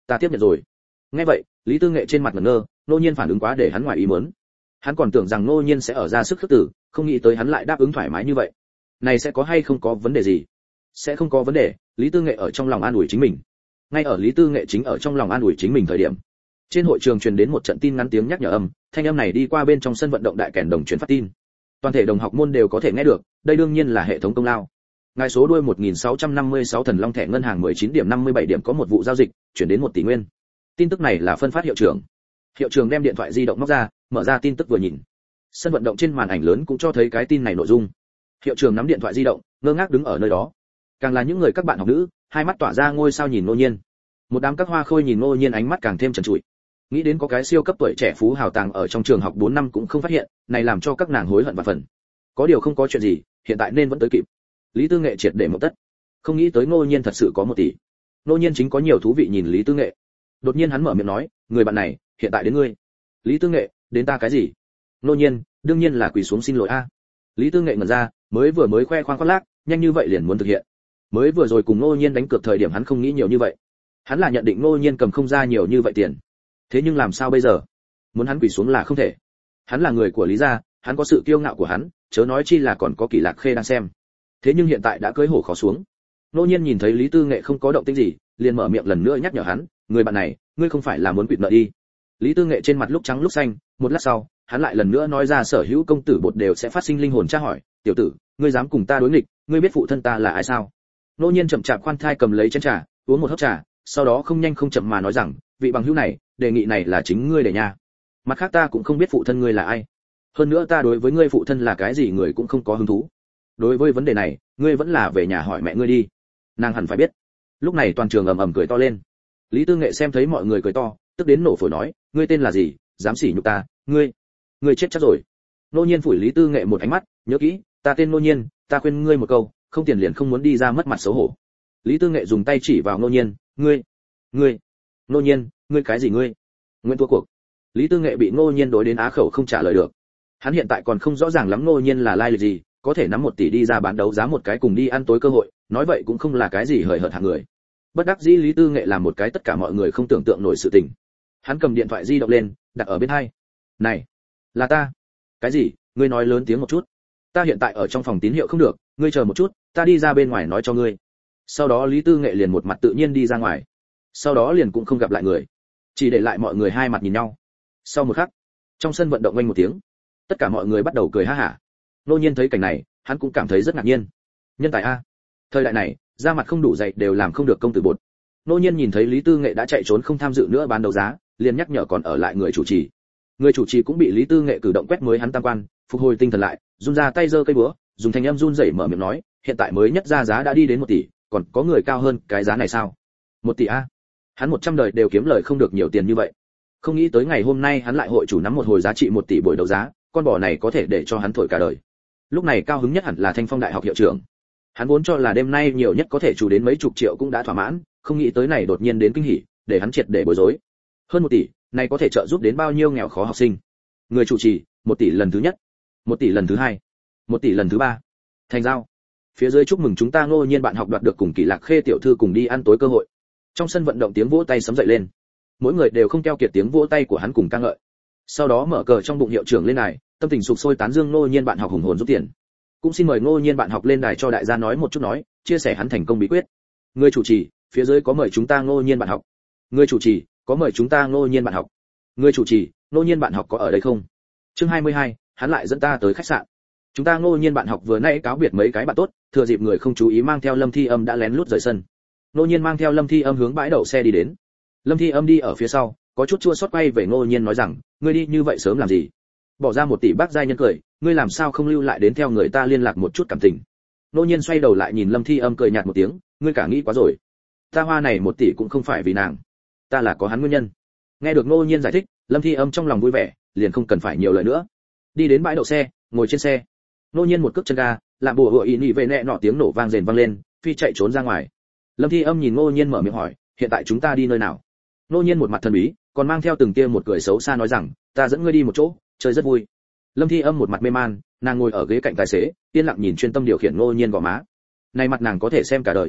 ta tiếp nhận rồi. Nghe vậy, Lý Tư Nghệ trên mặt ngẩn ngơ, Ngô Nhiên phản ứng quá để hắn ngoài ý muốn. Hắn còn tưởng rằng Ngô Nhiên sẽ ở ra sức khước từ, không nghĩ tới hắn lại đáp ứng thoải mái như vậy. Này sẽ có hay không có vấn đề gì? Sẽ không có vấn đề, Lý Tư Nghệ ở trong lòng an ủi chính mình. Ngay ở Lý Tư Nghệ chính ở trong lòng an ủi chính mình thời điểm, trên hội trường truyền đến một trận tin ngắn tiếng nhắc nhở âm, thanh âm này đi qua bên trong sân vận động đại kèn đồng truyền phát tin. Toàn thể đồng học môn đều có thể nghe được, đây đương nhiên là hệ thống công lao. Ngài số đuôi một nghìn sáu trăm năm mươi sáu Thần Long thẻ ngân hàng mười chín điểm năm mươi bảy điểm có một vụ giao dịch, chuyển đến một tỷ nguyên. Tin tức này là phân phát hiệu trưởng. Hiệu trưởng đem điện thoại di động móc ra, mở ra tin tức vừa nhìn. Sân vận động trên màn ảnh lớn cũng cho thấy cái tin này nội dung. Hiệu trưởng nắm điện thoại di động, ngơ ngác đứng ở nơi đó. Càng là những người các bạn học nữ, hai mắt tỏa ra ngôi sao nhìn Ngô Nhiên. Một đám các hoa khôi nhìn Ngô Nhiên ánh mắt càng thêm trần trụi. Nghĩ đến có cái siêu cấp tuổi trẻ phú hào tàng ở trong trường học bốn năm cũng không phát hiện, này làm cho các nàng hối hận và phần. Có điều không có chuyện gì, hiện tại nên vẫn tới kịp. Lý Tư Nghệ triệt để một tất. Không nghĩ tới Ngô Nhiên thật sự có một tỷ. Ngô Nhiên chính có nhiều thú vị nhìn Lý Tư Nghệ. Đột nhiên hắn mở miệng nói, người bạn này, hiện tại đến ngươi. Lý Tư Nghệ, đến ta cái gì? Ngô Nhiên, đương nhiên là quỳ xuống xin lỗi a. Lý Tư Nghệ ngẩn ra, mới vừa mới khoe khoang khoác lác, nhanh như vậy liền muốn thực hiện. Mới vừa rồi cùng Ngô Nhiên đánh cược thời điểm hắn không nghĩ nhiều như vậy. Hắn là nhận định Ngô Nhiên cầm không ra nhiều như vậy tiền. Thế nhưng làm sao bây giờ? Muốn hắn quỳ xuống là không thể. Hắn là người của Lý gia, hắn có sự kiêu ngạo của hắn, chớ nói chi là còn có Kỷ Lạc Khê đang xem. Thế nhưng hiện tại đã cưới hổ khó xuống. Ngô Nhiên nhìn thấy Lý Tư Nghệ không có động tĩnh gì, liền mở miệng lần nữa nhắc nhở hắn, người bạn này, ngươi không phải là muốn quỵt nợ đi. Lý Tư Nghệ trên mặt lúc trắng lúc xanh, một lát sau, hắn lại lần nữa nói ra sở hữu công tử bột đều sẽ phát sinh linh hồn tra hỏi, tiểu tử, ngươi dám cùng ta đối nghịch, ngươi biết phụ thân ta là ai sao? Ngô Nhiên chậm chạp khoan thai cầm lấy chén trà, uống một hớp trà, sau đó không nhanh không chậm mà nói rằng, vị bằng hữu này, đề nghị này là chính ngươi để nha. Mặt khác ta cũng không biết phụ thân ngươi là ai. Hơn nữa ta đối với ngươi phụ thân là cái gì người cũng không có hứng thú. Đối với vấn đề này, ngươi vẫn là về nhà hỏi mẹ ngươi đi. Nàng hẳn phải biết. Lúc này toàn trường ầm ầm cười to lên. Lý Tư Nghệ xem thấy mọi người cười to, tức đến nổ phổi nói, ngươi tên là gì, dám sỉ nhục ta, ngươi, ngươi chết chắc rồi. Ngô Nhiên phủi Lý Tư Nghệ một ánh mắt, nhớ kỹ, ta tên Ngô Nhiên, ta khuyên ngươi một câu, không tiền liền không muốn đi ra mất mặt xấu hổ. Lý Tư Nghệ dùng tay chỉ vào Ngô Nhiên, ngươi, ngươi, Ngô Nhiên, ngươi cái gì ngươi? Nguyện thua cuộc. Lý Tư Nghệ bị Ngô Nhiên đối đến á khẩu không trả lời được. Hắn hiện tại còn không rõ ràng lắm Ngô Nhiên là lai lịch gì, có thể nắm một tỷ đi ra bán đấu giá một cái cùng đi ăn tối cơ hội, nói vậy cũng không là cái gì hời hợt hạng người. Bất đắc dĩ Lý Tư Nghệ làm một cái tất cả mọi người không tưởng tượng nổi sự tình. Hắn cầm điện thoại di động lên, đặt ở bên hai. Này, là ta. Cái gì? Ngươi nói lớn tiếng một chút. Ta hiện tại ở trong phòng tín hiệu không được, ngươi chờ một chút, ta đi ra bên ngoài nói cho ngươi. Sau đó Lý Tư Nghệ liền một mặt tự nhiên đi ra ngoài. Sau đó liền cũng không gặp lại người, chỉ để lại mọi người hai mặt nhìn nhau. Sau một khắc, trong sân vận động vang một tiếng, tất cả mọi người bắt đầu cười ha hả. Ngô Nhiên thấy cảnh này, hắn cũng cảm thấy rất ngạc nhiên. Nhân tài a, thời đại này, da mặt không đủ dày đều làm không được công tử bột. Ngô Nhiên nhìn thấy Lý Tư Nghệ đã chạy trốn không tham dự nữa bán đấu giá, liền nhắc nhở còn ở lại người chủ trì. Người chủ trì cũng bị Lý Tư Nghệ cử động quét mới hắn tam quan, phục hồi tinh thần lại, run ra tay giơ cây búa, dùng thanh âm run rẩy mở miệng nói, hiện tại mới nhất ra giá đã đi đến một tỷ, còn có người cao hơn cái giá này sao? Một tỷ a? Hắn một trăm đời đều kiếm lời không được nhiều tiền như vậy. Không nghĩ tới ngày hôm nay hắn lại hội chủ nắm một hồi giá trị một tỷ buổi đấu giá, con bò này có thể để cho hắn thổi cả đời. Lúc này cao hứng nhất hẳn là Thanh Phong Đại học hiệu trưởng. Hắn vốn cho là đêm nay nhiều nhất có thể chủ đến mấy chục triệu cũng đã thỏa mãn, không nghĩ tới này đột nhiên đến kinh hỉ, để hắn triệt để bối rối. Hơn một tỷ, này có thể trợ giúp đến bao nhiêu nghèo khó học sinh. Người chủ trì, một tỷ lần thứ nhất, một tỷ lần thứ hai, một tỷ lần thứ ba. Thành giao. Phía dưới chúc mừng chúng ta Ngô Nhiên bạn học đoạt được cùng Kỷ Lạc Khê tiểu thư cùng đi ăn tối cơ hội. Trong sân vận động tiếng vỗ tay sấm dậy lên. Mỗi người đều không keo kiệt tiếng vỗ tay của hắn cùng ca ngợi. Sau đó mở cờ trong bụng hiệu trưởng lên đài, tâm tình sục sôi tán dương Ngô Nhiên bạn học hùng hồn rút tiền. Cũng xin mời Ngô Nhiên bạn học lên đài cho đại gia nói một chút nói, chia sẻ hắn thành công bí quyết. Người chủ trì, phía dưới có mời chúng ta Ngô Nhiên bạn học. Người chủ trì, có mời chúng ta Ngô Nhiên bạn học. Người chủ trì, Ngô Nhiên bạn học có ở đây không? Chương hai mươi hai, hắn lại dẫn ta tới khách sạn. Chúng ta Ngô Nhiên bạn học vừa nãy cáo biệt mấy cái bạn tốt, thừa dịp người không chú ý mang theo Lâm Thi Âm đã lén lút rời sân. Ngô Nhiên mang theo Lâm Thi Âm hướng bãi đậu xe đi đến. Lâm Thi Âm đi ở phía sau, có chút chua xót quay về Ngô Nhiên nói rằng, ngươi đi như vậy sớm làm gì? Bỏ ra một tỷ bác giai nhân cười, ngươi làm sao không lưu lại đến theo người ta liên lạc một chút cảm tình? Ngô Nhiên xoay đầu lại nhìn Lâm Thi Âm cười nhạt một tiếng, ngươi cả nghĩ quá rồi. Ta hoa này một tỷ cũng không phải vì nàng, ta là có hắn nguyên nhân. Nghe được Ngô Nhiên giải thích, Lâm Thi Âm trong lòng vui vẻ, liền không cần phải nhiều lời nữa. Đi đến bãi đậu xe, ngồi trên xe. Ngô Nhiên một cước chân ga, làm bùa hựa ý nhị về nẹ nọ tiếng nổ vang rền vang lên, phi chạy trốn ra ngoài. Lâm Thi Âm nhìn Ngô Nhiên mở miệng hỏi, hiện tại chúng ta đi nơi nào? Ngô Nhiên một mặt thần bí, còn mang theo từng tia một cười xấu xa nói rằng, ta dẫn ngươi đi một chỗ, chơi rất vui. Lâm Thi Âm một mặt mê man, nàng ngồi ở ghế cạnh tài xế, yên lặng nhìn chuyên tâm điều khiển Ngô Nhiên gò má. Này mặt nàng có thể xem cả đời.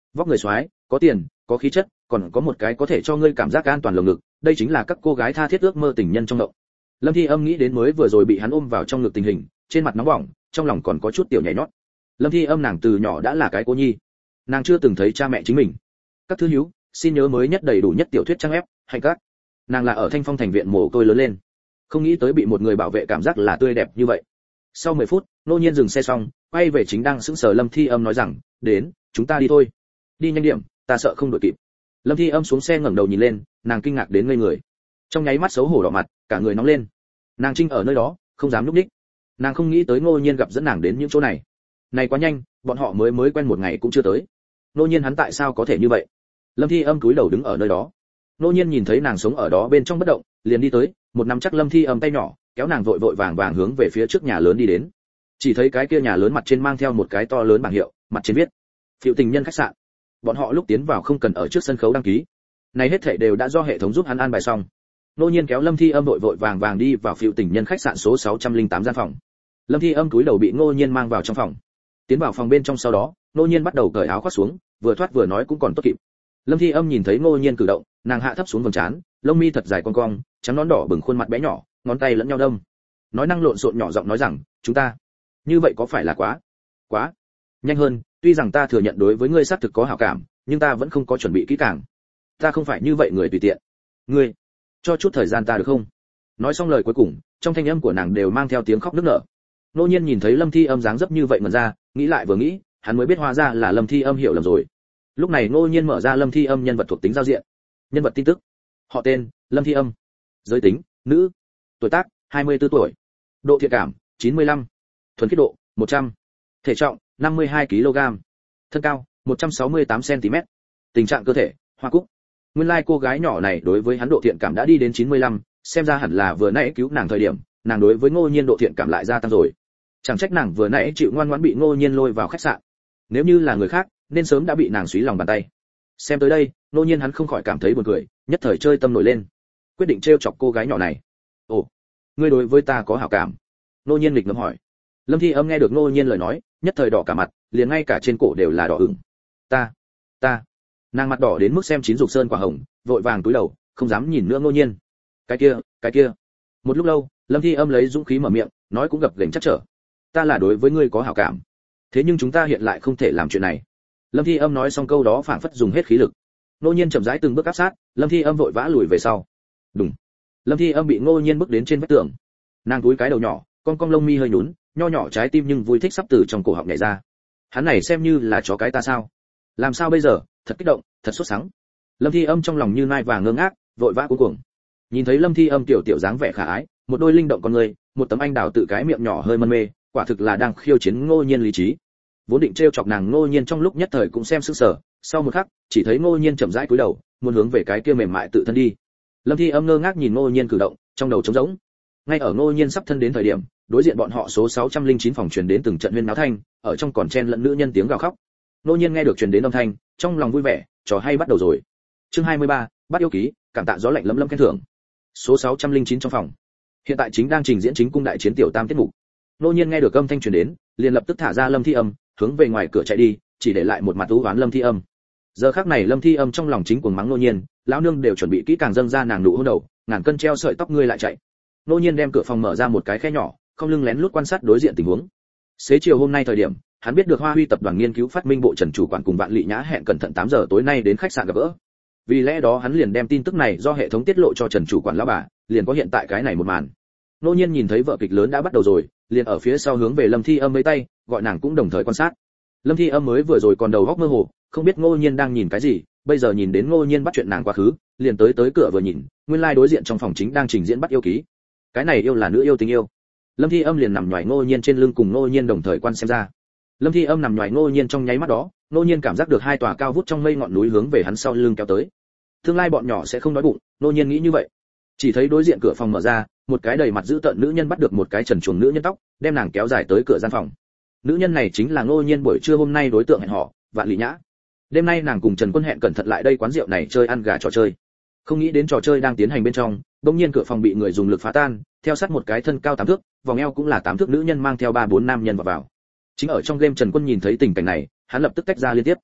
Vóc người soái, có tiền, có khí chất, còn có một cái có thể cho ngươi cảm giác an toàn lồng ngực, đây chính là các cô gái tha thiết ước mơ tình nhân trong mộng. Lâm Thi Âm nghĩ đến mới vừa rồi bị hắn ôm vào trong ngực tình hình, trên mặt nóng bỏng, trong lòng còn có chút tiểu nhảy nhót. Lâm Thi Âm nàng từ nhỏ đã là cái cô nhi, nàng chưa từng thấy cha mẹ chính mình. Các thứ hiếu, xin nhớ mới nhất đầy đủ nhất tiểu thuyết trang ép, hay các. Nàng là ở Thanh Phong thành viện mồ côi lớn lên, không nghĩ tới bị một người bảo vệ cảm giác là tươi đẹp như vậy. Sau mười phút, Nô Nhiên dừng xe xong, quay về chính đang sững sờ Lâm Thi Âm nói rằng, "Đến, chúng ta đi thôi. Đi nhanh điểm, ta sợ không đuổi kịp." Lâm Thi Âm xuống xe ngẩng đầu nhìn lên, nàng kinh ngạc đến ngây người. Trong nháy mắt xấu hổ đỏ mặt, cả người nóng lên. Nàng trinh ở nơi đó, không dám lúc đích. Nàng không nghĩ tới Ngô Nhiên gặp dẫn nàng đến những chỗ này. Này quá nhanh, bọn họ mới mới quen một ngày cũng chưa tới. Ngô Nhiên hắn tại sao có thể như vậy? Lâm Thi Âm cúi đầu đứng ở nơi đó. Ngô Nhiên nhìn thấy nàng sống ở đó bên trong bất động, liền đi tới, một nắm chắc Lâm Thi Âm tay nhỏ, kéo nàng vội vội vàng vàng hướng về phía trước nhà lớn đi đến. Chỉ thấy cái kia nhà lớn mặt trên mang theo một cái to lớn bảng hiệu, mặt trên viết: "Phiệu Tình Nhân khách sạn." Bọn họ lúc tiến vào không cần ở trước sân khấu đăng ký. Này hết thảy đều đã do hệ thống giúp hắn an bài xong. Nô Nhiên kéo Lâm Thi Âm vội vội vàng vàng đi vào Phiệu Tình Nhân khách sạn số sáu không tám gian phòng. Lâm Thi Âm cúi đầu bị Ngô Nhiên mang vào trong phòng. Tiến vào phòng bên trong sau đó, Nô Nhiên bắt đầu cởi áo khoác xuống, vừa thoát vừa nói cũng còn tốt kịp. Lâm Thi Âm nhìn thấy Ngô Nhiên cử động, nàng hạ thấp xuống vầng trán, lông mi thật dài cong cong, trắng nón đỏ bừng khuôn mặt bé nhỏ, ngón tay lẫn nhau đâm. Nói năng lộn xộn nhỏ giọng nói rằng, "Chúng ta, như vậy có phải là quá, quá nhanh hơn, tuy rằng ta thừa nhận đối với ngươi xác thực có hảo cảm, nhưng ta vẫn không có chuẩn bị kỹ càng. Ta không phải như vậy người tùy tiện. Ngươi, cho chút thời gian ta được không?" Nói xong lời cuối cùng, trong thanh âm của nàng đều mang theo tiếng khóc nức nở. Nô Nhiên nhìn thấy Lâm Thi Âm dáng dấp như vậy mà ra, nghĩ lại vừa nghĩ, hắn mới biết hóa ra là Lâm Thi Âm hiểu lầm rồi. Lúc này Nô Nhiên mở ra Lâm Thi Âm nhân vật thuộc tính giao diện. Nhân vật tin tức: họ tên, Lâm Thi Âm. Giới tính, nữ. Tuổi tác, hai mươi tư tuổi. Độ thiện cảm, chín mươi lăm. Thuần khiết độ, một trăm. Thể trọng, năm mươi hai ki lô gam. Thân cao, một trăm sáu mươi tám xăng ti mét. Tình trạng cơ thể, hoa cúc. Nguyên lai like cô gái nhỏ này đối với hắn độ thiện cảm đã đi đến chín mươi lăm, xem ra hẳn là vừa nãy cứu nàng thời điểm, nàng đối với Ngô Nhiên độ thiện cảm lại gia tăng rồi. Chẳng trách nàng vừa nãy chịu ngoan ngoãn bị Ngô Nhiên lôi vào khách sạn. Nếu như là người khác, nên sớm đã bị nàng suý lòng bàn tay. Xem tới đây, Ngô Nhiên hắn không khỏi cảm thấy buồn cười, nhất thời chơi tâm nổi lên, quyết định trêu chọc cô gái nhỏ này. "Ồ, ngươi đối với ta có hảo cảm?" Ngô Nhiên nghịch ngợm hỏi. Lâm Thi Âm nghe được Ngô Nhiên lời nói, nhất thời đỏ cả mặt, liền ngay cả trên cổ đều là đỏ ửng. "Ta, ta." Nàng mặt đỏ đến mức xem chín dục sơn quả hồng, vội vàng cúi đầu, không dám nhìn nữa Ngô Nhiên. "Cái kia, cái kia." Một lúc lâu, Lâm Thi Âm lấy dũng khí mở miệng, nói cũng gập ghềnh chắc trở. "Ta là đối với ngươi có hảo cảm, thế nhưng chúng ta hiện lại không thể làm chuyện này." Lâm Thi Âm nói xong câu đó phảng phất dùng hết khí lực. Ngô Nhiên chậm rãi từng bước áp sát, Lâm Thi Âm vội vã lùi về sau. Đùng. Lâm Thi Âm bị Ngô Nhiên bước đến trên vách tường. Nàng cúi cái đầu nhỏ, con cong lông mi hơi nhún, nho nhỏ trái tim nhưng vui thích sắp từ trong cổ họng nhảy ra. Hắn này xem như là chó cái ta sao? Làm sao bây giờ? Thật kích động, thật sốt sắng. Lâm Thi Âm trong lòng như nai vàng ngơ ngác, vội vã cuống cuồng. Nhìn thấy Lâm Thi Âm tiểu tiểu dáng vẻ khả ái, một đôi linh động con người, một tấm anh đào tự cái miệng nhỏ hơi mân mê, quả thực là đang khiêu chiến Ngô Nhiên lý trí. Vốn định trêu chọc nàng, Ngô Nhiên trong lúc nhất thời cũng xem sững sờ, sau một khắc, chỉ thấy Ngô Nhiên chậm rãi cúi đầu, muốn hướng về cái kia mềm mại tự thân đi. Lâm Thi Âm ngơ ngác nhìn Ngô Nhiên cử động, trong đầu trống rỗng. Ngay ở Ngô Nhiên sắp thân đến thời điểm, đối diện bọn họ số sáu không chín phòng truyền đến từng trận huyên náo thanh, ở trong còn chen lẫn nữ nhân tiếng gào khóc. Ngô Nhiên nghe được truyền đến âm thanh, trong lòng vui vẻ, trò hay bắt đầu rồi. Chương hai mươi ba, bắt yêu ký, cảm tạ gió lạnh lấm lấm khen thưởng. Số sáu không chín trong phòng. Hiện tại chính đang trình diễn chính cung đại chiến tiểu tam tiết mục. Ngô Nhiên nghe được âm thanh truyền đến, liền lập tức thả ra Lâm Thi Âm, hướng về ngoài cửa chạy đi, chỉ để lại một mặt u oán Lâm Thi Âm. Giờ khắc này Lâm Thi Âm trong lòng chính cuồng mắng Ngô Nhiên, lão nương đều chuẩn bị kỹ càng dâng ra nàng nụ hôn đầu, ngàn cân treo sợi tóc ngươi lại chạy. Ngô Nhiên đem cửa phòng mở ra một cái khe nhỏ, không lưng lén lút quan sát đối diện tình huống. Xế chiều hôm nay thời điểm, hắn biết được Hoa Huy tập đoàn nghiên cứu phát minh bộ Trần chủ quản cùng Vạn Lị Nhã hẹn cẩn thận tám giờ tối nay đến khách sạn gặp gỡ. Vì lẽ đó hắn liền đem tin tức này do hệ thống tiết lộ cho Trần chủ quản lão bà, liền có hiện tại cái này một màn. Ngô Nhiên nhìn thấy vở kịch lớn đã bắt đầu rồi, liền ở phía sau hướng về Lâm Thi Âm mấy tay, gọi nàng cũng đồng thời quan sát. Lâm Thi Âm mới vừa rồi còn đầu óc mơ hồ, không biết Ngô Nhiên đang nhìn cái gì, bây giờ nhìn đến Ngô Nhiên bắt chuyện nàng quá khứ, liền tới tới cửa vừa nhìn, nguyên lai like đối diện trong phòng chính đang trình diễn bắt yêu ký. Cái này yêu là nữ yêu tình yêu. Lâm Thi Âm liền nằm nhòi Ngô Nhiên trên lưng cùng Ngô Nhiên đồng thời quan xem ra. Lâm Thi Âm nằm nhòi Ngô Nhiên trong nháy mắt đó, Ngô Nhiên cảm giác được hai tòa cao vút trong mây ngọn núi hướng về hắn sau lưng kéo tới. Tương lai bọn nhỏ sẽ không đói bụng, Ngô Nhiên nghĩ như vậy. Chỉ thấy đối diện cửa phòng mở ra, một cái đầy mặt dữ tợn nữ nhân bắt được một cái trần truồng nữ nhân tóc, đem nàng kéo dài tới cửa gian phòng. Nữ nhân này chính là Ngô Nhiên buổi trưa hôm nay đối tượng hẹn hò, Vạn Lị Nhã. Đêm nay nàng cùng Trần Quân hẹn cẩn thận lại đây quán rượu này chơi ăn gà trò chơi. Không nghĩ đến trò chơi đang tiến hành bên trong, bỗng nhiên cửa phòng bị người dùng lực phá tan, theo sát một cái thân cao tám thước, vòng eo cũng là tám thước nữ nhân mang theo ba bốn nam nhân vào vào. Chính ở trong game Trần Quân nhìn thấy tình cảnh này, hắn lập tức tách ra liên tiếp.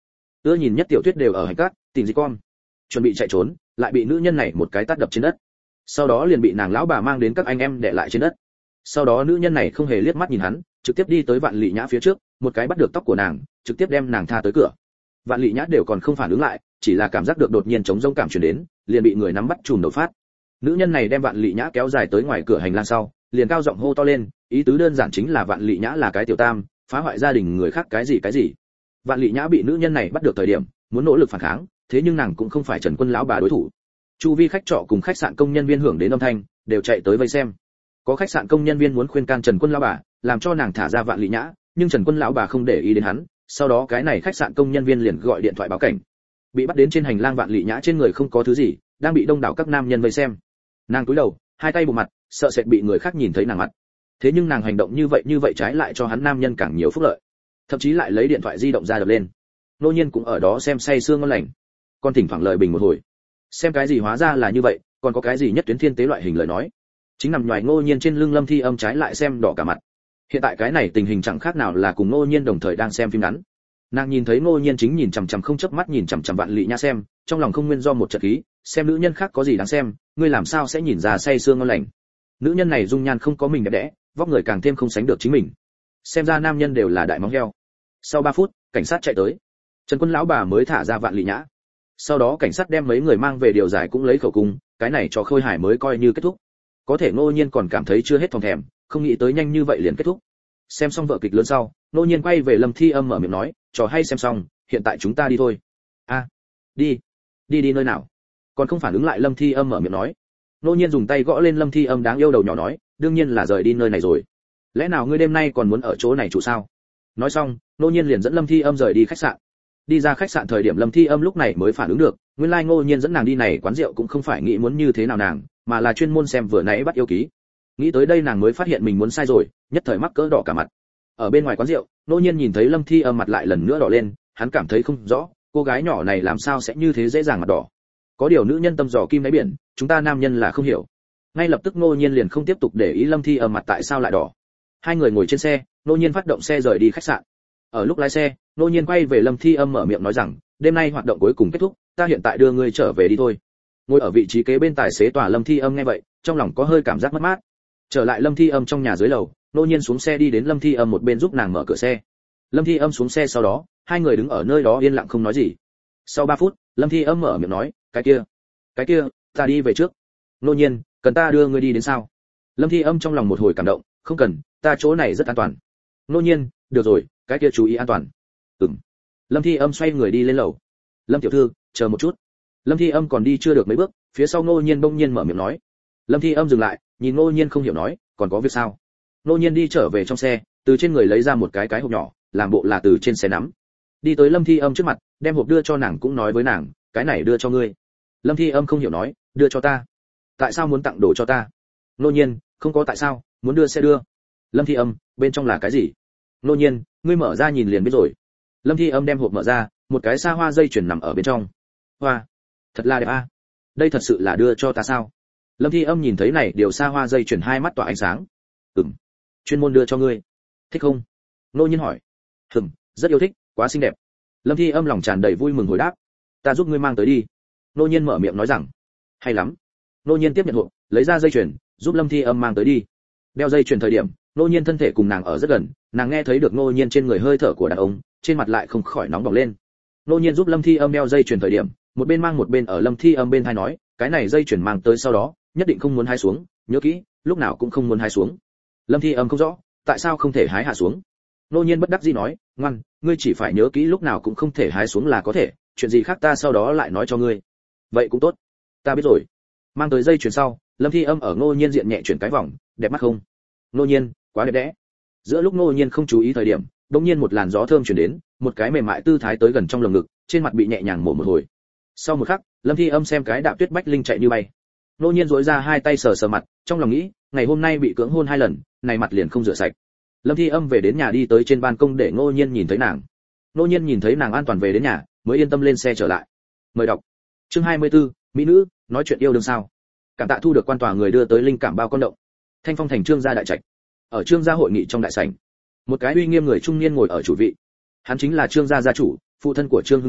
ưa nhìn nhất tiểu thuyết đều ở hành cát tìm gì con, chuẩn bị chạy trốn, lại bị nữ nhân này một cái tát đập trên đất. Sau đó liền bị nàng lão bà mang đến các anh em để lại trên đất. Sau đó nữ nhân này không hề liếc mắt nhìn hắn, trực tiếp đi tới Vạn Lị Nhã phía trước, một cái bắt được tóc của nàng, trực tiếp đem nàng tha tới cửa. Vạn Lị Nhã đều còn không phản ứng lại, chỉ là cảm giác được đột nhiên chống rông cảm truyền đến, liền bị người nắm bắt chùm đầu phát. Nữ nhân này đem Vạn Lị Nhã kéo dài tới ngoài cửa hành lang sau, liền cao giọng hô to lên, ý tứ đơn giản chính là Vạn Lị Nhã là cái tiểu tam, phá hoại gia đình người khác cái gì cái gì. Vạn Lị Nhã bị nữ nhân này bắt được thời điểm, muốn nỗ lực phản kháng, thế nhưng nàng cũng không phải Trần Quân lão bà đối thủ. Chu vi khách trọ cùng khách sạn công nhân viên hưởng đến âm thanh, đều chạy tới vây xem. Có khách sạn công nhân viên muốn khuyên can Trần Quân lão bà, làm cho nàng thả ra Vạn Lị Nhã, nhưng Trần Quân lão bà không để ý đến hắn, sau đó cái này khách sạn công nhân viên liền gọi điện thoại báo cảnh. Bị bắt đến trên hành lang Vạn Lị Nhã trên người không có thứ gì, đang bị đông đảo các nam nhân vây xem. Nàng cúi đầu, hai tay bụm mặt, sợ sệt bị người khác nhìn thấy nàng mặt. Thế nhưng nàng hành động như vậy như vậy trái lại cho hắn nam nhân càng nhiều phúc lợi, thậm chí lại lấy điện thoại di động ra đập lên. Nô Nhiên cũng ở đó xem say sưa ngon lành, còn thỉnh thoảng lời bình một hồi. Xem cái gì hóa ra là như vậy, còn có cái gì nhất tuyến thiên tế loại hình lời nói. Chính nằm nhòi Ngô Nhiên trên lưng Lâm Thi Âm trái lại xem đỏ cả mặt. Hiện tại cái này tình hình chẳng khác nào là cùng Ngô Nhiên đồng thời đang xem phim ngắn. Nàng nhìn thấy Ngô Nhiên chính nhìn chằm chằm không chớp mắt nhìn chằm chằm Vạn Lị Nhã xem, trong lòng không nguyên do một trận khí, xem nữ nhân khác có gì đáng xem, ngươi làm sao sẽ nhìn ra say sưa ngon lành. Nữ nhân này dung nhan không có mình đẹp đẽ, vóc người càng thêm không sánh được chính mình. Xem ra nam nhân đều là đại móng heo. Sau ba phút, cảnh sát chạy tới. Trần Quân lão bà mới thả ra Vạn Lị Nhã. Sau đó cảnh sát đem mấy người mang về điều giải cũng lấy khẩu cung, cái này cho Khôi Hải mới coi như kết thúc. Có thể Ngô Nhiên còn cảm thấy chưa hết thòng thèm, không nghĩ tới nhanh như vậy liền kết thúc. Xem xong vở kịch lớn sau, Ngô Nhiên quay về Lâm Thi Âm mở miệng nói, trò hay xem xong, hiện tại chúng ta đi thôi. A, à, đi, đi đi nơi nào? Còn không phản ứng lại Lâm Thi Âm mở miệng nói. Ngô Nhiên dùng tay gõ lên Lâm Thi Âm đáng yêu đầu nhỏ nói, đương nhiên là rời đi nơi này rồi. Lẽ nào ngươi đêm nay còn muốn ở chỗ này trụ sao? Nói xong, Ngô Nhiên liền dẫn Lâm Thi Âm rời đi khách sạn. Đi ra khách sạn thời điểm Lâm Thi Âm lúc này mới phản ứng được, nguyên lai Ngô Nhiên dẫn nàng đi này quán rượu cũng không phải nghĩ muốn như thế nào nàng, mà là chuyên môn xem vừa nãy bắt yêu ký. Nghĩ tới đây nàng mới phát hiện mình muốn sai rồi, nhất thời mắc cỡ đỏ cả mặt. Ở bên ngoài quán rượu, Ngô Nhiên nhìn thấy Lâm Thi Âm mặt lại lần nữa đỏ lên, hắn cảm thấy không rõ, cô gái nhỏ này làm sao sẽ như thế dễ dàng mặt đỏ. Có điều nữ nhân tâm dò kim đáy biển, chúng ta nam nhân là không hiểu. Ngay lập tức Ngô Nhiên liền không tiếp tục để ý Lâm Thi Âm mặt tại sao lại đỏ. Hai người ngồi trên xe, Ngô Nhiên phát động xe rời đi khách sạn. Ở lúc lái xe, Ngô Nhiên quay về Lâm Thi Âm mở miệng nói rằng, đêm nay hoạt động cuối cùng kết thúc, ta hiện tại đưa ngươi trở về đi thôi. Ngồi ở vị trí kế bên tài xế tòa Lâm Thi Âm nghe vậy, trong lòng có hơi cảm giác mất mát. Trở lại Lâm Thi Âm trong nhà dưới lầu, Ngô Nhiên xuống xe đi đến Lâm Thi Âm một bên giúp nàng mở cửa xe. Lâm Thi Âm xuống xe sau đó, hai người đứng ở nơi đó yên lặng không nói gì. Sau ba phút, Lâm Thi Âm mở miệng nói, cái kia, cái kia, ta đi về trước. Ngô Nhiên, cần ta đưa ngươi đi đến sao? Lâm Thi Âm trong lòng một hồi cảm động, không cần, ta chỗ này rất an toàn. Ngô Nhiên, được rồi, cái kia chú ý an toàn. Ừm. Lâm Thi Âm xoay người đi lên lầu. Lâm tiểu thư, chờ một chút. Lâm Thi Âm còn đi chưa được mấy bước, phía sau Ngô Nhiên bỗng nhiên mở miệng nói. Lâm Thi Âm dừng lại, nhìn Ngô Nhiên không hiểu nói, còn có việc sao? Ngô Nhiên đi trở về trong xe, từ trên người lấy ra một cái cái hộp nhỏ, làm bộ là từ trên xe nắm. Đi tới Lâm Thi Âm trước mặt, đem hộp đưa cho nàng cũng nói với nàng, cái này đưa cho ngươi. Lâm Thi Âm không hiểu nói, đưa cho ta? Tại sao muốn tặng đồ cho ta? Ngô Nhiên, không có tại sao, muốn đưa sẽ đưa. Lâm Thi Âm, bên trong là cái gì? Ngô Nhiên, ngươi mở ra nhìn liền biết rồi. Lâm Thi Âm đem hộp mở ra, một cái xa hoa dây chuyền nằm ở bên trong. Hoa, thật là đẹp a. À? Đây thật sự là đưa cho ta sao? Lâm Thi Âm nhìn thấy này điều xa hoa dây chuyền hai mắt tỏa ánh sáng. Ừm, chuyên môn đưa cho ngươi. Thích không? Ngô Nhiên hỏi. Ừm, rất yêu thích, quá xinh đẹp. Lâm Thi Âm lòng tràn đầy vui mừng hồi đáp. Ta giúp ngươi mang tới đi. Ngô Nhiên mở miệng nói rằng. Hay lắm. Ngô Nhiên tiếp nhận hộp, lấy ra dây chuyền, giúp Lâm Thi Âm mang tới đi. Đeo dây chuyền thời điểm, Ngô Nhiên thân thể cùng nàng ở rất gần, nàng nghe thấy được Ngô Nhiên trên người hơi thở của đàn ông, trên mặt lại không khỏi nóng bỏng lên. Ngô Nhiên giúp Lâm Thi Âm đeo dây chuyền thời điểm, một bên mang một bên ở Lâm Thi Âm bên tai nói, cái này dây chuyền mang tới sau đó, nhất định không muốn hái xuống, nhớ kỹ, lúc nào cũng không muốn hái xuống. Lâm Thi Âm không rõ, tại sao không thể hái hạ xuống. Ngô Nhiên bất đắc dĩ nói, ngoan, ngươi chỉ phải nhớ kỹ lúc nào cũng không thể hái xuống là có thể, chuyện gì khác ta sau đó lại nói cho ngươi. Vậy cũng tốt, ta biết rồi. Mang tới dây chuyền sau, Lâm Thi Âm ở Ngô Nhiên diện nhẹ chuyển cái vòng, đẹp mắt không? Ngô Nhiên, quá đẹp đẽ. Giữa lúc Ngô Nhiên không chú ý thời điểm, đột nhiên một làn gió thơm truyền đến, một cái mềm mại tư thái tới gần trong lồng ngực, trên mặt bị nhẹ nhàng mổ một hồi. Sau một khắc, Lâm Thi Âm xem cái Đạp Tuyết Bách Linh chạy như bay. Ngô Nhiên duỗi ra hai tay sờ sờ mặt, trong lòng nghĩ, ngày hôm nay bị cưỡng hôn hai lần, này mặt liền không rửa sạch. Lâm Thi Âm về đến nhà đi tới trên ban công để Ngô Nhiên nhìn thấy nàng. Ngô Nhiên nhìn thấy nàng an toàn về đến nhà, mới yên tâm lên xe trở lại. Mời đọc. Chương hai mươi tư, mỹ nữ, nói chuyện yêu đương sao? Cảm tạ thu được quan tòa người đưa tới linh cảm bao con động. Thanh Phong thành Trương gia đại trạch. Ở Trương gia hội nghị trong đại sảnh, một cái uy nghiêm người trung niên ngồi ở chủ vị. Hắn chính là Trương gia gia chủ, phụ thân của Trương Hưng Trần,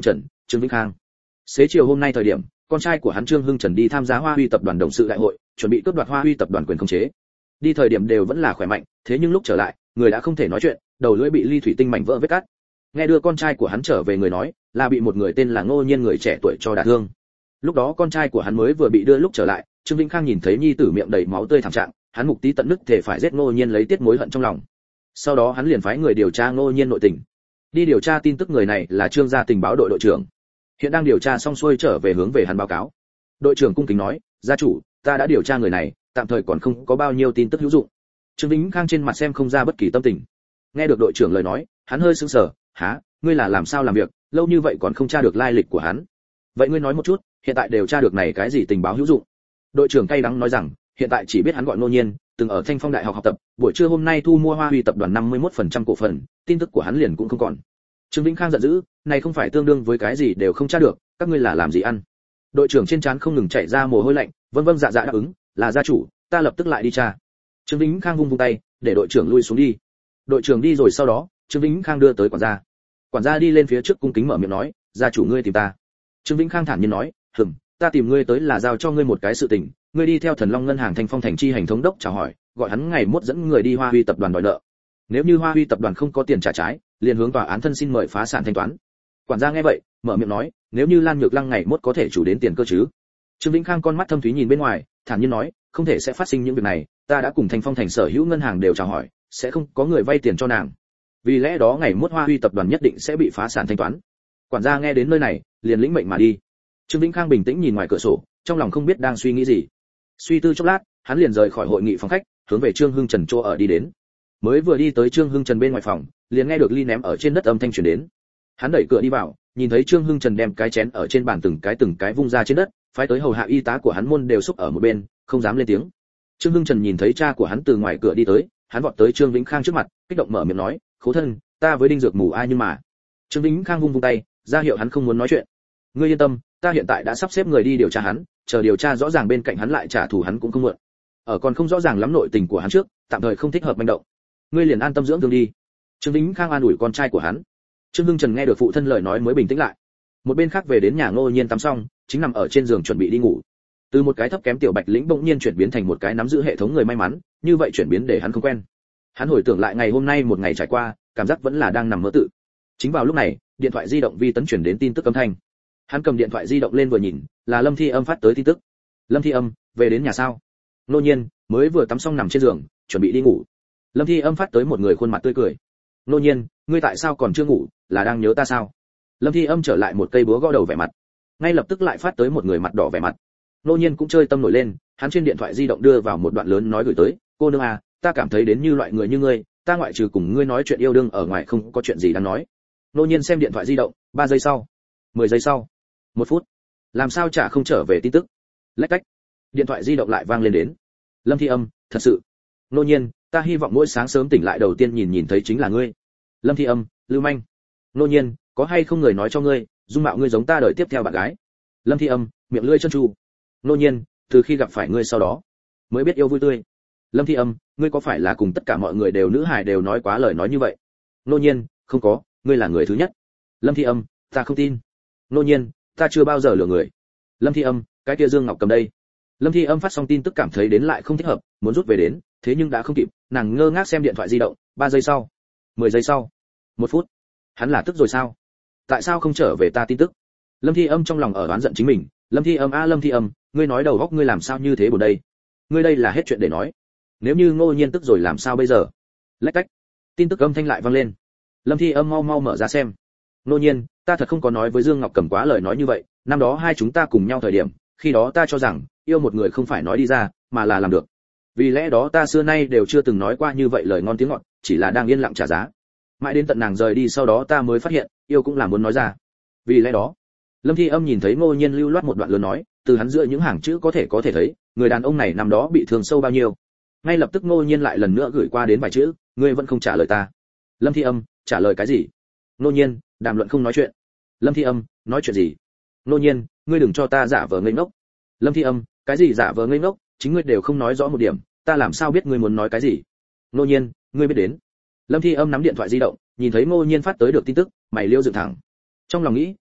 Trương Vĩnh Khang. Xế chiều hôm nay thời điểm, con trai của hắn Trương Hưng Trần đi tham gia Hoa Huy tập đoàn董sự đại hội, chuẩn bị cướp đoạt Hoa Huy tập đoàn quyền khống chế. Đi thời điểm đều vẫn là khỏe mạnh, thế nhưng lúc trở lại, người đã không thể nói chuyện, đầu lưỡi bị ly thủy tinh mảnh vỡ vết cắt. Nghe đưa con trai của hắn trở về người nói, là bị một người tên là Ngô Nhiên người trẻ tuổi cho đả thương. Lúc đó con trai của hắn mới vừa bị đưa lúc trở lại, Trương Vĩnh Khang nhìn thấy nhi tử miệng đầy máu tươi thảm trạng, hắn mục tí tận nức thể phải giết Ngô Nhiên lấy tiết mối hận trong lòng. Sau đó hắn liền phái người điều tra Ngô Nhiên nội tình. Đi điều tra tin tức người này là Trương gia tình báo đội đội trưởng. Hiện đang điều tra xong xuôi trở về hướng về hắn báo cáo. Đội trưởng cung kính nói, gia chủ, ta đã điều tra người này, tạm thời còn không có bao nhiêu tin tức hữu dụng. Trương Vĩnh Khang trên mặt xem không ra bất kỳ tâm tình. Nghe được đội trưởng lời nói, hắn hơi sững sờ, hả, ngươi là làm sao làm việc, lâu như vậy còn không tra được lai lịch của hắn. Vậy ngươi nói một chút, hiện tại đều tra được này cái gì tình báo hữu dụng? Đội trưởng cay đắng nói rằng, hiện tại chỉ biết hắn gọi Ngô Nhiên, từng ở Thanh Phong Đại học học tập, buổi trưa hôm nay thu mua Hoa Huy tập đoàn năm mươi mốt phần trăm cổ phần, tin tức của hắn liền cũng không còn. Trương Vĩnh Khang giận dữ, này không phải tương đương với cái gì đều không tra được, các ngươi là làm gì ăn? Đội trưởng trên trán không ngừng chảy ra mồ hôi lạnh, vâng vâng dạ dạ đáp ứng, là gia chủ, ta lập tức lại đi tra. Trương Vĩnh Khang vung vung tay, để đội trưởng lui xuống đi. Đội trưởng đi rồi sau đó, Trương Vĩnh Khang đưa tới quản gia. Quản gia đi lên phía trước cung kính mở miệng nói, gia chủ ngươi tìm ta. Trương Vĩnh Khang thản nhiên nói, hừm, ta tìm ngươi tới là giao cho ngươi một cái sự tình, ngươi đi theo Thần Long ngân hàng Thanh Phong thành chi hành thống đốc chào hỏi, gọi hắn ngày mốt dẫn người đi Hoa Huy tập đoàn đòi nợ. Nếu như Hoa Huy tập đoàn không có tiền trả trái, liền hướng tòa án thân xin mời phá sản thanh toán. Quản gia nghe vậy, mở miệng nói, nếu như Lan Nhược Lăng ngày mốt có thể chủ đến tiền cơ chứ? Trương Vĩnh Khang con mắt thâm thúy nhìn bên ngoài, thản nhiên nói, không thể sẽ phát sinh những việc này, ta đã cùng Thanh Phong thành sở hữu ngân hàng đều chào hỏi, sẽ không có người vay tiền cho nàng. Vì lẽ đó ngày mốt Hoa Huy tập đoàn nhất định sẽ bị phá sản thanh toán. Quản gia nghe đến nơi này, liền lĩnh mệnh mà đi. Trương Vĩnh Khang bình tĩnh nhìn ngoài cửa sổ, trong lòng không biết đang suy nghĩ gì. Suy tư chốc lát, hắn liền rời khỏi hội nghị phòng khách, hướng về Trương Hưng Trần chỗ ở đi đến. Mới vừa đi tới Trương Hưng Trần bên ngoài phòng, liền nghe được ly ném ở trên đất âm thanh truyền đến. Hắn đẩy cửa đi vào, nhìn thấy Trương Hưng Trần đem cái chén ở trên bàn từng cái từng cái vung ra trên đất, phái tới hầu hạ y tá của hắn môn đều xúc ở một bên, không dám lên tiếng. Trương Hưng Trần nhìn thấy cha của hắn từ ngoài cửa đi tới, hắn vọt tới Trương Vĩnh Khang trước mặt, kích động mở miệng nói, khố thân, ta với đinh dược mù ai nhưng mà. Trương Vĩnh Khang vung vung tay, ra hiệu hắn không muốn nói chuyện. Ngươi yên tâm, ta hiện tại đã sắp xếp người đi điều tra hắn, chờ điều tra rõ ràng bên cạnh hắn lại trả thù hắn cũng không muộn. Ở còn không rõ ràng lắm nội tình của hắn trước, tạm thời không thích hợp manh động. Ngươi liền an tâm dưỡng thương đi. Trương Vĩnh Khang an ủi con trai của hắn. Trương Hưng Trần nghe được phụ thân lời nói mới bình tĩnh lại. Một bên khác về đến nhà Ngô Nhiên tắm xong, chính nằm ở trên giường chuẩn bị đi ngủ. Từ một cái thấp kém tiểu bạch lĩnh bỗng nhiên chuyển biến thành một cái nắm giữ hệ thống người may mắn, như vậy chuyển biến để hắn không quen. Hắn hồi tưởng lại ngày hôm nay một ngày trải qua, cảm giác vẫn là đang nằm mơ tự. Chính vào lúc này, điện thoại di động vi tấn chuyển đến tin tức âm thanh. Hắn cầm điện thoại di động lên vừa nhìn, là Lâm Thi Âm phát tới tin tức. Lâm Thi Âm, về đến nhà sao? Ngô Nhiên mới vừa tắm xong nằm trên giường, chuẩn bị đi ngủ. Lâm Thi Âm phát tới một người khuôn mặt tươi cười. Ngô Nhiên, ngươi tại sao còn chưa ngủ, là đang nhớ ta sao? Lâm Thi Âm trở lại một cây búa gõ đầu vẻ mặt. Ngay lập tức lại phát tới một người mặt đỏ vẻ mặt. Ngô Nhiên cũng chơi tâm nổi lên, hắn trên điện thoại di động đưa vào một đoạn lớn nói gửi tới, cô nương à, ta cảm thấy đến như loại người như ngươi, ta ngoại trừ cùng ngươi nói chuyện yêu đương ở ngoài không có chuyện gì đáng nói. Ngô Nhiên xem điện thoại di động, ba giây sau, mười giây sau, một phút, làm sao chả không trở về tin tức. Lách cách, điện thoại di động lại vang lên đến. Lâm Thi Âm, thật sự. Ngô Nhiên, ta hy vọng mỗi sáng sớm tỉnh lại đầu tiên nhìn nhìn thấy chính là ngươi. Lâm Thi Âm, lưu manh. Ngô Nhiên, có hay không người nói cho ngươi, dung mạo ngươi giống ta đời tiếp theo bạn gái. Lâm Thi Âm, miệng lưỡi chân tru. Ngô Nhiên, từ khi gặp phải ngươi sau đó, mới biết yêu vui tươi. Lâm Thi Âm, ngươi có phải là cùng tất cả mọi người đều nữ hài đều nói quá lời nói như vậy? Ngô Nhiên, không có, ngươi là người thứ nhất. Lâm Thi Âm, ta không tin. Ngô Nhiên, ta chưa bao giờ lừa người. Lâm Thi Âm, cái kia Dương Ngọc Cầm đây. Lâm Thi Âm phát xong tin tức cảm thấy đến lại không thích hợp, muốn rút về đến, thế nhưng đã không kịp, nàng ngơ ngác xem điện thoại di động, ba giây sau, mười giây sau, một phút. Hắn là tức rồi sao? Tại sao không trở về ta tin tức? Lâm Thi Âm trong lòng ở oán giận chính mình, Lâm Thi Âm a Lâm Thi Âm, ngươi nói đầu óc ngươi làm sao như thế buồn đây? Ngươi đây là hết chuyện để nói. Nếu như Ngô Nhiên tức rồi làm sao bây giờ? Lách cách. Tin tức âm thanh lại vang lên. Lâm Thi Âm mau mau mở ra xem. Ngô Nhiên, ta thật không có nói với Dương Ngọc Cầm quá lời nói như vậy, năm đó hai chúng ta cùng nhau thời điểm, khi đó ta cho rằng yêu một người không phải nói đi ra, mà là làm được. Vì lẽ đó ta xưa nay đều chưa từng nói qua như vậy lời ngon tiếng ngọt, chỉ là đang yên lặng trả giá. Mãi đến tận nàng rời đi sau đó ta mới phát hiện, yêu cũng là muốn nói ra. Vì lẽ đó, Lâm Thi Âm nhìn thấy Ngô Nhiên lưu loát một đoạn lớn nói, từ hắn giữa những hàng chữ có thể có thể thấy, người đàn ông này năm đó bị thương sâu bao nhiêu. Ngay lập tức Ngô Nhiên lại lần nữa gửi qua đến vài chữ, ngươi vẫn không trả lời ta. Lâm Thi Âm, trả lời cái gì? Ngô Nhiên, đàm luận không nói chuyện. Lâm Thi Âm, nói chuyện gì? Ngô Nhiên, ngươi đừng cho ta giả vờ ngây ngốc. Lâm Thi Âm, cái gì giả vờ ngây ngốc, chính ngươi đều không nói rõ một điểm, ta làm sao biết ngươi muốn nói cái gì? Ngô Nhiên, ngươi biết đến. Lâm Thi Âm nắm điện thoại di động, nhìn thấy Ngô Nhiên phát tới được tin tức, mày liêu dựng thẳng. Trong lòng nghĩ, thằng đốc,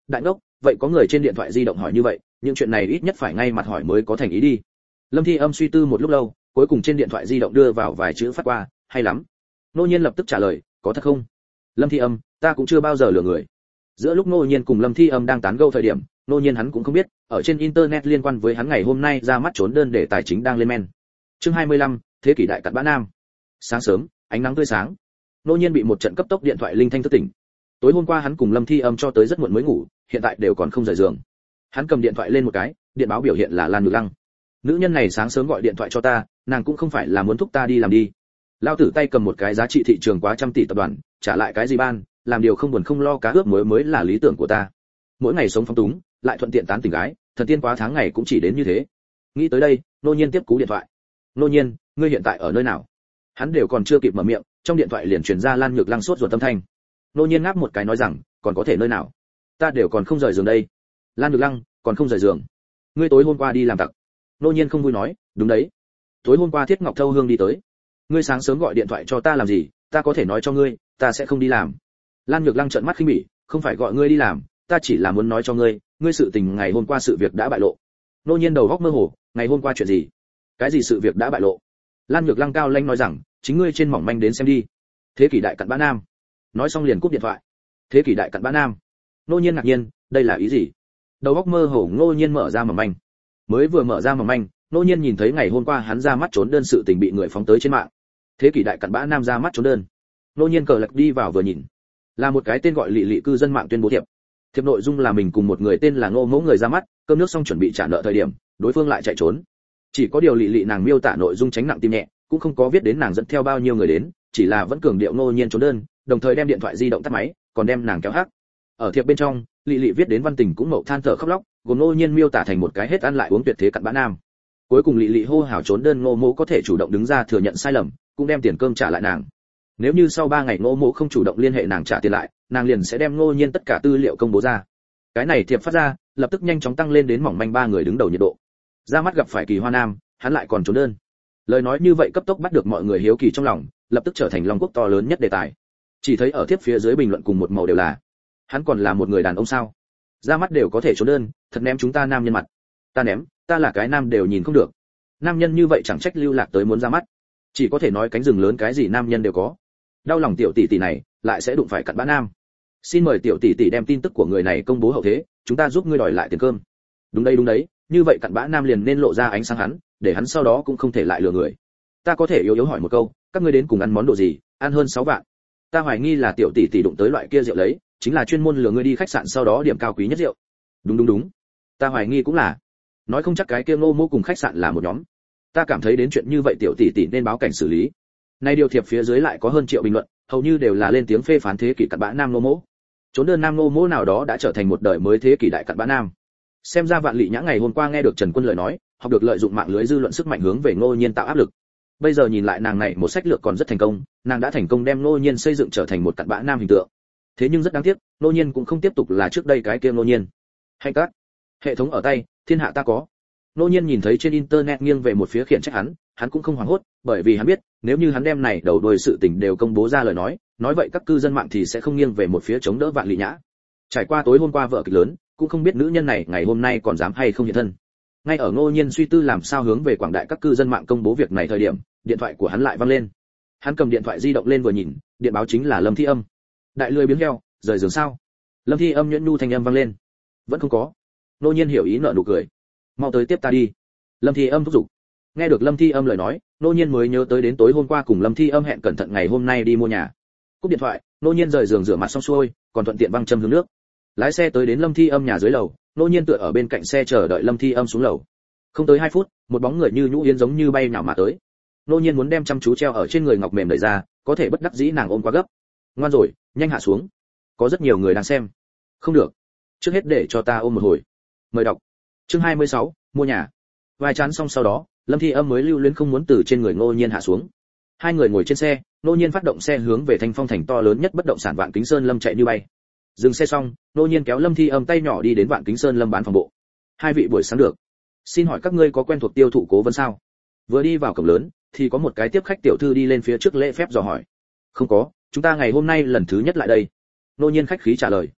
đại ngốc, vậy có người trên điện thoại di động hỏi như vậy, những chuyện này ít nhất phải ngay mặt hỏi mới có thành ý đi. Lâm Thi Âm suy tư một lúc lâu, cuối cùng trên điện thoại di động đưa vào vài chữ phát qua, hay lắm. Nô Nhiên lập tức trả lời, có thật không? Lâm Thi Âm, ta cũng chưa bao giờ lừa người. Giữa lúc Nô Nhiên cùng Lâm Thi Âm đang tán gẫu thời điểm, Nô Nhiên hắn cũng không biết, ở trên internet liên quan với hắn ngày hôm nay ra mắt trốn đơn để tài chính đang lên men. Chương hai mươi lăm, thế kỷ đại cặn bã nam. Sáng sớm, ánh nắng tươi sáng. Nô Nhiên bị một trận cấp tốc điện thoại linh thanh thức tỉnh. Tối hôm qua hắn cùng Lâm Thi Âm cho tới rất muộn mới ngủ, hiện tại đều còn không rời giường. Hắn cầm điện thoại lên một cái, điện báo biểu hiện là Lan Nhược Lăng. Nữ nhân này sáng sớm gọi điện thoại cho ta, nàng cũng không phải là muốn thúc ta đi làm đi. Lao tử tay cầm một cái giá trị thị trường quá trăm tỷ tập đoàn, trả lại cái gì ban, làm điều không buồn không lo cá ướp mới mới là lý tưởng của ta. Mỗi ngày sống phóng túng, lại thuận tiện tán tỉnh gái, thần tiên quá tháng ngày cũng chỉ đến như thế. Nghĩ tới đây, Nô Nhiên tiếp cú điện thoại. Nô Nhiên, ngươi hiện tại ở nơi nào? Hắn đều còn chưa kịp mở miệng, trong điện thoại liền truyền ra Lan Nhược Lăng sốt ruột âm thanh. Nô Nhiên ngáp một cái nói rằng, còn có thể nơi nào? Ta đều còn không rời giường đây. Lan Nhược Lăng, còn không rời giường? Ngươi tối hôm qua đi làm tặc. Nô Nhiên không vui nói, đúng đấy. Tối hôm qua Thiết Ngọc Thâu Hương đi tới. Ngươi sáng sớm gọi điện thoại cho ta làm gì? Ta có thể nói cho ngươi, ta sẽ không đi làm. Lan Nhược Lăng trợn mắt khinh bỉ, không phải gọi ngươi đi làm, ta chỉ là muốn nói cho ngươi, ngươi sự tình ngày hôm qua sự việc đã bại lộ. Nô Nhiên đầu góc mơ hồ, ngày hôm qua chuyện gì? Cái gì sự việc đã bại lộ? Lan Nhược Lăng cao lãnh nói rằng, chính ngươi trên mỏng manh đến xem đi. Thế kỷ đại cặn bã nam. Nói xong liền cúp điện thoại. Thế kỷ đại cặn bã nam. Nô Nhiên ngạc nhiên, đây là ý gì? Đầu góc mơ hồ Nô Nhiên mở ra mỏng manh. Mới vừa mở ra mỏng manh, Nô Nhiên nhìn thấy ngày hôm qua hắn ra mắt trốn đơn sự tình bị người phóng tới trên mạng. Thế kỷ đại cặn bã nam ra mắt trốn đơn. Nô Nhiên cờ lật đi vào vừa nhìn, là một cái tên gọi Lị Lị cư dân mạng tuyên bố thiệp. Thiệp nội dung là mình cùng một người tên là Ngô Mẫu người ra mắt, cơm nước xong chuẩn bị trả nợ thời điểm, đối phương lại chạy trốn. Chỉ có điều Lị Lị nàng miêu tả nội dung tránh nặng tim nhẹ, cũng không có viết đến nàng dẫn theo bao nhiêu người đến, chỉ là vẫn cường điệu Ngô Nhiên trốn đơn, đồng thời đem điện thoại di động tắt máy, còn đem nàng kéo hắc. Ở thiệp bên trong, Lị Lị viết đến văn tình cũng mậu than thở khóc lóc, gồm Ngô Nhiên miêu tả thành một cái hết ăn lại uống tuyệt thế cặn bã nam. Cuối cùng Lị Lị hô hào trốn đơn Ngô Mẫu có thể chủ động đứng ra thừa nhận sai lầm, cũng đem tiền cơm trả lại nàng. Nếu như sau ba ngày Ngô Mẫu không chủ động liên hệ nàng trả tiền lại, nàng liền sẽ đem Ngô Nhiên tất cả tư liệu công bố ra. Cái này thiệp phát ra, lập tức nhanh chóng tăng lên đến mỏng manh ba người đứng đầu nhiệt độ. Ra mắt gặp phải Kỳ Hoa Nam, hắn lại còn trốn đơn. Lời nói như vậy cấp tốc bắt được mọi người hiếu kỳ trong lòng, lập tức trở thành Long Quốc to lớn nhất đề tài. Chỉ thấy ở thiệp phía dưới bình luận cùng một màu đều là, hắn còn là một người đàn ông sao? Ra mắt đều có thể trốn đơn, thật ném chúng ta nam nhân mặt. Ta ném, ta là cái nam đều nhìn không được. Nam nhân như vậy chẳng trách lưu lạc tới muốn ra mắt. Chỉ có thể nói cánh rừng lớn cái gì nam nhân đều có. Đau lòng tiểu tỷ tỷ này, lại sẽ đụng phải cặn bã nam. Xin mời tiểu tỷ tỷ đem tin tức của người này công bố hậu thế, chúng ta giúp ngươi đòi lại tiền cơm. Đúng đấy đúng đấy, như vậy cặn bã nam liền nên lộ ra ánh sáng hắn, để hắn sau đó cũng không thể lại lừa người. Ta có thể yếu yếu hỏi một câu, các ngươi đến cùng ăn món đồ gì, ăn hơn sáu vạn. Ta hoài nghi là tiểu tỷ tỷ đụng tới loại kia rượu lấy, chính là chuyên môn lừa ngươi đi khách sạn sau đó điểm cao quý nhất rượu. Đúng đúng đúng. Ta hoài nghi cũng là. Nói không chắc cái kia Ngô Mô cùng khách sạn là một nhóm. Ta cảm thấy đến chuyện như vậy tiểu tỷ tỷ nên báo cảnh xử lý. Nay điều thiệp phía dưới lại có hơn triệu bình luận, hầu như đều là lên tiếng phê phán thế kỷ cặn bã nam Ngô Mô. Trốn đơn nam Ngô Mô nào đó đã trở thành một đời mới thế kỷ đại cặn bã nam. Xem ra Vạn Lị Nhã ngày hôm qua nghe được Trần Quân lời nói, học được lợi dụng mạng lưới dư luận sức mạnh hướng về Ngô Nhiên tạo áp lực. Bây giờ nhìn lại nàng này một sách lược còn rất thành công, nàng đã thành công đem Ngô Nhiên xây dựng trở thành một cặn bã nam hình tượng. Thế nhưng rất đáng tiếc, Ngô Nhiên cũng không tiếp tục là trước đây cái kia Ngô Nhiên. Hay các hệ thống ở tay, thiên hạ ta có. Ngô Nhiên nhìn thấy trên internet nghiêng về một phía khiển trách hắn, hắn cũng không hoảng hốt, bởi vì hắn biết, nếu như hắn đem này đầu đuôi sự tình đều công bố ra lời nói, nói vậy các cư dân mạng thì sẽ không nghiêng về một phía chống đỡ Vạn Lị Nhã. Trải qua tối hôm qua vợ kịch lớn, cũng không biết nữ nhân này ngày hôm nay còn dám hay không hiện thân. Ngay ở Ngô Nhiên suy tư làm sao hướng về quảng đại các cư dân mạng công bố việc này thời điểm, điện thoại của hắn lại vang lên. Hắn cầm điện thoại di động lên vừa nhìn, điện báo chính là Lâm Thi Âm. Đại lười biếng heo, rời giường sao? Lâm Thi Âm nhuyễn nhu thanh âm vang lên. Vẫn không có. Ngô Nhiên hiểu ý nở nụ cười. Mau tới tiếp ta đi. Lâm Thi Âm thúc giục. Nghe được Lâm Thi Âm lời nói, Ngô Nhiên mới nhớ tới đến tối hôm qua cùng Lâm Thi Âm hẹn cẩn thận ngày hôm nay đi mua nhà. Cúp điện thoại, Ngô Nhiên rời giường rửa mặt xong xuôi, còn thuận tiện văng châm hướng nước. Lái xe tới đến Lâm Thi Âm nhà dưới lầu, Ngô Nhiên tựa ở bên cạnh xe chờ đợi Lâm Thi Âm xuống lầu. Không tới hai phút, một bóng người như nhũ yến giống như bay nhào mà tới. Ngô Nhiên muốn đem chăm chú treo ở trên người ngọc mềm đẩy ra, có thể bất đắc dĩ nàng ôm quá gấp. Ngoan rồi, nhanh hạ xuống. Có rất nhiều người đang xem. Không được. Trước hết để cho ta ôm một hồi. Mời đọc. Chương hai mươi sáu, mua nhà. Vài chán xong sau đó, Lâm Thi Âm mới lưu luyến không muốn từ trên người Ngô Nhiên hạ xuống. Hai người ngồi trên xe, Ngô Nhiên phát động xe hướng về Thanh Phong thành to lớn nhất bất động sản Vạn Kính Sơn Lâm chạy như bay. Dừng xe xong, Ngô Nhiên kéo Lâm Thi Âm tay nhỏ đi đến Vạn Kính Sơn Lâm bán phòng bộ. Hai vị buổi sáng được. Xin hỏi các ngươi có quen thuộc tiêu thụ cố vấn sao? Vừa đi vào cổng lớn, thì có một cái tiếp khách tiểu thư đi lên phía trước lễ phép dò hỏi. Không có, chúng ta ngày hôm nay lần thứ nhất lại đây. Ngô Nhiên khách khí trả lời.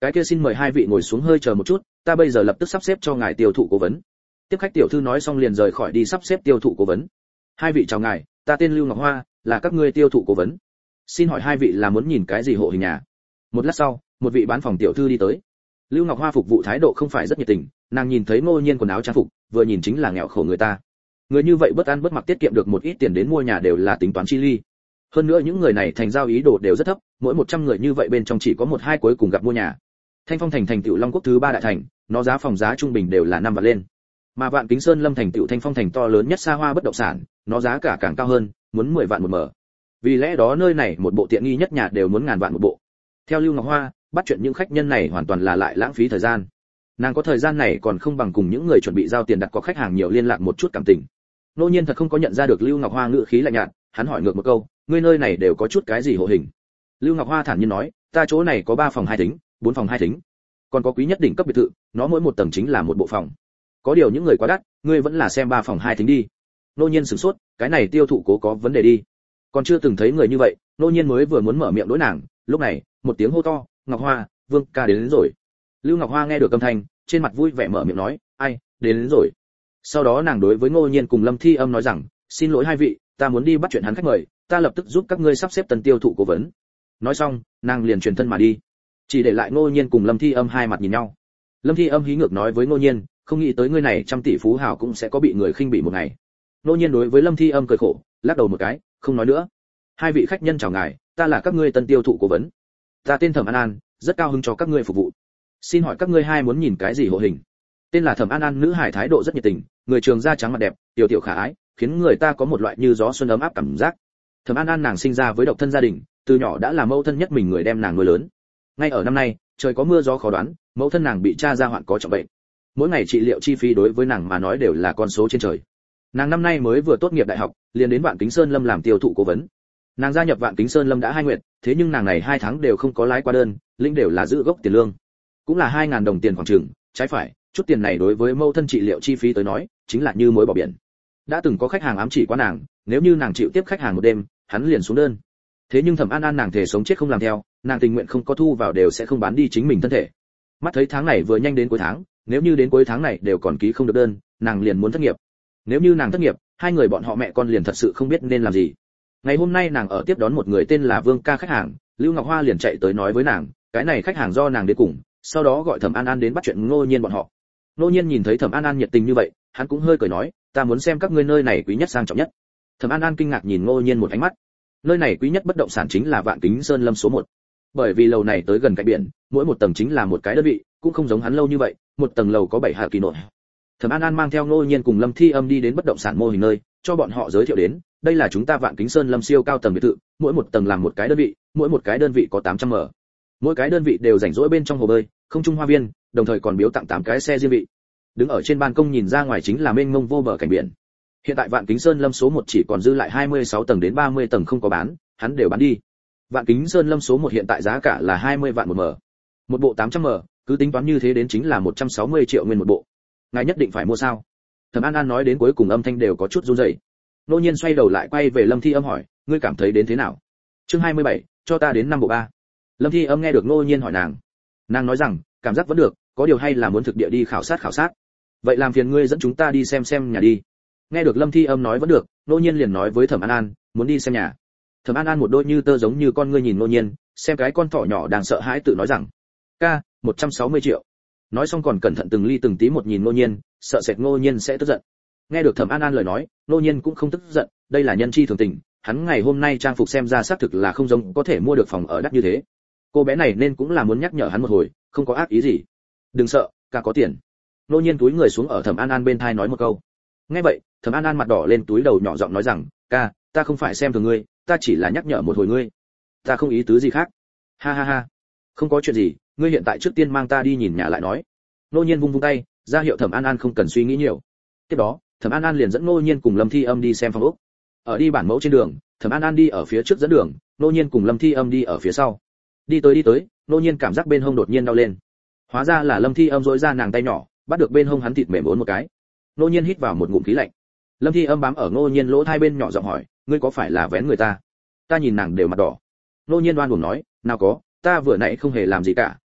cái kia xin mời hai vị ngồi xuống hơi chờ một chút, ta bây giờ lập tức sắp xếp cho ngài tiêu thụ cố vấn. Tiếp khách tiểu thư nói xong liền rời khỏi đi sắp xếp tiêu thụ cố vấn. Hai vị chào ngài, ta tên Lưu Ngọc Hoa, là các ngươi tiêu thụ cố vấn. Xin hỏi hai vị là muốn nhìn cái gì hộ hình nhà? Một lát sau, một vị bán phòng tiểu thư đi tới. Lưu Ngọc Hoa phục vụ thái độ không phải rất nhiệt tình, nàng nhìn thấy Ngô Nhiên quần áo trang phục, vừa nhìn chính là nghèo khổ người ta. Người như vậy bất ăn bất mặc tiết kiệm được một ít tiền đến mua nhà đều là tính toán chi ly. Hơn nữa những người này thành giao ý đồ đều rất thấp, mỗi một trăm người như vậy bên trong chỉ có một hai cuối cùng gặp mua nhà. Thanh Phong thành thành tựu Long Quốc thứ ba đại thành, nó giá phòng giá trung bình đều là năm vạn lên. Mà Vạn Kính Sơn Lâm thành tựu Thanh Phong thành to lớn nhất xa hoa bất động sản, nó giá cả càng cao hơn, muốn mười vạn một mở. Vì lẽ đó nơi này một bộ tiện nghi nhất nhà đều muốn ngàn vạn một bộ. Theo Lưu Ngọc Hoa, bắt chuyện những khách nhân này hoàn toàn là lại lãng phí thời gian. Nàng có thời gian này còn không bằng cùng những người chuẩn bị giao tiền đặt có khách hàng nhiều liên lạc một chút cảm tình. Nô Nhiên thật không có nhận ra được Lưu Ngọc Hoa ngữ khí lạnh nhạt, hắn hỏi ngược một câu, ngươi nơi này đều có chút cái gì hộ hình? Lưu Ngọc Hoa thản nhiên nói, ta chỗ này có ba phòng hai thính, bốn phòng hai thính, còn có quý nhất đỉnh cấp biệt thự, nó mỗi một tầng chính là một bộ phòng. Có điều những người quá đắt, ngươi vẫn là xem ba phòng hai thính đi. Nô Nhiên sửng sốt, cái này tiêu thụ cố có vấn đề đi. Còn chưa từng thấy người như vậy, Nô Nhiên mới vừa muốn mở miệng đối nàng, lúc này, một tiếng hô to, Ngọc Hoa, Vương ca đến, đến rồi. Lưu Ngọc Hoa nghe được âm thanh, trên mặt vui vẻ mở miệng nói, ai, đến, đến rồi. Sau đó nàng đối với Ngô Nhiên cùng Lâm Thi Âm nói rằng, xin lỗi hai vị, ta muốn đi bắt chuyện hắn khách mời, ta lập tức giúp các ngươi sắp xếp tân tiêu thụ cố vấn. Nói xong, nàng liền truyền thân mà đi, chỉ để lại Ngô Nhiên cùng Lâm Thi Âm hai mặt nhìn nhau. Lâm Thi Âm hí ngược nói với Ngô Nhiên, không nghĩ tới ngươi này trăm tỷ phú hào cũng sẽ có bị người khinh bỉ một ngày. Ngô Nhiên đối với Lâm Thi Âm cười khổ, lắc đầu một cái, không nói nữa. Hai vị khách nhân chào ngài, ta là các ngươi tân tiêu thụ cố vấn. Ta tên Thẩm An An, rất cao hứng cho các ngươi phục vụ. Xin hỏi các ngươi hai muốn nhìn cái gì hộ hình? Tên là Thẩm An An nữ hải thái độ rất nhiệt tình, người trường da trắng mặt đẹp, tiểu tiểu khả ái, khiến người ta có một loại như gió xuân ấm áp cảm giác. Thẩm An An nàng sinh ra với độc thân gia đình, từ nhỏ đã là mẫu thân nhất mình người đem nàng nuôi lớn. Ngay ở năm nay, trời có mưa gió khó đoán, mẫu thân nàng bị cha ra hoạn có trọng bệnh. Mỗi ngày trị liệu chi phí đối với nàng mà nói đều là con số trên trời. Nàng năm nay mới vừa tốt nghiệp đại học, liền đến Vạn Kính Sơn Lâm làm tiêu thụ cố vấn. Nàng gia nhập Vạn Kính Sơn Lâm đã hai nguyện, thế nhưng nàng này hai tháng đều không có lái qua đơn, lĩnh đều là giữ gốc tiền lương, cũng là hai ngàn đồng tiền khoảng chừng, trái phải, chút tiền này đối với mẫu thân trị liệu chi phí tới nói, chính là như muối bỏ biển. Đã từng có khách hàng ám chỉ qua nàng, nếu như nàng chịu tiếp khách hàng một đêm, hắn liền xuống đơn. Thế nhưng Thẩm An An nàng thể sống chết không làm theo, nàng tình nguyện không có thu vào đều sẽ không bán đi chính mình thân thể. Mắt thấy tháng này vừa nhanh đến cuối tháng, nếu như đến cuối tháng này đều còn ký không được đơn, nàng liền muốn thất nghiệp. Nếu như nàng thất nghiệp, hai người bọn họ mẹ con liền thật sự không biết nên làm gì. Ngày hôm nay nàng ở tiếp đón một người tên là Vương ca khách hàng, Lưu Ngọc Hoa liền chạy tới nói với nàng, cái này khách hàng do nàng đến cùng, sau đó gọi Thẩm An An đến bắt chuyện Ngô Nhiên bọn họ. Ngô Nhiên nhìn thấy Thẩm An An nhiệt tình như vậy, hắn cũng hơi cười nói, ta muốn xem các ngươi nơi này quý nhất sang trọng nhất. Thẩm An An kinh ngạc nhìn Ngô Nhiên một ánh mắt. Nơi này quý nhất bất động sản chính là Vạn Kính Sơn Lâm số một. Bởi vì lầu này tới gần cạnh biển, mỗi một tầng chính là một cái đơn vị, cũng không giống hắn lâu như vậy, một tầng lầu có bảy hạ kỳ nội. Thẩm An An mang theo Ngô Nhiên cùng Lâm Thi Âm đi đến bất động sản mô hình nơi, cho bọn họ giới thiệu đến, đây là chúng ta Vạn Kính Sơn Lâm siêu cao tầng biệt thự, mỗi một tầng làm một cái đơn vị, mỗi một cái đơn vị có tám trăm m. Mỗi cái đơn vị đều rảnh rỗi bên trong hồ bơi, không trung hoa viên, đồng thời còn biếu tặng tám cái xe riêng vị. Đứng ở trên ban công nhìn ra ngoài chính là mênh mông vô bờ cảnh biển. Hiện tại Vạn Kính Sơn Lâm số một chỉ còn dư lại hai mươi sáu tầng đến ba mươi tầng không có bán, hắn đều bán đi. Vạn Kính Sơn Lâm số một hiện tại giá cả là hai mươi vạn một mở. Một bộ tám trăm m, cứ tính toán như thế đến chính là một trăm sáu mươi triệu nguyên một bộ. Ngài nhất định phải mua sao? Thẩm An An nói đến cuối cùng âm thanh đều có chút run rẩy. Nô Nhiên xoay đầu lại quay về Lâm Thi Âm hỏi, ngươi cảm thấy đến thế nào? Chương hai mươi bảy, cho ta đến năm bộ ba. Lâm Thi Âm nghe được Nô Nhiên hỏi nàng, nàng nói rằng, cảm giác vẫn được, có điều hay là muốn thực địa đi khảo sát khảo sát. Vậy làm phiền ngươi dẫn chúng ta đi xem xem nhà đi. Nghe được Lâm Thi Âm nói vẫn được, Nô Nhiên liền nói với Thẩm An An, muốn đi xem nhà. Thẩm An An một đôi như tơ giống như con ngươi nhìn Nô Nhiên, xem cái con thỏ nhỏ đang sợ hãi tự nói rằng, ca, một trăm sáu mươi triệu. Nói xong còn cẩn thận từng ly từng tí một nhìn Nô Nhiên, sợ sệt Nô Nhiên sẽ tức giận. Nghe được Thẩm An An lời nói, Nô Nhiên cũng không tức giận, đây là nhân chi thường tình, hắn ngày hôm nay trang phục xem ra xác thực là không giống có thể mua được phòng ở đắt như thế. Cô bé này nên cũng là muốn nhắc nhở hắn một hồi, không có ác ý gì. Đừng sợ, ca có tiền. Nô Nhiên túi người xuống ở Thẩm An An bên tai nói một câu. Nghe vậy, Thẩm An An mặt đỏ lên túi đầu nhỏ giọng nói rằng, ca, ta không phải xem thường ngươi, ta chỉ là nhắc nhở một hồi ngươi. Ta không ý tứ gì khác. Ha ha ha. Không có chuyện gì, ngươi hiện tại trước tiên mang ta đi nhìn nhà lại nói. Nô Nhiên vung vung tay, ra hiệu Thẩm An An không cần suy nghĩ nhiều. Tiếp đó, Thẩm An An liền dẫn Nô Nhiên cùng Lâm Thi Âm đi xem phòng ốc. Ở đi bản mẫu trên đường, Thẩm An An đi ở phía trước dẫn đường, Nô Nhiên cùng Lâm Thi Âm đi ở phía sau. Đi tới đi tới, Nô Nhiên cảm giác bên hông đột nhiên đau lên. Hóa ra là Lâm Thi Âm rỗi ra nàng tay nhỏ, bắt được bên hông hắn thịt mềm uốn một cái. Nô Nhiên hít vào một ngụm khí lạnh. Lâm Thi Âm bám ở Nô Nhiên lỗ tai bên nhỏ giọng hỏi, ngươi có phải là vén người ta? Ta nhìn nàng đều mặt đỏ. Nô Nhiên đoan buồn nói, nào có, ta vừa nãy không hề làm gì cả,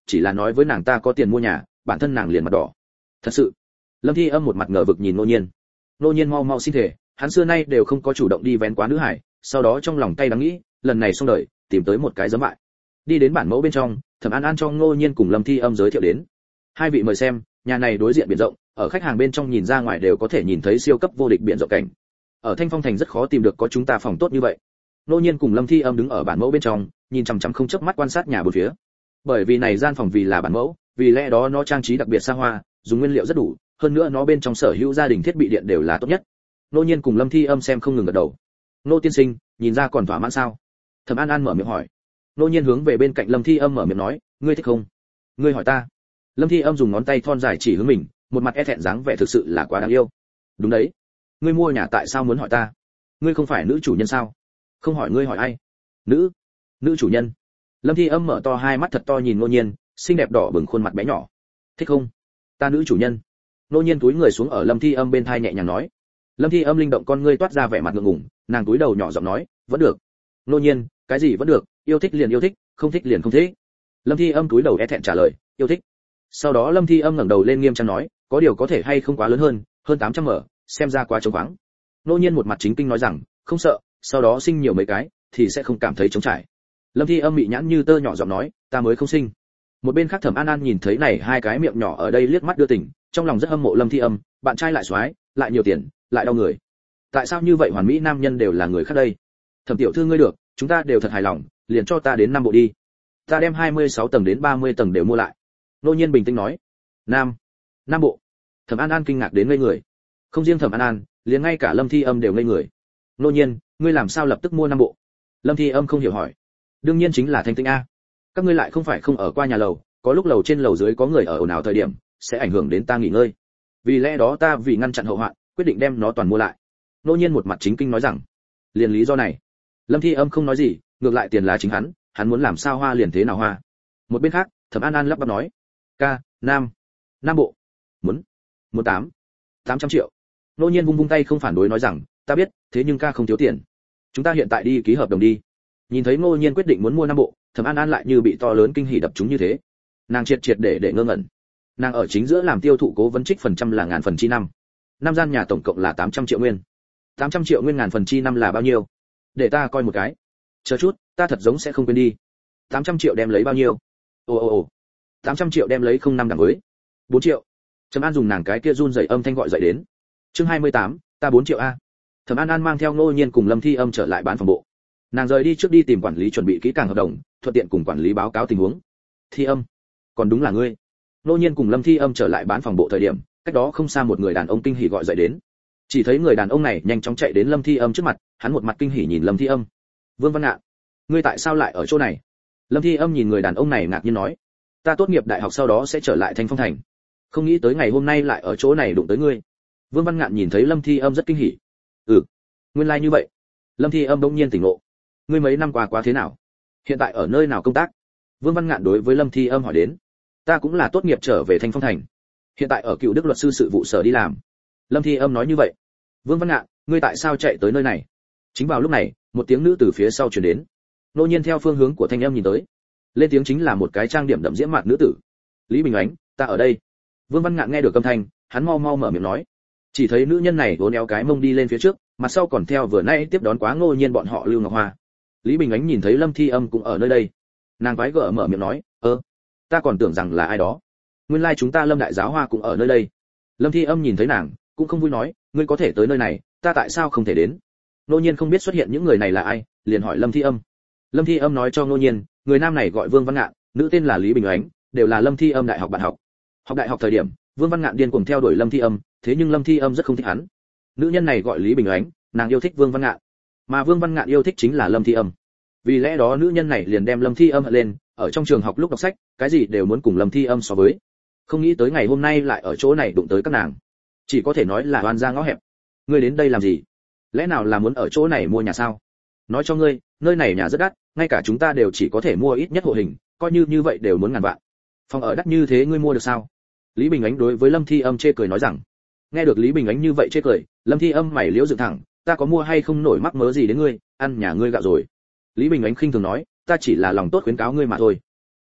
chỉ là nói với nàng ta có tiền mua nhà, bản thân nàng liền mặt đỏ. Thật sự? Lâm Thi Âm một mặt ngờ vực nhìn Ngô Nhiên. Ngô Nhiên mau mau xin thể, hắn xưa nay đều không có chủ động đi vén quá nữ hải, sau đó trong lòng cay đắng nghĩ, lần này xong đời, tìm tới một cái giấm bại. Đi đến bản mẫu bên trong, Thẩm An An cho Ngô Nhiên cùng Lâm Thi Âm giới thiệu đến. Hai vị mời xem, nhà này đối diện biển rộng, ở khách hàng bên trong nhìn ra ngoài đều có thể nhìn thấy siêu cấp vô địch biển rộng cảnh. Ở Thanh Phong thành rất khó tìm được có chúng ta phòng tốt như vậy. Ngô Nhiên cùng Lâm Thi Âm đứng ở bản mẫu bên trong, nhìn chằm chằm không chớp mắt quan sát nhà bốn phía. Bởi vì này gian phòng vì là bản mẫu, vì lẽ đó nó trang trí đặc biệt xa hoa, dùng nguyên liệu rất đủ, hơn nữa nó bên trong sở hữu gia đình thiết bị điện đều là tốt nhất. Ngô Nhiên cùng Lâm Thi Âm xem không ngừng gật đầu. Ngô tiên sinh, nhìn ra còn thỏa mãn sao? Thẩm An An mở miệng hỏi. Ngô Nhiên hướng về bên cạnh Lâm Thi Âm mở miệng nói, ngươi thích không? Ngươi hỏi ta. Lâm Thi Âm dùng ngón tay thon dài chỉ hướng mình, một mặt e thẹn dáng vẻ thực sự là quá đáng yêu. Đúng đấy. Ngươi mua nhà tại sao muốn hỏi ta? Ngươi không phải nữ chủ nhân sao? Không hỏi ngươi hỏi ai? Nữ, nữ chủ nhân. Lâm Thi Âm mở to hai mắt thật to nhìn Ngô Nhiên, xinh đẹp đỏ bừng khuôn mặt bé nhỏ. Thích không? Ta nữ chủ nhân. Ngô Nhiên túi người xuống ở Lâm Thi Âm bên thai nhẹ nhàng nói. Lâm Thi Âm linh động con ngươi toát ra vẻ mặt ngượng ngùng, nàng túi đầu nhỏ giọng nói, vẫn được. Ngô Nhiên, cái gì vẫn được, yêu thích liền yêu thích, không thích liền không thích. Lâm Thi Âm túi đầu e thẹn trả lời, yêu thích. Sau đó Lâm Thi Âm ngẩng đầu lên nghiêm trang nói, có điều có thể hay không quá lớn hơn, hơn tám trăm mở, xem ra quá trống vắng. Ngô Nhiên một mặt chính kinh nói rằng, không sợ, sau đó sinh nhiều mấy cái thì sẽ không cảm thấy trống trải. Lâm Thi Âm mị nhãn như tơ nhỏ giọng nói, ta mới không sinh. Một bên khác Thẩm An An nhìn thấy này hai cái miệng nhỏ ở đây liếc mắt đưa tình, trong lòng rất hâm mộ Lâm Thi Âm, bạn trai lại xoái, lại nhiều tiền, lại đau người. Tại sao như vậy hoàn mỹ nam nhân đều là người khác đây? Thẩm tiểu thư ngươi được, chúng ta đều thật hài lòng, liền cho ta đến năm bộ đi. Ta đem hai mươi sáu tầng đến ba mươi tầng đều mua lại. Ngô Nhiên bình tĩnh nói. Nam, năm bộ. Thẩm An An kinh ngạc đến ngây người. Không riêng Thẩm An An, liền ngay cả Lâm Thi Âm đều ngây người. Ngô Nhiên, ngươi làm sao lập tức mua năm bộ? Lâm Thi Âm không hiểu hỏi. Đương nhiên chính là Thanh Tĩnh a. Các ngươi lại không phải không ở qua nhà lầu, có lúc lầu trên lầu dưới có người ở ồn ào thời điểm, sẽ ảnh hưởng đến ta nghỉ ngơi. Vì lẽ đó ta vì ngăn chặn hậu hoạn, quyết định đem nó toàn mua lại. Ngô Nhiên một mặt chính kinh nói rằng, liền lý do này. Lâm Thi Âm không nói gì, ngược lại tiền là chính hắn, hắn muốn làm sao hoa liền thế nào hoa. Một bên khác, Thẩm An An lắp bắp nói, ca, nam, nam bộ, muốn, muốn tám, tám trăm triệu. Ngô Nhiên vung vung tay không phản đối nói rằng, ta biết, thế nhưng ca không thiếu tiền. Chúng ta hiện tại đi ký hợp đồng đi. Nhìn thấy Ngô Nhiên quyết định muốn mua năm bộ, Thẩm An An lại như bị to lớn kinh hỉ đập trúng như thế. Nàng triệt triệt để để ngơ ngẩn. Nàng ở chính giữa làm tiêu thụ cố vấn trích phần trăm là ngàn phần chi năm. Năm gian nhà tổng cộng là tám trăm triệu nguyên. tám trăm triệu nguyên ngàn phần chi năm là bao nhiêu? Để ta coi một cái. Chờ chút, ta thật giống sẽ không quên đi. tám trăm triệu đem lấy bao nhiêu? Ồ ồ ồ. tám trăm triệu đem lấy không năm đẳng với. bốn triệu. Trầm An dùng nàng cái kia run rẩy âm thanh gọi dậy đến. Chương hai mươi tám, ta bốn triệu a. Thẩm An An mang theo Ngô Nhiên cùng Lâm Thi Âm trở lại bán phòng bộ. Nàng rời đi trước đi tìm quản lý chuẩn bị kỹ càng hợp đồng, thuận tiện cùng quản lý báo cáo tình huống. Thi Âm, còn đúng là ngươi. Ngô Nhiên cùng Lâm Thi Âm trở lại bán phòng bộ thời điểm, cách đó không xa một người đàn ông kinh hỉ gọi dậy đến. Chỉ thấy người đàn ông này nhanh chóng chạy đến Lâm Thi Âm trước mặt, hắn một mặt kinh hỉ nhìn Lâm Thi Âm. Vương Văn Ngạn, ngươi tại sao lại ở chỗ này? Lâm Thi Âm nhìn người đàn ông này ngạc nhiên nói, ta tốt nghiệp đại học sau đó sẽ trở lại Thanh Phong thành, không nghĩ tới ngày hôm nay lại ở chỗ này đụng tới ngươi. Vương Văn Ngạn nhìn thấy Lâm Thi Âm rất kinh hỉ. Ừ, nguyên lai like như vậy. Lâm Thi Âm bỗng nhiên tỉnh ngộ. Ngươi mấy năm qua quá thế nào? Hiện tại ở nơi nào công tác? Vương Văn Ngạn đối với Lâm Thi Âm hỏi đến. Ta cũng là tốt nghiệp trở về Thanh Phong thành, hiện tại ở Cựu Đức luật sư sự vụ sở đi làm. Lâm Thi Âm nói như vậy. Vương Văn Ngạn, ngươi tại sao chạy tới nơi này? Chính vào lúc này, một tiếng nữ từ phía sau truyền đến. Ngô Nhiên theo phương hướng của thanh âm nhìn tới, lên tiếng chính là một cái trang điểm đậm diễm mặt nữ tử. Lý Bình Ánh, ta ở đây. Vương Văn Ngạn nghe được âm thanh, hắn mau mau mở miệng nói. Chỉ thấy nữ nhân này uốn éo cái mông đi lên phía trước, mặt sau còn theo vừa nãy tiếp đón quá Ngô Nhiên bọn họ Lưu Ngọc Hoa. Lý Bình Ánh nhìn thấy Lâm Thi Âm cũng ở nơi đây, nàng quái gở mở miệng nói, ơ, ta còn tưởng rằng là ai đó, nguyên lai like chúng ta Lâm đại giáo hoa cũng ở nơi đây. Lâm Thi Âm nhìn thấy nàng, cũng không vui nói, ngươi có thể tới nơi này, ta tại sao không thể đến? Ngô Nhiên không biết xuất hiện những người này là ai, liền hỏi Lâm Thi Âm. Lâm Thi Âm nói cho Ngô Nhiên, người nam này gọi Vương Văn Ngạn, nữ tên là Lý Bình Ánh, đều là Lâm Thi Âm đại học bạn học. Học đại học thời điểm, Vương Văn Ngạn điên cuồng theo đuổi Lâm Thi Âm, thế nhưng Lâm Thi Âm rất không thích hắn. Nữ nhân này gọi Lý Bình Ánh, nàng yêu thích Vương Văn Ngạn, mà Vương Văn Ngạn yêu thích chính là Lâm Thi Âm. Vì lẽ đó nữ nhân này liền đem Lâm Thi Âm hận lên, ở trong trường học lúc đọc sách, cái gì đều muốn cùng Lâm Thi Âm so với. Không nghĩ tới ngày hôm nay lại ở chỗ này đụng tới các nàng, chỉ có thể nói là oan ra ngõ hẹp. Ngươi đến đây làm gì? Lẽ nào là muốn ở chỗ này mua nhà sao? Nói cho ngươi, nơi này nhà rất đắt, ngay cả chúng ta đều chỉ có thể mua ít nhất hộ hình, coi như như vậy đều muốn ngàn vạn. Phòng ở đắt như thế ngươi mua được sao? Lý Bình Ánh đối với Lâm Thi Âm chê cười nói rằng. Nghe được Lý Bình Ánh như vậy chê cười, Lâm Thi Âm mày liễu dựng thẳng, ta có mua hay không nổi mắc mớ gì đến ngươi, ăn nhà ngươi gạo rồi. Lý Bình Ánh khinh thường nói, ta chỉ là lòng tốt khuyến cáo ngươi mà thôi.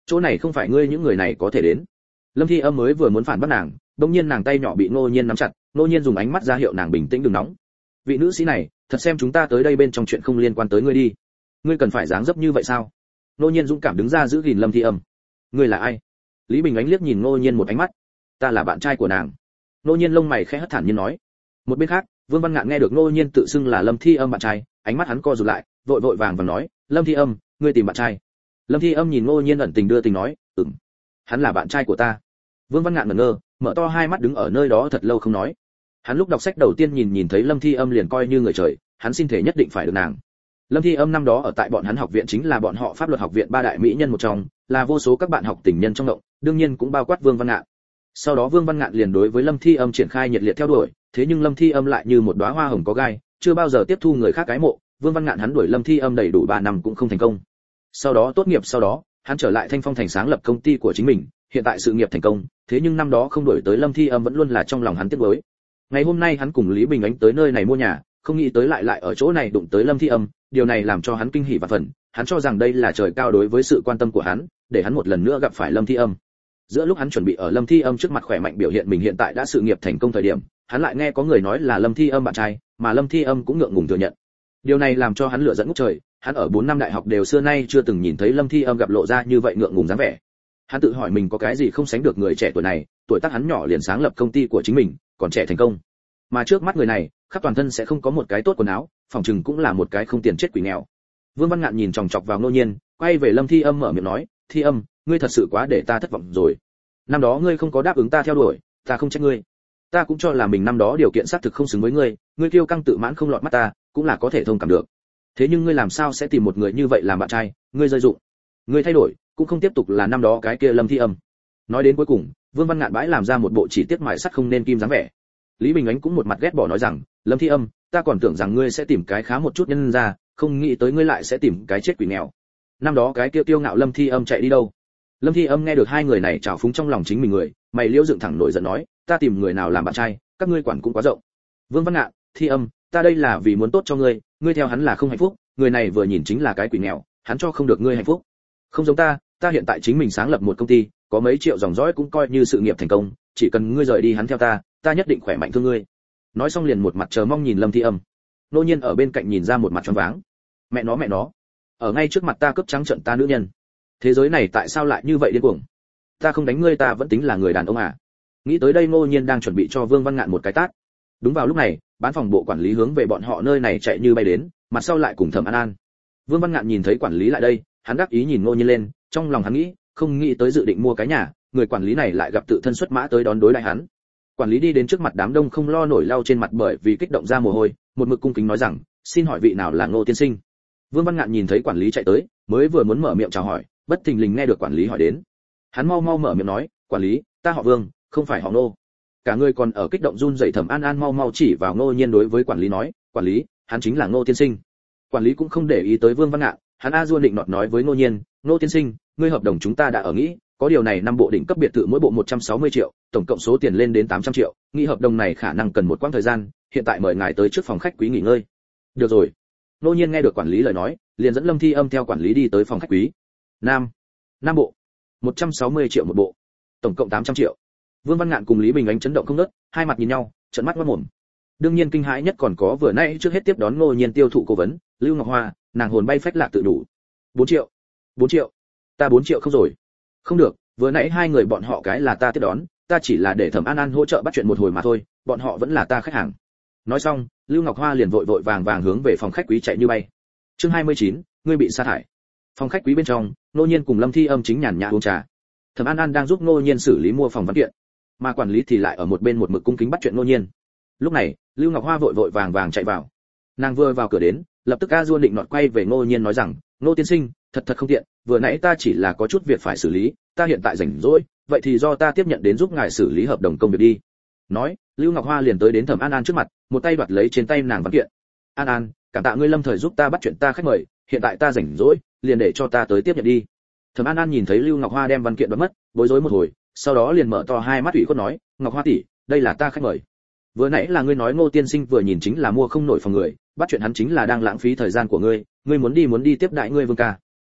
chỗ này không phải ngươi những người này có thể đến. Lâm Thi Âm mới vừa muốn phản bác nàng, đột nhiên nàng tay nhỏ bị Ngô Nhiên nắm chặt, Ngô Nhiên dùng ánh mắt ra hiệu nàng bình tĩnh đừng nóng. Vị nữ sĩ này, thật xem chúng ta tới đây bên trong chuyện không liên quan tới ngươi đi. Ngươi cần phải dáng dấp như vậy sao? Ngô Nhiên dũng cảm đứng ra giữ gìn Lâm Thi Âm. Ngươi là ai? Lý Bình Ánh liếc nhìn Ngô Nhiên một ánh mắt. Ta là bạn trai của nàng. Ngô Nhiên lông mày khẽ hất thản nhiên nói. Một bên khác, Vương Văn Ngạn nghe được Ngô Nhiên tự xưng là Lâm Thi Âm bạn trai, ánh mắt hắn co rụt lại, vội vội vàng vàng nói, Lâm Thi Âm, ngươi tìm bạn trai? Lâm Thi Âm nhìn Ngô Nhiên ẩn tình đưa tình nói, ừm, hắn là bạn trai của ta. Vương Văn Ngạn ngẩn ngơ, mở to hai mắt đứng ở nơi đó thật lâu không nói. Hắn lúc đọc sách đầu tiên nhìn nhìn thấy Lâm Thi Âm liền coi như người trời, hắn xin thể nhất định phải được nàng. Lâm Thi Âm năm đó ở tại bọn hắn học viện chính là bọn họ pháp luật học viện ba đại mỹ nhân một trong, là vô số các bạn học tình nhân trong động, đương nhiên cũng bao quát Vương Văn Ngạn. Sau đó Vương Văn Ngạn liền đối với Lâm Thi Âm triển khai nhiệt liệt theo đuổi, thế nhưng Lâm Thi Âm lại như một đóa hoa hồng có gai, chưa bao giờ tiếp thu người khác cái mộ. Vương Văn Ngạn hắn đuổi Lâm Thi Âm đầy đủ ba năm cũng không thành công. Sau đó tốt nghiệp sau đó, hắn trở lại Thanh Phong Thành sáng lập công ty của chính mình, hiện tại sự nghiệp thành công, thế nhưng năm đó không đuổi tới Lâm Thi Âm vẫn luôn là trong lòng hắn tiếc nuối. Ngày hôm nay hắn cùng Lý Bình Ánh tới nơi này mua nhà, không nghĩ tới lại lại ở chỗ này đụng tới Lâm Thi Âm, điều này làm cho hắn kinh hỉ và phần, hắn cho rằng đây là trời cao đối với sự quan tâm của hắn, để hắn một lần nữa gặp phải Lâm Thi Âm. Giữa lúc hắn chuẩn bị ở Lâm Thi Âm trước mặt khỏe mạnh biểu hiện mình hiện tại đã sự nghiệp thành công thời điểm, hắn lại nghe có người nói là Lâm Thi Âm bạn trai, mà Lâm Thi Âm cũng ngượng ngùng thừa nhận. Điều này làm cho hắn lửa giận ngút trời, hắn ở bốn năm đại học đều xưa nay chưa từng nhìn thấy Lâm Thi Âm gặp lộ ra như vậy ngượng ngùng dáng vẻ. Hắn tự hỏi mình có cái gì không sánh được người trẻ tuổi này, tuổi tác hắn nhỏ liền sáng lập công ty của chính mình, còn trẻ thành công. Mà trước mắt người này, khắp toàn thân sẽ không có một cái tốt quần áo, phòng trừng cũng là một cái không tiền chết quỷ nghèo. Vương Văn Ngạn nhìn chòng chọc vào Ngô Nhiên, quay về Lâm Thi Âm mở miệng nói, Thi Âm, ngươi thật sự quá để ta thất vọng rồi. Năm đó ngươi không có đáp ứng ta theo đuổi, ta không trách ngươi. Ta cũng cho là mình năm đó điều kiện xác thực không xứng với ngươi, ngươi kiêu căng tự mãn không lọt mắt ta, cũng là có thể thông cảm được. Thế nhưng ngươi làm sao sẽ tìm một người như vậy làm bạn trai, ngươi rơi dụng. Ngươi thay đổi, cũng không tiếp tục là năm đó cái kia Lâm Thi Âm. Nói đến cuối cùng, Vương Văn Ngạn bãi làm ra một bộ chỉ tiếc mài sắt không nên kim dáng vẻ. Lý Bình Ánh cũng một mặt ghét bỏ nói rằng, Lâm Thi Âm, ta còn tưởng rằng ngươi sẽ tìm cái khá một chút nhân ra, không nghĩ tới ngươi lại sẽ tìm cái chết quỷ nghèo. Năm đó cái kia tiêu ngạo Lâm Thi Âm chạy đi đâu? Lâm Thi Âm nghe được hai người này trào phúng trong lòng chính mình người, mày liễu dựng thẳng nổi giận nói, ta tìm người nào làm bạn trai, các ngươi quản cũng quá rộng. Vương Văn Ngạn, Thi Âm, ta đây là vì muốn tốt cho ngươi, ngươi theo hắn là không hạnh phúc, người này vừa nhìn chính là cái quỷ nghèo, hắn cho không được ngươi hạnh phúc. Không giống ta, ta hiện tại chính mình sáng lập một công ty, có mấy triệu dòng dõi cũng coi như sự nghiệp thành công, chỉ cần ngươi rời đi hắn theo ta, ta nhất định khỏe mạnh thương ngươi. Nói xong liền một mặt chờ mong nhìn Lâm Thi Âm. Nô Nhiên ở bên cạnh nhìn ra một mặt choáng váng. Mẹ nó mẹ nó, ở ngay trước mặt ta cướp trắng trợn ta nữ nhân. Thế giới này tại sao lại như vậy điên cuồng? Ta không đánh ngươi ta vẫn tính là người đàn ông à? Nghĩ tới đây Ngô Nhiên đang chuẩn bị cho Vương Văn Ngạn một cái tát. Đúng vào lúc này, bán phòng bộ quản lý hướng về bọn họ nơi này chạy như bay đến, mặt sau lại cùng Thẩm An An. Vương Văn Ngạn nhìn thấy quản lý lại đây, hắn đắc ý nhìn Ngô Nhiên lên, trong lòng hắn nghĩ, không nghĩ tới dự định mua cái nhà, người quản lý này lại gặp tự thân xuất mã tới đón đối lại hắn. Quản lý đi đến trước mặt đám đông không lo nổi lau trên mặt bởi vì kích động ra mồ hôi, một mực cung kính nói rằng, xin hỏi vị nào là Ngô tiên sinh? Vương Văn Ngạn nhìn thấy quản lý chạy tới, mới vừa muốn mở miệng chào hỏi, bất thình lình nghe được quản lý hỏi đến. Hắn mau mau mở miệng nói, quản lý, ta họ Vương, không phải họ Ngô. Cả người còn ở kích động run rẩy Thẩm An An mau mau chỉ vào Ngô Nhiên đối với quản lý nói, quản lý, hắn chính là Ngô tiên sinh. Quản lý cũng không để ý tới Vương Văn Ngạn, hắn a duôn định nọt nói với Ngô Nhiên, Ngô tiên sinh, ngươi hợp đồng chúng ta đã ở nghĩ, có điều này năm bộ đỉnh cấp biệt thự mỗi bộ một trăm sáu mươi triệu, tổng cộng số tiền lên đến tám trăm triệu, nghĩ hợp đồng này khả năng cần một quãng thời gian, hiện tại mời ngài tới trước phòng khách quý nghỉ ngơi. Được rồi. Ngô Nhiên nghe được quản lý lời nói, liền dẫn Lâm Thi Âm theo quản lý đi tới phòng khách quý. Nam, năm bộ, một trăm sáu mươi triệu một bộ, tổng cộng tám trăm triệu. Vương Văn Ngạn cùng Lý Bình Ánh chấn động không ngớt, hai mặt nhìn nhau, trợn mắt ngoác mồm. Đương nhiên kinh hãi nhất còn có vừa nãy trước hết tiếp đón Ngô Nhiên tiêu thụ cố vấn, Lưu Ngọc Hoa, nàng hồn bay phách lạc tự đủ. bốn triệu, bốn triệu, ta bốn triệu không rồi. Không được, vừa nãy hai người bọn họ cái là ta tiếp đón, ta chỉ là để Thẩm An An hỗ trợ bắt chuyện một hồi mà thôi, bọn họ vẫn là ta khách hàng. Nói xong, Lưu Ngọc Hoa liền vội vội vàng vàng hướng về phòng khách quý chạy như bay. Chương hai mươi chín, ngươi bị sa thải. Phòng khách quý bên trong, Ngô Nhiên cùng Lâm Thi Âm chính nhàn nhã uống trà. Thẩm An An đang giúp Ngô Nhiên xử lý mua phòng văn kiện, mà quản lý thì lại ở một bên một mực cung kính bắt chuyện Ngô Nhiên. Lúc này, Lưu Ngọc Hoa vội vội vàng vàng chạy vào. Nàng vừa vào cửa đến, lập tức a duôn định nọt quay về Ngô Nhiên nói rằng, Ngô tiên sinh, thật thật không tiện, vừa nãy ta chỉ là có chút việc phải xử lý, ta hiện tại rảnh rỗi, vậy thì do ta tiếp nhận đến giúp ngài xử lý hợp đồng công việc đi. Nói, Lưu Ngọc Hoa liền tới đến Thẩm An An trước mặt, một tay đoạt lấy trên tay nàng văn kiện. An An, cảm tạ ngươi lâm thời giúp ta bắt chuyện ta khách mời, hiện tại ta rảnh rỗi, liền để cho ta tới tiếp nhận đi. Thẩm An An nhìn thấy Lưu Ngọc Hoa đem văn kiện đoạt mất, bối rối một hồi, sau đó liền mở to hai mắt ủy khuất nói, Ngọc Hoa tỷ, đây là ta khách mời. Vừa nãy là ngươi nói Ngô tiên sinh vừa nhìn chính là mua không nổi phòng người, bắt chuyện hắn chính là đang lãng phí thời gian của ngươi, ngươi muốn đi muốn đi tiếp đại ngươi Vương ca.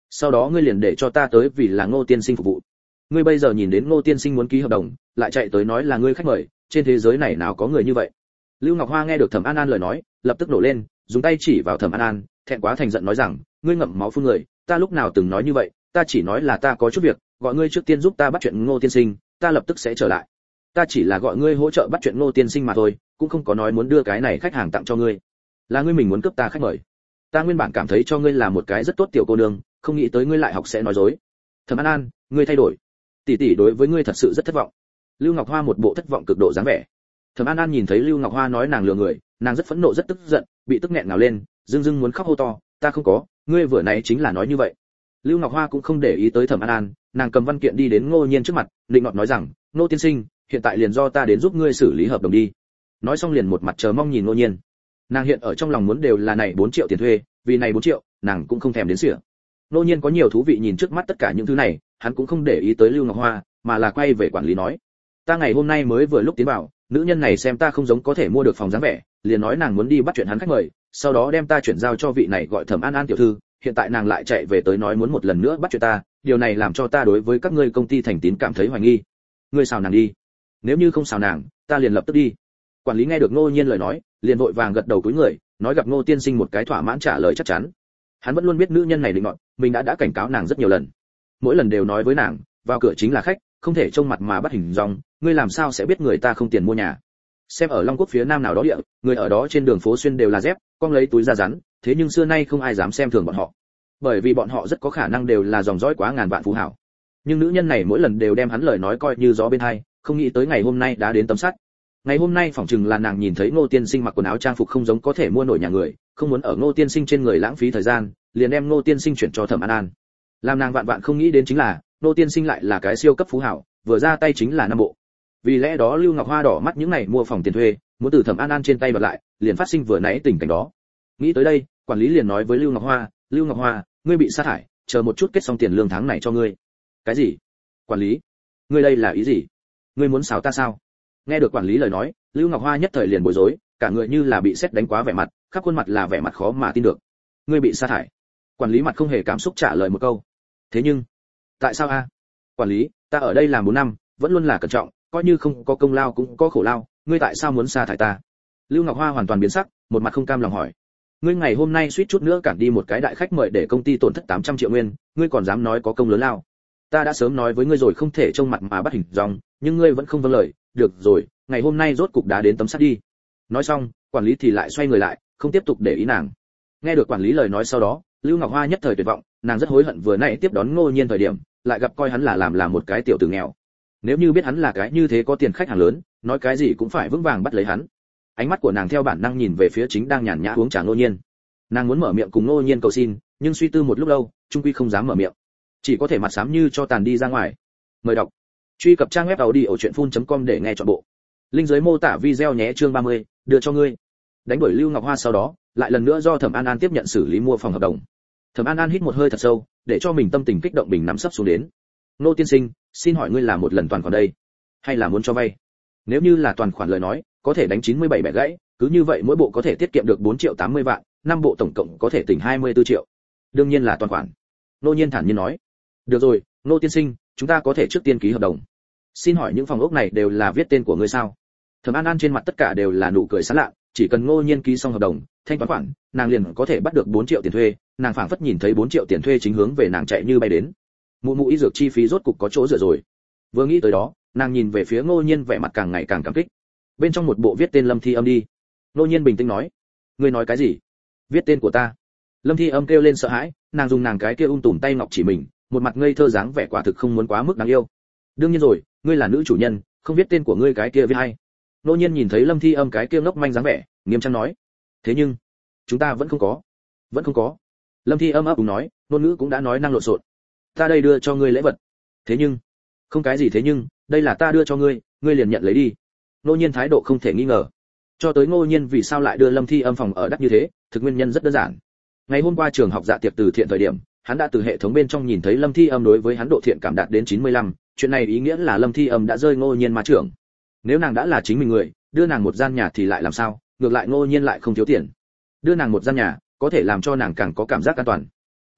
sau đó ngươi liền để cho ta tới vì là Ngô tiên sinh phục vụ. Ngươi bây giờ nhìn đến Ngô tiên sinh muốn ký hợp đồng, lại chạy tới nói là ngươi khách mời, trên thế giới này nào có người như vậy. Lưu Ngọc Hoa nghe được Thẩm An An lời nói, lập tức nổ lên, dùng tay chỉ vào Thẩm An An, thẹn quá thành giận nói rằng, ngươi ngậm máu phun người, ta lúc nào từng nói như vậy, ta chỉ nói là ta có chút việc, gọi ngươi trước tiên giúp ta bắt chuyện Ngô tiên sinh, ta lập tức sẽ trở lại. Ta chỉ là gọi ngươi hỗ trợ bắt chuyện Ngô tiên sinh mà thôi, cũng không có nói muốn đưa cái này khách hàng tặng cho ngươi. Là ngươi mình muốn cướp ta khách mời. Ta nguyên bản cảm thấy cho ngươi là một cái rất tốt tiểu cô nương, không nghĩ tới ngươi lại học sẽ nói dối. Thẩm An An, ngươi thay đổi. Tỷ tỷ đối với ngươi thật sự rất thất vọng. Lưu Ngọc Hoa một bộ thất vọng cực độ dáng vẻ. Thẩm An An nhìn thấy Lưu Ngọc Hoa nói nàng lừa người, nàng rất phẫn nộ rất tức giận, bị tức nghẹn ngào lên, dưng dưng muốn khóc hô to, ta không có, ngươi vừa nãy chính là nói như vậy. Lưu Ngọc Hoa cũng không để ý tới Thẩm An An, nàng cầm văn kiện đi đến Ngô Nhiên trước mặt, định nọt nói rằng, Ngô tiên sinh, hiện tại liền do ta đến giúp ngươi xử lý hợp đồng đi. Nói xong liền một mặt chờ mong nhìn Ngô Nhiên. Nàng hiện ở trong lòng muốn đều là này bốn triệu tiền thuê, vì này bốn triệu, nàng cũng không thèm đến sỉa. Ngô Nhiên có nhiều thú vị nhìn trước mắt tất cả những thứ này, hắn cũng không để ý tới Lưu Ngọc Hoa, mà là quay về quản lý nói, ta ngày hôm nay mới vừa lúc tiến vào, nữ nhân này xem ta không giống có thể mua được phòng dáng vẻ, liền nói nàng muốn đi bắt chuyện hắn khách mời, sau đó đem ta chuyển giao cho vị này gọi Thẩm An An tiểu thư, hiện tại nàng lại chạy về tới nói muốn một lần nữa bắt chuyện ta, điều này làm cho ta đối với các ngươi công ty thành tín cảm thấy hoài nghi. Ngươi xào nàng đi. Nếu như không xào nàng, ta liền lập tức đi. Quản lý nghe được Ngô Nhiên lời nói, liền vội vàng gật đầu cúi người, nói gặp Ngô tiên sinh một cái thỏa mãn trả lời chắc chắn. Hắn vẫn luôn biết nữ nhân này định nọt, mình đã đã cảnh cáo nàng rất nhiều lần. Mỗi lần đều nói với nàng, vào cửa chính là khách, không thể trông mặt mà bắt hình dong, ngươi làm sao sẽ biết người ta không tiền mua nhà. Xem ở Long Quốc phía nam nào đó địa, người ở đó trên đường phố xuyên đều là dép, con lấy túi da rắn, thế nhưng xưa nay không ai dám xem thường bọn họ. Bởi vì bọn họ rất có khả năng đều là dòng dõi quá ngàn vạn phú hảo. Nhưng nữ nhân này mỗi lần đều đem hắn lời nói coi như gió bên hai, không nghĩ tới ngày hôm nay đã đến tấm sắt. Ngày hôm nay phỏng chừng là nàng nhìn thấy Ngô tiên sinh mặc quần áo trang phục không giống có thể mua nổi nhà người, không muốn ở Ngô tiên sinh trên người lãng phí thời gian, liền đem Ngô tiên sinh chuyển cho Thẩm An An. Làm nàng vạn vạn không nghĩ đến chính là, Ngô tiên sinh lại là cái siêu cấp phú hảo, vừa ra tay chính là năm bộ. Vì lẽ đó Lưu Ngọc Hoa đỏ mắt những này mua phòng tiền thuê, muốn từ Thẩm An An trên tay bật lại, liền phát sinh vừa nãy tình cảnh đó. Nghĩ tới đây, quản lý liền nói với Lưu Ngọc Hoa, Lưu Ngọc Hoa, ngươi bị sa thải, chờ một chút kết xong tiền lương tháng này cho ngươi. Cái gì? Quản lý, ngươi đây là ý gì? Ngươi muốn xáo ta sao? Nghe được quản lý lời nói, Lưu Ngọc Hoa nhất thời liền bối rối, cả người như là bị sét đánh quá vẻ mặt, khắp khuôn mặt là vẻ mặt khó mà tin được. Ngươi bị sa thải? Quản lý mặt không hề cảm xúc trả lời một câu. Thế nhưng, tại sao a? Quản lý, ta ở đây làm bốn năm, vẫn luôn là cẩn trọng, coi như không có công lao cũng có khổ lao, ngươi tại sao muốn sa thải ta? Lưu Ngọc Hoa hoàn toàn biến sắc, một mặt không cam lòng hỏi. Ngươi ngày hôm nay suýt chút nữa cản đi một cái đại khách mời để công ty tổn thất tám trăm triệu nguyên, ngươi còn dám nói có công lớn lao? Ta đã sớm nói với ngươi rồi không thể trông mặt mà bắt hình dong, nhưng ngươi vẫn không vâng lời, được rồi, ngày hôm nay rốt cục đã đến tấm sắt đi. Nói xong, quản lý thì lại xoay người lại, không tiếp tục để ý nàng. Nghe được quản lý lời nói sau đó, Lưu Ngọc Hoa nhất thời tuyệt vọng, nàng rất hối hận vừa nãy tiếp đón Ngô Nhiên thời điểm, lại gặp coi hắn là làm là một cái tiểu tử nghèo. Nếu như biết hắn là cái như thế có tiền khách hàng lớn, nói cái gì cũng phải vững vàng bắt lấy hắn. Ánh mắt của nàng theo bản năng nhìn về phía chính đang nhàn nhã uống trà Ngô Nhiên. Nàng muốn mở miệng cùng Ngô Nhiên cầu xin, nhưng suy tư một lúc lâu, trung quy không dám mở miệng, chỉ có thể mặt xám như cho tàn đi ra ngoài. Mời đọc, truy cập trang web audiochuyenphun.com để nghe trọn bộ. Link dưới mô tả video nhé. Chương ba mươi, đưa cho ngươi. Đánh đuổi Lưu Ngọc Hoa sau đó, lại lần nữa do Thẩm An An tiếp nhận xử lý mua phòng hợp đồng. Thẩm An An hít một hơi thật sâu, để cho mình tâm tình kích động bình nắm sấp xuống đến. Ngô tiên sinh, xin hỏi ngươi là một lần toàn khoản đây, hay là muốn cho vay? Nếu như là toàn khoản lời nói, có thể đánh chín mươi bảy bẻ gãy, cứ như vậy mỗi bộ có thể tiết kiệm được bốn triệu tám mươi vạn, năm bộ tổng cộng có thể tỉnh hai mươi tư triệu. Đương nhiên là toàn khoản. Ngô Nhiên thản nhiên nói. Được rồi, Ngô tiên sinh, chúng ta có thể trước tiên ký hợp đồng. Xin hỏi những phòng ốc này đều là viết tên của ngươi sao? Thẩm An An trên mặt tất cả đều là nụ cười sán lạ, chỉ cần Ngô Nhiên ký xong hợp đồng, thanh toán khoản, nàng liền có thể bắt được bốn triệu tiền thuê, nàng phảng phất nhìn thấy bốn triệu tiền thuê chính hướng về nàng chạy như bay đến. Mụ mụ y dược chi phí rốt cục có chỗ dựa rồi. Vừa nghĩ tới đó, nàng nhìn về phía Ngô Nhiên vẻ mặt càng ngày càng cảm kích. Bên trong một bộ viết tên Lâm Thi Âm đi. Ngô Nhiên bình tĩnh nói. Ngươi nói cái gì? Viết tên của ta? Lâm Thi Âm kêu lên sợ hãi, nàng dùng nàng cái kia ung tùm tay ngọc chỉ mình, một mặt ngây thơ dáng vẻ quả thực không muốn quá mức đáng yêu. Đương nhiên rồi, ngươi là nữ chủ nhân, không viết tên của ngươi cái kia viết hay. Ngô Nhiên nhìn thấy Lâm Thi Âm cái kia ngốc manh dáng vẻ, nghiêm trang nói. Thế nhưng, chúng ta vẫn không có, vẫn không có. Lâm Thi Âm ấp úng nói, ngôn ngữ cũng đã nói năng lộn xộn. Ta đây đưa cho ngươi lễ vật. Thế nhưng, không cái gì thế nhưng, đây là ta đưa cho ngươi, ngươi liền nhận lấy đi. Ngô Nhiên thái độ không thể nghi ngờ. Cho tới Ngô Nhiên vì sao lại đưa Lâm Thi Âm phòng ở đắt như thế, thực nguyên nhân rất đơn giản. Ngày hôm qua trường học dạ tiệc từ thiện thời điểm, hắn đã từ hệ thống bên trong nhìn thấy Lâm Thi Âm đối với hắn độ thiện cảm đạt đến chín mươi lăm, chuyện này ý nghĩa là Lâm Thi Âm đã rơi Ngô Nhiên ma trưởng. Nếu nàng đã là chính mình người, đưa nàng một gian nhà thì lại làm sao, ngược lại Ngô Nhiên lại không thiếu tiền. Đưa nàng một gian nhà, có thể làm cho nàng càng có cảm giác an toàn.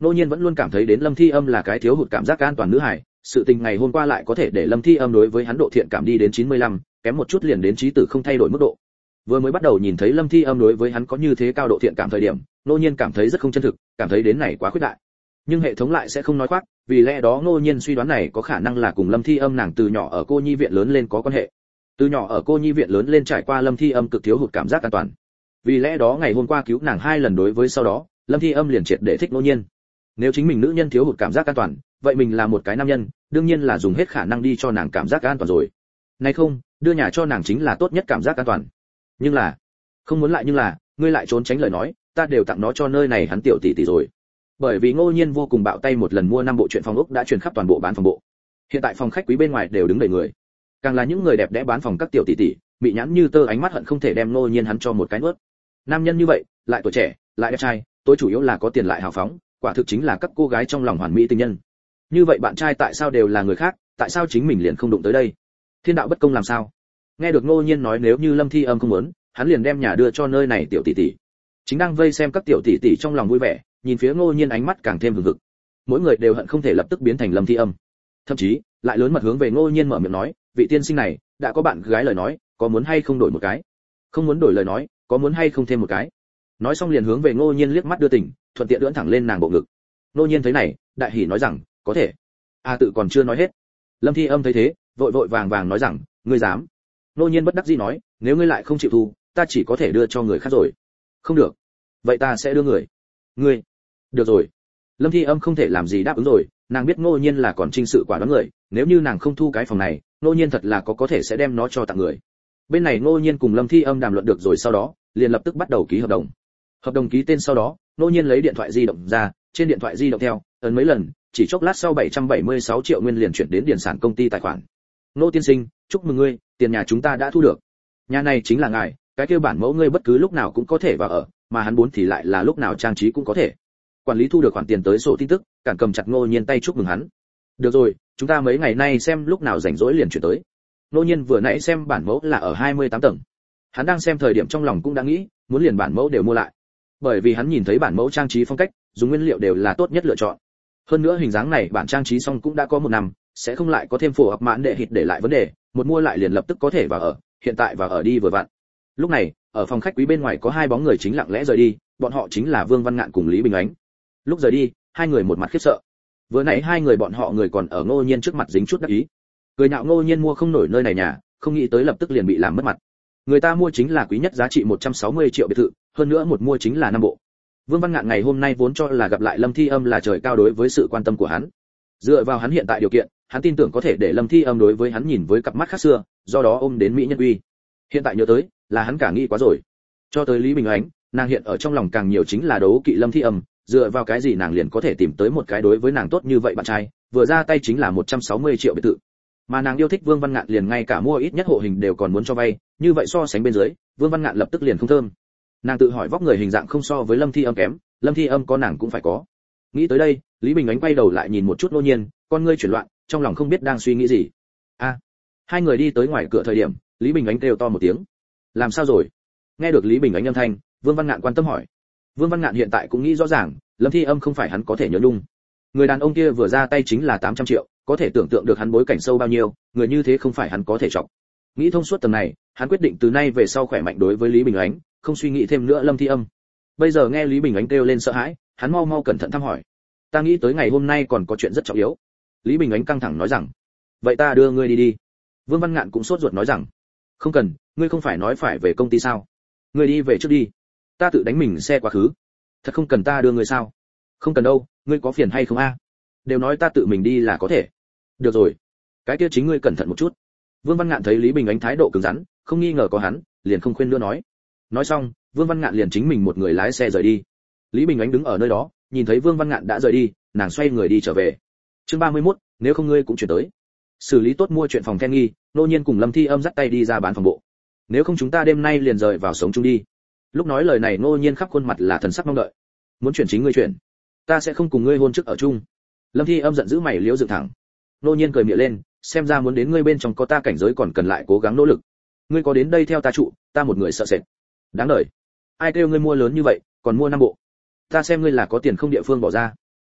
Nô Nhiên vẫn luôn cảm thấy đến Lâm Thi Âm là cái thiếu hụt cảm giác an toàn nữ hài, sự tình ngày hôm qua lại có thể để Lâm Thi Âm đối với hắn độ thiện cảm đi đến chín mươi lăm, kém một chút liền đến trí tử không thay đổi mức độ. Vừa mới bắt đầu nhìn thấy Lâm Thi Âm đối với hắn có như thế cao độ thiện cảm thời điểm, Nô Nhiên cảm thấy rất không chân thực, cảm thấy đến này quá khuyết đại. Nhưng hệ thống lại sẽ không nói khoác, vì lẽ đó Nô Nhiên suy đoán này có khả năng là cùng Lâm Thi Âm nàng từ nhỏ ở cô nhi viện lớn lên có quan hệ. Từ nhỏ ở cô nhi viện lớn lên trải qua Lâm Thi Âm cực thiếu hụt cảm giác an toàn. Vì lẽ đó ngày hôm qua cứu nàng hai lần đối với sau đó, Lâm Thi Âm liền triệt để thích Nô Nhiên. Nếu chính mình nữ nhân thiếu hụt cảm giác an toàn, vậy mình là một cái nam nhân, đương nhiên là dùng hết khả năng đi cho nàng cảm giác an toàn rồi. Này không, đưa nhà cho nàng chính là tốt nhất cảm giác an toàn. Nhưng là, không muốn lại nhưng là, ngươi lại trốn tránh lời nói, ta đều tặng nó cho nơi này hắn tiểu tỷ tỷ rồi. Bởi vì Ngô Nhiên vô cùng bạo tay một lần mua năm bộ truyện phòng ốc đã truyền khắp toàn bộ bán phòng bộ. Hiện tại phòng khách quý bên ngoài đều đứng đầy người. Càng là những người đẹp đẽ bán phòng các tiểu tỷ tỷ, bị nhãn như tơ ánh mắt hận không thể đem Ngô Nhiên hắn cho một cái nuốt. Nam nhân như vậy, lại tuổi trẻ, lại đẹp trai, tối chủ yếu là có tiền lại hào phóng, quả thực chính là các cô gái trong lòng hoàn mỹ tình nhân. Như vậy bạn trai tại sao đều là người khác, tại sao chính mình liền không đụng tới đây? Thiên đạo bất công làm sao? Nghe được Ngô Nhiên nói nếu như Lâm Thi Âm không muốn, hắn liền đem nhà đưa cho nơi này tiểu tỷ tỷ. Chính đang vây xem các tiểu tỷ tỷ trong lòng vui vẻ, nhìn phía Ngô Nhiên ánh mắt càng thêm hừng hực. Mỗi người đều hận không thể lập tức biến thành Lâm Thi Âm. Thậm chí, lại lớn mật hướng về Ngô Nhiên mở miệng nói, vị tiên sinh này, đã có bạn gái lời nói, có muốn hay không đổi một cái? Không muốn đổi lời nói, có muốn hay không thêm một cái? Nói xong liền hướng về Ngô Nhiên liếc mắt đưa tình, thuận tiện ưỡn thẳng lên nàng bộ ngực. Ngô Nhiên thấy này, đại hỉ nói rằng, có thể. A à, tự còn chưa nói hết. Lâm Thi Âm thấy thế, vội vội vàng vàng nói rằng, ngươi dám? Ngô Nhiên bất đắc dĩ nói, nếu ngươi lại không chịu thu, ta chỉ có thể đưa cho người khác rồi. Không được. Vậy ta sẽ đưa người. Ngươi? Được rồi. Lâm Thi Âm không thể làm gì đáp ứng rồi, nàng biết Ngô Nhiên là còn trinh sự quả đoán người, nếu như nàng không thu cái phòng này, Ngô Nhiên thật là có có thể sẽ đem nó cho tặng người. Bên này Ngô Nhiên cùng Lâm Thi Âm đàm luận được rồi sau đó, liền lập tức bắt đầu ký hợp đồng. Hợp đồng ký tên sau đó, Ngô Nhiên lấy điện thoại di động ra, trên điện thoại di động theo, ấn mấy lần, chỉ chốc lát sau bảy trăm bảy mươi sáu triệu nguyên liền chuyển đến điền sản công ty tài khoản. Ngô tiên sinh, chúc mừng ngươi, tiền nhà chúng ta đã thu được. Nhà này chính là ngài, cái kia bản mẫu ngươi bất cứ lúc nào cũng có thể vào ở, mà hắn muốn thì lại là lúc nào trang trí cũng có thể. Quản lý thu được khoản tiền tới sổ tin tức, cản cầm chặt Ngô Nhiên tay chúc mừng hắn. Được rồi, chúng ta mấy ngày nay xem lúc nào rảnh rỗi liền chuyển tới. Ngô Nhiên vừa nãy xem bản mẫu là ở hai mươi tám tầng. Hắn đang xem thời điểm trong lòng cũng đã nghĩ, muốn liền bản mẫu đều mua lại. Bởi vì hắn nhìn thấy bản mẫu trang trí phong cách, dùng nguyên liệu đều là tốt nhất lựa chọn. Hơn nữa hình dáng này bản trang trí xong cũng đã có một năm, sẽ không lại có thêm phổ hợp mãn đệ hịt để lại vấn đề, một mua lại liền lập tức có thể vào ở, hiện tại vào ở đi vừa vặn. Lúc này, ở phòng khách quý bên ngoài có hai bóng người chính lặng lẽ rời đi, bọn họ chính là Vương Văn Ngạn cùng Lý Bình Ánh. Lúc rời đi, hai người một mặt khiếp sợ. Vừa nãy hai người bọn họ người còn ở Ngô Nhiên trước mặt dính chút đắc ý. Cười nhạo Ngô Nhiên mua không nổi nơi này nhà, không nghĩ tới lập tức liền bị làm mất mặt. Người ta mua chính là quý nhất giá trị một trăm sáu mươi triệu biệt thự, hơn nữa một mua chính là năm bộ. Vương Văn Ngạn ngày hôm nay vốn cho là gặp lại Lâm Thi Âm là trời cao đối với sự quan tâm của hắn. Dựa vào hắn hiện tại điều kiện, hắn tin tưởng có thể để Lâm Thi Âm đối với hắn nhìn với cặp mắt khác xưa, do đó ôm đến mỹ nhân uy. Hiện tại nhớ tới, là hắn cả nghĩ quá rồi. Cho tới Lý Bình Ánh, nàng hiện ở trong lòng càng nhiều chính là đấu kỵ Lâm Thi Âm, dựa vào cái gì nàng liền có thể tìm tới một cái đối với nàng tốt như vậy bạn trai, vừa ra tay chính là một trăm sáu mươi triệu biệt thự. Mà nàng yêu thích Vương Văn Ngạn liền ngay cả mua ít nhất hộ hình đều còn muốn cho vay, như vậy so sánh bên dưới, Vương Văn Ngạn lập tức liền không thơm. Nàng tự hỏi vóc người hình dạng không so với Lâm Thi Âm kém, Lâm Thi Âm có nàng cũng phải có. Nghĩ tới đây, Lý Bình Ánh quay đầu lại nhìn một chút Ngô Nhiên, con ngươi chuyển loạn, trong lòng không biết đang suy nghĩ gì. A, à, hai người đi tới ngoài cửa thời điểm, Lý Bình Ánh kêu to một tiếng. Làm sao rồi? Nghe được Lý Bình Ánh âm thanh, Vương Văn Ngạn quan tâm hỏi. Vương Văn Ngạn hiện tại cũng nghĩ rõ ràng, Lâm Thi Âm không phải hắn có thể nhớ nhung. Người đàn ông kia vừa ra tay chính là tám trăm triệu, có thể tưởng tượng được hắn bối cảnh sâu bao nhiêu, người như thế không phải hắn có thể chọc. Nghĩ thông suốt tầng này, hắn quyết định từ nay về sau khỏe mạnh đối với Lý Bình Ánh, không suy nghĩ thêm nữa Lâm Thi Âm. Bây giờ nghe Lý Bình Ánh kêu lên sợ hãi, hắn mau mau cẩn thận thăm hỏi. Ta nghĩ tới ngày hôm nay còn có chuyện rất trọng yếu. Lý Bình Ánh căng thẳng nói rằng. Vậy ta đưa ngươi đi đi. Vương Văn Ngạn cũng sốt ruột nói rằng. Không cần, ngươi không phải nói phải về công ty sao? Ngươi đi về trước đi. Ta tự đánh mình xe quá khứ. Thật không cần ta đưa ngươi sao? Không cần đâu, ngươi có phiền hay không a? Đều nói ta tự mình đi là có thể. Được rồi, cái kia chính ngươi cẩn thận một chút. Vương Văn Ngạn thấy Lý Bình Ánh thái độ cứng rắn, không nghi ngờ có hắn, liền không khuyên nữa nói. Nói xong, Vương Văn Ngạn liền chính mình một người lái xe rời đi. Lý Bình Ánh đứng ở nơi đó, nhìn thấy Vương Văn Ngạn đã rời đi, nàng xoay người đi trở về. Chương ba mươi mốt, nếu không ngươi cũng chuyển tới. Xử lý tốt mua chuyện phòng then nghi, Ngô Nhiên cùng Lâm Thi Âm dắt tay đi ra bán phòng bộ. Nếu không chúng ta đêm nay liền rời vào sống chung đi. Lúc nói lời này Ngô Nhiên khắp khuôn mặt là thần sắc mong đợi. Muốn chuyển chính ngươi chuyển, ta sẽ không cùng ngươi hôn trước ở chung. Lâm Thi Âm giận dữ mày liễu dựng thẳng. Ngô Nhiên cười miệng lên, xem ra muốn đến ngươi bên trong có ta cảnh giới còn cần lại cố gắng nỗ lực. Ngươi có đến đây theo ta trụ, ta một người sợ sệt. Đáng đời. Ai kêu ngươi mua lớn như vậy, còn mua năm bộ. Ta xem ngươi là có tiền không địa phương bỏ ra.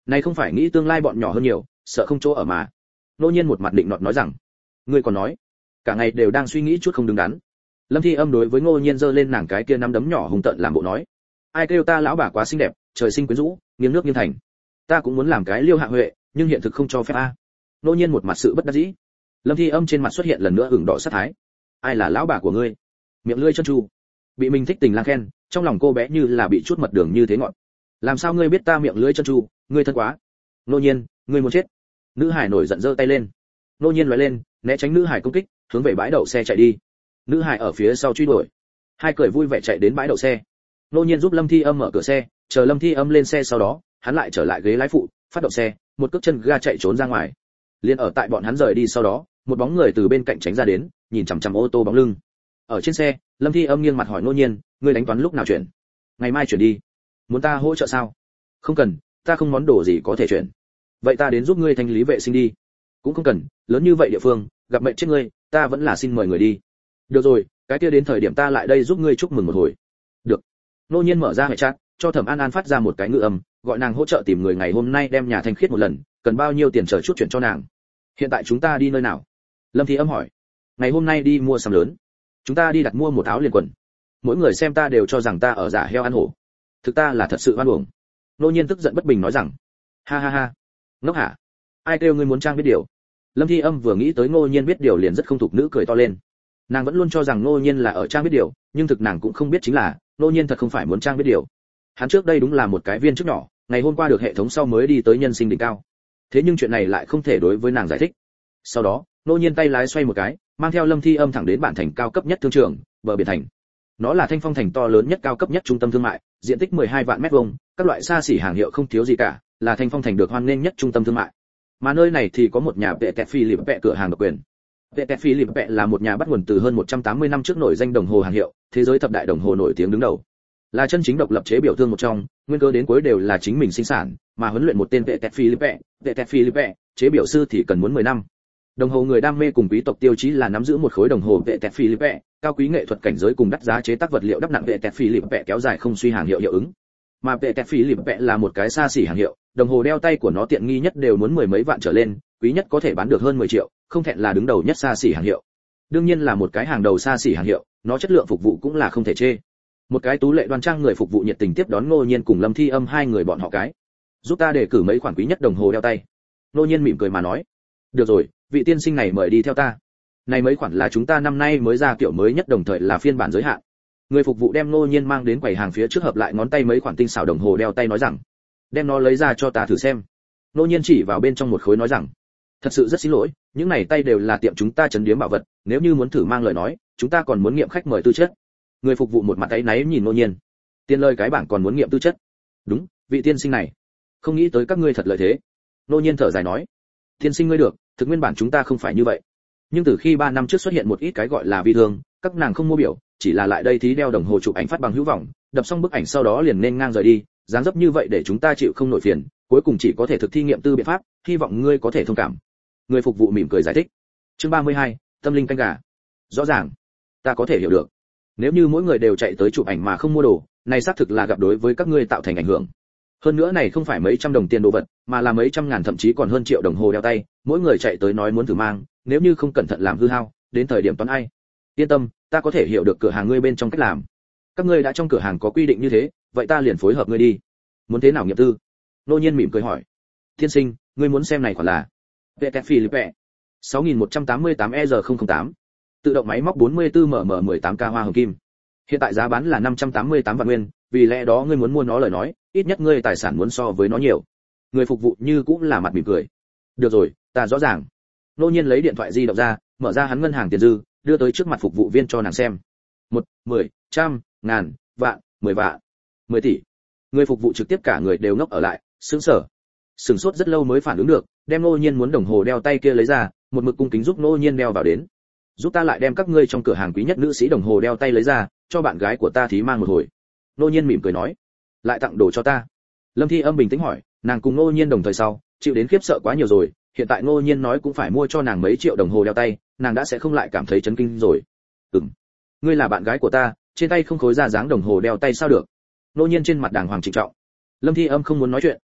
này không phải nghĩ tương lai bọn nhỏ hơn nhiều, sợ không chỗ ở mà. Nô Nhiên một mặt định nọt nói rằng, ngươi còn nói, cả ngày đều đang suy nghĩ chút không đứng đắn. Lâm Thi Âm đối với Ngô Nhiên giơ lên nàng cái kia nắm đấm nhỏ hùng tợn làm bộ nói, ai kêu ta lão bà quá xinh đẹp, trời sinh quyến rũ, nghiêng nước nghiêng thành. Ta cũng muốn làm cái Liêu Hạ Huệ, nhưng hiện thực không cho phép a. Nô Nhiên một mặt sự bất đắc dĩ. Lâm Thi Âm trên mặt xuất hiện lần nữa ửng đỏ sát thái. Ai là lão bà của ngươi? Miệng lưỡi chân tru. Bị mình thích tình lang khen, trong lòng cô bé như là bị chút mật đường như thế ngọt. Làm sao ngươi biết ta miệng lưỡi chân tru, ngươi thân quá. Nô Nhiên, ngươi muốn chết. Nữ hải nổi giận giơ tay lên. Nô Nhiên lóe lên, né tránh nữ hải công kích, hướng về bãi đậu xe chạy đi. Nữ hải ở phía sau truy đuổi. Hai cười vui vẻ chạy đến bãi đậu xe. Nô Nhiên giúp Lâm Thi Âm mở cửa xe, chờ Lâm Thi Âm lên xe sau đó, hắn lại trở lại ghế lái phụ, phát động xe, một cước chân ga chạy trốn ra ngoài. Liên ở tại bọn hắn rời đi sau đó, một bóng người từ bên cạnh tránh ra đến, nhìn chằm chằm ô tô bóng lưng. Ở trên xe, Lâm Thi Âm nghiêng mặt hỏi Nô Nhiên, ngươi đánh toán lúc nào chuyển? Ngày mai chuyển đi. Muốn ta hỗ trợ sao? Không cần, ta không món đồ gì có thể chuyển. Vậy ta đến giúp ngươi thanh lý vệ sinh đi. Cũng không cần, lớn như vậy địa phương, gặp mệnh chết ngươi, ta vẫn là xin mời người đi. Được rồi, cái kia đến thời điểm ta lại đây giúp ngươi chúc mừng một hồi. Được. Nô Nhiên mở ra hệ chat, cho Thẩm An An phát ra một cái ngữ âm, gọi nàng hỗ trợ tìm người ngày hôm nay đem nhà thanh khiết một lần, cần bao nhiêu tiền chờ chút chuyển cho nàng. Hiện tại chúng ta đi nơi nào? Lâm Thi Âm hỏi. Ngày hôm nay đi mua sắm lớn. Chúng ta đi đặt mua một áo liền quần. Mỗi người xem ta đều cho rằng ta ở giả heo ăn hổ. Thực ta là thật sự oan uổng. Nô Nhiên tức giận bất bình nói rằng, ha ha ha, ngốc hả? Ai kêu ngươi muốn trang biết điều? Lâm Thi Âm vừa nghĩ tới Ngô Nhiên biết điều liền rất không thục nữ cười to lên. Nàng vẫn luôn cho rằng Ngô Nhiên là ở trang biết điều, nhưng thực nàng cũng không biết chính là, Ngô Nhiên thật không phải muốn trang biết điều. Hắn trước đây đúng là một cái viên chức nhỏ, ngày hôm qua được hệ thống sau mới đi tới nhân sinh đỉnh cao. Thế nhưng chuyện này lại không thể đối với nàng giải thích. Sau đó, Ngô Nhiên tay lái xoay một cái, mang theo Lâm Thi Âm thẳng đến bản thành cao cấp nhất thương trường, bờ biển thành. Nó là Thanh Phong thành to lớn nhất cao cấp nhất trung tâm thương mại, diện tích mười hai vạn mét vuông, các loại xa xỉ hàng hiệu không thiếu gì cả, là Thanh Phong thành được hoan nghênh nhất trung tâm thương mại. Mà nơi này thì có một nhà Patek Philippe cửa hàng độc quyền. Patek Philippe là một nhà bắt nguồn từ hơn một trăm tám mươi năm trước nổi danh đồng hồ hàng hiệu, thế giới thập đại đồng hồ nổi tiếng đứng đầu. Là chân chính độc lập chế biểu thương một trong, nguyên cơ đến cuối đều là chính mình sinh sản, mà huấn luyện một tên Patek Philippe, Patek Philippe, chế biểu sư thì cần muốn mười năm. Đồng hồ người đam mê cùng quý tộc tiêu chí là nắm giữ một khối đồng hồ Patek Philippe, cao quý nghệ thuật cảnh giới cùng đắt giá chế tác vật liệu đắp nặng Patek Philippe kéo dài không suy hàng hiệu hiệu ứng. Mà Patek Philippe là một cái xa xỉ hàng hiệu, đồng hồ đeo tay của nó tiện nghi nhất đều muốn mười mấy vạn trở lên, quý nhất có thể bán được hơn mười triệu, không thẹn là đứng đầu nhất xa xỉ hàng hiệu. Đương nhiên là một cái hàng đầu xa xỉ hàng hiệu, nó chất lượng phục vụ cũng là không thể chê. Một cái tú lệ đoan trang người phục vụ nhiệt tình tiếp đón Ngô Nhiên cùng Lâm Thi Âm hai người bọn họ cái. Giúp ta đề cử mấy khoản quý nhất đồng hồ đeo tay. Ngô Nhiên mỉm cười mà nói. Được rồi, vị tiên sinh này mời đi theo ta. Này mấy khoản là chúng ta năm nay mới ra kiểu mới nhất đồng thời là phiên bản giới hạn. Người phục vụ đem Ngô Nhiên mang đến quầy hàng phía trước hợp lại ngón tay mấy khoản tinh xảo đồng hồ đeo tay nói rằng, đem nó lấy ra cho ta thử xem. Ngô Nhiên chỉ vào bên trong một khối nói rằng, thật sự rất xin lỗi, những này tay đều là tiệm chúng ta trấn điếm bảo vật, nếu như muốn thử mang lời nói, chúng ta còn muốn nghiệm khách mời tư chất. Người phục vụ một mặt áy náy nhìn Ngô Nhiên. Tiền lời cái bảng còn muốn nghiệm tư chất. Đúng, vị tiên sinh này, không nghĩ tới các ngươi thật lợi thế. Ngô Nhiên thở dài nói, tiên sinh ngươi được, thực nguyên bản chúng ta không phải như vậy. Nhưng từ khi ba năm trước xuất hiện một ít cái gọi là vi thương, các nàng không mua biểu, chỉ là lại đây thí đeo đồng hồ chụp ảnh phát bằng hữu vọng, đập xong bức ảnh sau đó liền nên ngang rời đi, dáng dấp như vậy để chúng ta chịu không nổi phiền, cuối cùng chỉ có thể thực thi nghiệm tư biện pháp, hy vọng ngươi có thể thông cảm. Người phục vụ mỉm cười giải thích. Chương ba mươi hai, tâm linh canh gà. Rõ ràng, ta có thể hiểu được. Nếu như mỗi người đều chạy tới chụp ảnh mà không mua đồ, này xác thực là gặp đối với các ngươi tạo thành ảnh hưởng. Hơn nữa này không phải mấy trăm đồng tiền đồ vật, mà là mấy trăm ngàn thậm chí còn hơn triệu đồng hồ đeo tay, mỗi người chạy tới nói muốn thử mang, nếu như không cẩn thận làm hư hao, đến thời điểm toán ai. Yên tâm, ta có thể hiểu được cửa hàng ngươi bên trong cách làm. Các ngươi đã trong cửa hàng có quy định như thế, vậy ta liền phối hợp ngươi đi. Muốn thế nào nghiệm tư? Ngô Nhiên mỉm cười hỏi. Thiên sinh, ngươi muốn xem này khoản là Patek Philippe sáu nghìn một trăm tám mươi tám E R không không tám, tự động máy móc bốn mươi tư mm mười tám K hoa hồng kim. Hiện tại giá bán là năm trăm tám mươi tám vạn nguyên, vì lẽ đó ngươi muốn mua nó lời nói, ít nhất ngươi tài sản muốn so với nó nhiều. Người phục vụ như cũng là mặt mỉm cười. Được rồi, ta rõ ràng. Ngô Nhiên lấy điện thoại di động ra, mở ra hắn ngân hàng tiền dư, đưa tới trước mặt phục vụ viên cho nàng xem. Một, mười, trăm, ngàn, vạn, mười vạn, mười tỷ. Người phục vụ trực tiếp cả người đều ngốc ở lại, sững sờ. Sửng sốt rất lâu mới phản ứng được, đem Ngô Nhiên muốn đồng hồ đeo tay kia lấy ra, một mực cung kính giúp Ngô Nhiên đeo vào đến. Giúp ta lại đem các ngươi trong cửa hàng quý nhất nữ sĩ đồng hồ đeo tay lấy ra, cho bạn gái của ta thí mang một hồi. Ngô Nhiên mỉm cười nói, lại tặng đồ cho ta. Lâm Thi Âm bình tĩnh hỏi, nàng cùng Ngô Nhiên đồng thời sau, chịu đến khiếp sợ quá nhiều rồi, hiện tại Ngô Nhiên nói cũng phải mua cho nàng mấy triệu đồng hồ đeo tay, nàng đã sẽ không lại cảm thấy chấn kinh rồi. Ừm, ngươi là bạn gái của ta, trên tay không khối ra dáng đồng hồ đeo tay sao được? Ngô Nhiên trên mặt đàng hoàng trịnh trọng. Lâm Thi Âm không muốn nói chuyện,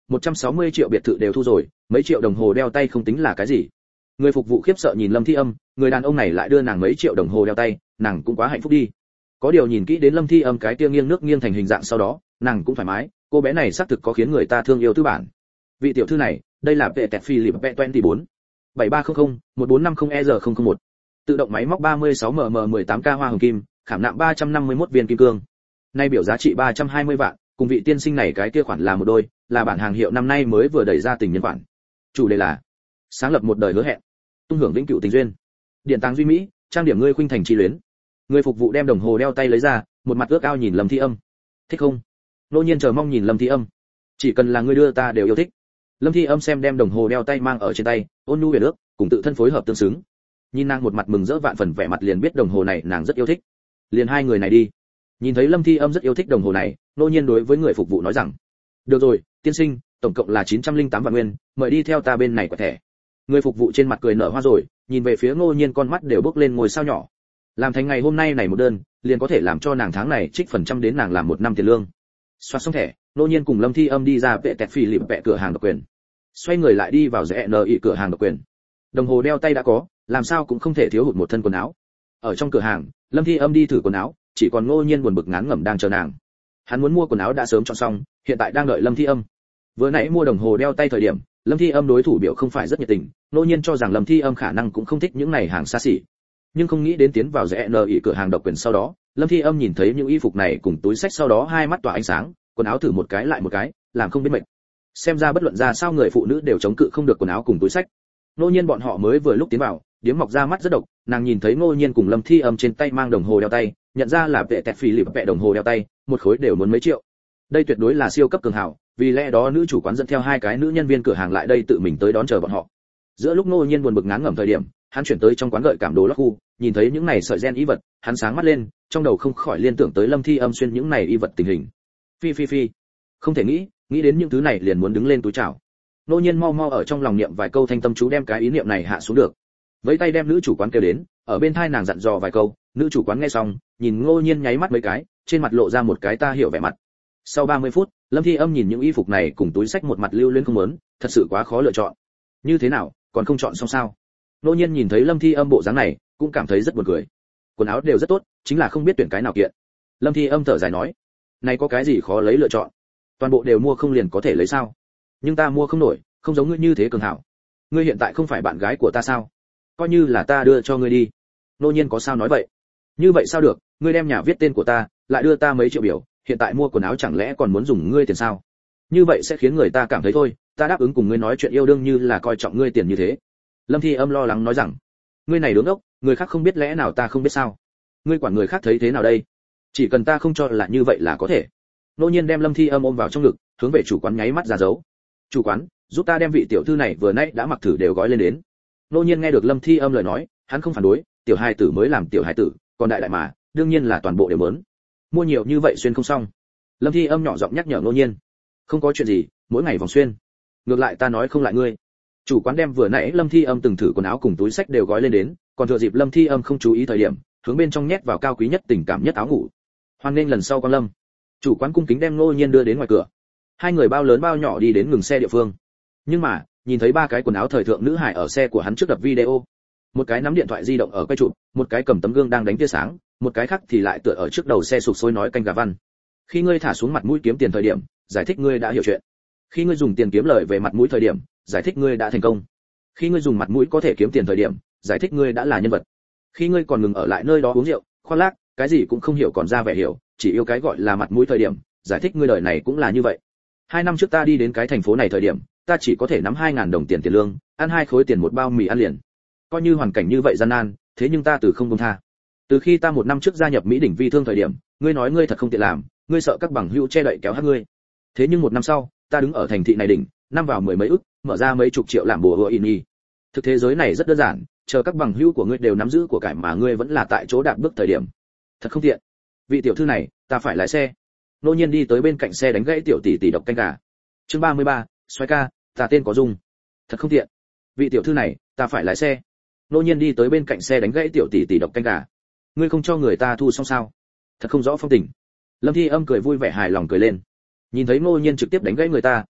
một trăm sáu mươi triệu biệt thự đều thu rồi, mấy triệu đồng hồ đeo tay không tính là cái gì. Người phục vụ khiếp sợ nhìn Lâm Thi Âm, người đàn ông này lại đưa nàng mấy triệu đồng hồ đeo tay, nàng cũng quá hạnh phúc đi. Có điều nhìn kỹ đến Lâm Thi Âm cái kia nghiêng nước nghiêng thành hình dạng sau đó, nàng cũng thoải mái, cô bé này xác thực có khiến người ta thương yêu tư bản. Vị tiểu thư này, đây là vệ tẹt Philip Pet hai mươi bốn bảy ba không không một bốn năm không E R không không một. Tự động máy móc ba mươi sáu mm mười tám K hoa hồng kim, khảm nạm ba trăm năm mươi mốt viên kim cương. Nay biểu giá trị ba trăm hai mươi vạn, cùng vị tiên sinh này cái kia khoản là một đôi, là bản hàng hiệu năm nay mới vừa đẩy ra tình nhân khoản. Chủ đề là sáng lập một đời hứa hẹn, tung hưởng vĩnh cửu tình duyên. Điện tàng duy mỹ, trang điểm ngươi khuynh thành chi luyến. Người phục vụ đem đồng hồ đeo tay lấy ra, một mặt ước ao nhìn Lâm Thi Âm. Thích không? Nô nhiên chờ mong nhìn Lâm Thi Âm. Chỉ cần là ngươi đưa ta đều yêu thích. Lâm Thi Âm xem đem đồng hồ đeo tay mang ở trên tay, ôn nhu huyền ước, cùng tự thân phối hợp tương xứng. Nhìn nàng một mặt mừng rỡ vạn phần vẻ mặt liền biết đồng hồ này nàng rất yêu thích. Liền hai người này đi. Nhìn thấy Lâm Thi Âm rất yêu thích đồng hồ này, nô nhiên đối với người phục vụ nói rằng: được rồi, tiên sinh, tổng cộng là chín trăm lẻ tám vạn nguyên, mời đi theo ta bên này quả thẻ. Người phục vụ trên mặt cười nở hoa rồi, nhìn về phía Ngô Nhiên con mắt đều bốc lên ngôi sao nhỏ. Làm thành ngày hôm nay này một đơn, liền có thể làm cho nàng tháng này trích phần trăm đến nàng làm một năm tiền lương. Xoát xong thẻ, Ngô Nhiên cùng Lâm Thi Âm đi ra vệ tẹt phỉ lịp vẹ cửa hàng độc quyền. Xoay người lại đi vào rẽ nợ ị cửa hàng độc quyền. Đồng hồ đeo tay đã có, làm sao cũng không thể thiếu hụt một thân quần áo. Ở trong cửa hàng, Lâm Thi Âm đi thử quần áo, chỉ còn Ngô Nhiên buồn bực ngán ngẩm đang chờ nàng. Hắn muốn mua quần áo đã sớm chọn xong, hiện tại đang đợi Lâm Thi Âm. Vừa nãy mua đồng hồ đeo tay thời điểm, Lâm Thi Âm đối thủ biểu không phải rất nhiệt tình, Ngô Nhiên cho rằng Lâm Thi Âm khả năng cũng không thích những này hàng xa xỉ. Nhưng không nghĩ đến tiến vào rẽ nợ ị cửa hàng độc quyền sau đó, Lâm Thi Âm nhìn thấy những y phục này cùng túi sách sau đó hai mắt tỏa ánh sáng, quần áo thử một cái lại một cái, làm không biết mệt. Xem ra bất luận ra sao người phụ nữ đều chống cự không được quần áo cùng túi sách. Ngô Nhiên bọn họ mới vừa lúc tiến vào, điếm mọc ra mắt rất độc, nàng nhìn thấy Ngô Nhiên cùng Lâm Thi Âm trên tay mang đồng hồ đeo tay, nhận ra là vệ tẹt phỉ lịp vẹ đồng hồ đeo tay, một khối đều muốn mấy triệu. Đây tuyệt đối là siêu cấp cường hảo, vì lẽ đó nữ chủ quán dẫn theo hai cái nữ nhân viên cửa hàng lại đây tự mình tới đón chờ bọn họ. Giữa lúc Ngô Nhiên buồn bực ngán ngẩm thời điểm, hắn chuyển tới trong quán gợi cảm đồ lót khu, nhìn thấy những này sợi ren y vật, hắn sáng mắt lên, trong đầu không khỏi liên tưởng tới Lâm Thi Âm xuyên những này y vật tình hình. Phi phi phi, không thể nghĩ, nghĩ đến những thứ này liền muốn đứng lên túi chào. Ngô Nhiên mau mau ở trong lòng niệm vài câu thanh tâm chú đem cái ý niệm này hạ xuống được. Với tay đem nữ chủ quán kêu đến, ở bên tai nàng dặn dò vài câu, nữ chủ quán nghe xong, nhìn Ngô Nhiên nháy mắt mấy cái, trên mặt lộ ra một cái ta hiểu vẻ mặt. Sau ba mươi phút, Lâm Thi Âm nhìn những y phục này cùng túi sách một mặt lưu luyến không muốn, thật sự quá khó lựa chọn. Như thế nào, còn không chọn xong sao? Ngô Nhiên nhìn thấy Lâm Thi Âm bộ dáng này, cũng cảm thấy rất buồn cười. Quần áo đều rất tốt, chính là không biết tuyển cái nào kiện. Lâm Thi Âm thở dài nói, này có cái gì khó lấy lựa chọn? Toàn bộ đều mua không liền có thể lấy sao? Nhưng ta mua không nổi, không giống ngươi như thế cường hảo. Ngươi hiện tại không phải bạn gái của ta sao? Coi như là ta đưa cho ngươi đi. Ngô Nhiên có sao nói vậy? Như vậy sao được, ngươi đem nhà viết tên của ta, lại đưa ta mấy triệu biểu, hiện tại mua quần áo chẳng lẽ còn muốn dùng ngươi tiền sao? Như vậy sẽ khiến người ta cảm thấy thôi, ta đáp ứng cùng ngươi nói chuyện yêu đương như là coi trọng ngươi tiền như thế. Lâm Thi Âm lo lắng nói rằng, ngươi này đứng ốc, người khác không biết lẽ nào ta không biết sao? Ngươi quản người khác thấy thế nào đây? Chỉ cần ta không cho là như vậy là có thể. Ngô Nhiên đem Lâm Thi Âm ôm vào trong ngực, hướng về chủ quán nháy mắt ra dấu. Chủ quán, giúp ta đem vị tiểu thư này vừa nãy đã mặc thử đều gói lên đến. Ngô Nhiên nghe được Lâm Thi Âm lời nói, hắn không phản đối, tiểu hài tử mới làm tiểu hài tử, còn đại đại mà, đương nhiên là toàn bộ đều muốn. Mua nhiều như vậy xuyên không xong. Lâm Thi Âm nhỏ giọng nhắc nhở Ngô Nhiên. Không có chuyện gì, mỗi ngày vòng xuyên. Ngược lại ta nói không lại ngươi. Chủ quán đem vừa nãy Lâm Thi Âm từng thử quần áo cùng túi sách đều gói lên đến, còn thừa dịp Lâm Thi Âm không chú ý thời điểm, hướng bên trong nhét vào cao quý nhất tình cảm nhất áo ngủ. Hoan nghênh lần sau Quang Lâm. Chủ quán cung kính đem Ngô Nhiên đưa đến ngoài cửa. Hai người bao lớn bao nhỏ đi đến ngừng xe địa phương. Nhưng mà, nhìn thấy ba cái quần áo thời thượng nữ hài ở xe của hắn trước đập video. Một cái nắm điện thoại di động ở quay chụp, một cái cầm tấm gương đang đánh tia sáng, một cái khác thì lại tựa ở trước đầu xe sụp sôi nói canh gà văn. Khi ngươi thả xuống mặt mũi kiếm tiền thời điểm, giải thích ngươi đã hiểu chuyện. Khi ngươi dùng tiền kiếm lời về mặt mũi thời điểm, giải thích ngươi đã thành công. Khi ngươi dùng mặt mũi có thể kiếm tiền thời điểm, giải thích ngươi đã là nhân vật. Khi ngươi còn ngừng ở lại nơi đó uống rượu, khoác lác, cái gì cũng không hiểu còn ra vẻ hiểu, chỉ yêu cái gọi là mặt mũi thời điểm, giải thích ngươi đời này cũng là như vậy. Hai năm trước ta đi đến cái thành phố này thời điểm, ta chỉ có thể nắm hai ngàn đồng tiền tiền lương, ăn hai khối tiền một bao mì ăn liền. Coi như hoàn cảnh như vậy gian nan, thế nhưng ta từ không buông tha. Từ khi ta một năm trước gia nhập Mỹ đỉnh vi thương thời điểm, ngươi nói ngươi thật không tiện làm, ngươi sợ các bằng hữu che đậy kéo hát ngươi. Thế nhưng một năm sau, ta đứng ở thành thị này đỉnh, năm vào mười mấy ức, mở ra mấy chục triệu làm bùa hựa in y. Thực thế giới này rất đơn giản, chờ các bằng hữu của ngươi đều nắm giữ của cải mà ngươi vẫn là tại chỗ đạp bước thời điểm. Thật không tiện. Vị tiểu thư này, ta phải lái xe. Nô Nhiên đi tới bên cạnh xe đánh gãy tiểu tỷ tỷ độc canh gà. Chương ba mươi ba, xoái ca, ta tên có Dung. Thật không tiện. Vị tiểu thư này, ta phải lái xe. Nô Nhiên đi tới bên cạnh xe đánh gãy tiểu tỷ tỷ độc canh gà. Ngươi không cho người ta thu xong sao? Thật không rõ phong tình. Lâm Thi Âm cười vui vẻ hài lòng cười lên. Nhìn thấy Nô Nhiên trực tiếp đánh gãy người ta,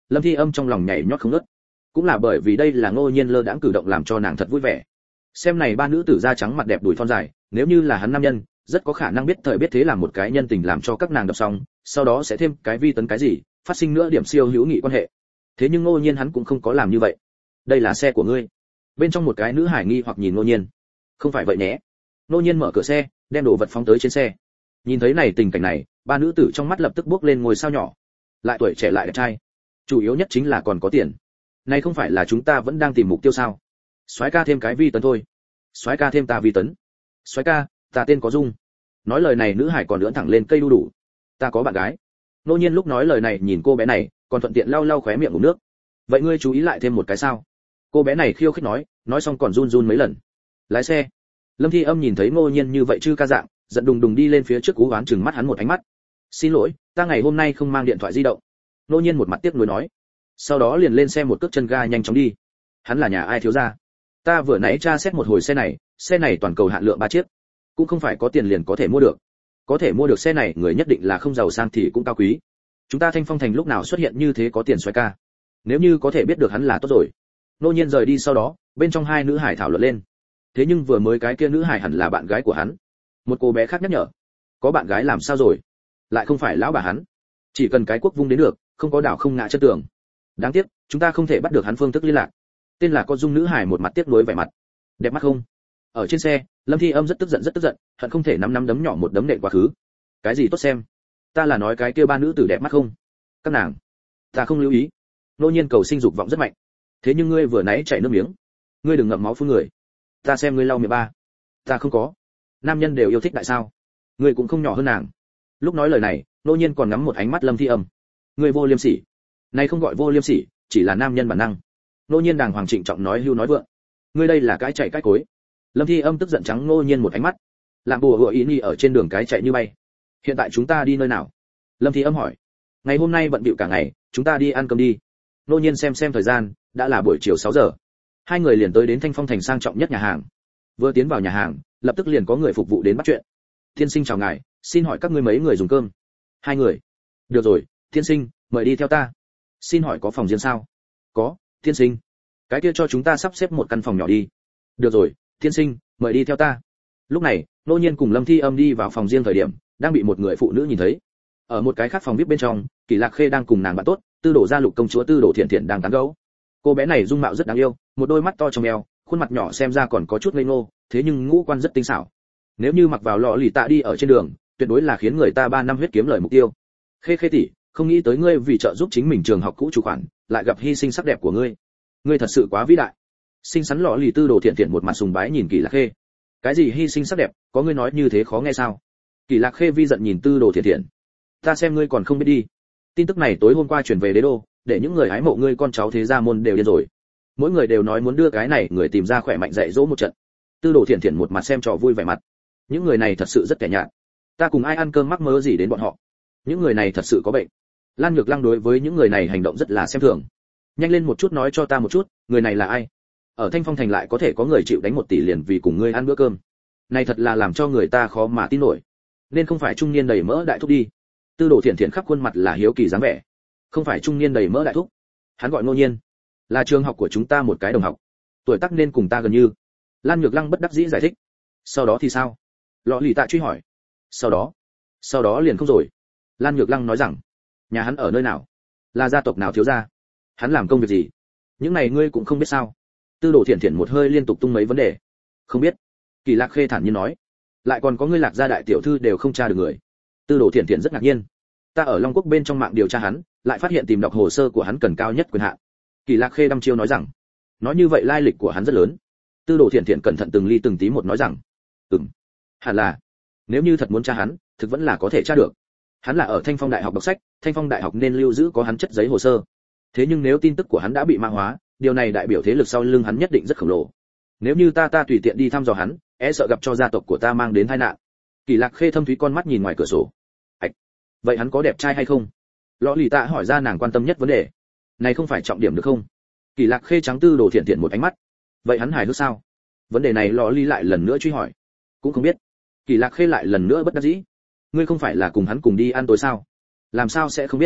Lâm Thi Âm trong lòng nhảy nhót không ngớt. Cũng là bởi vì đây là Ngô Nhiên lơ đãng cử động làm cho nàng thật vui vẻ. Xem này ba nữ tử da trắng mặt đẹp đùi thon dài, nếu như là hắn nam nhân, rất có khả năng biết thời biết thế làm một cái nhân tình làm cho các nàng đọc xong, sau đó sẽ thêm cái vi tấn cái gì, phát sinh nữa điểm siêu hữu nghị quan hệ. Thế nhưng Ngô Nhiên hắn cũng không có làm như vậy. Đây là xe của ngươi. Bên trong một cái nữ hải nghi hoặc nhìn Ngô Nhiên. Không phải vậy nhé. Ngô Nhiên mở cửa xe, đem đồ vật phóng tới trên xe. Nhìn thấy này tình cảnh này, ba nữ tử trong mắt lập tức bước lên ngôi sao nhỏ. Lại tuổi trẻ lại đẹp trai. Chủ yếu nhất chính là còn có tiền. Này không phải là chúng ta vẫn đang tìm mục tiêu sao? Soái ca thêm cái vi tấn thôi. Soái ca thêm ta vi tấn. Soái ca, ta tên có Dung. Nói lời này nữ hải còn lưỡn thẳng lên cây đu đủ. Ta có bạn gái. Nô Nhiên lúc nói lời này nhìn cô bé này, còn thuận tiện lau lau khóe miệng ngụm nước. Vậy ngươi chú ý lại thêm một cái sao? Cô bé này khiêu khích nói, nói xong còn run run mấy lần. Lái xe. Lâm Thi Âm nhìn thấy Nô Nhiên như vậy chư ca dạng, giận đùng đùng đi lên phía trước cú oán chừng mắt hắn một ánh mắt. Xin lỗi, ta ngày hôm nay không mang điện thoại di động. Nô Nhiên một mặt tiếc nuối nói. Sau đó liền lên xe một cước chân ga nhanh chóng đi. Hắn là nhà ai thiếu gia? Ta vừa nãy tra xét một hồi xe này, xe này toàn cầu hạn lượng ba chiếc, cũng không phải có tiền liền có thể mua được. Có thể mua được xe này người nhất định là không giàu sang thì cũng cao quý. Chúng ta Thanh Phong thành lúc nào xuất hiện như thế có tiền xoay ca? Nếu như có thể biết được hắn là tốt rồi. Nô Nhiên rời đi sau đó, bên trong hai nữ hải thảo luận lên. Thế nhưng vừa mới cái kia nữ hải hẳn là bạn gái của hắn. Một cô bé khác nhắc nhở, có bạn gái làm sao rồi? Lại không phải lão bà hắn. Chỉ cần cái quốc vung đến được, không có đảo không ngã chân tường. Đáng tiếc, chúng ta không thể bắt được hắn phương thức liên lạc. Tên là có Dung nữ hải một mặt tiếc nuối vẻ mặt. Đẹp mắt không? Ở trên xe, Lâm Thi Âm rất tức giận rất tức giận, hận không thể nắm nắm đấm nhỏ một đấm nện quá khứ. Cái gì tốt xem? Ta là nói cái kia ba nữ tử đẹp mắt không? Các nàng, ta không lưu ý. Nô Nhiên cầu sinh dục vọng rất mạnh. Thế nhưng ngươi vừa nãy chảy nước miếng, ngươi đừng ngậm máu phun người. Ta xem ngươi lau miệng ba. Ta không có. Nam nhân đều yêu thích đại sao? Ngươi cũng không nhỏ hơn nàng. Lúc nói lời này, Nô Nhiên còn ngắm một ánh mắt Lâm Thi Âm. Ngươi vô liêm sỉ. Này không gọi vô liêm sỉ, chỉ là nam nhân bản năng. Nô Nhiên đàng hoàng trịnh trọng nói hưu nói vượng. Ngươi đây là cái chạy cái cối. Lâm Thi Âm tức giận trắng Nô Nhiên một ánh mắt. Làm bùa hựa ý nhi ở trên đường cái chạy như bay. Hiện tại chúng ta đi nơi nào? Lâm Thi Âm hỏi. Ngày hôm nay bận bịu cả ngày, chúng ta đi ăn cơm đi. Nô Nhiên xem xem thời gian, đã là buổi chiều sáu giờ. Hai người liền tới đến Thanh Phong thành sang trọng nhất nhà hàng. Vừa tiến vào nhà hàng, lập tức liền có người phục vụ đến bắt chuyện. Tiên sinh chào ngài, xin hỏi các ngươi mấy người dùng cơm? Hai người. Được rồi, tiên sinh, mời đi theo ta. Xin hỏi có phòng riêng sao? Có, tiên sinh. Cái kia cho chúng ta sắp xếp một căn phòng nhỏ đi. Được rồi, tiên sinh, mời đi theo ta. Lúc này, Nô Nhiên cùng Lâm Thi Âm đi vào phòng riêng thời điểm, đang bị một người phụ nữ nhìn thấy. Ở một cái khác phòng vê i pê bên trong, Kỳ Lạc Khê đang cùng nàng bạn tốt, Tư Đồ gia lục công chúa Tư Đồ Thiện Thiện đang tán gẫu. Cô bé này dung mạo rất đáng yêu, một đôi mắt to trong eo, khuôn mặt nhỏ xem ra còn có chút ngây ngô, thế nhưng ngũ quan rất tinh xảo. Nếu như mặc vào lọ lì tạ đi ở trên đường, tuyệt đối là khiến người ta ba năm huyết kiếm lời mục tiêu. Khê Khê tỷ, không nghĩ tới ngươi vì trợ giúp chính mình trường học cũ chủ khoản, lại gặp hy sinh sắc đẹp của ngươi. Ngươi thật sự quá vĩ đại. Xinh xắn lọ lì Tư Đồ Thiện Thiện một mặt sùng bái nhìn Kỳ Lạc Khê. Cái gì hy sinh sắc đẹp, có ngươi nói như thế khó nghe sao? Kỳ Lạc Khê vi giận nhìn Tư Đồ Thiện Thiện. Ta xem ngươi còn không biết đi. Tin tức này tối hôm qua truyền về đế đô, để những người hái mộ ngươi con cháu thế gia môn đều điên rồi. Mỗi người đều nói muốn đưa cái này người tìm ra khỏe mạnh dạy dỗ một trận. Tư Đồ Thiện Thiện một mặt xem trò vui vẻ mặt. Những người này thật sự rất kẻ nhạt. Ta cùng ai ăn cơm mắc mớ gì đến bọn họ? Những người này thật sự có bệnh. Lan Nhược Lăng đối với những người này hành động rất là xem thường. Nhanh lên một chút nói cho ta một chút, người này là ai? Ở Thanh Phong thành lại có thể có người chịu đánh một tỷ liền vì cùng ngươi ăn bữa cơm. Này thật là làm cho người ta khó mà tin nổi. Nên không phải trung niên đầy mỡ đại thúc đi. Tư Đồ Thiện Thiện khắp khuôn mặt là hiếu kỳ dáng vẻ. Không phải trung niên đầy mỡ đại thúc. Hắn gọi Ngô Nhiên, là trường học của chúng ta một cái đồng học. Tuổi tác nên cùng ta gần như. Lan Nhược Lăng bất đắc dĩ giải thích. Sau đó thì sao? Lọ lì tạ truy hỏi. Sau đó? Sau đó liền không rồi. Lan Nhược Lăng nói rằng, nhà hắn ở nơi nào? Là gia tộc nào thiếu gia? Hắn làm công việc gì? Những này ngươi cũng không biết sao? Tư Đồ Thiện Thiện một hơi liên tục tung mấy vấn đề. Không biết. Kỳ Lạc Khê thản nhiên nói. Lại còn có ngươi Lạc gia đại tiểu thư đều không tra được người. Tư Đồ Thiện Thiện rất ngạc nhiên. Ta ở Long Quốc bên trong mạng điều tra hắn, lại phát hiện tìm đọc hồ sơ của hắn cần cao nhất quyền hạn. Kỳ Lạc Khê đăm chiêu nói rằng, nói như vậy lai lịch của hắn rất lớn. Tư Đồ Thiện Thiện cẩn thận từng ly từng tí một nói rằng, ừm, hẳn là, nếu như thật muốn tra hắn, thực vẫn là có thể tra được. Hắn là ở Thanh Phong Đại học đọc sách, Thanh Phong Đại học nên lưu giữ có hắn chất giấy hồ sơ. Thế nhưng nếu tin tức của hắn đã bị mã hóa, điều này đại biểu thế lực sau lưng hắn nhất định rất khổng lồ. Nếu như ta ta tùy tiện đi thăm dò hắn, e sợ gặp cho gia tộc của ta mang đến tai nạn. Kỳ Lạc Khê thâm thúy con mắt nhìn ngoài cửa sổ. Ảch, vậy hắn có đẹp trai hay không? Lọ lì tạ hỏi ra nàng quan tâm nhất vấn đề. Này không phải trọng điểm được không? Kỳ Lạc Khê trắng Tư Đồ Thiện Thiện một ánh mắt. Vậy hắn hài hước sao? Vấn đề này lọ lì lại lần nữa truy hỏi. Cũng không biết. Kỳ Lạc Khê lại lần nữa bất đắc dĩ. Ngươi không phải là cùng hắn cùng đi ăn tối sao? Làm sao sẽ không biết?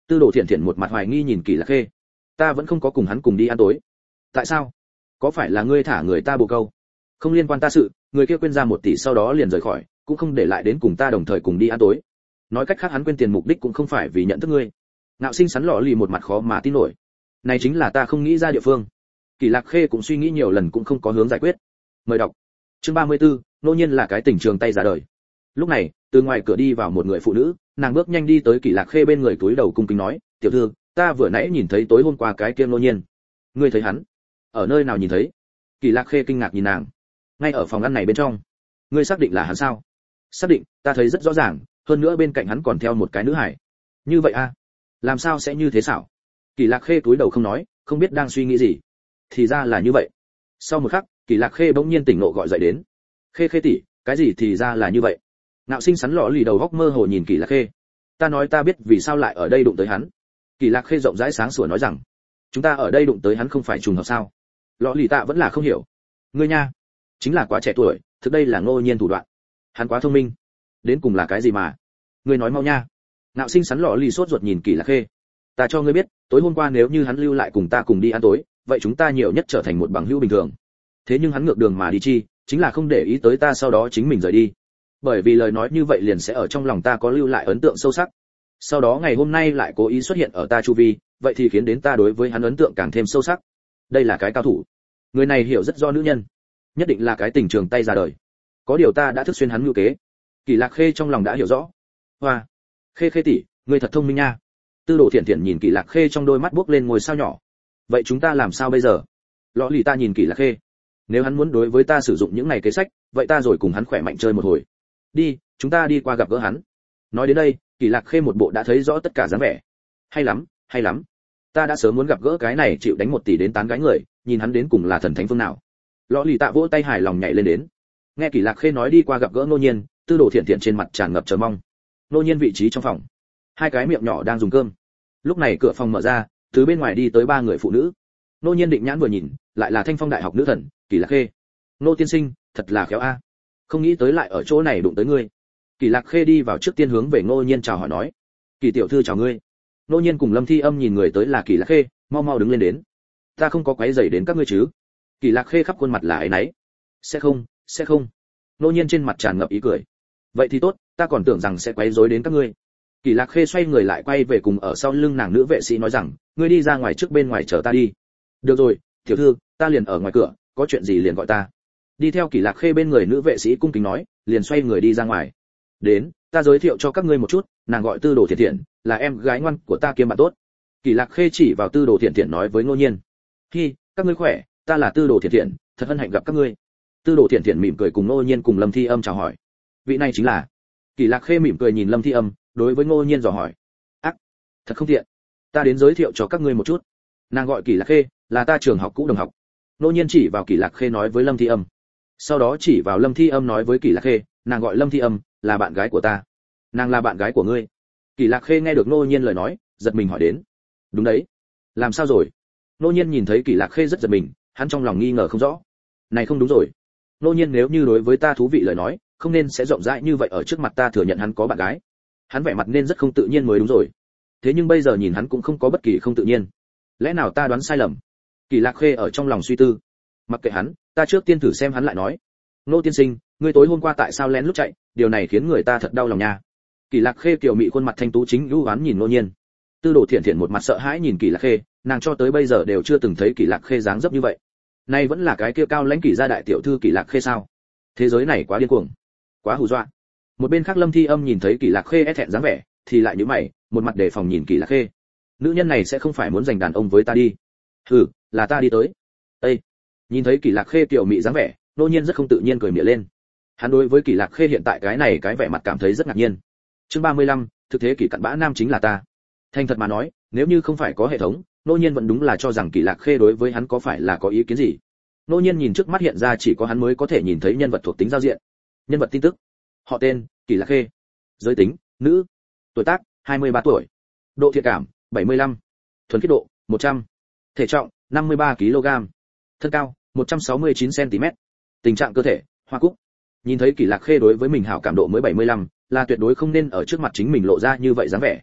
Tư Đồ Thiển Thiển một mặt hoài nghi nhìn Kỷ Lạc Khê. Ta vẫn không có cùng hắn cùng đi ăn tối. Tại sao? Có phải là ngươi thả người ta bồ câu? Không liên quan ta sự, người kia quên ra một tỷ sau đó liền rời khỏi, cũng không để lại đến cùng ta đồng thời cùng đi ăn tối. Nói cách khác hắn quên tiền mục đích cũng không phải vì nhận thức ngươi. Ngạo Sinh sắn lọ lì một mặt khó mà tin nổi. Này chính là ta không nghĩ ra địa phương. Kỷ Lạc Khê cũng suy nghĩ nhiều lần cũng không có hướng giải quyết. Mời đọc. Chương ba mươi tư, nô nhiên là cái tình trường tay ra đời. Lúc này, từ ngoài cửa đi vào một người phụ nữ, nàng bước nhanh đi tới Kỷ Lạc Khê bên người cúi đầu cung kính nói, "Tiểu thư, ta vừa nãy nhìn thấy tối hôm qua cái kia nô nhiên." "Ngươi thấy hắn? Ở nơi nào nhìn thấy?" Kỷ Lạc Khê kinh ngạc nhìn nàng. "Ngay ở phòng ăn này bên trong." "Ngươi xác định là hắn sao?" "Xác định, ta thấy rất rõ ràng, hơn nữa bên cạnh hắn còn theo một cái nữ hải." "Như vậy a? Làm sao sẽ như thế xảo?" Kỷ Lạc Khê cúi đầu không nói, không biết đang suy nghĩ gì. Thì ra là như vậy. Sau một khắc, Kỷ Lạc Khê bỗng nhiên tỉnh ngộ gọi dậy đến. "Khê Khê tỷ, cái gì thì ra là như vậy?" Ngạo Sinh sắn lọ lì đầu góc mơ hồ nhìn Kỷ Lạc Khê. "Ta nói ta biết vì sao lại ở đây đụng tới hắn." Kỷ Lạc Khê rộng rãi sáng sủa nói rằng, "Chúng ta ở đây đụng tới hắn không phải trùng hợp sao?" Lọ lì tạ vẫn là không hiểu. "Ngươi nha, chính là quá trẻ tuổi, thực đây là ngô nhiên thủ đoạn. Hắn quá thông minh. Đến cùng là cái gì mà? Ngươi nói mau nha." Ngạo Sinh sắn lọ lì sốt ruột nhìn Kỷ Lạc Khê. "Ta cho ngươi biết, tối hôm qua nếu như hắn lưu lại cùng ta cùng đi ăn tối, vậy chúng ta nhiều nhất trở thành một bằng hữu bình thường. Thế nhưng hắn ngược đường mà đi chi, chính là không để ý tới ta sau đó chính mình rời đi. Bởi vì lời nói như vậy liền sẽ ở trong lòng ta có lưu lại ấn tượng sâu sắc. Sau đó ngày hôm nay lại cố ý xuất hiện ở ta chu vi, vậy thì khiến đến ta đối với hắn ấn tượng càng thêm sâu sắc. Đây là cái cao thủ. Người này hiểu rất do nữ nhân, nhất định là cái tình trường tay ra đời. Có điều ta đã thức xuyên hắn mưu kế." Kỷ Lạc Khê trong lòng đã hiểu rõ. "Hoa, Khê Khê tỷ, ngươi thật thông minh nha." Tư Đồ Thiển Thiển nhìn Kỷ Lạc Khê trong đôi mắt buốc lên ngôi sao nhỏ. "Vậy chúng ta làm sao bây giờ?" Lọ lì ta nhìn Kỷ Lạc Khê. "Nếu hắn muốn đối với ta sử dụng những này kế sách, vậy ta rồi cùng hắn khỏe mạnh chơi một hồi. Đi, chúng ta đi qua gặp gỡ hắn." Nói đến đây, Kỷ Lạc Khê một bộ đã thấy rõ tất cả dáng vẻ. "Hay lắm, hay lắm. Ta đã sớm muốn gặp gỡ cái này chịu đánh một tỷ đến tán gái người, nhìn hắn đến cùng là thần thánh phương nào." Lọ lì tạ vỗ tay hài lòng nhảy lên đến. Nghe Kỷ Lạc Khê nói đi qua gặp gỡ Nô Nhiên, Tư Đồ Thiển Thiển trên mặt tràn ngập chờ mong. Nô Nhiên vị trí trong phòng, hai cái miệng nhỏ đang dùng cơm. Lúc này cửa phòng mở ra, từ bên ngoài đi tới ba người phụ nữ. Nô Nhiên định nhãn vừa nhìn, lại là Thanh Phong đại học nữ thần, Kỷ Lạc Khê. "Nô tiên sinh, thật là khéo a. Không nghĩ tới lại ở chỗ này đụng tới ngươi." Kỷ Lạc Khê đi vào trước tiên hướng về Nô Nhiên chào hỏi nói. "Kỷ tiểu thư chào ngươi." Nô Nhiên cùng Lâm Thi Âm nhìn người tới là Kỷ Lạc Khê, mau mau đứng lên đến. "Ta không có quấy rầy đến các ngươi chứ?" Kỷ Lạc Khê khắp khuôn mặt là áy náy. "Sẽ không, sẽ không." Nô Nhiên trên mặt tràn ngập ý cười. "Vậy thì tốt, ta còn tưởng rằng sẽ quấy rối đến các ngươi." Kỷ Lạc Khê xoay người lại quay về cùng ở sau lưng nàng nữ vệ sĩ nói rằng, "Ngươi đi ra ngoài trước bên ngoài chờ ta đi." "Được rồi, tiểu thư, ta liền ở ngoài cửa, có chuyện gì liền gọi ta." Đi theo Kỷ Lạc Khê bên người nữ vệ sĩ cung kính nói, liền xoay người đi ra ngoài. "Đến, ta giới thiệu cho các ngươi một chút, nàng gọi Tư Đồ Thiển Thiển, là em gái ngoan của ta kiêm bạn tốt." Kỷ Lạc Khê chỉ vào Tư Đồ Thiển Thiển nói với Ngô Nhiên. "Hi, các ngươi khỏe, ta là Tư Đồ Thiển Thiển, thật hân hạnh gặp các ngươi." Tư Đồ Thiển Thiển mỉm cười cùng Ngô Nhiên cùng Lâm Thi Âm chào hỏi. "Vị này chính là..." Kỷ Lạc Khê mỉm cười nhìn Lâm Thi Âm, đối với Ngô Nhiên dò hỏi. "Ác, thật không tiện, ta đến giới thiệu cho các ngươi một chút. Nàng gọi Kỷ Lạc Khê, là ta trường học cũ đồng học." Ngô Nhiên chỉ vào Kỷ Lạc Khê nói với Lâm Thi Âm. Sau đó chỉ vào Lâm Thi Âm nói với Kỷ Lạc Khê, "Nàng gọi Lâm Thi Âm, là bạn gái của ta." "Nàng là bạn gái của ngươi?" Kỷ Lạc Khê nghe được Ngô Nhiên lời nói, giật mình hỏi đến. "Đúng đấy. Làm sao rồi?" Ngô Nhiên nhìn thấy Kỷ Lạc Khê rất giật mình, hắn trong lòng nghi ngờ không rõ. "Này không đúng rồi. Ngô Nhiên nếu như đối với ta thú vị lời nói, không nên sẽ rộng rãi như vậy ở trước mặt ta thừa nhận hắn có bạn gái. Hắn vẻ mặt nên rất không tự nhiên mới đúng rồi. Thế nhưng bây giờ nhìn hắn cũng không có bất kỳ không tự nhiên. Lẽ nào ta đoán sai lầm?" Kỷ Lạc Khê ở trong lòng suy tư. "Mặc kệ hắn, ta trước tiên thử xem hắn lại nói." "Nô tiên sinh, ngươi tối hôm qua tại sao lén lút chạy, điều này khiến người ta thật đau lòng nha." Kỷ Lạc Khê kiều mị khuôn mặt thanh tú chính ưu ám nhìn Ngô Nhiên. Tư Đồ Thiển Thiển một mặt sợ hãi nhìn Kỷ Lạc Khê, nàng cho tới bây giờ đều chưa từng thấy Kỷ Lạc Khê dáng dấp như vậy. Nay vẫn là cái kia cao lãnh Kỷ gia đại tiểu thư Kỷ Lạc Khê sao? Thế giới này quá điên cuồng, quá hù dọa. Một bên khác Lâm Thi Âm nhìn thấy Kỷ Lạc Khê e thẹn dáng vẻ, thì lại nhíu mày, một mặt đề phòng nhìn Kỷ Lạc Khê. Nữ nhân này sẽ không phải muốn giành đàn ông với ta đi? "Hừ, là ta đi tới." Ê! Nhìn thấy Kỷ Lạc Khê kiều mị dáng vẻ, Ngô Nhiên rất không tự nhiên cười mỉa lên. Hắn đối với Kỷ Lạc Khê hiện tại cái này cái vẻ mặt cảm thấy rất ngạc nhiên. Chương ba mươi lăm, thực thế Kỷ cặn bã nam chính là ta. Thành thật mà nói, nếu như không phải có hệ thống, Ngô Nhiên vẫn đúng là cho rằng Kỷ Lạc Khê đối với hắn có phải là có ý kiến gì. Ngô Nhiên nhìn trước mắt hiện ra chỉ có hắn mới có thể nhìn thấy nhân vật thuộc tính giao diện. Nhân vật tin tức: họ tên Kỷ Lạc Khê, giới tính nữ, tuổi tác hai mươi ba tuổi, độ thiện cảm bảy mươi lăm, thuần khiết độ một trăm, thể trọng năm mươi ba ki lô gam, thân cao một trăm sáu mươi chín xăng ti mét, tình trạng cơ thể hoa cúc. Nhìn thấy Kỷ Lạc Khê đối với mình hảo cảm độ mới bảy mươi lăm, là tuyệt đối không nên ở trước mặt chính mình lộ ra như vậy dáng vẻ.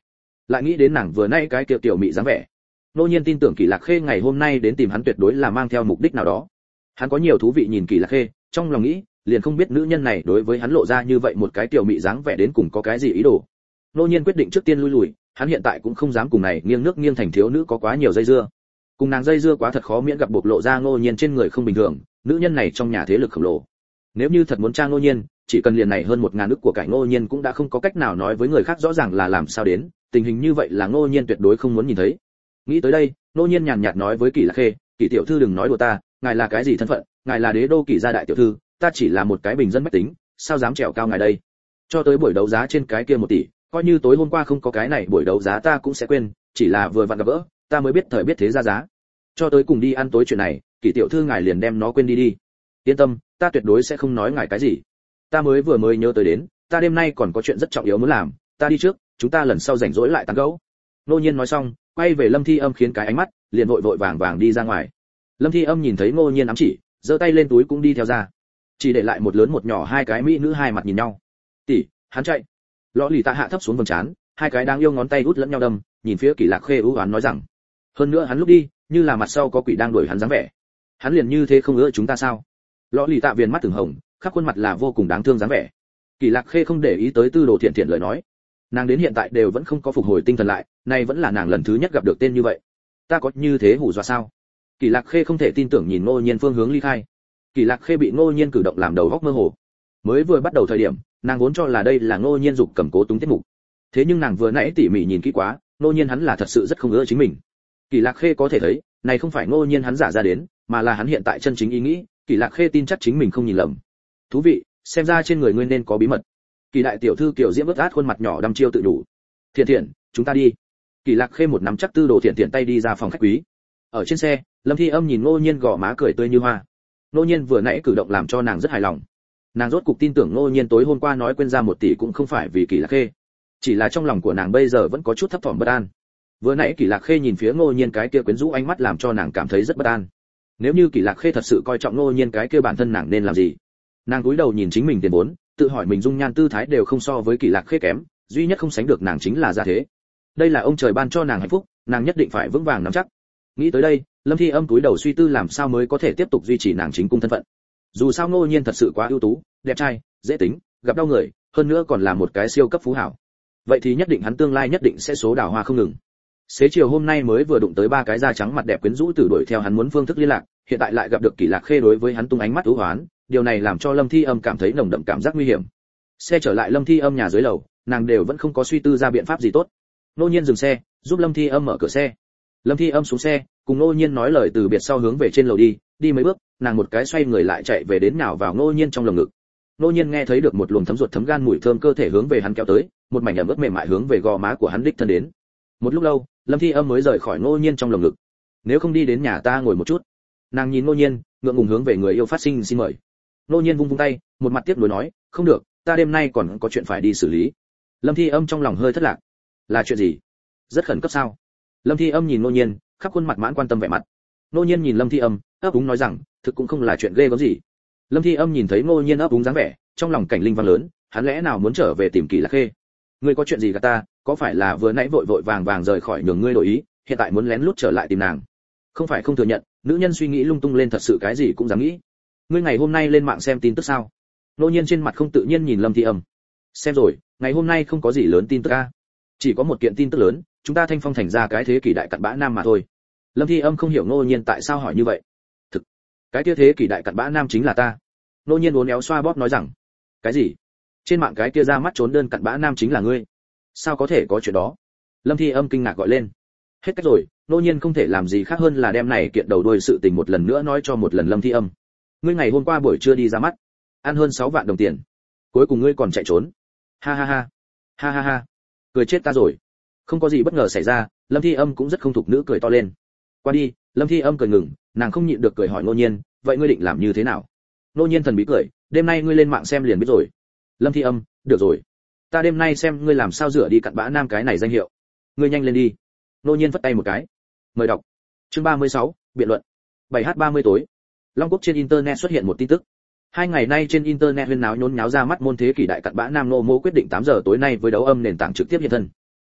lại nghĩ đến nàng vừa nãy cái kiểu tiểu mị dáng vẻ. Nô Nhiên tin tưởng Kỷ Lạc Khê ngày hôm nay đến tìm hắn tuyệt đối là mang theo mục đích nào đó. Hắn có nhiều thú vị nhìn Kỷ Lạc Khê, trong lòng nghĩ, liền không biết nữ nhân này đối với hắn lộ ra như vậy một cái tiểu mị dáng vẻ đến cùng có cái gì ý đồ. Nô Nhiên quyết định trước tiên lui lùi, hắn hiện tại cũng không dám cùng này nghiêng nước nghiêng thành thiếu nữ có quá nhiều dây dưa. Cùng nàng dây dưa quá thật khó miễn gặp bộc lộ ra Nô Nhiên trên người không bình thường, nữ nhân này trong nhà thế lực khổng lồ. Nếu như thật muốn tra Nô Nhiên, chỉ cần liền này hơn một ngàn ức của cải Nô Nhiên cũng đã không có cách nào nói với người khác rõ ràng là làm sao đến, tình hình như vậy là Nô Nhiên tuyệt đối không muốn nhìn thấy. Nghĩ tới đây, Nô Nhiên nhàn nhạt nói với Kỷ Lạc Khê, "Kỷ tiểu thư đừng nói đùa ta, ngài là cái gì thân phận, ngài là đế đô Kỷ gia đại tiểu thư, ta chỉ là một cái bình dân bách tính, sao dám trèo cao ngài đây? Cho tới buổi đấu giá trên cái kia một tỷ, coi như tối hôm qua không có cái này buổi đấu giá ta cũng sẽ quên, chỉ là vừa vặn gặp gỡ, ta mới biết thời biết thế ra giá. Cho tới cùng đi ăn tối chuyện này, Kỷ tiểu thư ngài liền đem nó quên đi đi. Yên tâm, ta tuyệt đối sẽ không nói ngài cái gì. Ta mới vừa mới nhớ tới đến, ta đêm nay còn có chuyện rất trọng yếu muốn làm, ta đi trước, chúng ta lần sau rảnh rỗi lại tán gẫu." Nô Nhiên nói xong, quay về Lâm Thi Âm khiến cái ánh mắt, liền vội vội vàng vàng đi ra ngoài. Lâm Thi Âm nhìn thấy Nô Nhiên ám chỉ, giơ tay lên túi cũng đi theo ra, chỉ để lại một lớn một nhỏ hai cái mỹ nữ hai mặt nhìn nhau. "Tỷ, hắn chạy." Lọ lì tạ hạ thấp xuống vầng trán, hai cái đáng yêu ngón tay út lẫn nhau đâm, nhìn phía Kỷ Lạc Khê ưu oán nói rằng, hơn nữa hắn lúc đi, như là mặt sau có quỷ đang đuổi hắn dáng vẻ. Hắn liền như thế không ưa chúng ta sao? Lọ lì tạ viền mắt từng hồng, khắp khuôn mặt là vô cùng đáng thương dáng vẻ. Kỷ Lạc Khê không để ý tới Tư Đồ Thiện Thiện lời nói, nàng đến hiện tại đều vẫn không có phục hồi tinh thần lại, nay vẫn là nàng lần thứ nhất gặp được tên như vậy. Ta có như thế hù dọa sao? Kỷ Lạc Khê không thể tin tưởng nhìn Ngô Nhiên phương hướng ly khai. Kỷ Lạc Khê bị Ngô Nhiên cử động làm đầu óc mơ hồ. Mới vừa bắt đầu thời điểm, nàng vốn cho là đây là Ngô Nhiên dục cầm cố túng tiết mục. Thế nhưng nàng vừa nãy tỉ mỉ nhìn kỹ quá, Ngô Nhiên hắn là thật sự rất không ưa chính mình. Kỷ Lạc Khê có thể thấy, này không phải Ngô Nhiên hắn giả ra đến, mà là hắn hiện tại chân chính ý nghĩ, Kỷ Lạc Khê tin chắc chính mình không nhìn lầm. Thú vị, xem ra trên người ngươi nên có bí mật. Kỷ đại tiểu thư kiểu diễm ướt át khuôn mặt nhỏ đăm chiêu tự đủ. Thiện Thiện, chúng ta đi. Kỷ Lạc Khê một nắm chắc Tư Đồ Thiện Thiện tay đi ra phòng khách quý. Ở trên xe, Lâm Thi Âm nhìn Ngô Nhiên gò má cười tươi như hoa. Ngô Nhiên vừa nãy cử động làm cho nàng rất hài lòng. Nàng rốt cục tin tưởng Ngô Nhiên tối hôm qua nói quên ra một tỷ cũng không phải vì Kỷ Lạc Khê, chỉ là trong lòng của nàng bây giờ vẫn có chút thấp thỏm bất an. Vừa nãy Kỷ Lạc Khê nhìn phía Ngô Nhiên cái kia quyến rũ ánh mắt làm cho nàng cảm thấy rất bất an. Nếu như Kỷ Lạc Khê thật sự coi trọng Ngô Nhiên cái kia bản thân nàng nên làm gì? Nàng cúi đầu nhìn chính mình tiền vốn, tự hỏi mình dung nhan tư thái đều không so với Kỷ Lạc Khê kém, duy nhất không sánh được nàng chính là gia thế. Đây là ông trời ban cho nàng hạnh phúc, nàng nhất định phải vững vàng nắm chắc. Nghĩ tới đây, Lâm Thi Âm cúi đầu suy tư làm sao mới có thể tiếp tục duy trì nàng chính cung thân phận. Dù sao Ngô Nhiên thật sự quá ưu tú, đẹp trai, dễ tính, gặp đau người, hơn nữa còn là một cái siêu cấp phú hảo. Vậy thì nhất định hắn tương lai nhất định sẽ số đào hoa không ngừng. Xế chiều hôm nay mới vừa đụng tới ba cái da trắng mặt đẹp quyến rũ tử đuổi theo hắn muốn phương thức liên lạc, hiện tại lại gặp được Kỷ Lạc Khê đối với hắn tung ánh mắt u hoán, điều này làm cho Lâm Thi Âm cảm thấy nồng đậm cảm giác nguy hiểm. Xe trở lại Lâm Thi Âm nhà dưới lầu, nàng đều vẫn không có suy tư ra biện pháp gì tốt. Nô Nhiên dừng xe, giúp Lâm Thi Âm mở cửa xe. Lâm Thi Âm xuống xe, cùng Nô Nhiên nói lời từ biệt sau hướng về trên lầu đi, đi mấy bước, nàng một cái xoay người lại chạy về đến nào vào Nô Nhiên trong lồng ngực. Nô Nhiên nghe thấy được một luồng thấm ruột thấm gan mùi thơm cơ thể hướng về hắn kéo tới, một mảnh ẩm ướt mềm mại hướng về gò má của hắn đích thân đến. Một lúc lâu, Lâm Thi Âm mới rời khỏi Nô Nhiên trong lồng ngực. Nếu không đi đến nhà ta ngồi một chút. Nàng nhìn Nô Nhiên, ngượng ngùng hướng về người yêu phát sinh xin mời. Nô Nhiên vung vung tay, một mặt tiếc nuối nói, không được, ta đêm nay còn có chuyện phải đi xử lý. Lâm Thi Âm trong lòng hơi thất lạc. Là chuyện gì? Rất khẩn cấp sao? Lâm Thi Âm nhìn Nô Nhiên, khắp khuôn mặt mãn quan tâm vẻ mặt. Nô Nhiên nhìn Lâm Thi Âm, ấp úng nói rằng, thực cũng không là chuyện ghê gớm gì. Lâm Thi Âm nhìn thấy Nô Nhiên ấp úng dáng vẻ, trong lòng cảnh linh vang lớn, hắn lẽ nào muốn trở về tìm Kỷ Lạc Khê? Ngươi có chuyện gì gạt ta, có phải là vừa nãy vội vội vàng vàng rời khỏi nhường ngươi đổi ý, hiện tại muốn lén lút trở lại tìm nàng? Không phải không thừa nhận, nữ nhân suy nghĩ lung tung lên thật sự cái gì cũng dám nghĩ. Ngươi ngày hôm nay lên mạng xem tin tức sao? Nô Nhiên trên mặt không tự nhiên nhìn Lâm Thi Âm. Xem rồi, ngày hôm nay không có gì lớn tin tức a. Chỉ có một kiện tin tức lớn, chúng ta Thanh Phong thành ra cái thế kỷ đại cặn bã nam mà thôi. Lâm Thi Âm không hiểu Nô Nhiên tại sao hỏi như vậy. Thực, cái kia thế kỷ đại cặn bã nam chính là ta. Nô Nhiên uốn éo xoa bóp nói rằng, cái gì? Trên mạng cái kia ra mắt trốn đơn cặn bã nam chính là ngươi? Sao có thể có chuyện đó? Lâm Thi Âm kinh ngạc gọi lên. Hết cách rồi, Nô Nhiên không thể làm gì khác hơn là đem này kiện đầu đuôi sự tình một lần nữa nói cho một lần Lâm Thi Âm. Ngươi ngày hôm qua buổi trưa đi ra mắt, ăn hơn sáu vạn đồng tiền, cuối cùng ngươi còn chạy trốn. Ha ha ha, ha ha ha, cười chết ta rồi. Không có gì bất ngờ xảy ra, Lâm Thi Âm cũng rất không thục nữ cười to lên. Qua đi, Lâm Thi Âm cười ngừng, nàng không nhịn được cười hỏi Nô Nhiên, vậy ngươi định làm như thế nào? Nô Nhiên thần bí cười, đêm nay ngươi lên mạng xem liền biết rồi. Lâm Thi Âm, được rồi, ta đêm nay xem ngươi làm sao rửa đi cặn bã nam cái này danh hiệu. Ngươi nhanh lên đi. Nô Nhiên vất tay một cái. Mời đọc. Chương ba mươi sáu, biện luận. bảy h ba mươi tối. Long Quốc trên internet xuất hiện một tin tức. Hai ngày nay trên internet huyên náo nhốn nháo ra mắt môn thế kỷ đại cặn bã nam Nô Mô quyết định tám giờ tối nay với đấu âm nền tảng trực tiếp hiện thân.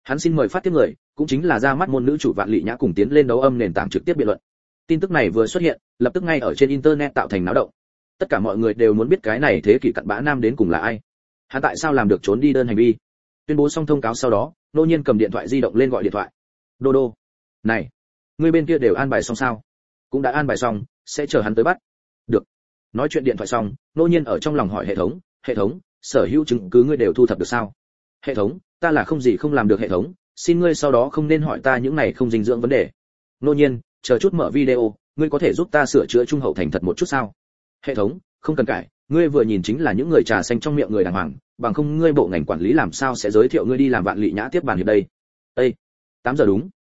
Hắn xin mời phát tiếp người, cũng chính là ra mắt môn nữ chủ Vạn Lị Nhã cùng tiến lên đấu âm nền tảng trực tiếp biện luận. Tin tức này vừa xuất hiện, lập tức ngay ở trên internet tạo thành náo động. Tất cả mọi người đều muốn biết cái này thế kỷ cặn bã nam đến cùng là ai. Hắn tại sao làm được trốn đi đơn hành vi? Tuyên bố xong thông cáo sau đó, Nô Nhiên cầm điện thoại di động lên gọi điện thoại. Đô đô, này, ngươi bên kia đều an bài xong sao? Cũng đã an bài xong, sẽ chờ hắn tới bắt. Được. Nói chuyện điện thoại xong, Nô Nhiên ở trong lòng hỏi hệ thống, hệ thống, sở hữu chứng cứ ngươi đều thu thập được sao? Hệ thống, ta là không gì không làm được hệ thống, xin ngươi sau đó không nên hỏi ta những này không dinh dưỡng vấn đề. Nô Nhiên, chờ chút mở video, ngươi có thể giúp ta sửa chữa trung hậu thành thật một chút sao? Hệ thống, không cần cải, ngươi vừa nhìn chính là những người trà xanh trong miệng người đàng hoàng, bằng không ngươi bộ ngành quản lý làm sao sẽ giới thiệu ngươi đi làm Vạn Lị Nhã tiếp bàn hiệp đây? Ê, tám giờ đúng.